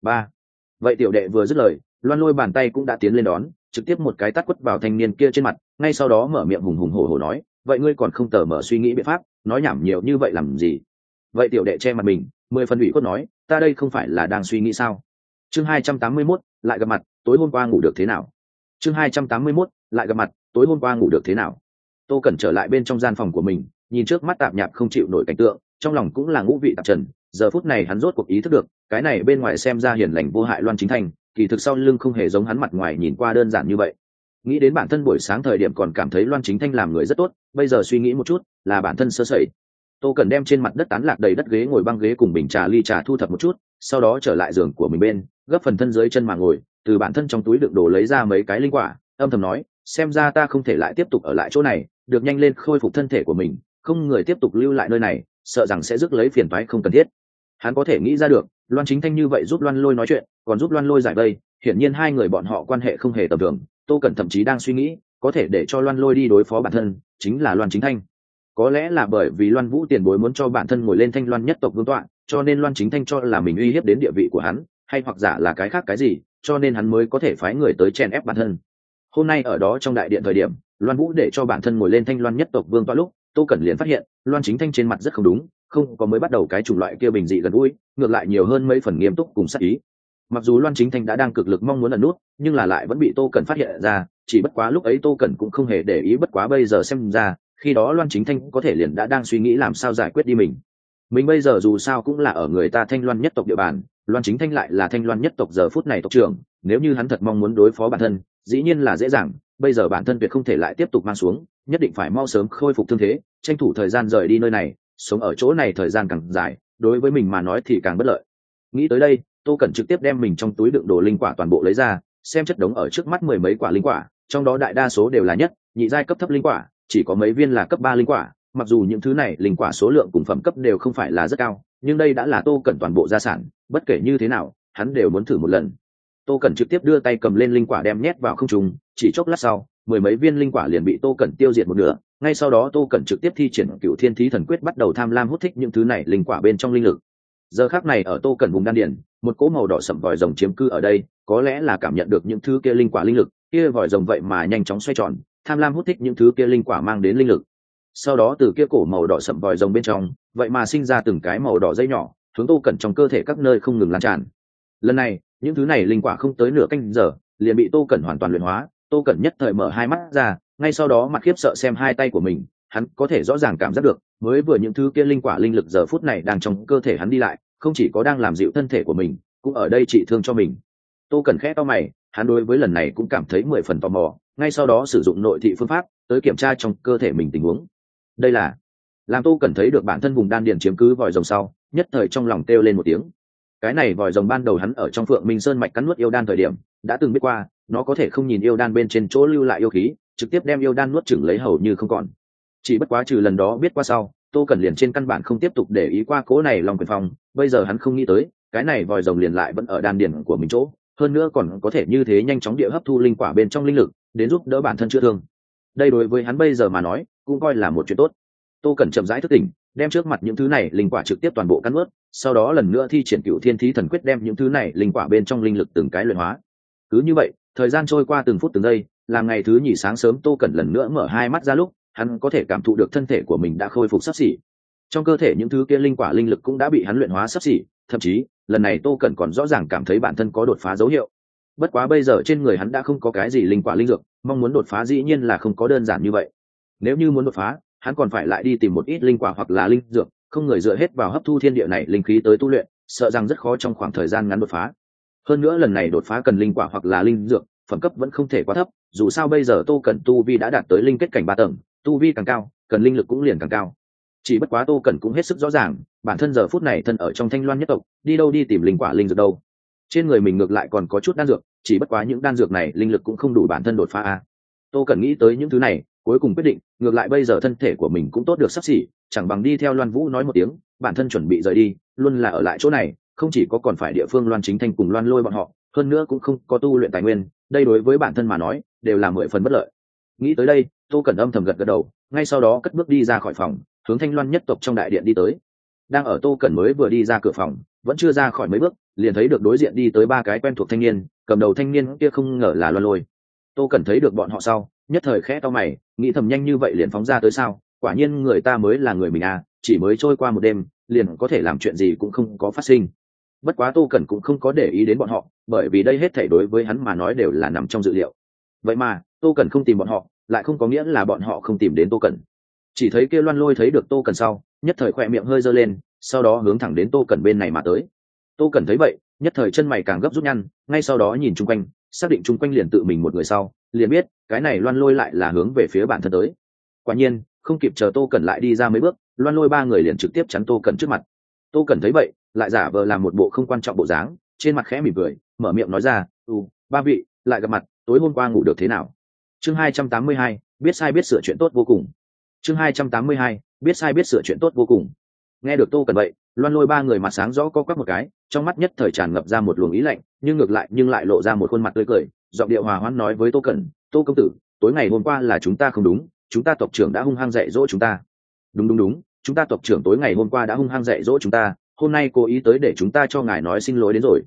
Vậy tiểu đệ vừa dứt lời, Loan Lôi bàn tay cũng đã tiến lên đón, trực tiếp một cái tát quất vào thanh niên kia trên mặt, ngay sau đó mở miệng hùng hùng hổ hổ nói, vậy ngươi còn không tờ mở suy nghĩ biện pháp, nói nhảm nhiều như vậy làm gì? Vậy tiểu đệ che mặt mình, 10 phần ủy khuất nói, ta đây không phải là đang suy nghĩ sao? Chương 281, lại gặp mặt, tối hôm qua ngủ được thế nào? Chương 281, lại gặp mặt, tối hôm qua ngủ được thế nào? Tô Cẩn trở lại bên trong gian phòng của mình, nhìn trước mắt tạp nhạp không chịu nổi cảnh tượng, trong lòng cũng là ngũ vị tạp trần. Giờ phút này hắn rốt cuộc ý thức được, cái này bên ngoài xem ra hiền lành vô hại Loan Chính Thanh, kỳ thực sau lưng không hề giống hắn mặt ngoài nhìn qua đơn giản như vậy. Nghĩ đến bản thân buổi sáng thời điểm còn cảm thấy Loan Chính Thanh làm người rất tốt, bây giờ suy nghĩ một chút, là bản thân sơ sẩy. Tô Cẩn đem trên mặt đất tán lạc đầy đất ghế ngồi băng ghế cùng bình trà ly trà thu thập một chút, sau đó trở lại giường của mình bên, gấp phần thân dưới chân mà ngồi, từ bản thân trong túi đựng đồ lấy ra mấy cái linh quả, âm thầm nói, xem ra ta không thể lại tiếp tục ở lại chỗ này, được nhanh lên khôi phục thân thể của mình, không người tiếp tục lưu lại nơi này, sợ rằng sẽ rước lấy phiền toái không cần thiết. Hắn có thể nghĩ ra được, Loan Chính Thanh như vậy giúp Loan Lôi nói chuyện, còn giúp Loan Lôi giải vây, hiển nhiên hai người bọn họ quan hệ không hề tầm thường. Tô Cẩn thậm chí đang suy nghĩ, có thể để cho Loan Lôi đi đối phó bản thân, chính là Loan Chính Thanh. Có lẽ là bởi vì Loan Vũ tiền bối muốn cho bản thân ngồi lên Thanh Loan nhất tộc vương tọa, cho nên Loan Chính Thanh cho là mình uy hiếp đến địa vị của hắn, hay hoặc giả là cái khác cái gì, cho nên hắn mới có thể phái người tới chen ép bản thân. Hôm nay ở đó trong đại điện thời điểm Loan Vũ để cho bản thân ngồi lên Thanh Loan nhất tộc vương tọa lúc, Tô Cẩn liền phát hiện Loan Chính Thanh trên mặt rất không đúng, không có mới bắt đầu cái chủng loại kia bình dị gần gũi, ngược lại nhiều hơn mấy phần nghiêm túc cùng sắc ý. Mặc dù Loan Chính Thanh đã đang cực lực mong muốn ẩn nút, nhưng là lại vẫn bị Tô Cẩn phát hiện ra, chỉ bất quá lúc ấy Tô Cẩn cũng không hề để ý, bất quá bây giờ xem ra, khi đó Loan Chính Thanh có thể liền đã đang suy nghĩ làm sao giải quyết đi mình. Mình bây giờ dù sao cũng là ở người ta Thanh Loan nhất tộc địa bàn, Loan Chính Thanh lại là Thanh Loan nhất tộc giờ phút này tộc trưởng, nếu như hắn thật mong muốn đối phó bản thân, dĩ nhiên là dễ dàng, bây giờ bản thân tuyệt không thể lại tiếp tục mang xuống, nhất định phải mau sớm khôi phục thương thế, tranh thủ thời gian rời đi nơi này, sống ở chỗ này thời gian càng dài, đối với mình mà nói thì càng bất lợi. Nghĩ tới đây, Tô Cẩn trực tiếp đem mình trong túi đựng đồ linh quả toàn bộ lấy ra, xem chất đống ở trước mắt mười mấy quả linh quả, trong đó đại đa số đều là nhất, nhị giai cấp thấp linh quả, chỉ có mấy viên là cấp 3 linh quả, mặc dù những thứ này linh quả số lượng cùng phẩm cấp đều không phải là rất cao, nhưng đây đã là Tô Cẩn toàn bộ gia sản, bất kể như thế nào, hắn đều muốn thử một lần. Tô Cẩn trực tiếp đưa tay cầm lên linh quả đem nhét vào không trung, chỉ chốc lát sau, mười mấy viên linh quả liền bị Tô Cẩn tiêu diệt một nửa, ngay sau đó Tô Cẩn trực tiếp thi triển Cửu Thiên Thí Thần Quyết bắt đầu tham lam hút thích những thứ này linh quả bên trong linh lực. Giờ khắc này ở Tô Cẩn vùng đan điền, một cỗ màu đỏ sẫm vòi rồng chiếm cư ở đây, có lẽ là cảm nhận được những thứ kia linh quả linh lực, kia vòi rồng vậy mà nhanh chóng xoay tròn, tham lam hút thích những thứ kia linh quả mang đến linh lực. Sau đó từ kia cổ màu đỏ sẫm vòi rồng bên trong, vậy mà sinh ra từng cái màu đỏ dây nhỏ, hướng Tô Cẩn trong cơ thể các nơi không ngừng lan tràn. Lần này, những thứ này linh quả không tới nửa canh giờ, liền bị Tô Cẩn hoàn toàn luyện hóa. Tô Cẩn nhất thời mở hai mắt ra, ngay sau đó mặt khiếp sợ xem hai tay của mình, hắn có thể rõ ràng cảm giác được, mới vừa những thứ kia linh quả linh lực giờ phút này đang trong cơ thể hắn đi lại, không chỉ có đang làm dịu thân thể của mình, cũng ở đây trị thương cho mình. Tô Cẩn khẽ cau mày, hắn đối với lần này cũng cảm thấy 10 phần tò mò, ngay sau đó sử dụng nội thị phương pháp tới kiểm tra trong cơ thể mình tình huống. Đây là làm Tô Cẩn thấy được bản thân vùng đan điền chiếm cứ vòi rồng sau, nhất thời trong lòng kêu lên một tiếng. Cái này vòi rồng ban đầu hắn ở trong Phượng Minh Sơn mạch cắn nuốt yêu đan thời điểm, đã từng biết qua, nó có thể không nhìn yêu đan bên trên chỗ lưu lại yêu khí, trực tiếp đem yêu đan nuốt chửng lấy hầu như không còn. Chỉ bất quá trừ lần đó biết qua sau, Tô Cẩn liền trên căn bản không tiếp tục để ý qua cố này Long Quyền Phong, bây giờ hắn không nghĩ tới, cái này vòi rồng liền lại vẫn ở đan điền của mình chỗ, hơn nữa còn có thể như thế nhanh chóng địa hấp thu linh quả bên trong linh lực, đến giúp đỡ bản thân chữa thương. Đây đối với hắn bây giờ mà nói, cũng coi là một chuyện tốt. Tô Cẩn chậm rãi thức tỉnh, đem trước mặt những thứ này linh quả trực tiếp toàn bộ cắn nuốt, sau đó lần nữa thi triển Cửu Thiên Thí Thần Quyết đem những thứ này linh quả bên trong linh lực từng cái luyện hóa. Cứ như vậy, thời gian trôi qua từng phút từng giây, làm ngày thứ nhì sáng sớm Tô Cẩn lần nữa mở hai mắt ra lúc, hắn có thể cảm thụ được thân thể của mình đã khôi phục sắp xỉ. Trong cơ thể những thứ kia linh quả linh lực cũng đã bị hắn luyện hóa sắp xỉ, thậm chí, lần này Tô Cẩn còn rõ ràng cảm thấy bản thân có đột phá dấu hiệu. Bất quá bây giờ trên người hắn đã không có cái gì linh quả linh dược, mong muốn đột phá dĩ nhiên là không có đơn giản như vậy. Nếu như muốn đột phá, hắn còn phải lại đi tìm một ít linh quả hoặc là linh dược, không người dựa hết vào hấp thu thiên địa này linh khí tới tu luyện, sợ rằng rất khó trong khoảng thời gian ngắn đột phá. Hơn nữa lần này đột phá cần linh quả hoặc là linh dược, phẩm cấp vẫn không thể quá thấp, dù sao bây giờ Tô Cẩn tu vi đã đạt tới linh kết cảnh 3 tầng, tu vi càng cao, cần linh lực cũng liền càng cao. Chỉ bất quá Tô Cẩn cũng hết sức rõ ràng, bản thân giờ phút này thân ở trong Thanh Loan nhất tộc, đi đâu đi tìm linh quả linh dược đâu. Trên người mình ngược lại còn có chút đan dược, chỉ bất quá những đan dược này linh lực cũng không đủ bản thân đột phá a. Tô Cẩn nghĩ tới những thứ này, cuối cùng quyết định, ngược lại bây giờ thân thể của mình cũng tốt được sắp xỉ, chẳng bằng đi theo Loan Vũ nói một tiếng, bản thân chuẩn bị rời đi, luôn là ở lại chỗ này, không chỉ có còn phải địa phương Loan Chính Thanh cùng Loan Lôi bọn họ, hơn nữa cũng không có tu luyện tài nguyên, đây đối với bản thân mà nói, đều là 10 phần bất lợi. Nghĩ tới đây, Tô Cẩn âm thầm gật gật đầu, ngay sau đó cất bước đi ra khỏi phòng, hướng Thanh Loan nhất tộc trong đại điện đi tới. Đang ở Tô Cẩn mới vừa đi ra cửa phòng, vẫn chưa ra khỏi mấy bước, liền thấy được đối diện đi tới 3 cái quen thuộc thanh niên, cầm đầu thanh niên kia không ngờ là Loan Lôi. Tô Cẩn thấy được bọn họ sau, nhất thời khẽ cau mày, nghĩ thầm nhanh như vậy liền phóng ra tới sao? Quả nhiên người ta mới là người mình à, chỉ mới trôi qua một đêm, liền có thể làm chuyện gì cũng không có phát sinh. Bất quá Tô Cẩn cũng không có để ý đến bọn họ, bởi vì đây hết thảy đối với hắn mà nói đều là nằm trong dự liệu. Vậy mà, Tô Cẩn không tìm bọn họ, lại không có nghĩa là bọn họ không tìm đến Tô Cẩn. Chỉ thấy kia Loan Lôi thấy được Tô Cẩn sau, nhất thời khỏe miệng hơi giơ lên, sau đó hướng thẳng đến Tô Cẩn bên này mà tới. Tô Cẩn thấy vậy, nhất thời chân mày càng gấp rút nhăn, ngay sau đó nhìn chung quanh, xác định chung quanh liền tự mình một người sau, liền biết cái này Loan Lôi lại là hướng về phía bản thân tới. Quả nhiên, không kịp chờ Tô Cẩn lại đi ra mấy bước, Loan Lôi 3 người liền trực tiếp chắn Tô Cẩn trước mặt. Tô Cẩn thấy vậy, lại giả vờ làm một bộ không quan trọng bộ dáng, trên mặt khẽ mỉm cười, mở miệng nói ra, ba vị, lại gặp mặt, tối hôm qua ngủ được thế nào?" Chương 282, biết sai biết sửa chuyện tốt vô cùng. Chương 282, biết sai biết sửa chuyện tốt vô cùng. Nghe được Tô Cẩn vậy, Loan Lôi 3 người mặt sáng rõ co quắp một cái, trong mắt nhất thời tràn ngập ra một luồng ý lạnh, nhưng ngược lại lộ ra một khuôn mặt tươi cười, giọng điệu hòa hoãn nói với Tô Cẩn, "Tô công tử, tối ngày hôm qua là chúng ta không đúng, chúng ta tộc trưởng đã hung hăng dạy dỗ chúng ta." Đúng, chúng ta tộc trưởng tối ngày hôm qua đã hung hăng dạy dỗ chúng ta, hôm nay cố ý tới để chúng ta cho ngài nói xin lỗi đến rồi."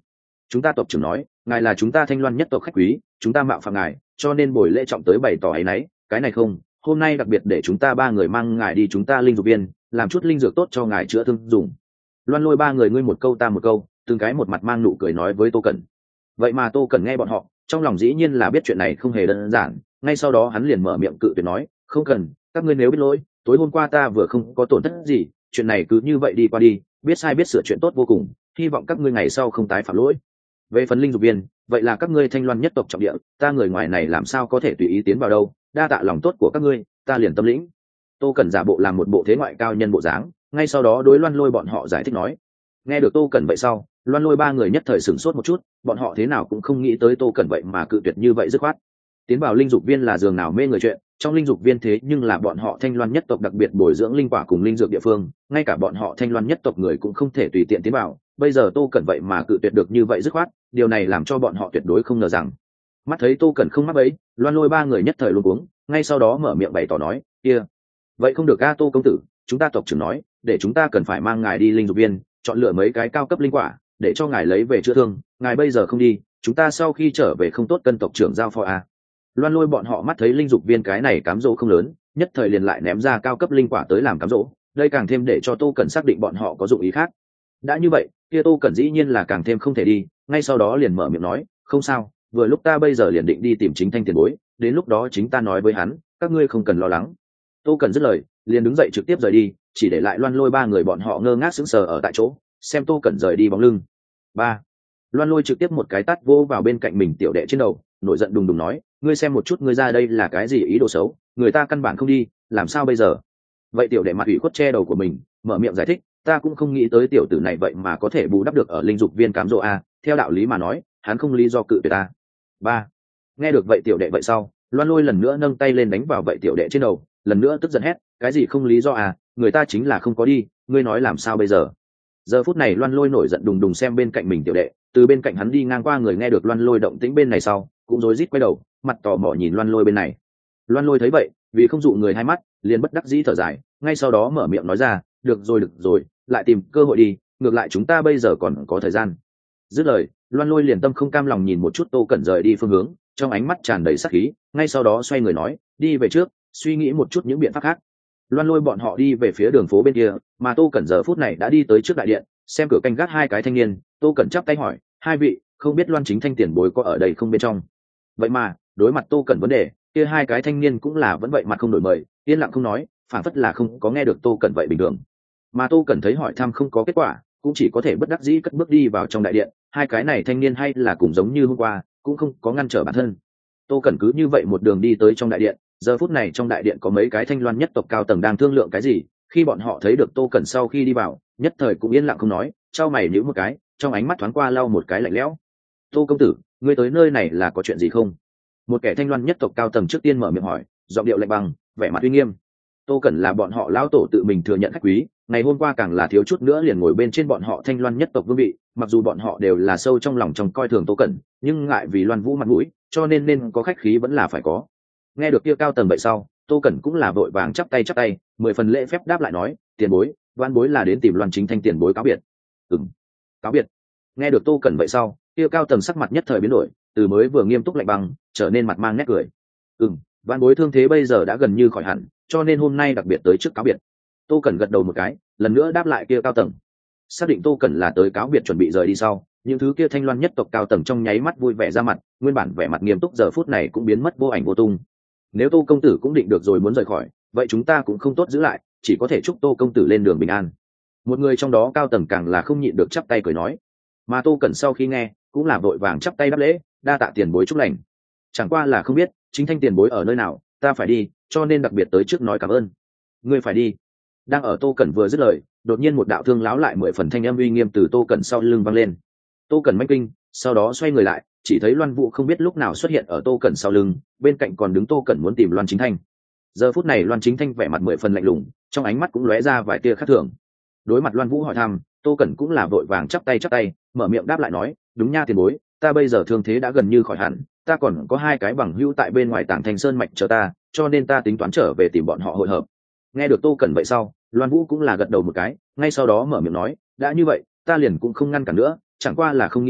chúng ta tộc trưởng nói ngài là chúng ta Thanh Loan nhất tộc khách quý, chúng ta mạo phạm ngài, cho nên buổi lễ trọng tới bày tỏ áy náy. Cái này không, hôm nay đặc biệt để chúng ta ba người mang ngài đi chúng ta linh dục viên, làm chút linh dược tốt cho ngài chữa thương dùng. Loan Lôi ba người ngươi một câu ta một câu, từng cái một mặt mang nụ cười nói với Tô Cẩn. Vậy mà Tô Cẩn nghe bọn họ, trong lòng dĩ nhiên là biết chuyện này không hề đơn giản, ngay sau đó hắn liền mở miệng cự tuyệt nói, không cần, các ngươi nếu biết lỗi, tối hôm qua ta vừa không có tổn thất gì, chuyện này cứ như vậy đi qua đi, biết sai biết sửa chuyện tốt vô cùng, hy vọng các ngươi ngày sau không tái phạm lỗi. Về phần linh dục viên, vậy là các ngươi Thanh Loan nhất tộc trọng địa, ta người ngoài này làm sao có thể tùy ý tiến vào đâu, đa tạ lòng tốt của các ngươi, ta liền tâm lĩnh. Tô Cẩn giả bộ làm một bộ thế ngoại cao nhân bộ dáng, ngay sau đó đối Loan Lôi bọn họ giải thích nói. Nghe được Tô Cẩn vậy sau, Loan Lôi ba người nhất thời sửng sốt một chút, bọn họ thế nào cũng không nghĩ tới Tô Cẩn vậy mà cự tuyệt như vậy dứt khoát. Tiến vào linh dục viên là giường nào mê người chuyện, trong linh dục viên thế nhưng là bọn họ Thanh Loan nhất tộc đặc biệt bồi dưỡng linh quả cùng linh dược địa phương, ngay cả bọn họ Thanh Loan nhất tộc người cũng không thể tùy tiện tiến vào, bây giờ Tô Cẩn vậy mà cự tuyệt được như vậy dứt khoát, điều này làm cho bọn họ tuyệt đối không ngờ rằng. Mắt thấy Tô Cẩn không mắc bẫy, Loan Lôi ba người nhất thời luống cuống, ngay sau đó mở miệng bày tỏ nói, kia, vậy không được a Tô công tử, chúng ta tộc trưởng nói, để chúng ta cần phải mang ngài đi linh dục viên, chọn lựa mấy cái cao cấp linh quả, để cho ngài lấy về chữa thương, ngài bây giờ không đi, chúng ta sau khi trở về không tốt cân tộc trưởng giao phó a. Loan Lôi bọn họ mắt thấy linh dục viên cái này cám dỗ không lớn, nhất thời liền lại ném ra cao cấp linh quả tới làm cám dỗ, đây càng thêm để cho Tô Cẩn xác định bọn họ có dụng ý khác. Đã như vậy, kia Tô Cẩn dĩ nhiên là càng thêm không thể đi, ngay sau đó liền mở miệng nói, không sao, vừa lúc ta bây giờ liền định đi tìm Chính Thanh tiền bối, đến lúc đó chính ta nói với hắn, các ngươi không cần lo lắng. Tô Cẩn dứt lời, liền đứng dậy trực tiếp rời đi, chỉ để lại Loan Lôi ba người bọn họ ngơ ngác sững sờ ở tại chỗ, xem Tô Cẩn rời đi bóng lưng. Ba, Loan Lôi trực tiếp một cái tát vô vào bên cạnh mình tiểu đệ trên đầu, nổi giận đùng đùng nói, ngươi xem một chút ngươi ra đây là cái gì ý đồ xấu, người ta căn bản không đi, làm sao bây giờ? Vậy tiểu đệ mặt ủy khuất che đầu của mình, mở miệng giải thích, ta cũng không nghĩ tới tiểu tử này vậy mà có thể bù đắp được ở linh dục viên cám dỗ a, theo đạo lý mà nói, hắn không lý do cự tuyệt ta. Ba, nghe được vậy tiểu đệ vậy sau, Loan Lôi lần nữa nâng tay lên đánh vào vậy tiểu đệ trên đầu, lần nữa tức giận hét, cái gì không lý do à, người ta chính là không có đi, ngươi nói làm sao bây giờ? Giờ phút này Loan Lôi nổi giận đùng đùng xem bên cạnh mình tiểu đệ, từ bên cạnh hắn đi ngang qua người nghe được Loan Lôi động tĩnh bên này sau, cũng rối rít quay đầu, mặt tò mò nhìn Loan Lôi bên này. Loan Lôi thấy vậy, vì không dụ người hai mắt, liền bất đắc dĩ thở dài, ngay sau đó mở miệng nói ra, được rồi, lại tìm cơ hội đi, ngược lại chúng ta bây giờ còn có thời gian. Dứt lời, Loan Lôi liền tâm không cam lòng nhìn một chút Tô Cẩn rời đi phương hướng, trong ánh mắt tràn đầy sát khí, ngay sau đó xoay người nói, đi về trước, suy nghĩ một chút những biện pháp khác. Loan Lôi bọn họ đi về phía đường phố bên kia, mà Tô Cẩn giờ phút này đã đi tới trước đại điện, xem cửa canh gác hai cái thanh niên, Tô Cẩn chắp tay hỏi, hai vị, không biết Loan Chính Thanh tiền bối có ở đây không bên trong? Vậy mà, đối mặt Tô Cẩn vấn đề, kia hai cái thanh niên cũng là vẫn vậy mặt không đổi mời, yên lặng không nói, phản phất là không có nghe được Tô Cẩn vậy bình thường. Mà Tô Cẩn thấy hỏi thăm không có kết quả, cũng chỉ có thể bất đắc dĩ cất bước đi vào trong đại điện, hai cái này thanh niên hay là cùng giống như hôm qua, cũng không có ngăn trở bản thân. Tô Cẩn cứ như vậy một đường đi tới trong đại điện, giờ phút này trong đại điện có mấy cái Thanh Loan nhất tộc cao tầng đang thương lượng cái gì, khi bọn họ thấy được Tô Cẩn sau khi đi vào, nhất thời cũng yên lặng không nói, trao mày nhíu một cái, trong ánh mắt thoáng qua lau một cái lạnh lẽo. Tô công tử, ngươi tới nơi này là có chuyện gì không? Một kẻ Thanh Loan nhất tộc cao tầng trước tiên mở miệng hỏi, giọng điệu lạnh băng, vẻ mặt uy nghiêm. Tô Cẩn là bọn họ lão tổ tự mình thừa nhận khách quý, ngày hôm qua càng là thiếu chút nữa liền ngồi bên trên bọn họ Thanh Loan nhất tộc vương vị, mặc dù bọn họ đều là sâu trong lòng trong coi thường Tô Cẩn, nhưng ngại vì Loan Vũ mặt mũi, cho nên có khách khí vẫn là phải có. Nghe được kia cao tầng vậy sau, Tô Cẩn cũng là vội vàng chắp tay, 10 phần lễ phép đáp lại nói, tiền bối, Văn bối là đến tìm Loan Chính Thanh tiền bối cáo biệt. Cáo biệt. Nghe được Tô Cẩn vậy sau, kia cao tầng sắc mặt nhất thời biến đổi, từ mới vừa nghiêm túc lạnh băng, trở nên mặt mang nét cười. Văn bối thương thế bây giờ đã gần như khỏi hẳn, cho nên hôm nay đặc biệt tới trước cáo biệt. Tô Cẩn gật đầu một cái, lần nữa đáp lại kia cao tầng. Xác định Tô Cẩn là tới cáo biệt chuẩn bị rời đi sau, những thứ kia Thanh Loan nhất tộc cao tầng trong nháy mắt vui vẻ ra mặt, nguyên bản vẻ mặt nghiêm túc giờ phút này cũng biến mất vô ảnh vô tung. Nếu Tô công tử cũng định được rồi muốn rời khỏi, vậy chúng ta cũng không tốt giữ lại, chỉ có thể chúc Tô công tử lên đường bình an. Một người trong đó cao tầng càng là không nhịn được chắp tay cười nói. Mà Tô Cẩn sau khi nghe, cũng là vội vàng chắp tay đáp lễ, đa tạ tiền bối chúc lành. Chẳng qua là không biết Chính Thanh tiền bối ở nơi nào, ta phải đi, cho nên đặc biệt tới trước nói cảm ơn. Ngươi phải đi. Đang ở Tô Cẩn vừa dứt lời, đột nhiên một đạo thương láo lại 10 phần thanh âm uy nghiêm từ Tô Cẩn sau lưng vang lên. Tô Cẩn manh kinh, sau đó xoay người lại, chỉ thấy Loan Vũ không biết lúc nào xuất hiện ở Tô Cẩn sau lưng, bên cạnh còn đứng Tô Cẩn muốn tìm Loan Chính Thanh. Giờ phút này Loan Chính Thanh vẻ mặt 10 phần lạnh lùng, trong ánh mắt cũng lóe ra vài tia khác thường. Đối mặt Loan Vũ hỏi thăm, Tô Cẩn cũng là vội vàng chắp tay, mở miệng đáp lại nói, đúng nha tiền bối, ta bây giờ thương thế đã gần như khỏi hẳn, ta còn có hai cái bằng hữu tại bên ngoài Tảng Thanh Sơn mạch chờ ta, cho nên ta tính toán trở về tìm bọn họ hội hợp. Nghe được Tô Cẩn vậy sau, Loan Vũ cũng là gật đầu một cái, ngay sau đó mở miệng nói, đã như vậy, ta liền cũng không ngăn cản nữa, chẳng qua là không nghĩ tới,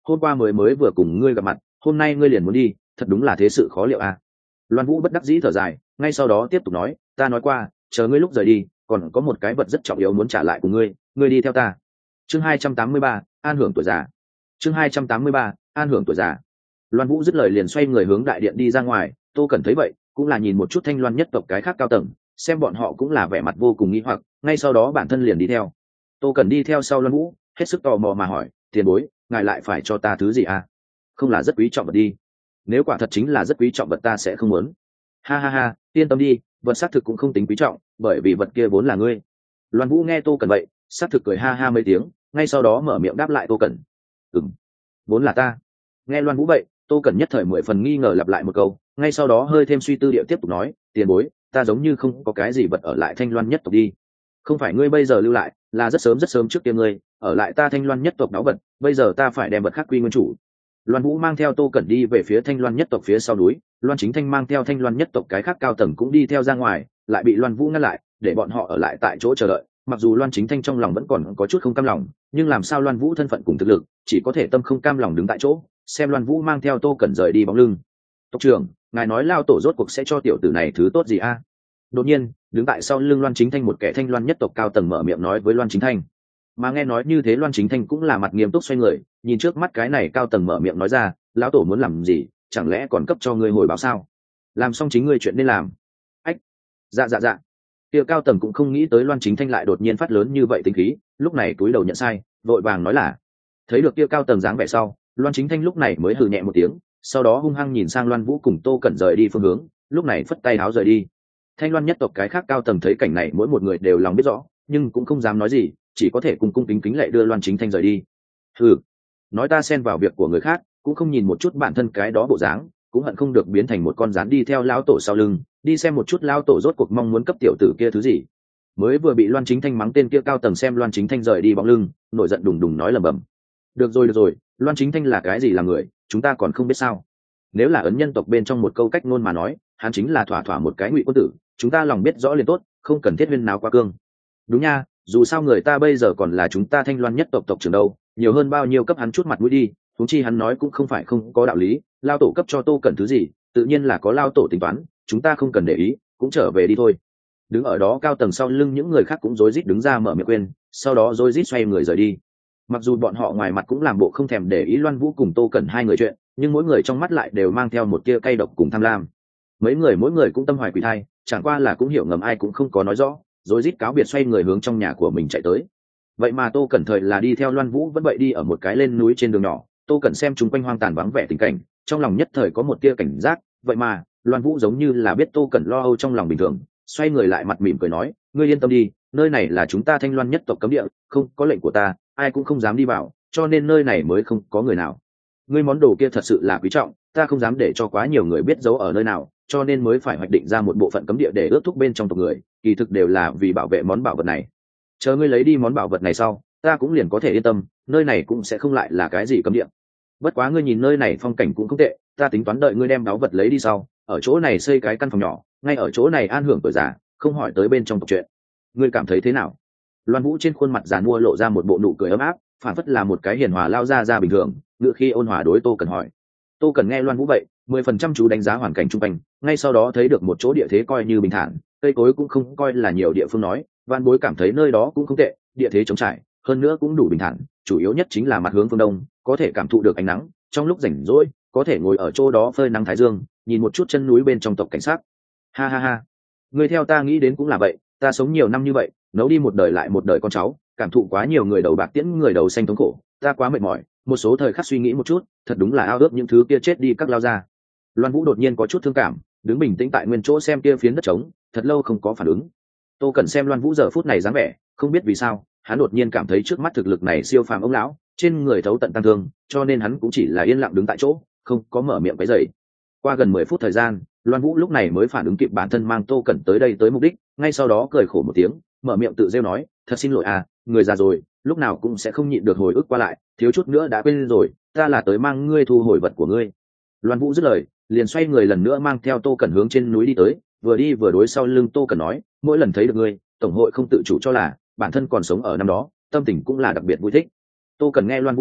hôm qua mới mới vừa cùng ngươi gặp mặt, hôm nay ngươi liền muốn đi, thật đúng là thế sự khó liệu à. Loan Vũ bất đắc dĩ thở dài, ngay sau đó tiếp tục nói, ta nói qua, chờ ngươi lúc rời đi, còn có một cái vật rất trọng yếu muốn trả lại của ngươi, ngươi đi theo ta. Chương 283, an hưởng tuổi già. Chương 283, an hưởng tuổi già. Loan Vũ dứt lời liền xoay người hướng đại điện đi ra ngoài, Tô Cẩn thấy vậy, cũng là nhìn một chút Thanh Loan nhất tộc cái khác cao tầng, xem bọn họ cũng là vẻ mặt vô cùng nghi hoặc, ngay sau đó bản thân liền đi theo. Tô Cẩn đi theo sau Loan Vũ, hết sức tò mò mà hỏi, tiền bối, ngài lại phải cho ta thứ gì à? Không là rất quý trọng vật đi. Nếu quả thật chính là rất quý trọng vật ta sẽ không muốn. Ha ha ha, yên tâm đi, vật xác thực cũng không tính quý trọng, bởi vì vật kia vốn là ngươi. Loan Vũ nghe Tô Cẩn vậy, xác thực cười ha ha mấy tiếng, ngay sau đó mở miệng đáp lại Tô Cẩn. Vốn là ta. Nghe Loan Vũ vậy, Tô Cẩn nhất thời 10 phần nghi ngờ lặp lại một câu, ngay sau đó hơi thêm suy tư điệu tiếp tục nói, tiền bối, ta giống như không có cái gì vật ở lại Thanh Loan nhất tộc đi. Không phải ngươi bây giờ lưu lại, là rất sớm trước kia ngươi ở lại ta Thanh Loan nhất tộc đáo vật, bây giờ ta phải đem vật khác quy nguyên chủ. Loan Vũ mang theo Tô Cẩn đi về phía Thanh Loan nhất tộc phía sau núi, Loan Chính Thanh mang theo Thanh Loan nhất tộc cái khác cao tầng cũng đi theo ra ngoài, lại bị Loan Vũ ngăn lại, để bọn họ ở lại tại chỗ chờ đợi. Mặc dù Loan Chính Thanh trong lòng vẫn còn có chút không cam lòng, nhưng làm sao Loan Vũ thân phận cùng thực lực, chỉ có thể tâm không cam lòng đứng tại chỗ, xem Loan Vũ mang theo Tô Cẩn rời đi bóng lưng. Tộc trưởng, ngài nói lao tổ rốt cuộc sẽ cho tiểu tử này thứ tốt gì a? Đột nhiên, đứng tại sau lưng Loan Chính Thanh một kẻ Thanh Loan nhất tộc cao tầng mở miệng nói với Loan Chính Thanh. Mà nghe nói như thế Loan Chính Thanh cũng là mặt nghiêm túc xoay người, nhìn trước mắt cái này cao tầng mở miệng nói ra, lão tổ muốn làm gì, chẳng lẽ còn cấp cho ngươi hồi báo sao? Làm xong chính ngươi chuyện nên làm. Ách, dạ. Kia cao tầng cũng không nghĩ tới Loan Chính Thanh lại đột nhiên phát lớn như vậy tính khí, lúc này cúi đầu nhận sai, vội vàng nói là. Thấy được kia cao tầng dáng vẻ sau, Loan Chính Thanh lúc này mới hừ nhẹ một tiếng, sau đó hung hăng nhìn sang Loan Vũ cùng Tô Cẩn rời đi phương hướng, lúc này phất tay áo rời đi. Thanh Loan nhất tộc cái khác cao tầng thấy cảnh này mỗi một người đều lòng biết rõ, nhưng cũng không dám nói gì, chỉ có thể cung cung kính kính lệ đưa Loan Chính Thanh rời đi. Hừ, nói ta xen vào việc của người khác, cũng không nhìn một chút bản thân cái đó bộ dáng, cũng hận không được biến thành một con rắn đi theo lão tổ sau lưng, đi xem một chút lão tổ rốt cuộc mong muốn cấp tiểu tử kia thứ gì. Mới vừa bị Loan Chính Thanh mắng tên kia cao tầng xem Loan Chính Thanh rời đi bóng lưng, nổi giận đùng đùng nói lẩm bẩm. Được rồi, Loan Chính Thanh là cái gì là người, chúng ta còn không biết sao? Nếu là ấn nhân tộc bên trong một câu cách ngôn mà nói, hắn chính là thỏa thỏa một cái ngụy quân tử, chúng ta lòng biết rõ liền tốt, không cần thiết huyên náo quá cương. Đúng nha, dù sao người ta bây giờ còn là chúng ta Thanh Loan nhất tộc tộc trưởng đâu, nhiều hơn bao nhiêu cấp hắn chút mặt mũi đi, huống chi hắn nói cũng không phải không có đạo lý, lao tổ cấp cho Tô Cẩn thứ gì, tự nhiên là có lao tổ tính toán, chúng ta không cần để ý, cũng trở về đi thôi. Đứng ở đó cao tầng sau lưng những người khác cũng rối rít đứng ra mở miệng quên, sau đó rối rít xoay người rời đi. Mặc dù bọn họ ngoài mặt cũng làm bộ không thèm để ý Loan Vũ cùng Tô Cẩn hai người chuyện, nhưng mỗi người trong mắt lại đều mang theo một tia cay độc cùng tham lam. Mấy người mỗi người cũng tâm hoài quỷ thai, chẳng qua là cũng hiểu ngầm ai cũng không có nói rõ, rối rít cáo biệt xoay người hướng trong nhà của mình chạy tới. Vậy mà Tô Cẩn thời là đi theo Loan Vũ vẫn vậy đi ở một cái lên núi trên đường nhỏ, Tô Cẩn xem chung quanh hoang tàn vắng vẻ tình cảnh, trong lòng nhất thời có một tia cảnh giác, vậy mà Loan Vũ giống như là biết Tô Cẩn lo âu trong lòng bình thường, xoay người lại mặt mỉm cười nói, ngươi yên tâm đi, nơi này là chúng ta Thanh Loan nhất tộc cấm địa, không có lệnh của ta, ai cũng không dám đi vào, cho nên nơi này mới không có người nào. Ngươi món đồ kia thật sự là quý trọng, ta không dám để cho quá nhiều người biết giấu ở nơi nào, cho nên mới phải hoạch định ra một bộ phận cấm địa để ước thúc bên trong tộc người, kỳ thực đều là vì bảo vệ món bảo vật này. Chờ ngươi lấy đi món bảo vật này sau, ta cũng liền có thể yên tâm, nơi này cũng sẽ không lại là cái gì cấm địa. Bất quá ngươi nhìn nơi này phong cảnh cũng không tệ, ta tính toán đợi ngươi đem báu vật lấy đi sau, ở chỗ này xây cái căn phòng nhỏ, ngay ở chỗ này an hưởng tuổi già, không hỏi tới bên trong tộc chuyện. Ngươi cảm thấy thế nào? Loan Vũ trên khuôn mặt giàn mua lộ ra một bộ nụ cười ấm áp, phản phất là một cái hiền hòa lao ra bình thường, ngựa khi ôn hòa đối Tô Cẩn hỏi. Tô Cẩn nghe Loan Vũ vậy, 10% chú đánh giá hoàn cảnh chung quanh, ngay sau đó thấy được một chỗ địa thế coi như bình thản, cây cối cũng không coi là nhiều địa phương nói, Van Bối cảm thấy nơi đó cũng không tệ, địa thế trống trải, hơn nữa cũng đủ bình thản, chủ yếu nhất chính là mặt hướng phương đông, có thể cảm thụ được ánh nắng, trong lúc rảnh rỗi, có thể ngồi ở chỗ đó phơi nắng thái dương, nhìn một chút chân núi bên trong tộc cảnh sát. Ha ha ha, người theo ta nghĩ đến cũng là vậy, ta sống nhiều năm như vậy, nấu đi một đời lại một đời con cháu, cảm thụ quá nhiều người đầu bạc tiễn người đầu xanh thống khổ, ta quá mệt mỏi, một số thời khắc suy nghĩ một chút, thật đúng là ao ước những thứ kia chết đi các lao ra. Loan Vũ đột nhiên có chút thương cảm, đứng bình tĩnh tại nguyên chỗ xem kia phiến đất trống, thật lâu không có phản ứng. Tô Cẩn xem Loan Vũ giờ phút này dáng vẻ, không biết vì sao, hắn đột nhiên cảm thấy trước mắt thực lực này siêu phàm ông lão, trên người thấu tận tăng thương, cho nên hắn cũng chỉ là yên lặng đứng tại chỗ, không có mở miệng cái dậy. Qua gần 10 phút thời gian, Loan Vũ lúc này mới phản ứng kịp bản thân mang Tô Cẩn tới đây tới mục đích, ngay sau đó cười khổ một tiếng, mở miệng tự rêu nói, thật xin lỗi à, người già rồi, lúc nào cũng sẽ không nhịn được hồi ức qua lại, thiếu chút nữa đã quên rồi, ta là tới mang ngươi thu hồi vật của ngươi. Loan Vũ dứt lời, liền xoay người lần nữa mang theo Tô Cẩn hướng trên núi đi tới, vừa đi vừa đối sau lưng Tô Cẩn nói, mỗi lần thấy được ngươi, tổng hội không tự chủ cho là bản thân còn sống ở năm đó, tâm tình cũng là đặc biệt vui thích. Tô Cẩn nghe Loan Vũ vậy,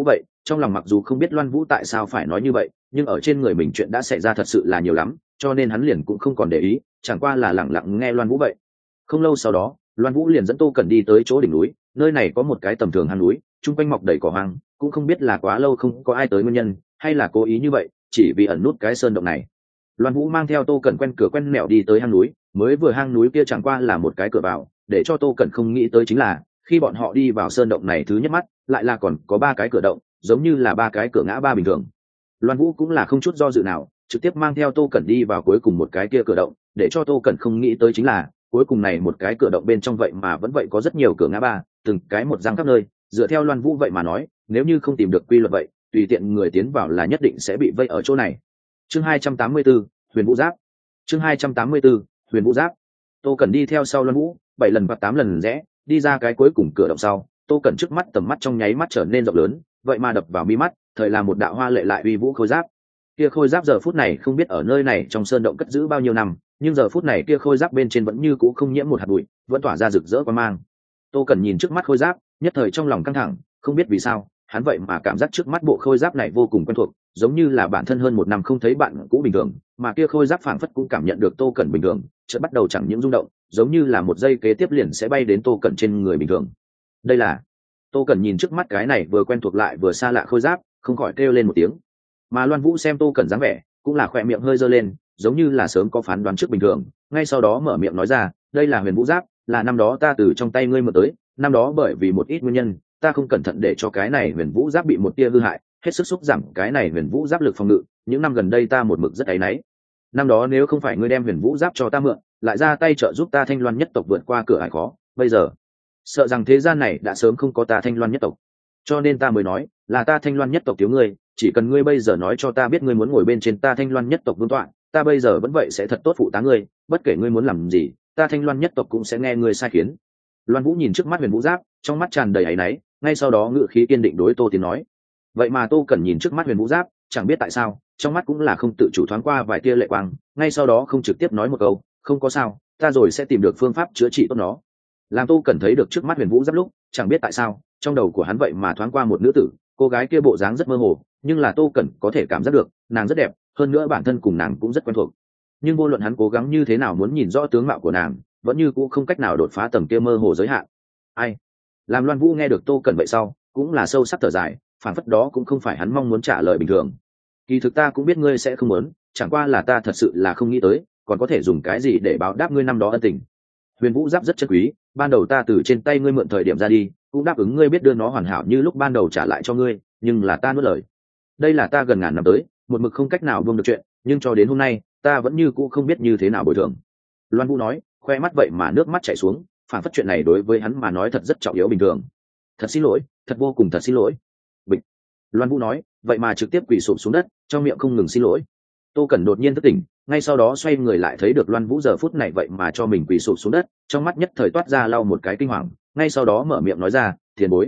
trong lòng mặc dù không biết Loan Vũ tại sao phải nói như vậy, nhưng ở trên người mình chuyện đã xảy ra thật sự là nhiều lắm, cho nên hắn liền cũng không còn để ý, chẳng qua là lẳng lặng nghe Loan Vũ vậy. Không lâu sau đó, Loan Vũ liền dẫn Tô Cẩn đi tới chỗ đỉnh núi, nơi này có một cái tầm thường hang núi, chung quanh mọc đầy cỏ hoang, cũng không biết là quá lâu không có ai tới nguyên nhân, hay là cố ý như vậy, chỉ vì ẩn nút cái sơn động này. Loan Vũ mang theo Tô Cẩn quen cửa quen mẹo đi tới hang núi, mới vừa hang núi kia chẳng qua là một cái cửa vào, để cho Tô Cẩn không nghĩ tới chính là khi bọn họ đi vào sơn động này thứ nhất mắt lại là còn có ba cái cửa động, giống như là ba cái cửa ngã ba bình thường. Loan Vũ cũng là không chút do dự nào, trực tiếp mang theo Tô Cẩn đi vào cuối cùng một cái kia cửa động, để cho Tô Cẩn không nghĩ tới chính là cuối cùng này một cái cửa động bên trong vậy mà vẫn vậy có rất nhiều cửa ngã ba, từng cái một răng khắp nơi. Dựa theo Loan Vũ vậy mà nói, nếu như không tìm được quy luật vậy, tùy tiện người tiến vào là nhất định sẽ bị vây ở chỗ này. Chương 284, Huyền Vũ Giáp. Chương 284, Huyền Vũ Giáp. Tô Cẩn đi theo sau Loan Vũ, 7 lần hoặc 8 lần rẽ, đi ra cái cuối cùng cửa động sau, Tô Cẩn trước mắt tầm mắt trong nháy mắt trở nên rộng lớn, vậy mà đập vào mi mắt, thời là một đạo hoa lệ lại uy vũ khôi giáp. Kia khôi giáp giờ phút này không biết ở nơi này trong sơn động cất giữ bao nhiêu năm, nhưng giờ phút này kia khôi giáp bên trên vẫn như cũ không nhiễm một hạt bụi, vẫn tỏa ra rực rỡ quang mang. Tô Cẩn nhìn trước mắt khôi giáp, nhất thời trong lòng căng thẳng, không biết vì sao, hắn vậy mà cảm giác trước mắt bộ khôi giáp này vô cùng quen thuộc, giống như là bản thân hơn 1 năm không thấy bạn cũ bình thường, mà kia khôi giáp phảng phất cũng cảm nhận được Tô Cẩn bình thường, chợt bắt đầu chẳng những rung động, giống như là một giây kế tiếp liền sẽ bay đến Tô Cẩn trên người bình thường. Đây là Tô Cẩn nhìn trước mắt cái này vừa quen thuộc lại vừa xa lạ khôi giáp, không khỏi kêu lên một tiếng. Mà Loan Vũ xem Tô Cẩn dáng vẻ, cũng là khỏe miệng hơi giơ lên, giống như là sớm có phán đoán trước bình thường, ngay sau đó mở miệng nói ra, đây là Huyền Vũ Giáp, là năm đó ta từ trong tay ngươi mượn tới, năm đó bởi vì một ít nguyên nhân, ta không cẩn thận để cho cái này Huyền Vũ Giáp bị một tia hư hại, hết sức xúc giảm cái này Huyền Vũ Giáp lực phòng ngự, những năm gần đây ta một mực rất áy náy. Năm đó nếu không phải ngươi đem Huyền Vũ Giáp cho ta mượn, lại ra tay trợ giúp ta Thanh Loan nhất tộc vượt qua cửa ải khó, bây giờ sợ rằng thế gian này đã sớm không có ta Thanh Loan nhất tộc. Cho nên ta mới nói, là ta Thanh Loan nhất tộc thiếu ngươi, chỉ cần ngươi bây giờ nói cho ta biết ngươi muốn ngồi bên trên ta Thanh Loan nhất tộc vương tọa, ta bây giờ vẫn vậy sẽ thật tốt phụ tá ngươi, bất kể ngươi muốn làm gì, ta Thanh Loan nhất tộc cũng sẽ nghe ngươi sai khiến. Loan Vũ nhìn trước mắt Huyền Vũ Giáp, trong mắt tràn đầy áy náy, ngay sau đó ngự khí kiên định đối Tô Tiến nói. Vậy mà Tô Cẩn nhìn trước mắt Huyền Vũ Giáp, chẳng biết tại sao, trong mắt cũng là không tự chủ thoáng qua vài tia lệ quang, ngay sau đó không trực tiếp nói một câu, không có sao, ta rồi sẽ tìm được phương pháp chữa trị tốt nó. Làm Tô Cẩn thấy được trước mắt Huyền Vũ Giáp lúc, chẳng biết tại sao, trong đầu của hắn vậy mà thoáng qua một nữ tử, cô gái kia bộ dáng rất mơ hồ, nhưng là Tô Cẩn có thể cảm giác được, nàng rất đẹp, hơn nữa bản thân cùng nàng cũng rất quen thuộc. Nhưng vô luận hắn cố gắng như thế nào muốn nhìn rõ tướng mạo của nàng, vẫn như cũng không cách nào đột phá tầng kia mơ hồ giới hạn. Ai? Làm Loan Vũ nghe được Tô Cẩn vậy sau, cũng là sâu sắc thở dài, phản phất đó cũng không phải hắn mong muốn trả lời bình thường. Kỳ thực ta cũng biết ngươi sẽ không muốn, chẳng qua là ta thật sự là không nghĩ tới, còn có thể dùng cái gì để báo đáp ngươi năm đó ân tình. Huyền Vũ Giáp rất chân quý, ban đầu ta từ trên tay ngươi mượn thời điểm ra đi, cũng đáp ứng ngươi biết đưa nó hoàn hảo như lúc ban đầu trả lại cho ngươi, nhưng là ta nuốt lời. Đây là ta gần ngàn năm tới, một mực không cách nào buông được chuyện, nhưng cho đến hôm nay, ta vẫn như cũ không biết như thế nào bồi thường. Loan Vũ nói, khoe mắt vậy mà nước mắt chảy xuống, phản phất chuyện này đối với hắn mà nói thật rất trọng yếu bình thường. Thật xin lỗi, thật vô cùng thật xin lỗi. Bịch. Loan Vũ nói, vậy mà trực tiếp quỳ sụp xuống đất, trong miệng không ngừng xin lỗi. Tô Cẩn đột nhiên thức tỉnh, ngay sau đó xoay người lại thấy được Loan Vũ giờ phút này vậy mà cho mình quỳ sụp xuống đất, trong mắt nhất thời toát ra lau một cái kinh hoàng, ngay sau đó mở miệng nói ra, tiền bối,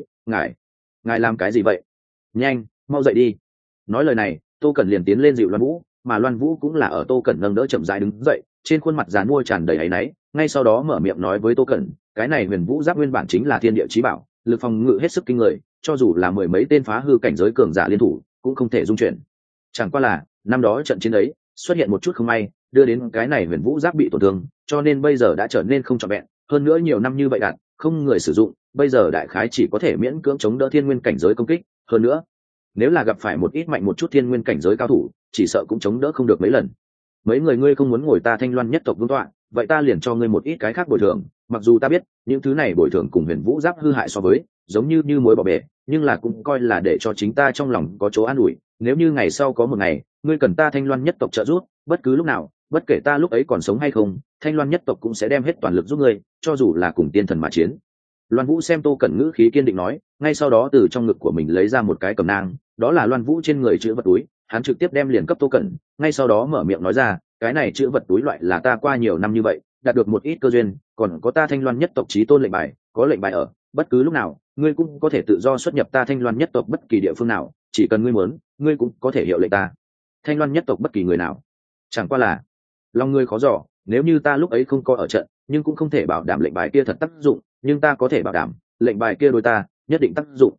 ngài làm cái gì vậy? Nhanh, mau dậy đi. Nói lời này, Tô Cẩn liền tiến lên dịu Loan Vũ, mà Loan Vũ cũng là ở Tô Cẩn nâng đỡ chậm rãi đứng dậy, trên khuôn mặt dàn mua tràn đầy áy náy, ngay sau đó mở miệng nói với Tô Cẩn, cái này Huyền Vũ Giáp nguyên bản chính là thiên địa chí bảo, lực phòng ngự hết sức kinh người, cho dù là mười mấy tên phá hư cảnh giới cường giả liên thủ, cũng không thể dung chuyển. Chẳng qua là, năm đó trận chiến ấy, xuất hiện một chút không may, đưa đến cái này Huyền Vũ Giáp bị tổn thương, cho nên bây giờ đã trở nên không trọn vẹn, hơn nữa nhiều năm như vậy đạt, không người sử dụng, bây giờ đại khái chỉ có thể miễn cưỡng chống đỡ thiên nguyên cảnh giới công kích, hơn nữa, nếu là gặp phải một ít mạnh một chút thiên nguyên cảnh giới cao thủ, chỉ sợ cũng chống đỡ không được mấy lần. Mấy người ngươi không muốn ngồi ta Thanh Loan nhất tộc vương tọa, vậy ta liền cho ngươi một ít cái khác bồi thường, mặc dù ta biết những thứ này bồi thường cùng Huyền Vũ Giáp hư hại so với giống như muối bỏ bể, nhưng là cũng coi là để cho chính ta trong lòng có chỗ an ủi, nếu như ngày sau có một ngày ngươi cần ta Thanh Loan nhất tộc trợ giúp, bất cứ lúc nào, bất kể ta lúc ấy còn sống hay không, Thanh Loan nhất tộc cũng sẽ đem hết toàn lực giúp ngươi, cho dù là cùng tiên thần mà chiến. Loan Vũ xem Tô Cẩn ngữ khí kiên định nói, ngay sau đó từ trong ngực của mình lấy ra một cái cầm nang, đó là Loan Vũ trên người chữ vật túi, hắn trực tiếp đem liền cấp Tô Cẩn, ngay sau đó mở miệng nói ra, cái này chữ vật túi loại là ta qua nhiều năm như vậy đạt được một ít cơ duyên, còn có ta Thanh Loan nhất tộc chí tôn lệnh bài, có lệnh bài ở, bất cứ lúc nào ngươi cũng có thể tự do xuất nhập ta Thanh Loan nhất tộc bất kỳ địa phương nào, chỉ cần ngươi muốn, ngươi cũng có thể hiệu lệnh ta Thanh Loan nhất tộc bất kỳ người nào. Chẳng qua là lòng ngươi khó dò, nếu như ta lúc ấy không có ở trận, nhưng cũng không thể bảo đảm lệnh bài kia thật tác dụng, nhưng ta có thể bảo đảm lệnh bài kia đối ta nhất định tác dụng.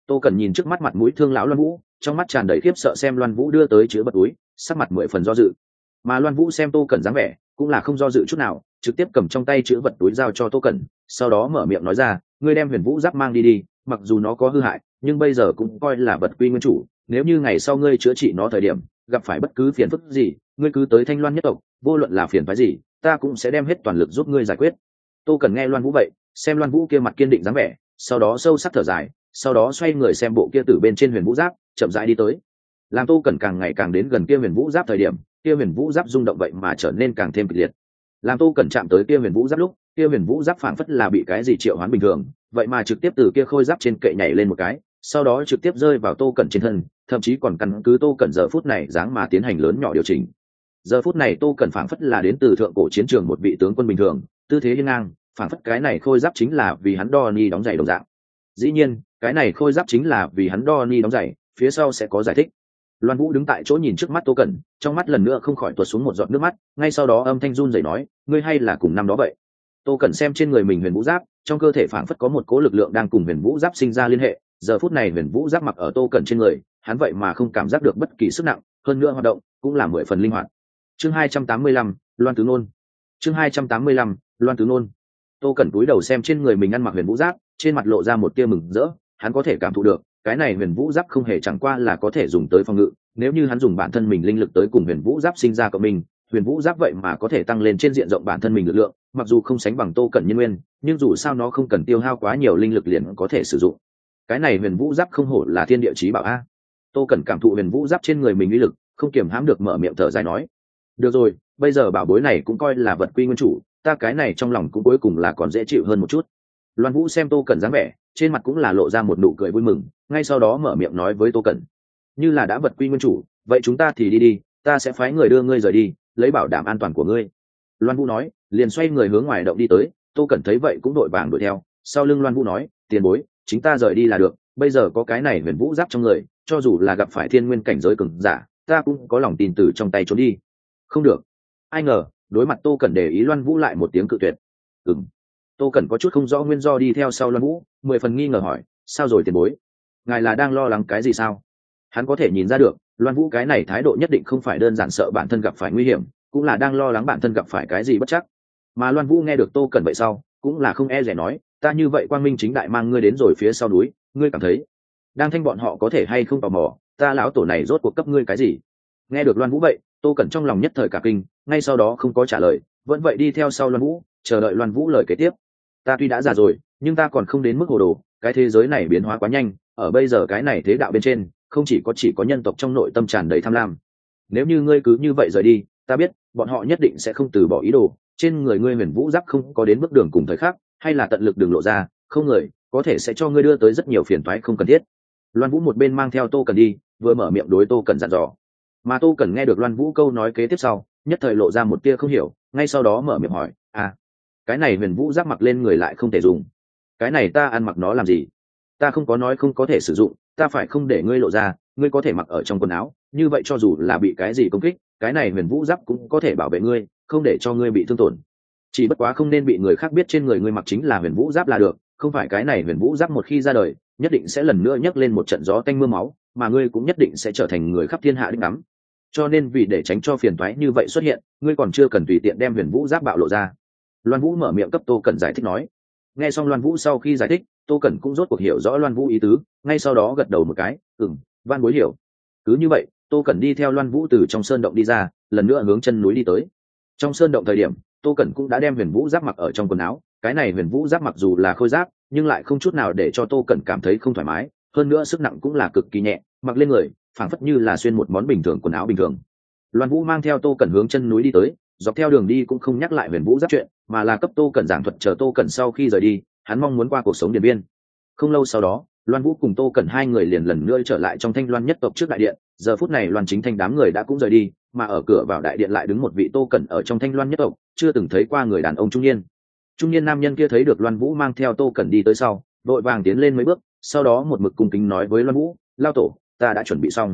Tô Cẩn nhìn trước mắt mặt mũi thương lão Loan Vũ, trong mắt tràn đầy khiếp sợ xem Loan Vũ đưa tới chứa vật túi, sắc mặt 10 phần do dự. Mà Loan Vũ xem Tô Cẩn dáng vẻ, cũng là không do dự chút nào, trực tiếp cầm trong tay chứa vật túi giao cho Tô Cẩn, sau đó mở miệng nói ra, ngươi đem Huyền Vũ giáp mang đi đi, mặc dù nó có hư hại, nhưng bây giờ cũng coi là vật quy nguyên chủ, nếu như ngày sau ngươi chữa trị nó thời điểm gặp phải bất cứ phiền phức gì, ngươi cứ tới Thanh Loan nhất tộc, vô luận là phiền phức gì, ta cũng sẽ đem hết toàn lực giúp ngươi giải quyết. Tô Cẩn nghe Loan Vũ vậy, xem Loan Vũ kia mặt kiên định dáng vẻ, sau đó sâu sắc thở dài, sau đó xoay người xem bộ kia từ bên trên Huyền Vũ giáp, chậm rãi đi tới. Làm Tô Cẩn càng ngày càng đến gần kia Huyền Vũ giáp thời điểm, kia Huyền Vũ giáp rung động vậy mà trở nên càng thêm kịch liệt. Làm Tô Cẩn chạm tới kia Huyền Vũ giáp lúc, kia Huyền Vũ giáp phảng phất là bị cái gì triệu hoán bình thường, vậy mà trực tiếp từ kia khôi giáp trên kệ nhảy lên một cái, sau đó trực tiếp rơi vào Tô Cẩn trên thân, thậm chí còn căn cứ Tô Cẩn giờ phút này dáng mà tiến hành lớn nhỏ điều chỉnh. Giờ phút này Tô Cẩn phảng phất là đến từ thượng cổ chiến trường một vị tướng quân bình thường, tư thế hiên ngang, phảng phất cái này khôi giáp chính là vì hắn đo ni đóng giày đồng dạng. Dĩ nhiên, cái này khôi giáp chính là vì hắn đo ni đóng giày, phía sau sẽ có giải thích. Loan Vũ đứng tại chỗ nhìn trước mắt Tô Cẩn, trong mắt lần nữa không khỏi tuột xuống một giọt nước mắt, ngay sau đó âm thanh run rẩy nói, ngươi hay là cùng năm đó vậy. Tô Cẩn xem trên người mình Huyền Vũ giáp, trong cơ thể phảng phất có một cỗ lực lượng đang cùng Huyền Vũ giáp sinh ra liên hệ, giờ phút này Huyền Vũ giáp mặc ở Tô Cẩn trên người, hắn vậy mà không cảm giác được bất kỳ sức nặng, hơn nữa hoạt động cũng là 10 phần linh hoạt. Chương 285, Loan Tứ Nôn. Chương 285, Loan Tứ Nôn. Tô Cẩn cúi đầu xem trên người mình ăn mặc Huyền Vũ giáp, trên mặt lộ ra một tia mừng rỡ, hắn có thể cảm thụ được, cái này Huyền Vũ giáp không hề chẳng qua là có thể dùng tới phòng ngự, nếu như hắn dùng bản thân mình linh lực tới cùng Huyền Vũ giáp sinh ra cộng mình, Huyền Vũ giáp vậy mà có thể tăng lên trên diện rộng bản thân mình lực lượng, mặc dù không sánh bằng Tô Cẩn nhân nguyên, nhưng dù sao nó không cần tiêu hao quá nhiều linh lực liền có thể sử dụng. Cái này Huyền Vũ giáp không hổ là thiên địa chí bảo a. Tô Cẩn cảm thụ Huyền Vũ giáp trên người mình uy lực, không kiềm hãm được mở miệng thở dài nói: "Được rồi, bây giờ bảo bối này cũng coi là vật quy nguyên chủ, ta cái này trong lòng cũng cuối cùng là còn dễ chịu hơn một chút." Loan Vũ xem Tô Cẩn dáng vẻ, trên mặt cũng là lộ ra một nụ cười vui mừng, ngay sau đó mở miệng nói với Tô Cẩn: "Như là đã vật quy nguyên chủ, vậy chúng ta thì đi đi, ta sẽ phái người đưa ngươi rời đi, lấy bảo đảm an toàn của ngươi." Loan Vũ nói, liền xoay người hướng ngoài động đi tới. Tô Cẩn thấy vậy cũng đội vàng đuổi theo, sau lưng Loan Vũ nói: "Tiền bối, chính ta rời đi là được, bây giờ có cái này Huyền Vũ giáp trong người, cho dù là gặp phải thiên nguyên cảnh giới cường giả, ta cũng có lòng tin từ trong tay trốn đi." "Không được." Ai ngờ, đối mặt Tô Cẩn để ý, Loan Vũ lại một tiếng cự tuyệt. "Ừm." Tô Cẩn có chút không rõ nguyên do đi theo sau Loan Vũ, 10 phần nghi ngờ hỏi: "Sao rồi tiền bối? Ngài là đang lo lắng cái gì sao?" Hắn có thể nhìn ra được, Loan Vũ cái này thái độ nhất định không phải đơn giản sợ bản thân gặp phải nguy hiểm, cũng là đang lo lắng bản thân gặp phải cái gì bất chắc. Mà Loan Vũ nghe được Tô Cẩn vậy sau, cũng là không e dè nói: "Ta như vậy quang minh chính đại mang ngươi đến rồi phía sau núi, ngươi cảm thấy đang thanh bọn họ có thể hay không tò mò, ta lão tổ này rốt cuộc cấp ngươi cái gì?" Nghe được Loan Vũ vậy, Tô Cẩn trong lòng nhất thời cả kinh, ngay sau đó không có trả lời, vẫn vậy đi theo sau Loan Vũ, chờ đợi Loan Vũ lời kế tiếp. "Ta tuy đã già rồi, nhưng ta còn không đến mức hồ đồ, cái thế giới này biến hóa quá nhanh, ở bây giờ cái này thế đạo bên trên, không chỉ có nhân tộc trong nội tâm tràn đầy tham lam. Nếu như ngươi cứ như vậy rời đi, ta biết bọn họ nhất định sẽ không từ bỏ ý đồ, trên người ngươi Huyền Vũ giáp không có đến bước đường cùng thời khắc, hay là tận lực đường lộ ra, không người có thể sẽ cho ngươi đưa tới rất nhiều phiền toái không cần thiết." Loan Vũ một bên mang theo Tô Cẩn đi, vừa mở miệng đối Tô Cẩn dặn dò. Mà Tô Cẩn nghe được Loan Vũ câu nói kế tiếp sau, nhất thời lộ ra một tia không hiểu, ngay sau đó mở miệng hỏi: "À, cái này Huyền Vũ giáp mặc lên người lại không thể dùng, cái này ta ăn mặc nó làm gì? Ta không có nói không có thể sử dụng, ta phải không để ngươi lộ ra, ngươi có thể mặc ở trong quần áo, như vậy cho dù là bị cái gì công kích, cái này Huyền Vũ giáp cũng có thể bảo vệ ngươi, không để cho ngươi bị thương tổn. Chỉ bất quá không nên bị người khác biết trên người ngươi mặc chính là Huyền Vũ giáp là được, không phải cái này Huyền Vũ giáp một khi ra đời, nhất định sẽ lần nữa nhấc lên một trận gió tanh mưa máu, mà ngươi cũng nhất định sẽ trở thành người khắp thiên hạ đích ngắm. Cho nên vì để tránh cho phiền toái như vậy xuất hiện, ngươi còn chưa cần tùy tiện đem Huyền Vũ giáp bạo lộ ra." Loan Vũ mở miệng cấp Tô Cẩn giải thích nói. Nghe xong Loan Vũ sau khi giải thích, Tô Cẩn cũng rốt cuộc hiểu rõ Loan Vũ ý tứ, ngay sau đó gật đầu một cái: "Van bối hiểu." Cứ như vậy, Tô Cẩn đi theo Loan Vũ từ trong sơn động đi ra, lần nữa hướng chân núi đi tới. Trong sơn động thời điểm, Tô Cẩn cũng đã đem Huyền Vũ giáp mặc ở trong quần áo, cái này Huyền Vũ giáp mặc dù là khôi giáp, nhưng lại không chút nào để cho Tô Cẩn cảm thấy không thoải mái, hơn nữa sức nặng cũng là cực kỳ nhẹ, mặc lên người phảng phất như là xuyên một món bình thường quần áo bình thường. Loan Vũ mang theo Tô Cẩn hướng chân núi đi tới, dọc theo đường đi cũng không nhắc lại Huyền Vũ giáp chuyện, mà là cấp Tô Cẩn giảng thuật chờ Tô Cẩn sau khi rời đi, hắn mong muốn qua cuộc sống điện biên. Không lâu sau đó, Loan Vũ cùng Tô Cẩn hai người liền lần nữa trở lại trong Thanh Loan nhất tộc trước đại điện. Giờ phút này Loan Chính Thanh đám người đã cũng rời đi, mà ở cửa vào đại điện lại đứng một vị Tô Cẩn ở trong Thanh Loan nhất tộc chưa từng thấy qua người đàn ông trung niên. Trung niên nam nhân kia thấy được Loan Vũ mang theo Tô Cẩn đi tới sau, vội vàng tiến lên mấy bước, sau đó một mực cung kính nói với Loan Vũ: "Lao tổ, ta đã chuẩn bị xong."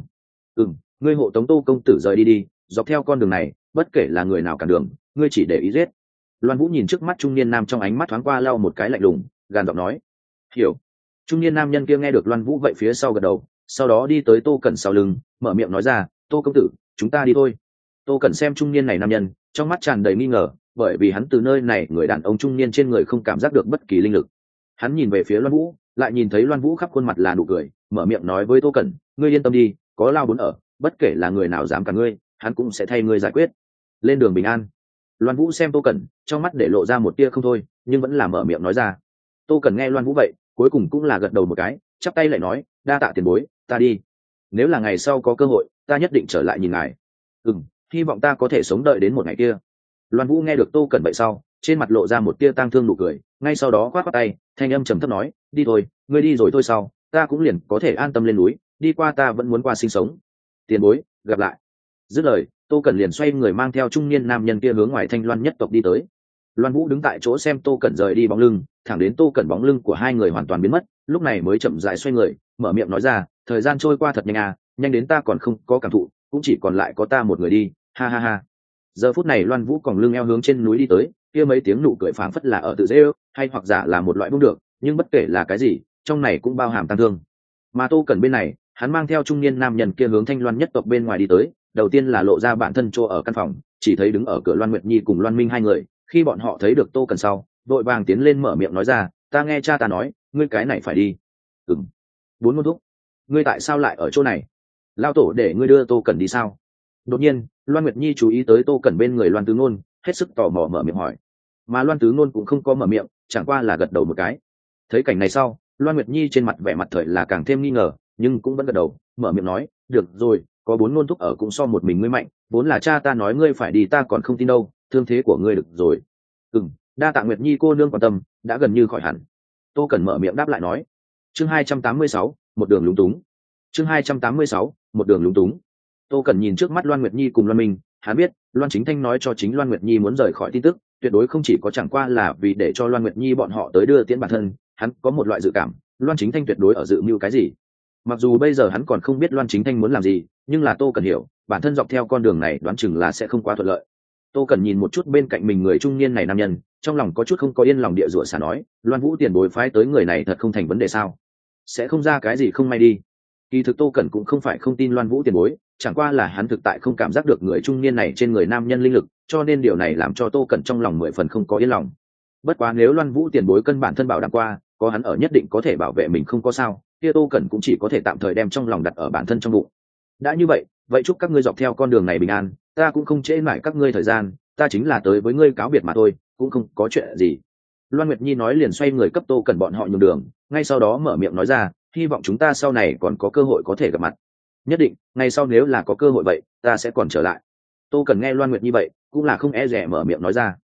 Ngươi hộ tống Tô công tử rời đi đi, dọc theo con đường này, bất kể là người nào cản đường, ngươi chỉ để ý giết." Loan Vũ nhìn trước mắt trung niên nam trong ánh mắt thoáng qua lau một cái lạnh lùng, gàn giọng nói: "Hiểu." Trung niên nam nhân kia nghe được Loan Vũ vậy phía sau gật đầu, sau đó đi tới Tô Cẩn sau lưng, mở miệng nói ra, Tô công tử, chúng ta đi thôi. Tô Cẩn xem trung niên này nam nhân, trong mắt tràn đầy nghi ngờ, bởi vì hắn từ nơi này người đàn ông trung niên trên người không cảm giác được bất kỳ linh lực. Hắn nhìn về phía Loan Vũ, lại nhìn thấy Loan Vũ khắp khuôn mặt là nụ cười, mở miệng nói với Tô Cẩn, ngươi yên tâm đi, có Lao Bốn ở, bất kể là người nào dám cả ngươi, hắn cũng sẽ thay ngươi giải quyết. Lên đường bình an. Loan Vũ xem Tô Cẩn, trong mắt để lộ ra một tia không thôi, nhưng vẫn là mở miệng nói ra. Tô Cẩn nghe Loan Vũ vậy, cuối cùng cũng là gật đầu một cái, chắp tay lại nói, đa tạ tiền bối, ta đi. Nếu là ngày sau có cơ hội, ta nhất định trở lại nhìn ngài. Hy vọng ta có thể sống đợi đến một ngày kia. Loan Vũ nghe được Tô Cẩn vậy sau, trên mặt lộ ra một tia tang thương nụ cười, ngay sau đó khoát khoát tay, thanh âm trầm thấp nói, đi thôi, ngươi đi rồi thôi sau, ta cũng liền có thể an tâm lên núi, đi qua ta vẫn muốn qua sinh sống. Tiền bối, gặp lại. Dứt lời, Tô Cẩn liền xoay người mang theo trung niên nam nhân kia hướng ngoài Thanh Loan nhất tộc đi tới. Loan Vũ đứng tại chỗ xem Tô Cẩn rời đi bóng lưng, thẳng đến Tô Cẩn bóng lưng của hai người hoàn toàn biến mất, lúc này mới chậm rãi xoay người, mở miệng nói ra, thời gian trôi qua thật nhanh à, nhanh đến ta còn không có cảm thụ, cũng chỉ còn lại có ta một người đi, ha ha ha. Giờ phút này Loan Vũ còn lưng eo hướng trên núi đi tới, kia mấy tiếng nụ cười phảng phất là ở tự dễ ước, hay hoặc giả là một loại buông được, nhưng bất kể là cái gì, trong này cũng bao hàm tăng thương. Mà Tô Cẩn bên này, hắn mang theo trung niên nam nhân kia hướng Thanh Loan nhất tộc bên ngoài đi tới, đầu tiên là lộ ra bản thân chỗ ở căn phòng, chỉ thấy đứng ở cửa Loan Nguyệt Nhi cùng Loan Minh hai người, khi bọn họ thấy được Tô Cẩn sau, vội vàng tiến lên mở miệng nói ra, ta nghe cha ta nói, ngươi cái này phải đi. Bốn ngôn thúc, ngươi tại sao lại ở chỗ này? Lao tổ để ngươi đưa Tô Cẩn đi sao? Đột nhiên, Loan Nguyệt Nhi chú ý tới Tô Cẩn bên người Loan Tứ Ngôn, hết sức tò mò mở miệng hỏi. Mà Loan Tứ Ngôn cũng không có mở miệng, chẳng qua là gật đầu một cái. Thấy cảnh này sau, Loan Nguyệt Nhi trên mặt vẻ mặt thời là càng thêm nghi ngờ, nhưng cũng vẫn gật đầu, mở miệng nói, được rồi, có bốn ngôn thúc ở cũng so một mình ngươi mạnh, vốn là cha ta nói ngươi phải đi ta còn không tin đâu, thương thế của ngươi được rồi. Đa tạ Nguyệt Nhi cô nương quan tâm, đã gần như khỏi hẳn. Tô Cẩn mở miệng đáp lại nói. Chương 286, một đường lúng túng. Chương 286, một đường lúng túng. Tô Cẩn nhìn trước mắt Loan Nguyệt Nhi cùng Loan Minh, hắn biết, Loan Chính Thanh nói cho chính Loan Nguyệt Nhi muốn rời khỏi tin tức, tuyệt đối không chỉ có chẳng qua là vì để cho Loan Nguyệt Nhi bọn họ tới đưa tiễn bản thân, hắn có một loại dự cảm, Loan Chính Thanh tuyệt đối ở dự mưu cái gì. Mặc dù bây giờ hắn còn không biết Loan Chính Thanh muốn làm gì, nhưng là Tô Cẩn hiểu, bản thân dọc theo con đường này đoán chừng là sẽ không quá thuận lợi. Tô Cẩn nhìn một chút bên cạnh mình người trung niên này nam nhân, trong lòng có chút không có yên lòng địa rủa xả nói, Loan Vũ tiền bối phái tới người này thật không thành vấn đề sao? Sẽ không ra cái gì không may đi. Kỳ thực Tô Cẩn cũng không phải không tin Loan Vũ tiền bối, chẳng qua là hắn thực tại không cảm giác được người trung niên này trên người nam nhân linh lực, cho nên điều này làm cho Tô Cẩn trong lòng 10 phần không có yên lòng. Bất quá nếu Loan Vũ tiền bối cân bản thân bảo đảm qua, có hắn ở nhất định có thể bảo vệ mình không có sao, kia Tô Cẩn cũng chỉ có thể tạm thời đem trong lòng đặt ở bản thân trong bụng. Đã như vậy, vậy chúc các ngươi dọc theo con đường này bình an, ta cũng không trễ mãi các ngươi thời gian, ta chính là tới với ngươi cáo biệt mà thôi, cũng không có chuyện gì. Loan Nguyệt Nhi nói liền xoay người cấp Tô Cẩn bọn họ nhường đường, ngay sau đó mở miệng nói ra, hy vọng chúng ta sau này còn có cơ hội có thể gặp mặt. Nhất định, ngày sau nếu là có cơ hội vậy, ta sẽ còn trở lại. Tô Cẩn nghe Loan Nguyệt Nhi vậy, cũng là không e dè mở miệng nói ra.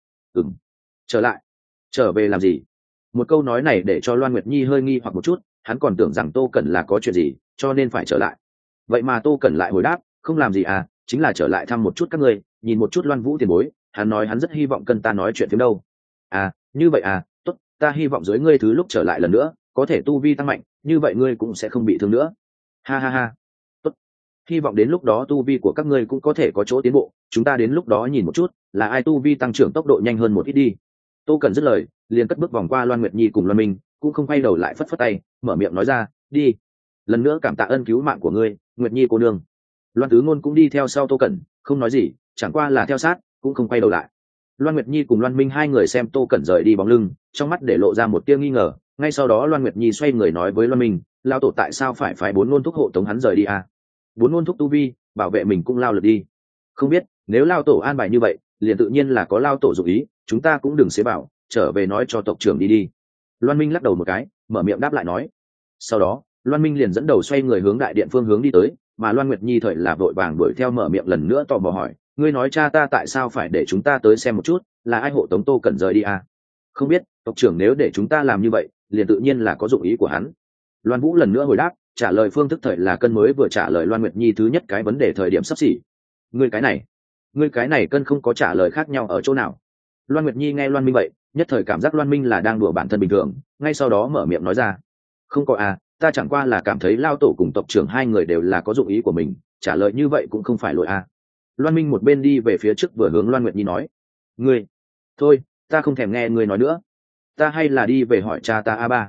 Trở lại? Trở về làm gì? Một câu nói này để cho Loan Nguyệt Nhi hơi nghi hoặc một chút, hắn còn tưởng rằng Tô Cẩn là có chuyện gì, cho nên phải trở lại. Vậy mà Tô Cẩn lại hồi đáp, không làm gì à, chính là trở lại thăm một chút các ngươi, nhìn một chút Loan Vũ tiền bối, hắn nói hắn rất hy vọng cần ta nói chuyện phiếm đâu. À, như vậy à, tốt, ta hy vọng dưới ngươi thứ lúc trở lại lần nữa, có thể tu vi tăng mạnh, như vậy ngươi cũng sẽ không bị thương nữa. Ha ha ha. Tốt. Hy vọng đến lúc đó tu vi của các ngươi cũng có thể có chỗ tiến bộ, chúng ta đến lúc đó nhìn một chút, là ai tu vi tăng trưởng tốc độ nhanh hơn một ít đi. Tô Cẩn dứt lời, liền cất bước vòng qua Loan Nguyệt Nhi cùng Loan Minh, cũng không quay đầu lại phất phất tay, mở miệng nói ra, đi. Lần nữa cảm tạ ơn cứu mạng của ngươi, Nguyệt Nhi cô nương. Loan Tứ Ngôn cũng đi theo sau Tô Cẩn, không nói gì, chẳng qua là theo sát, cũng không quay đầu lại. Loan Nguyệt Nhi cùng Loan Minh hai người xem Tô Cẩn rời đi bóng lưng, trong mắt để lộ ra một tia nghi ngờ, ngay sau đó Loan Nguyệt Nhi xoay người nói với Loan Minh, lao tổ tại sao phải phái bốn ngôn thúc hộ tống hắn rời đi à? Bốn ngôn thúc tu vi, bảo vệ mình cũng lao lực đi. Không biết, nếu lao tổ an bài như vậy, liền tự nhiên là có lao tổ dụng ý, chúng ta cũng đừng xế bảo, trở về nói cho tộc trưởng đi đi. Loan Minh lắc đầu một cái, mở miệng đáp lại nói. Sau đó, Loan Minh liền dẫn đầu xoay người hướng đại điện phương hướng đi tới, mà Loan Nguyệt Nhi thời là vội vàng đuổi theo mở miệng lần nữa tò mò hỏi, ngươi nói cha ta tại sao phải để chúng ta tới xem một chút, là ai hộ tống Tô Cẩn rời đi à? Không biết, tộc trưởng nếu để chúng ta làm như vậy, liền tự nhiên là có dụng ý của hắn. Loan Vũ lần nữa hồi đáp, trả lời phương thức thời là cân mới vừa trả lời Loan Nguyệt Nhi thứ nhất cái vấn đề thời điểm sắp xỉ. Ngươi cái này cân không có trả lời khác nhau ở chỗ nào? Loan Nguyệt Nhi nghe Loan Minh vậy, nhất thời cảm giác Loan Minh là đang đùa bản thân bình thường, ngay sau đó mở miệng nói ra, không có à, ta chẳng qua là cảm thấy lao tổ cùng tộc trưởng hai người đều là có dụng ý của mình, trả lời như vậy cũng không phải lỗi à. Loan Minh một bên đi về phía trước vừa hướng Loan Nguyệt Nhi nói, ngươi, thôi, ta không thèm nghe ngươi nói nữa, ta hay là đi về hỏi cha ta a ba.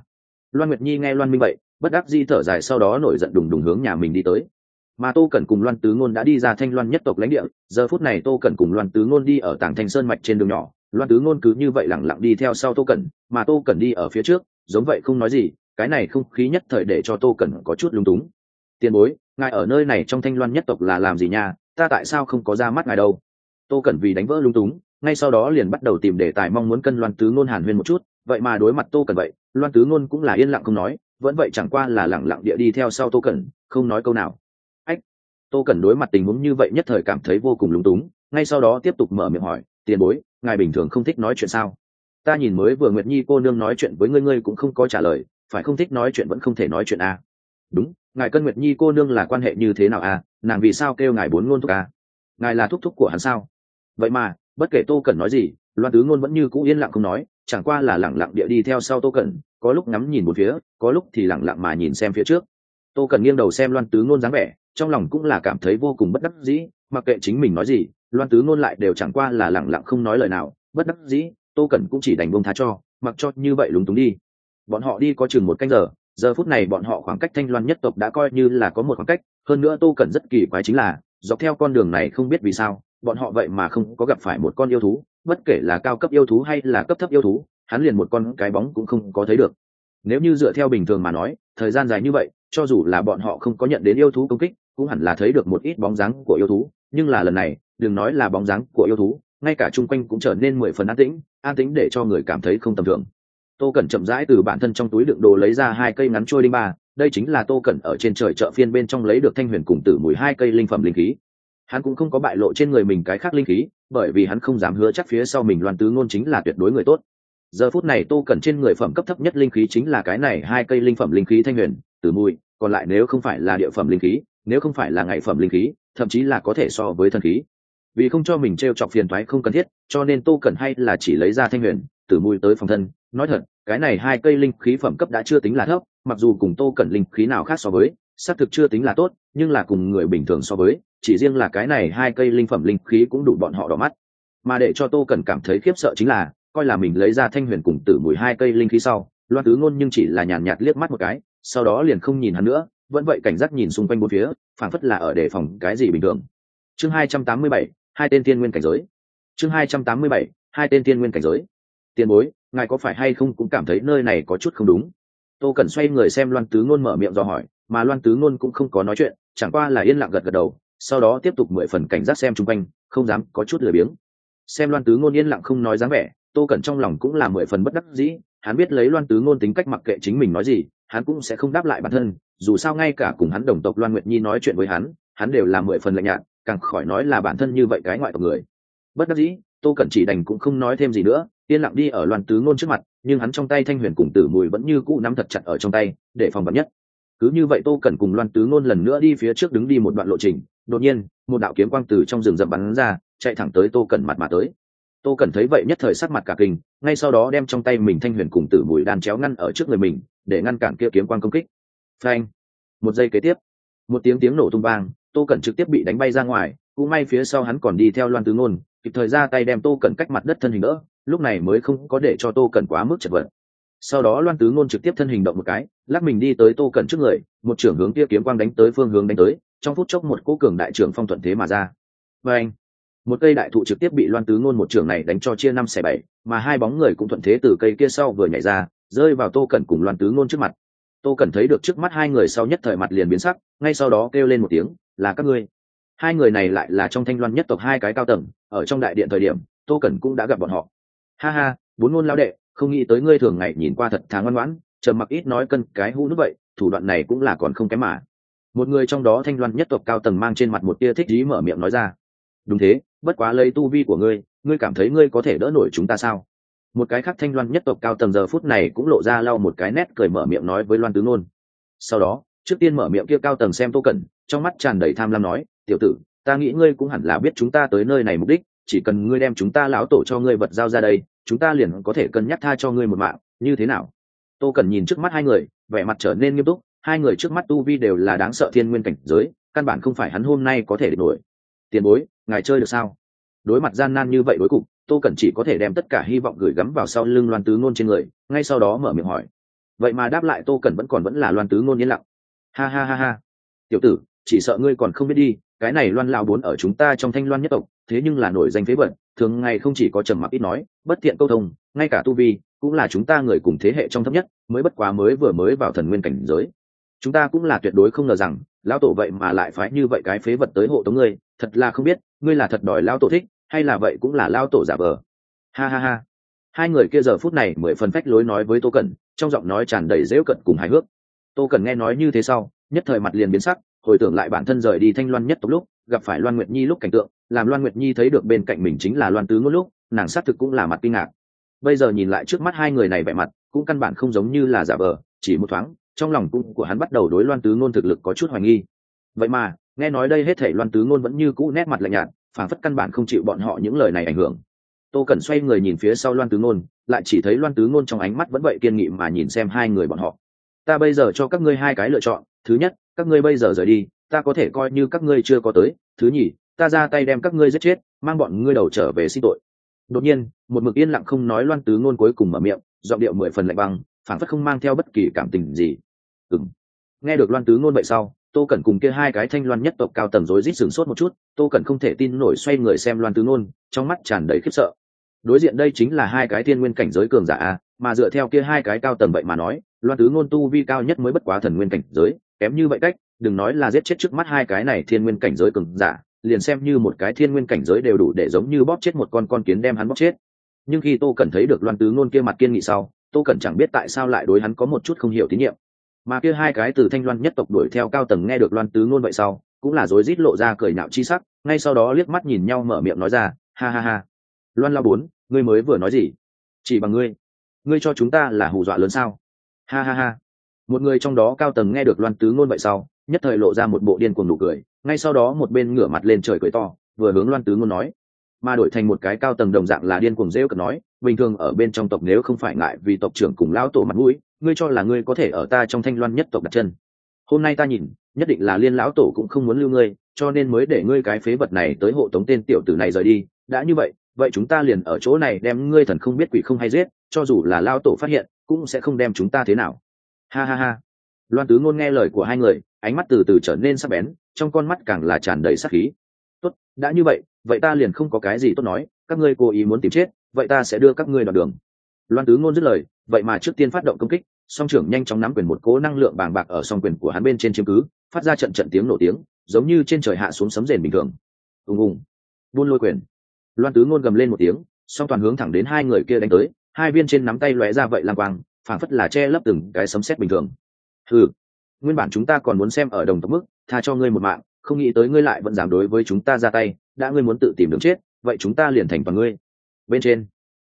Loan Nguyệt Nhi nghe Loan Minh vậy bất đắc dĩ thở dài, sau đó nổi giận đùng đùng hướng nhà mình đi tới. Mà Tô Cẩn cùng Loan Tứ Ngôn đã đi ra Thanh Loan nhất tộc lãnh địa. Giờ phút này Tô Cẩn cùng Loan Tứ Ngôn đi ở Tàng Thanh Sơn mạch trên đường nhỏ, Loan Tứ Ngôn cứ như vậy lẳng lặng đi theo sau Tô Cẩn, mà Tô Cẩn đi ở phía trước giống vậy không nói gì. Cái này không khí nhất thời để cho Tô Cẩn có chút lung túng. Tiền bối, ngài ở nơi này trong Thanh Loan nhất tộc là làm gì nha? Ta tại sao không có ra mắt ngài đâu? Tô Cẩn vì đánh vỡ lung túng, ngay sau đó liền bắt đầu tìm đề tài, mong muốn cân Loan Tứ Ngôn hàn huyên một chút. Vậy mà đối mặt Tô Cẩn vậy, Loan Tứ Ngôn cũng là yên lặng không nói, vẫn vậy chẳng qua là lẳng lặng địa đi theo sau Tô Cẩn, không nói câu nào. Ách! Tô Cẩn đối mặt tình huống như vậy nhất thời cảm thấy vô cùng lúng túng, ngay sau đó tiếp tục mở miệng hỏi, tiền bối, ngài bình thường không thích nói chuyện sao? Ta nhìn mới vừa Nguyệt Nhi cô nương nói chuyện với ngươi cũng không có trả lời, phải không thích nói chuyện vẫn không thể nói chuyện à? Đúng, ngài cân Nguyệt Nhi cô nương là quan hệ như thế nào à? Nàng vì sao kêu ngài bốn ngôn thúc à? Ngài là thúc thúc của hắn sao? Vậy mà bất kể Tô Cẩn nói gì, Loan Tứ Ngôn vẫn như cũ yên lặng không nói, chẳng qua là lẳng lặng địa đi theo sau Tô Cẩn, có lúc ngắm nhìn một phía, có lúc thì lẳng lặng mà nhìn xem phía trước. Tô Cẩn nghiêng đầu xem Loan Tứ Ngôn dáng vẻ, trong lòng cũng là cảm thấy vô cùng bất đắc dĩ, mặc kệ chính mình nói gì, Loan Tứ Ngôn lại đều chẳng qua là lẳng lặng không nói lời nào, bất đắc dĩ, Tô Cẩn cũng chỉ đành buông tha cho, mặc cho như vậy lúng túng đi. Bọn họ đi có chừng một canh giờ, giờ phút này bọn họ khoảng cách Thanh Loan nhất tộc đã coi như là có một khoảng cách, hơn nữa Tô Cẩn rất kỳ quái chính là, dọc theo con đường này không biết vì sao, bọn họ vậy mà không có gặp phải một con yêu thú, bất kể là cao cấp yêu thú hay là cấp thấp yêu thú, hắn liền một con cái bóng cũng không có thấy được. Nếu như dựa theo bình thường mà nói, thời gian dài như vậy, cho dù là bọn họ không có nhận đến yêu thú công kích, cũng hẳn là thấy được một ít bóng dáng của yêu thú, nhưng là lần này, đừng nói là bóng dáng của yêu thú, ngay cả chung quanh cũng trở nên 10 phần an tĩnh để cho người cảm thấy không tầm thường. Tô Cẩn chậm rãi từ bản thân trong túi đựng đồ lấy ra 2 cây ngắn trôi đinh ba, đây chính là Tô Cẩn ở trên trời chợ phiên bên trong lấy được Thanh Huyền cùng Tử Mùi 2 cây linh phẩm linh khí. Hắn cũng không có bại lộ trên người mình cái khác linh khí, bởi vì hắn không dám hứa chắc phía sau mình Loan Tứ Ngôn chính là tuyệt đối người tốt. Giờ phút này Tô Cẩn trên người phẩm cấp thấp nhất linh khí chính là cái này 2 cây linh phẩm linh khí Thanh Huyền, Tử Mùi, còn lại nếu không phải là địa phẩm linh khí, nếu không phải là ngày phẩm linh khí, thậm chí là có thể so với thần khí. Vì không cho mình trêu chọc phiền toái không cần thiết, cho nên Tô Cẩn hay là chỉ lấy ra Thanh Huyền, Tử Mùi tới phòng thân. Nói thật, cái này 2 cây linh khí phẩm cấp đã chưa tính là thấp, mặc dù cùng Tô Cẩn linh khí nào khác so với, xác thực chưa tính là tốt, nhưng là cùng người bình thường so với, chỉ riêng là cái này 2 cây linh phẩm linh khí cũng đủ bọn họ đỏ mắt. Mà để cho Tô Cẩn cảm thấy khiếp sợ chính là, coi là mình lấy ra Thanh Huyền cùng Tử Mùi 2 cây linh khí sau, Loan Tứ Ngôn nhưng chỉ là nhàn nhạt liếc mắt một cái, sau đó liền không nhìn hắn nữa, vẫn vậy cảnh giác nhìn xung quanh bốn phía, phảng phất là ở đề phòng cái gì bình thường. Chương 287, 2 tên tiên nguyên cảnh giới. Chương 287, 2 tên tiên nguyên cảnh giới. Tiền bối, ngài có phải hay không cũng cảm thấy nơi này có chút không đúng? Tô Cẩn xoay người xem Loan Tứ Ngôn mở miệng dò hỏi, mà Loan Tứ Ngôn cũng không có nói chuyện, chẳng qua là yên lặng gật gật đầu, sau đó tiếp tục 10 phần cảnh giác xem xung quanh, không dám có chút lười biếng. Xem Loan Tứ Ngôn yên lặng không nói dáng vẻ, Tô Cẩn trong lòng cũng là 10 phần bất đắc dĩ, hắn biết lấy Loan Tứ Ngôn tính cách mặc kệ chính mình nói gì, hắn cũng sẽ không đáp lại bản thân, dù sao ngay cả cùng hắn đồng tộc Loan Nguyệt Nhi nói chuyện với hắn đều là 10 phần lạnh nhạt, càng khỏi nói là bản thân như vậy cái ngoại tộc người. Bất đắc dĩ, Tô Cẩn chỉ đành cũng không nói thêm gì nữa, yên lặng đi ở Loan Tứ Ngôn trước mặt, nhưng hắn trong tay Thanh Huyền cùng Tử Mùi vẫn như cũ nắm thật chặt ở trong tay, để phòng vạn nhất. Cứ như vậy Tô Cẩn cùng Loan Tứ Ngôn lần nữa đi phía trước đứng đi một đoạn lộ trình, đột nhiên, một đạo kiếm quang từ trong rừng rậm bắn ra, chạy thẳng tới Tô Cẩn mặt mà tới. Tô Cẩn thấy vậy nhất thời sắc mặt cả kinh, ngay sau đó đem trong tay mình Thanh Huyền cùng Tử Mùi đan chéo ngăn ở trước người mình, để ngăn cản kia kiếm quang công kích. Phanh! Một giây kế tiếp, một tiếng nổ tung vang, Tô Cẩn trực tiếp bị đánh bay ra ngoài, cũng may phía sau hắn còn đi theo Loan Tứ Ngôn, kịp thời ra tay đem Tô Cẩn cách mặt đất thân hình đỡ, lúc này mới không có để cho Tô Cẩn quá mức chật vật. Sau đó Loan Tứ Ngôn trực tiếp thân hình động một cái, lắc mình đi tới Tô Cẩn trước người, một chưởng hướng kia kiếm quang đánh tới phương hướng đánh tới, trong phút chốc một cỗ cường đại trưởng phong thuận thế mà ra. Phanh! Một cây đại thụ trực tiếp bị Loan Tứ Ngôn một chưởng này đánh cho chia 5/7, mà hai bóng người cũng thuận thế từ cây kia sau vừa nhảy ra, rơi vào Tô Cẩn cùng Loan Tứ Ngôn trước mặt. Tô Cẩn thấy được trước mắt hai người sau nhất thời mặt liền biến sắc, ngay sau đó kêu lên một tiếng, là các ngươi. Hai người này lại là trong Thanh Loan nhất tộc hai cái cao tầng, ở trong đại điện thời điểm, Tô Cẩn cũng đã gặp bọn họ. Ha ha, Bốn Ngôn lão đệ, không nghĩ tới ngươi thường ngày nhìn qua thật thà ngoan ngoãn, trầm mặc ít nói cân cái hũ nước vậy, thủ đoạn này cũng là còn không kém mà. Một người trong đó Thanh Loan nhất tộc cao tầng mang trên mặt một tia thích ý mở miệng nói ra. Đúng thế, bất quá lấy tu vi của ngươi cảm thấy ngươi có thể đỡ nổi chúng ta sao? Một cái khác Thanh Loan nhất tộc cao tầng giờ phút này cũng lộ ra lau một cái nét cười mở miệng nói với Loan Tứ Ngôn. Sau đó, trước tiên mở miệng kia cao tầng xem Tô Cẩn, trong mắt tràn đầy tham lam nói, tiểu tử, ta nghĩ ngươi cũng hẳn là biết chúng ta tới nơi này mục đích, chỉ cần ngươi đem chúng ta lão tổ cho ngươi vật giao ra đây, chúng ta liền có thể cân nhắc tha cho ngươi một mạng, như thế nào? Tô Cẩn nhìn trước mắt hai người, vẻ mặt trở nên nghiêm túc, hai người trước mắt tu vi đều là đáng sợ thiên nguyên cảnh giới, căn bản không phải hắn hôm nay có thể địch nổi. Tiền bối, ngài chơi được sao? Đối mặt gian nan như vậy đối cục, Tô Cẩn chỉ có thể đem tất cả hy vọng gửi gắm vào sau lưng Loan Tứ Ngôn trên người, ngay sau đó mở miệng hỏi. vậy mà đáp lại Tô Cẩn vẫn là Loan Tứ Ngôn yên lặng. Ha ha ha ha, tiểu tử, chỉ sợ ngươi còn không biết đi, cái này Loan lão bốn ở chúng ta trong Thanh Loan nhất tộc thế nhưng là nổi danh phế vật, thường ngày không chỉ có trầm mặc ít nói, bất thiện câu thông, ngay cả tu vi cũng là chúng ta người cùng thế hệ trong thấp nhất, mới bất quá mới vào thần nguyên cảnh giới. Chúng ta cũng là tuyệt đối không ngờ rằng lão tổ vậy mà lại phái như vậy cái phế vật tới hộ tống ngươi, thật là không biết ngươi là thật đòi lão tổ thích hay là vậy cũng là lão tổ giả vờ. Ha ha ha, hai người kia giờ phút này 10 phần phách lối nói với Tô Cẩn, trong giọng nói tràn đầy giễu cận cùng hài hước. Tô Cẩn nghe nói như thế sau, nhất thời mặt liền biến sắc, hồi tưởng lại bản thân rời đi Thanh Loan nhất tộc lúc gặp phải Loan Nguyệt Nhi lúc cảnh tượng, làm Loan Nguyệt Nhi thấy được bên cạnh mình chính là Loan Tứ Ngôn lúc, nàng xác thực cũng là mặt kinh ngạc. Bây giờ nhìn lại trước mắt hai người này vẻ mặt, cũng căn bản không giống như là giả vờ, chỉ một thoáng, trong lòng cũng của hắn bắt đầu đối Loan Tứ Ngôn thực lực có chút hoài nghi. Vậy mà, nghe nói đây hết thảy Loan Tứ Ngôn vẫn như cũ nét mặt lạnh nhạt, phảng phất căn bản không chịu bọn họ những lời này ảnh hưởng. Tô Cẩn xoay người nhìn phía sau Loan Tứ Ngôn, lại chỉ thấy Loan Tứ Ngôn trong ánh mắt vẫn vậy kiên nghị mà nhìn xem hai người bọn họ. Ta bây giờ cho các ngươi hai cái lựa chọn, thứ nhất, các ngươi bây giờ rời đi, ta có thể coi như các ngươi chưa có tới, thứ nhì, ta ra tay đem các ngươi giết chết, mang bọn ngươi đầu trở về xin tội. Đột nhiên, một mực yên lặng không nói Loan Tứ Ngôn cuối cùng mở miệng, giọng điệu 10 phần lạnh băng, phảng phất không mang theo bất kỳ cảm tình gì. Nghe được Loan Tứ Ngôn vậy sau, Tô Cẩn cùng kia hai cái Thanh Loan nhất tộc cao tầng rối rít sửng sốt một chút, Tô Cẩn không thể tin nổi xoay người xem Loan Tứ Ngôn, trong mắt tràn đầy khiếp sợ. Đối diện đây chính là hai cái thiên nguyên cảnh giới cường giả a, mà dựa theo kia hai cái cao tầng vậy mà nói, Loan Tứ Ngôn tu vi cao nhất mới bất quá thần nguyên cảnh giới, kém như vậy cách, đừng nói là giết chết trước mắt hai cái này thiên nguyên cảnh giới cường giả, liền xem như một cái thiên nguyên cảnh giới đều đủ để giống như bóp chết một con kiến đem hắn bóp chết. Nhưng khi Tô Cẩn thấy được Loan Tứ Ngôn kia mặt kiên nghị sau, Tô Cẩn chẳng biết tại sao lại đối hắn có một chút không hiểu tín nhiệm. Mà kia hai cái từ Thanh Loan nhất tộc đuổi theo cao tầng nghe được Loan Tứ Ngôn vậy sau, cũng là rối rít lộ ra cười nhạo chi sắc, ngay sau đó liếc mắt nhìn nhau mở miệng nói ra, ha ha ha, Loan lão bốn, ngươi mới vừa nói gì? Chỉ bằng ngươi cho chúng ta là hù dọa lớn sao? Ha ha ha. Một người trong đó cao tầng nghe được Loan Tứ Ngôn vậy sau, nhất thời lộ ra một bộ điên cuồng nụ cười, ngay sau đó một bên ngửa mặt lên trời cười to, vừa hướng Loan Tứ Ngôn nói, mà đổi thành một cái cao tầng đồng dạng là điên cuồng rêu cợt nói, bình thường ở bên trong tộc nếu không phải ngại vì tộc trưởng cùng lão tổ mặt mũi, ngươi cho là ngươi có thể ở ta trong Thanh Loan nhất tộc đặt chân. Hôm nay ta nhìn, nhất định là Liên lão tổ cũng không muốn lưu ngươi, cho nên mới để ngươi cái phế vật này tới hộ tống tên tiểu tử này rời đi, đã như vậy, vậy chúng ta liền ở chỗ này đem ngươi thần không biết quỷ không hay giết, cho dù là lão tổ phát hiện, cũng sẽ không đem chúng ta thế nào. Ha ha ha. Loan Tứ Ngôn nghe lời của hai người, ánh mắt từ từ trở nên sắc bén, trong con mắt càng là tràn đầy sát khí. Tốt, đã như vậy, vậy ta liền không có cái gì tốt nói, các ngươi cố ý muốn tìm chết, vậy ta sẽ đưa các ngươi đoạn đường. Loan Tứ Ngôn dứt lời, vậy mà trước tiên phát động công kích, song trưởng nhanh chóng nắm quyền một cỗ năng lượng bàng bạc ở song quyền của hắn bên trên chiếm cứ, phát ra trận trận tiếng nổ tiếng, giống như trên trời hạ xuống sấm rền bình thường. Ùng ùng. Buôn lôi quyền. Loan Tứ Ngôn gầm lên một tiếng, song toàn hướng thẳng đến hai người kia đánh tới, hai viên trên nắm tay lóe ra vậy lang quang, phảng phất là che lấp từng cái sấm sét bình thường. Hừ, nguyên bản chúng ta còn muốn xem ở đồng tộc mức, tha cho ngươi một mạng, không nghĩ tới ngươi lại vẫn dám đối với chúng ta ra tay, đã ngươi muốn tự tìm đường chết, vậy chúng ta liền thành toàn ngươi. Bên trên,